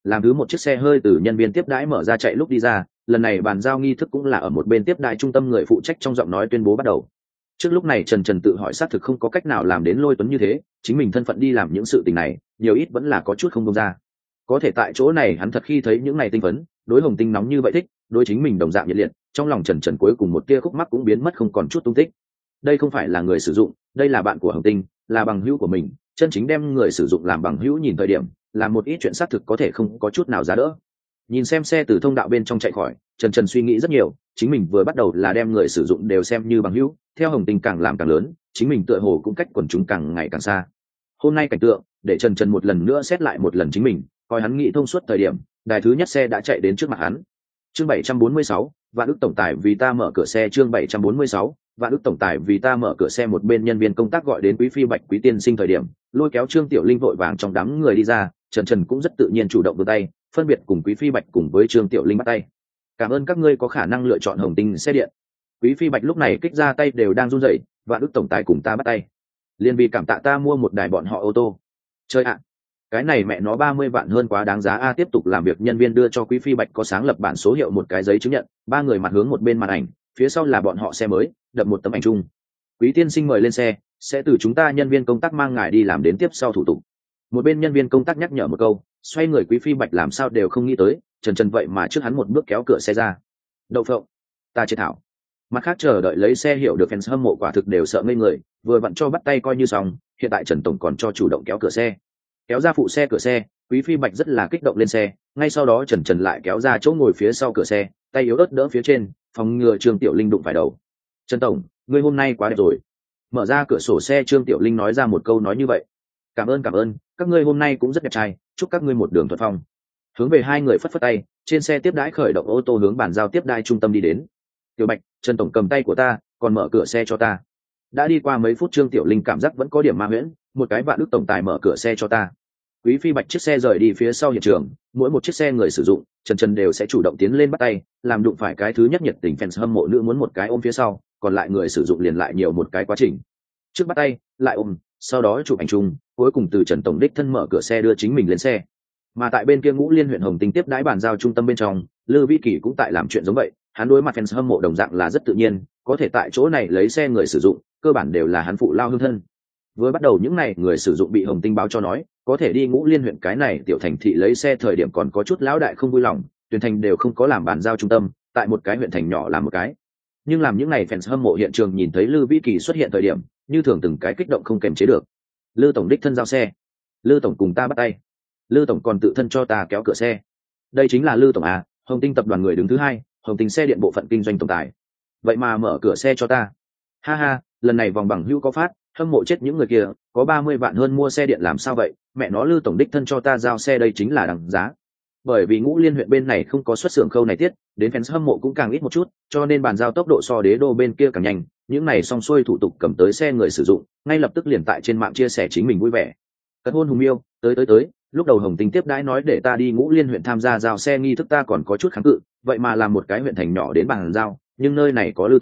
làm thứ một chiếc xe hơi từ nhân viên tiếp đãi mở ra chạy lúc đi ra. Lần này bàn giao nghi thức cũng là ở một bên tiếp đãi trung tâm người phụ trách trong giọng nói tuyên bố bắt đầu. Trước lúc này Trần tự hỏi xác thực không có cách nào làm đến Lôi Tuấn như thế, chính mình thân phận đi làm những sự tình này nhiều ít vẫn là có chút không công ra. Có thể tại chỗ này hắn thật khi thấy những này tinh vấn, đối Hồng Tinh nóng như vậy thích, đối chính mình đồng dạng nhiệt liệt, trong lòng Trần cuối cùng một tia khúc mắc cũng biến mất không còn chút tung tích. Đây không phải là người sử dụng, đây là bạn của Hồng Tinh, là bằng hữu của mình, chân chính đem người sử dụng làm bằng hữu nhìn thời điểm, làm một ít chuyện xác thực có thể không có chút nào giá đỡ. Nhìn xem xe từ thông đạo bên trong chạy khỏi, Trần suy nghĩ rất nhiều, chính mình vừa bắt đầu là đem người sử dụng đều xem như bằng hữu, theo Hồng Tinh càng làm càng lớn, chính mình tựa hồ cũng cách quần chúng càng ngày càng xa. Hôm nay cảnh tượng để Trần một lần nữa xét lại một lần chính mình, coi hắn nghĩ thông suốt thời điểm, đài thứ nhất xe đã chạy đến trước mặt hắn. Chương 746, Vạn Ức tổng tài vì ta mở cửa xe. Chương 746, Vạn Ức tổng tài vì ta mở cửa xe. Một bên nhân viên công tác gọi đến Quý Phi Bạch Quý tiên sinh thời điểm, lôi kéo Trương Tiểu Linh vội vàng trong đám người đi ra. Trần cũng rất tự nhiên chủ động đưa tay, phân biệt cùng Quý Phi Bạch cùng với Trương Tiểu Linh bắt tay. Cảm ơn các ngươi có khả năng lựa chọn Hồng Tinh xe điện. Quý Phi Bạch lúc này kích ra tay đều đang run rẩy. Vạn Ức tổng tài cùng ta bắt tay, liền vì cảm tạ ta mua một đài bọn họ ô tô. Chơi ạ, cái này mẹ nó 30 vạn hơn quá đáng giá a. Tiếp tục làm việc nhân viên đưa cho Quý Phi Bạch có sáng lập bản số hiệu một cái giấy chứng nhận, ba người mặt hướng một bên màn ảnh, phía sau là bọn họ xe mới, đập một tấm ảnh chung. Quý tiên sinh mời lên xe, sẽ từ chúng ta nhân viên công tác mang ngài đi làm đến tiếp sau thủ tục. Một bên nhân viên công tác nhắc nhở một câu, xoay người Quý Phi Bạch làm sao đều không nghĩ tới, Trần vậy mà trước hắn một bước kéo cửa xe ra. Đậu phộng, ta chết thảo. Mặt khác chờ đợi lấy xe hiểu được fans hâm mộ quả thực đều sợ ngây người, vừa vặn cho bắt tay coi như xong, hiện tại Trần tổng còn cho chủ động kéo cửa xe. Kéo ra phụ xe cửa xe, Quý Phi Bạch rất là kích động lên xe, ngay sau đó Trần lại kéo ra chỗ ngồi phía sau cửa xe, tay yếu ớt đỡ phía trên, phòng ngừa Trương Tiểu Linh đụng phải đầu. Trần tổng, ngươi hôm nay quá đẹp rồi. Mở ra cửa sổ xe, Trương Tiểu Linh nói ra một câu nói như vậy. Cảm ơn, các ngươi hôm nay cũng rất đẹp trai, chúc các ngươi một đường thuận phong. Hướng về hai người phất phất tay, trên xe tiếp đãi khởi động ô tô hướng bàn giao tiếp đãi trung tâm đi đến. Tiểu Bạch, Trần tổng cầm tay của ta, còn mở cửa xe cho ta. Đã đi qua mấy phút Trương Tiểu Linh cảm giác vẫn có điểm ma huyễn, một cái Vạn Ức tổng tài mở cửa xe cho ta. Quý Phi Bạch chiếc xe rời đi phía sau hiện trường, mỗi một chiếc xe người sử dụng, Trần đều sẽ chủ động tiến lên bắt tay, làm đụng phải cái thứ nhất nhiệt tình fans hâm mộ nữ muốn một cái ôm phía sau, còn lại người sử dụng liền lại nhiều một cái quá trình. Trước bắt tay, lại ôm, sau đó chụp ảnh chung, cuối cùng từ Trần tổng đích thân mở cửa xe đưa chính mình lên xe. Mà tại bên kia Ngũ Liên huyện Hồng Tinh tiếp đãi bàn giao trung tâm bên trong, Lư Vĩ Kỳ cũng tại làm chuyện giống vậy, hắn đối mặt fans hâm mộ đồng dạng là rất tự nhiên, có thể tại chỗ này lấy xe người sử dụng, cơ bản đều là hắn phụ lao hương thân. Với bắt đầu những này người sử dụng bị Hồng Tinh báo cho nói, có thể đi Ngũ Liên huyện cái này tiểu thành thị lấy xe thời điểm còn có chút lão đại không vui lòng, Tuyền Thành đều không có làm bàn giao trung tâm, tại một cái huyện thành nhỏ làm một cái. Nhưng làm những này fans hâm mộ hiện trường nhìn thấy Lư Vĩ Kỳ xuất hiện thời điểm, như thường từng cái kích động không kềm chế được. Lư tổng đích thân giao xe, Lư tổng cùng ta bắt tay, Lư tổng còn tự thân cho ta kéo cửa xe. Đây chính là Lư tổng à? Hồng Tinh tập đoàn người đứng thứ hai, Hồng Tinh xe điện bộ phận kinh doanh tổng tài. Vậy mà mở cửa xe cho ta. Ha ha, lần này vòng bằng hữu có phát, hâm mộ chết những người kia, có 30 vạn hơn mua xe điện làm sao vậy? Mẹ nó Lư tổng đích thân cho ta giao xe, đây chính là đằng giá. Bởi vì Ngũ Liên huyện bên này không có xuất xưởng khâu này tiết, đến fans hâm mộ cũng càng ít một chút, cho nên bàn giao tốc độ so Đế Đô bên kia càng nhanh, những này xong xuôi thủ tục cầm tới xe người sử dụng, ngay lập tức liền tại trên mạng chia sẻ chính mình vui vẻ. Cất hôn hùng miêu, tới, lúc đầu Hồng Tinh tiếp đãi nói để ta đi Ngũ Liên huyện tham gia giao xe nghi thức, ta còn có chút kháng cự, vậy mà làm một cái huyện thành nhỏ đến bàn giao, nhưng nơi này có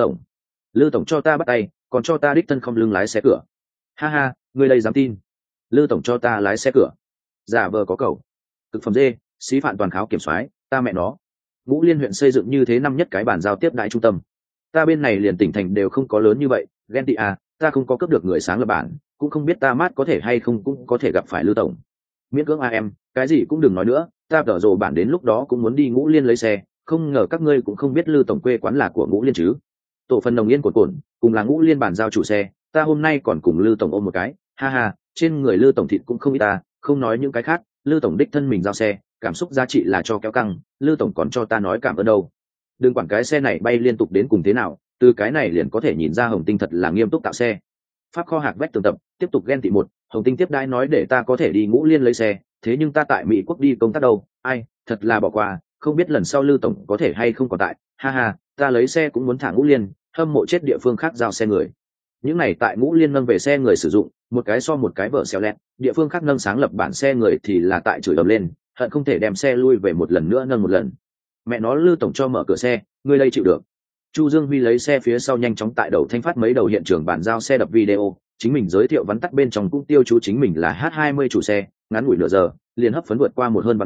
Lư tổng cho ta bắt tay, còn cho ta đích thân không lưng lái xe cửa. Ha ha, người đây dám tin? Lư tổng cho ta lái xe cửa, giả vờ có cầu, cực phẩm dê, xí phạm toàn kháo kiểm soái, ta mẹ nó. Ngũ Liên huyện xây dựng như thế năm nhất cái bàn giao tiếp đãi trung tâm, ta bên này liền tỉnh thành đều không có lớn như vậy, ghen tị à, ta không có cướp được người sáng lập bản, cũng không biết ta mát có thể hay không cũng có thể gặp phải Lư tổng. Miễn cưỡng em, cái gì cũng đừng nói nữa, ta tở rồ bản đến lúc đó cũng muốn đi Ngũ Liên lấy xe, không ngờ các ngươi cũng không biết Lư tổng quê quán là của Ngũ Liên chứ. Tổ phần Đồng Yên cồn cùng là Ngũ Liên bàn giao chủ xe, ta hôm nay còn cùng Lư tổng ôm một cái, ha ha, trên người Lư tổng thịt cũng không ít ta, không nói những cái khác, Lư tổng đích thân mình giao xe, cảm xúc giá trị là cho kéo căng, Lư tổng còn cho ta nói cảm ơn đâu. Đừng quản cái xe này bay liên tục đến cùng thế nào, từ cái này liền có thể nhìn ra Hồng Tinh thật là nghiêm túc tạo xe. Pháp kho hạc vách tường tập, tiếp tục ghen tị một, Hồng Tinh tiếp đãi nói để ta có thể đi Ngũ Liên lấy xe, thế nhưng ta tại Mỹ quốc đi công tác đâu, ai, thật là bỏ qua, không biết lần sau Lư tổng có thể hay không còn tại, ha ha, ta lấy xe cũng muốn thả Ngũ Liên, hâm mộ chết địa phương khác giao xe người. Những này tại Ngũ Liên nâng về xe người sử dụng, một cái so một cái vợ xéo lẹt, địa phương khác nâng sáng lập bản xe người thì là tại chửi ầm lên, hận không thể đem xe lui về một lần nữa nâng một lần. Mẹ nó Lư tổng cho mở cửa xe, ngươi đây chịu được. Chu Dương Huy lấy xe phía sau nhanh chóng tại đầu thanh phát mấy đầu hiện trường bàn giao xe đập video, chính mình giới thiệu vắn tắt bên trong cũng tiêu chú chính mình là H20 chủ xe, ngắn ngủi nửa giờ, liền hấp phấn vượt qua một hơn vạn người,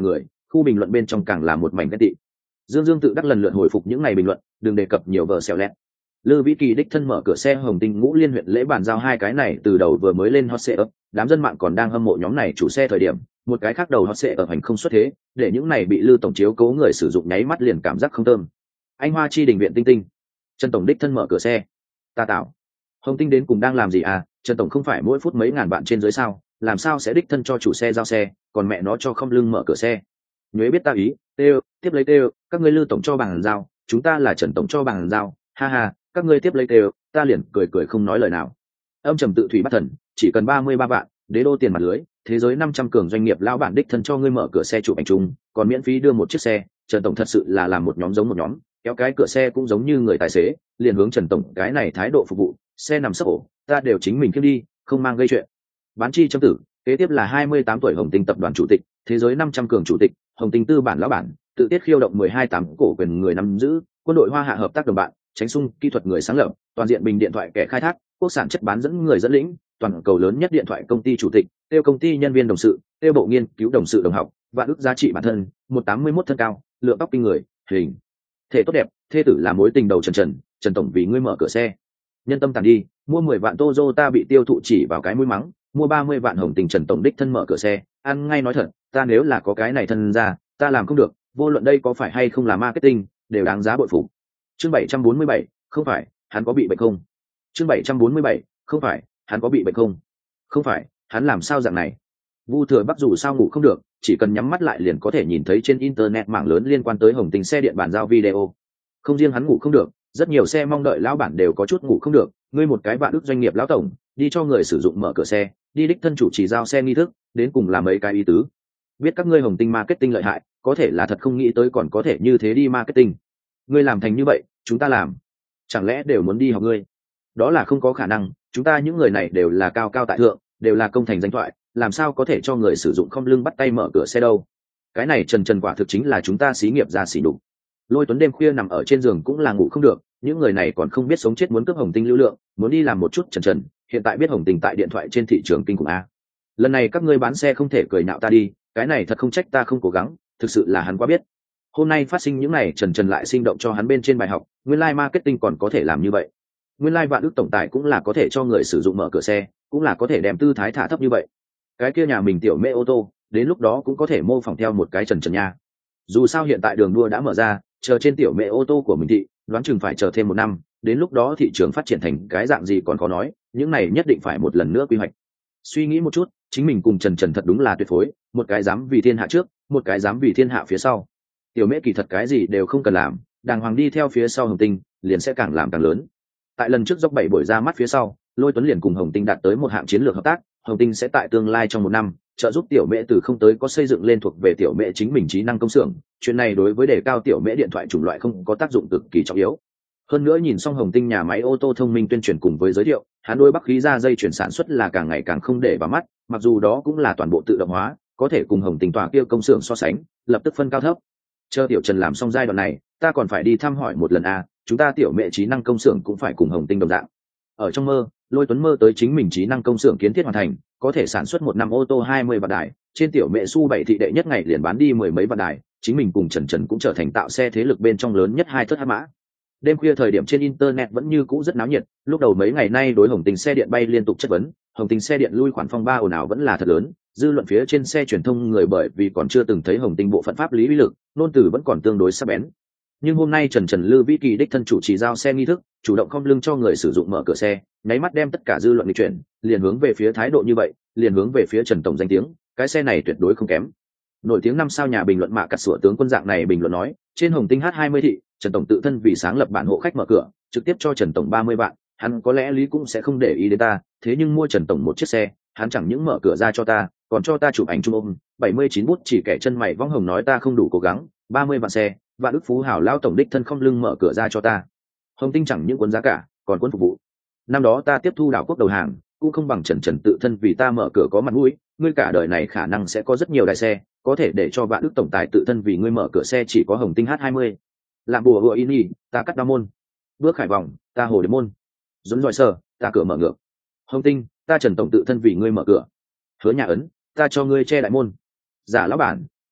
khu bình luận bên trong càng là một mảnh ghen tị. Dương Dương tự đắc lần lượt hồi phục những ngày bình luận, đừng đề cập nhiều vở xèo lẹt. Lư Vĩ Kỳ đích thân mở cửa xe Hồng Tinh Ngũ Liên huyện lễ bàn giao hai cái này từ đầu vừa mới lên hot xe ấp, đám dân mạng còn đang hâm mộ nhóm này chủ xe thời điểm, một cái khác đầu hot xe ở hành không xuất thế, để những này bị Lư tổng chiếu cố người sử dụng nháy mắt liền cảm giác không thơm. Anh Hoa Chi đình viện Tinh Tinh, Trần tổng đích thân mở cửa xe. Ta tạo. Hồng Tinh đến cùng đang làm gì à? Trần tổng không phải mỗi phút mấy ngàn bạn trên dưới sao, làm sao sẽ đích thân cho chủ xe giao xe, còn mẹ nó cho không lưng mở cửa xe. Nhuế biết ta ý, têu, tiếp lấy têu, các ngươi Lư tổng cho bằng giao, chúng ta là Trần tổng cho bằng giao, ha ha, các ngươi tiếp lấy têu, ta liền cười cười không nói lời nào. Âm trầm tự thủy bắt thần, chỉ cần 33 vạn, đế đô tiền mặt lưới, thế giới 500 cường doanh nghiệp lão bản đích thân cho ngươi mở cửa xe chụp ảnh chung, còn miễn phí đưa một chiếc xe, Trần tổng thật sự là làm một nhóm giống một nhóm, kéo cái cửa xe cũng giống như người tài xế, liền hướng Trần tổng cái này thái độ phục vụ, xe nằm sấp ổ, ta đều chính mình kiếm đi, không mang gây chuyện. Bán chi châm tử, kế tiếp là 28 tuổi Hồng Tinh tập đoàn chủ tịch, thế giới 500 cường chủ tịch, Hồng Tinh tư bản lão bản, tự tiết khiêu động 12 cổ quyền người nắm giữ, quân đội Hoa Hạ hợp tác đồng bạn, tránh xung kỹ thuật người sáng lập, toàn diện bình điện thoại kẻ khai thác, quốc sản chất bán dẫn người dẫn lĩnh, toàn cầu lớn nhất điện thoại công ty chủ tịch, tiêu công ty nhân viên đồng sự, tiêu bộ nghiên cứu đồng sự đồng học, vạn ước giá trị bản thân, 181 thân cao, lượng tóc kinh người, hình thể tốt đẹp, thê tử là mối tình đầu Trần tổng vì ngươi mở cửa xe. Nhân tâm tàn đi, mua 10 vạn Toyota bị tiêu thụ chỉ vào cái mũi mắng, mua 30 vạn Hồng Tình Trần tổng đích thân mở cửa xe, ăn ngay nói thật, ta nếu là có cái này thân ra, ta làm không được, vô luận đây có phải hay không là marketing, đều đáng giá bội phục. Chương 747, không phải, hắn có bị bệnh không? Chương 747, không phải, hắn có bị bệnh không? Không phải, hắn làm sao dạng này? Vu Thừa Bắc dù sao ngủ không được, chỉ cần nhắm mắt lại liền có thể nhìn thấy trên internet mạng lớn liên quan tới Hồng Tình xe điện bàn giao video. Không riêng hắn ngủ không được, rất nhiều xe mong đợi lão bản đều có chút ngủ không được, ngươi một cái vạn ước doanh nghiệp lão tổng, đi cho người sử dụng mở cửa xe, đi đích thân chủ trì giao xe nghi thức, đến cùng làm mấy cái ý tứ. Biết các ngươi Hồng Tinh marketing lợi hại, có thể là thật không nghĩ tới còn có thể như thế đi marketing. Ngươi làm thành như vậy, chúng ta làm, chẳng lẽ đều muốn đi học ngươi? Đó là không có khả năng, chúng ta những người này đều là cao cao tại thượng, đều là công thành danh thoại, làm sao có thể cho người sử dụng không lưng bắt tay mở cửa xe đâu? Cái này Trần quả thực chính là chúng ta xí nghiệp ra xỉ đục. Lôi Tuấn đêm khuya nằm ở trên giường cũng là ngủ không được, những người này còn không biết sống chết muốn cướp Hồng Tinh lưu lượng, muốn đi làm một chút Trần, hiện tại biết Hồng Tinh tại điện thoại trên thị trường kinh khủng a. Lần này các ngươi bán xe không thể cười nhạo ta đi, cái này thật không trách ta không cố gắng, thực sự là hắn quá biết. Hôm nay phát sinh những này Trần lại sinh động cho hắn bên trên bài học, nguyên lai marketing còn có thể làm như vậy. Nguyên lai vạn ước tổng tài cũng là có thể cho người sử dụng mở cửa xe, cũng là có thể đem tư thái thả thấp như vậy. Cái kia nhà mình tiểu mê ô tô, đến lúc đó cũng có thể mô phỏng theo một cái Trần nha. Dù sao hiện tại đường đua đã mở ra, chờ trên tiểu mẹ ô tô của mình thị, đoán chừng phải chờ thêm 1 năm, đến lúc đó thị trường phát triển thành cái dạng gì còn khó nói, những này nhất định phải một lần nữa quy hoạch. Suy nghĩ một chút, chính mình cùng Trần thật đúng là tuyệt phối, một cái dám vì thiên hạ trước, một cái dám vì thiên hạ phía sau. Tiểu mẹ kỳ thật cái gì đều không cần làm, đàng hoàng đi theo phía sau Hồng Tinh, liền sẽ càng làm càng lớn. Tại lần trước dốc 7 buổi ra mắt phía sau, Lôi Tuấn liền cùng Hồng Tinh đạt tới một hạng chiến lược hợp tác, Hồng Tinh sẽ tại tương lai trong 1 năm trợ giúp tiểu mẹ từ không tới có xây dựng lên thuộc về tiểu mẹ chính mình trí năng công xưởng. Chuyện này đối với đề cao tiểu mẹ điện thoại chủng loại không có tác dụng cực kỳ trọng yếu. Hơn nữa nhìn xong Hồng Tinh nhà máy ô tô thông minh tuyên truyền cùng với giới thiệu, hắn đôi Bắc khí ra dây chuyển sản xuất là càng ngày càng không để vào mắt, mặc dù đó cũng là toàn bộ tự động hóa, có thể cùng Hồng Tinh tòa kia công xưởng so sánh, lập tức phân cao thấp. Chờ tiểu Trần làm xong giai đoạn này, ta còn phải đi thăm hỏi một lần a, chúng ta tiểu mẹ trí năng công xưởng cũng phải cùng Hồng Tinh đồng dạng. Ở trong mơ, Lôi Tuấn mơ tới chính mình trí năng công xưởng kiến thiết hoàn thành, có thể sản xuất 1 năm ô tô 20 vạn đài, trên tiểu mẹ su 7 thị đệ nhất ngày liền bán đi 10 mấy vạn đài, chính mình cùng Trần cũng trở thành tạo xe thế lực bên trong lớn nhất 2 thất hắc mã. Đêm khuya thời điểm trên internet vẫn như cũ rất náo nhiệt, lúc đầu mấy ngày nay đối Hồng Tinh xe điện bay liên tục chất vấn, Hồng Tinh xe điện lui khoản phong ba ồn ào vẫn là thật lớn, dư luận phía trên xe truyền thông người bởi vì còn chưa từng thấy Hồng Tinh bộ phận pháp lý uy lực, nôn từ vẫn còn tương đối sắc bén. Nhưng hôm nay Trần Lư Vĩ Kỳ đích thân chủ trì giao xe nghi thức, chủ động không lưng cho người sử dụng mở cửa xe, nháy mắt đem tất cả dư luận nghịch chuyển, liền hướng về phía thái độ như vậy, liền hướng về phía Trần tổng danh tiếng, cái xe này tuyệt đối không kém. Nổi tiếng 5 sao nhà bình luận mạ cắt sủa tướng quân dạng này bình luận nói, trên Hồng Tinh H20 thị, Trần tổng tự thân vì sáng lập bản hộ khách mở cửa, trực tiếp cho Trần tổng 30 vạn, hắn có lẽ lý cũng sẽ không để ý đến ta, thế nhưng mua Trần tổng một chiếc xe, hắn chẳng những mở cửa ra cho ta, còn cho ta chụp ảnh chung ôm, 79 bút chỉ kẻ chân mày vong hồng nói ta không đủ cố gắng, 30 vạn xe, vạn ức phú hào lao tổng đích thân không lưng mở cửa ra cho ta. Hồng Tinh chẳng những cuốn giá cả, còn cuốn phục vụ. Năm đó ta tiếp thu đảo quốc đầu hàng, cũng không bằng Trần tự thân vì ta mở cửa có mặt mũi, ngươi cả đời này khả năng sẽ có rất nhiều đại xe, có thể để cho vạn ức tổng tài tự thân vì ngươi mở cửa xe chỉ có Hồng Tinh H20. Làm bùa hựa in y, ta cắt đa môn. Bước khải vòng, ta hồ điệp môn. Dũng dòi sờ, ta cửa mở ngược. Hồng Tinh, ta Trần tổng tự thân vì ngươi mở cửa. Hứa nhà ấn, ta cho ngươi che đại môn. Giả lão bản,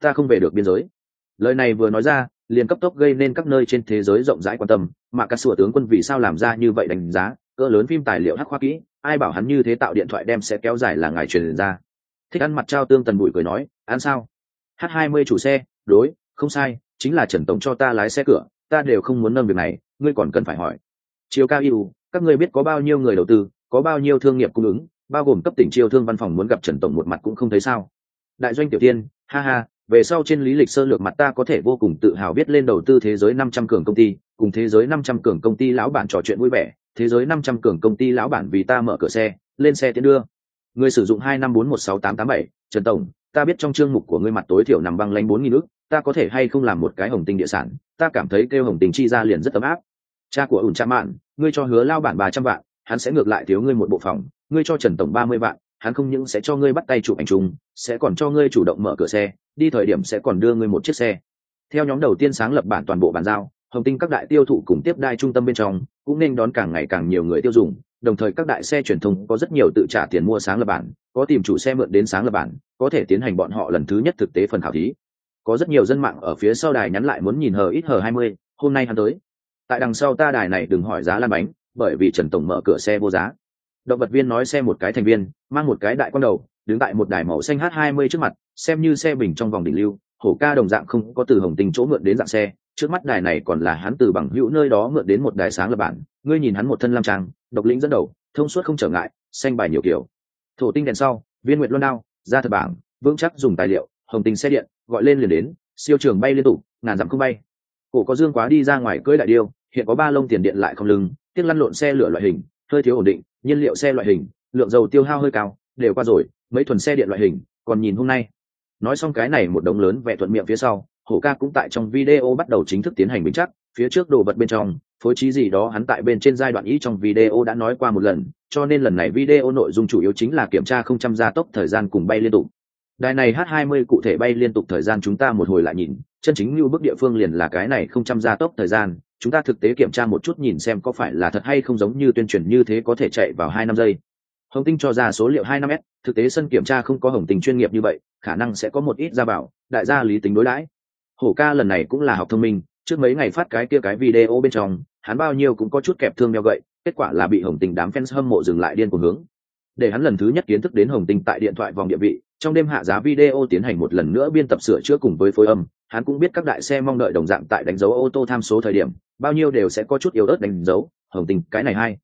ta không về được biên giới. Lời này vừa nói ra liền cấp tốc gây nên các nơi trên thế giới rộng rãi quan tâm, mà cả sủa tướng quân vì sao làm ra như vậy đánh giá cỡ lớn phim tài liệu hắc khoa kỹ, ai bảo hắn như thế tạo điện thoại đem sẽ kéo dài là ngài truyền ra. Thích ăn mặt trao tương Tần Bụi cười nói, ăn sao? H20 chủ xe, đối, không sai, chính là Trần tổng cho ta lái xe cửa, ta đều không muốn nâng việc này, ngươi còn cần phải hỏi. Chiều cao yêu, các ngươi biết có bao nhiêu người đầu tư, có bao nhiêu thương nghiệp cung ứng, bao gồm cấp tỉnh chiêu thương văn phòng muốn gặp Trần tổng một mặt cũng không thấy sao? Đại doanh tiểu tiên, ha ha, về sau trên lý lịch sơ lược mặt ta có thể vô cùng tự hào viết lên đầu tư thế giới 500 cường công ty, cùng thế giới 500 cường công ty lão bản trò chuyện vui vẻ, thế giới 500 cường công ty lão bản vì ta mở cửa xe, lên xe tiến đưa. Người sử dụng 254168887, Trần tổng, ta biết trong chương mục của ngươi mặt tối thiểu nằm băng lánh 4000 ức, ta có thể hay không làm một cái hồng tinh địa sản, ta cảm thấy kêu hồng tinh chi ra liền rất ấm áp. Cha của ủn cha mạn, ngươi cho hứa lao bản 300 vạn, hắn sẽ ngược lại thiếu ngươi một bộ phòng, ngươi cho Trần tổng 30 vạn, hắn không những sẽ cho ngươi bắt tay chụp ảnh chung, sẽ còn cho ngươi chủ động mở cửa xe, đi thời điểm sẽ còn đưa ngươi một chiếc xe. Theo nhóm đầu tiên sáng lập bản toàn bộ bàn giao, hồng tinh các đại tiêu thụ cùng tiếp đai trung tâm bên trong cũng nên đón càng ngày càng nhiều người tiêu dùng, đồng thời các đại xe truyền thông có rất nhiều tự trả tiền mua sáng lập bản, có tìm chủ xe mượn đến sáng lập bản, có thể tiến hành bọn họ lần thứ nhất thực tế phần khảo thí. Có rất nhiều dân mạng ở phía sau đài nhắn lại muốn nhìn hờ ít hờ 20, hôm nay hắn tới. Tại đằng sau ta đài này đừng hỏi giá lan bánh, bởi vì Trần tổng mở cửa xe vô giá. Động vật viên nói xe một cái thành viên, mang một cái đại quan đầu, đứng tại một đài màu xanh H20 trước mặt, xem như xe bình trong vòng đỉnh lưu, hổ ca đồng dạng không có từ hồng tinh chỗ mượn đến dạng xe, trước mắt đài này còn là hắn từ bằng hữu nơi đó mượn đến một đài sáng lập bản, ngươi nhìn hắn một thân lam trang, độc lĩnh dẫn đầu, thông suốt không trở ngại, xanh bài nhiều kiểu. Thổ tinh đèn sau, viên nguyệt luân đao, ra thật bảng, vững chắc dùng tài liệu, hồng tinh xe điện, gọi lên liền đến, siêu trường bay liên tục, ngàn dặm không bay. Cổ có dương quá đi ra ngoài cưỡi đại điêu, hiện có ba lông tiền điện lại không lưng, tiếc lăn lộn xe lửa loại hình, hơi thiếu ổn định, nhiên liệu xe loại hình, lượng dầu tiêu hao hơi cao, đều qua rồi, mấy thuần xe điện loại hình, còn nhìn hôm nay. Nói xong cái này một đống lớn vẻ thuận miệng phía sau, hổ ca cũng tại trong video bắt đầu chính thức tiến hành bình chắc, phía trước đồ vật bên trong phối trí gì đó hắn tại bên trên giai đoạn ý trong video đã nói qua một lần, cho nên lần này video nội dung chủ yếu chính là kiểm tra 000 gia tốc thời gian cùng bay liên tục. Đài này H20 cụ thể bay liên tục thời gian chúng ta một hồi lại nhìn, chân chính như bước địa phương liền là cái này 000 gia tốc thời gian, chúng ta thực tế kiểm tra một chút nhìn xem có phải là thật hay không giống như tuyên truyền như thế có thể chạy vào 2 năm giây. Hồng Tinh cho ra số liệu 2 năm s, thực tế sân kiểm tra không có Hồng Tinh chuyên nghiệp như vậy, khả năng sẽ có một ít ra bảo, đại gia lý tính đối đãi. Hổ ca lần này cũng là học thông minh, trước mấy ngày phát cái video bên trong, hắn bao nhiêu cũng có chút kẹp thương đeo gậy, kết quả là bị Hồng Tinh đám fans hâm mộ dừng lại điên cuồng hướng. Để hắn lần thứ nhất kiến thức đến Hồng Tinh tại điện thoại vòng địa vị, trong đêm hạ giá video tiến hành một lần nữa biên tập sửa chữa cùng với phối âm, hắn cũng biết các đại xe mong đợi đồng dạng tại đánh dấu ô tô tham số thời điểm, bao nhiêu đều sẽ có chút yếu ớt đánh dấu, Hồng Tinh cái này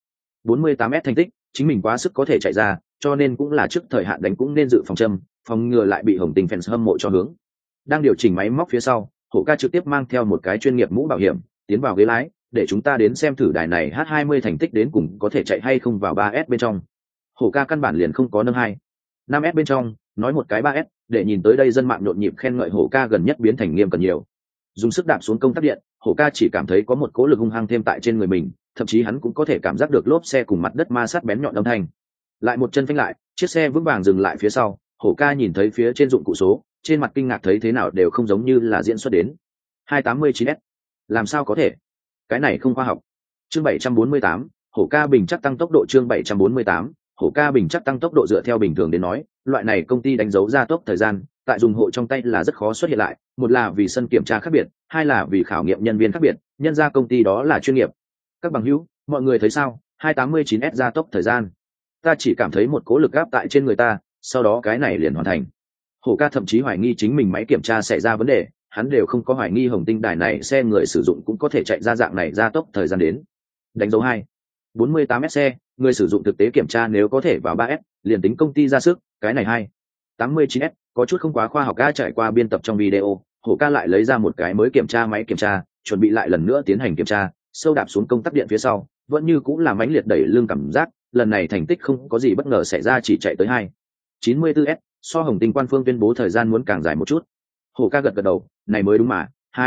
48m thành tích, chính mình quá sức có thể chạy ra, cho nên cũng là trước thời hạn đánh cũng nên dự phòng châm, phòng ngừa lại bị Hồng Tinh fans hâm mộ cho hướng. Đang điều chỉnh máy móc phía sau, hổ ca trực tiếp mang theo một cái chuyên nghiệp mũ bảo hiểm tiến vào ghế lái, để chúng ta đến xem thử đài này H20 thành tích đến cùng có thể chạy hay không vào 3S bên trong. Hổ ca căn bản liền không có nâng 5S bên trong, nói một cái 3S, để nhìn tới đây dân mạng nhộn nhịp khen ngợi hổ ca gần nhất biến thành nghiêm cần nhiều. Dùng sức đạp xuống công tắc điện, hổ ca chỉ cảm thấy có một cỗ lực hung hăng thêm tại trên người mình, thậm chí hắn cũng có thể cảm giác được lốp xe cùng mặt đất ma sát bén nhọn âm thanh. Lại một chân phanh lại, chiếc xe vững vàng dừng lại phía sau, hổ ca nhìn thấy phía trên dụng cụ số, trên mặt kinh ngạc thấy thế nào đều không giống như là diễn xuất đến 289s. Làm sao có thể? Cái này không khoa học. Chương 748, hổ ca bình chắc tăng tốc độ. Chương 748, hổ ca bình chắc tăng tốc độ. Dựa theo bình thường đến nói, loại này công ty đánh dấu ra tốc thời gian tại dùng hộ trong tay là rất khó xuất hiện lại, một là vì sân kiểm tra khác biệt, hai là vì khảo nghiệm nhân viên khác biệt, nhân ra công ty đó là chuyên nghiệp. Các bằng hữu, mọi người thấy sao? 289s ra tốc thời gian, ta chỉ cảm thấy một cố lực áp tại trên người ta, sau đó cái này liền hoàn thành. Hổ ca thậm chí hoài nghi chính mình máy kiểm tra xảy ra vấn đề, hắn đều không có hoài nghi Hồng Tinh đài này xe người sử dụng cũng có thể chạy ra dạng này ra tốc thời gian đến. Đánh dấu 248s xe, người sử dụng thực tế kiểm tra nếu có thể vào 3S, liền tính công ty ra sức, cái này 289s, có chút không quá khoa học. Ca trải qua biên tập trong video, hổ ca lại lấy ra một cái mới kiểm tra máy kiểm tra, chuẩn bị lại lần nữa tiến hành kiểm tra, sâu đạp xuống công tắc điện phía sau, vẫn như cũng là mãnh liệt đẩy lưng cảm giác, lần này thành tích không có gì bất ngờ xảy ra, chỉ chạy tới 294s, so Hồng Tinh quan phương tuyên bố thời gian muốn càng dài một chút. Hổ ca gật gật đầu, này mới đúng mà,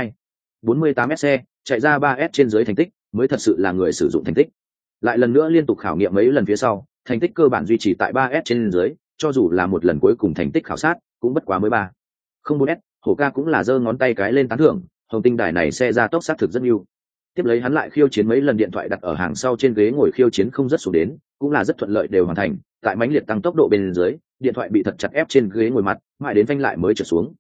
248s xe, chạy ra 3S trên dưới thành tích, mới thật sự là người sử dụng thành tích. Lại lần nữa liên tục khảo nghiệm mấy lần phía sau, thành tích cơ bản duy trì tại 3S trên dưới, cho dù là một lần cuối cùng thành tích khảo sát, cũng bất quá mới 304s, hổ ca cũng là giơ ngón tay cái lên tán thưởng, Hồng Tinh đài này xe ra tốc sát thực rất nhiều. Tiếp lấy hắn lại khiêu chiến mấy lần điện thoại đặt ở hàng sau trên ghế ngồi khiêu chiến không rất xuống đến, cũng là rất thuận lợi đều hoàn thành, tại mãnh liệt tăng tốc độ bên dưới, điện thoại bị thật chặt ép trên ghế ngồi mặt, mãi đến phanh lại mới trượt xuống.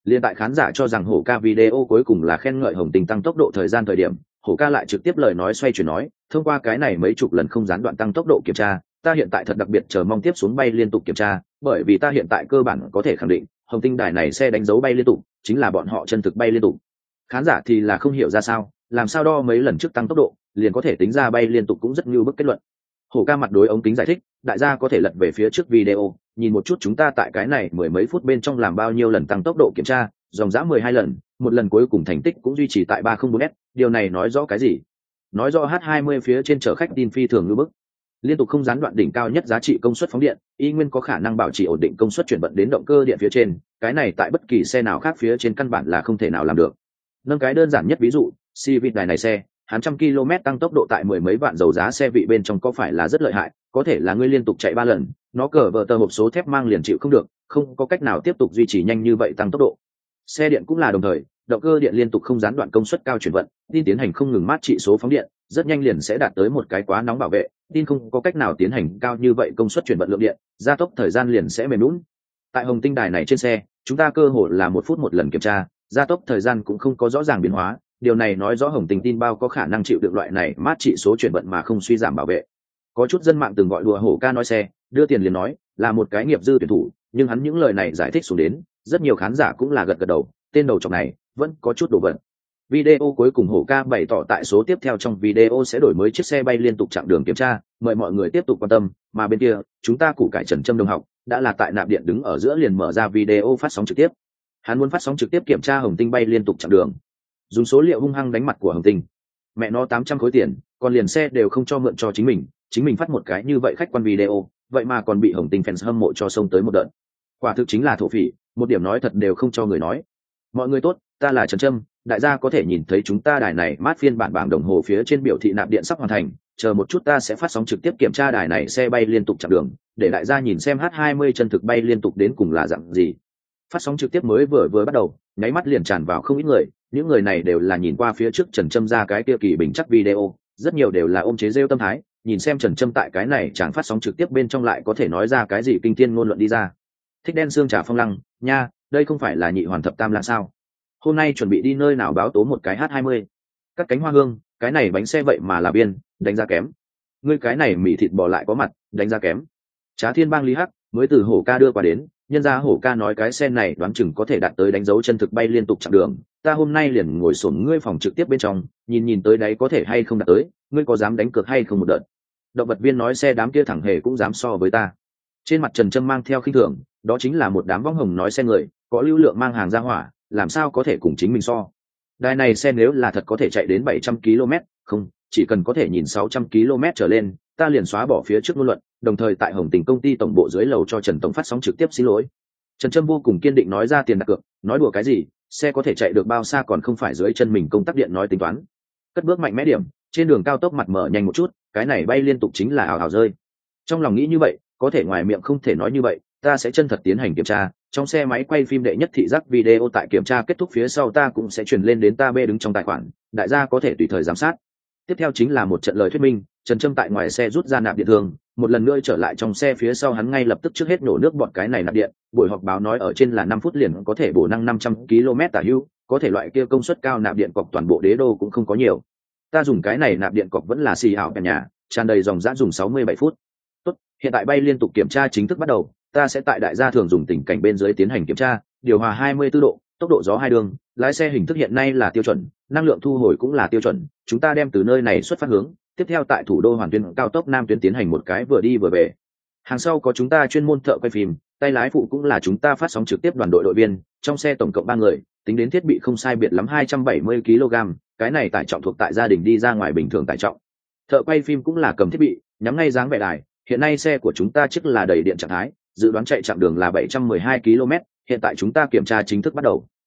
Liên tại khán giả cho rằng hổ ca video cuối cùng là khen ngợi Hồng Tinh tăng tốc độ thời gian thời điểm, hổ ca lại trực tiếp lời nói xoay chuyển nói, thông qua cái này mấy chục lần không gián đoạn tăng tốc độ kiểm tra, ta hiện tại thật đặc biệt chờ mong tiếp xuống bay liên tục kiểm tra, bởi vì ta hiện tại cơ bản có thể khẳng định, Hồng Tinh đài này xe đánh dấu bay liên tục, chính là bọn họ chân thực bay liên tục. Khán giả thì là không hiểu ra sao, làm sao đo mấy lần trước tăng tốc độ, liền có thể tính ra bay liên tục cũng rất như bức kết luận. Hổ ca mặt đối ống kính giải thích, đại gia có thể lật về phía trước video, nhìn một chút chúng ta tại cái này mười mấy phút bên trong làm bao nhiêu lần tăng tốc độ kiểm tra, dòng dã 12 lần, một lần cuối cùng thành tích cũng duy trì tại 304s, điều này nói rõ cái gì? Nói rõ H20 phía trên chở khách tin phi thường như bức. Liên tục không gián đoạn đỉnh cao nhất giá trị công suất phóng điện, y nguyên có khả năng bảo trì ổn định công suất chuyển vận đến động cơ điện phía trên, cái này tại bất kỳ xe nào khác phía trên căn bản là không thể nào làm được. Nâng cái đơn giản nhất ví dụ, Civic đài này xe, hắn 100 km tăng tốc độ tại mười mấy vạn dầu giá xe vị bên trong có phải là rất lợi hại, có thể là ngươi liên tục chạy 3 lần, nó cờ vờ tờ hộp số thép mang liền chịu không được, không có cách nào tiếp tục duy trì nhanh như vậy tăng tốc độ. Xe điện cũng là đồng thời, động cơ điện liên tục không gián đoạn công suất cao chuyển vận, tin tiến hành không ngừng mát trị số phóng điện, rất nhanh liền sẽ đạt tới một cái quá nóng bảo vệ, tin không có cách nào tiến hành cao như vậy công suất chuyển vận lượng điện, gia tốc thời gian liền sẽ mềm nhũn. Tại Hồng Tinh đài này trên xe, chúng ta cơ hội là 1 phút một lần kiểm tra, gia tốc thời gian cũng không có rõ ràng biến hóa, điều này nói rõ Hồng Tinh tin bao có khả năng chịu được loại này mát trị số chuyển vận mà không suy giảm bảo vệ. Có chút dân mạng từng gọi đùa hổ ca nói xe, đưa tiền liền nói, là một cái nghiệp dư tuyển thủ, nhưng hắn những lời này giải thích xuống đến, rất nhiều khán giả cũng là gật gật đầu, tên đầu trọc này vẫn có chút đồ vật. Video cuối cùng hổ ca bày tỏ tại số tiếp theo trong video sẽ đổi mới chiếc xe bay liên tục chặng đường kiểm tra, mời mọi người tiếp tục quan tâm, mà bên kia, chúng ta củ cải Trần Trâm đồng học, đã là tại nạp điện đứng ở giữa liền mở ra video phát sóng trực tiếp. Hắn muốn phát sóng trực tiếp kiểm tra Hồng Tinh bay liên tục chặng đường. Dùng số liệu hung hăng đánh mặt của Hồng Tinh. Mẹ nó 800 khối tiền, còn liền xe đều không cho mượn cho chính mình phát một cái như vậy khách quan video, vậy mà còn bị Hồng Tinh fans hâm mộ cho xông tới một đợt. Quả thực chính là thổ phỉ, một điểm nói thật đều không cho người nói. Mọi người tốt, ta là Trần Trâm, đại gia có thể nhìn thấy chúng ta đài này mát phiên bản bảng đồng hồ phía trên biểu thị nạp điện sắp hoàn thành, chờ một chút ta sẽ phát sóng trực tiếp kiểm tra đài này xe bay liên tục chặng đường, để đại gia nhìn xem H20 chân thực bay liên tục đến cùng là dạng gì. Phát sóng trực tiếp mới vừa bắt đầu, nháy mắt liền tràn vào không ít người, những người này đều là nhìn qua phía trước Trần Trâm ra cái kia kỳ bình chắc video, rất nhiều đều là ôm chế rêu tâm thái, nhìn xem Trần Trâm tại cái này chẳng phát sóng trực tiếp bên trong lại có thể nói ra cái gì kinh thiên ngôn luận đi ra. Thích đen xương trà phong lăng, nha, đây không phải là nhị hoàn thập tam là sao? Hôm nay chuẩn bị đi nơi nào báo tố một cái H20. Các cánh hoa hương, cái này bánh xe vậy mà là biên, đánh giá kém. Ngươi cái này mì thịt bò lại có mặt, đánh giá kém. Trá Thiên Bang Lý Hắc mới từ hổ ca đưa qua đến, nhân ra hổ ca nói cái xe này đoán chừng có thể đạt tới đánh dấu chân thực bay liên tục chặng đường, ta hôm nay liền ngồi xổm ngươi phòng trực tiếp bên trong, nhìn tới đấy có thể hay không đạt tới, ngươi có dám đánh cược hay không một đợt. Động vật viên nói xe đám kia thẳng hề cũng dám so với ta. Trên mặt Trần Trâm mang theo khinh thường, đó chính là một đám võng hồng nói xe người, có lưu lượng mang hàng ra hỏa, làm sao có thể cùng chính mình so. Đài này xe nếu là thật có thể chạy đến 700 km, không, chỉ cần có thể nhìn 600 km trở lên, ta liền xóa bỏ phía trước ngôn luận, đồng thời tại Hồng Tình công ty tổng bộ dưới lầu cho Trần tổng phát sóng trực tiếp xin lỗi. Trần Trâm vô cùng kiên định nói ra tiền đặt cược, nói đùa cái gì, xe có thể chạy được bao xa còn không phải dưới chân mình công tắc điện nói tính toán. Cất bước mạnh mẽ điểm, trên đường cao tốc mặt mở nhanh một chút, cái này bay liên tục chính là ảo ảo rơi. Trong lòng nghĩ như vậy, có thể ngoài miệng không thể nói như vậy, ta sẽ chân thật tiến hành kiểm tra, trong xe máy quay phim đệ nhất thị giác video tại kiểm tra kết thúc phía sau ta cũng sẽ truyền lên đến ta bê đứng trong tài khoản, đại gia có thể tùy thời giám sát. Tiếp theo chính là một trận lời thuyết minh, Trần Trâm tại ngoài xe rút ra nạp điện thường, một lần nữa trở lại trong xe phía sau hắn ngay lập tức trước hết nổ nước bọt cái này nạp điện, buổi họp báo nói ở trên là 5 phút liền có thể bổ năng 500 km tả hữu, có thể loại kia công suất cao nạp điện cọc toàn bộ đế đô cũng không có nhiều. Ta dùng cái này nạp điện cọc vẫn là xì ảo cả nhà, tràn đầy dòng dã dùng 67 phút. Tốt, hiện tại bay liên tục kiểm tra chính thức bắt đầu, ta sẽ tại đại gia thường dùng tình cảnh bên dưới tiến hành kiểm tra, điều hòa 24 độ, tốc độ gió hai đường, lái xe hình thức hiện nay là tiêu chuẩn, năng lượng thu hồi cũng là tiêu chuẩn, chúng ta đem từ nơi này xuất phát hướng, tiếp theo tại thủ đô Hoàn Tuyên cao tốc Nam tuyến tiến hành một cái vừa đi vừa về. Hàng sau có chúng ta chuyên môn thợ quay phim, tay lái phụ cũng là chúng ta phát sóng trực tiếp đoàn đội đội viên, trong xe tổng cộng 3 người, tính đến thiết bị không sai biệt lắm 270 kg, cái này tải trọng thuộc tại gia đình đi ra ngoài bình thường tải trọng. Thợ quay phim cũng là cầm thiết bị, nhắm ngay dáng vẻ đài, hiện nay xe của chúng ta trước là đầy điện trạng thái, dự đoán chạy chặng đường là 712 km, hiện tại chúng ta kiểm tra chính thức bắt đầu,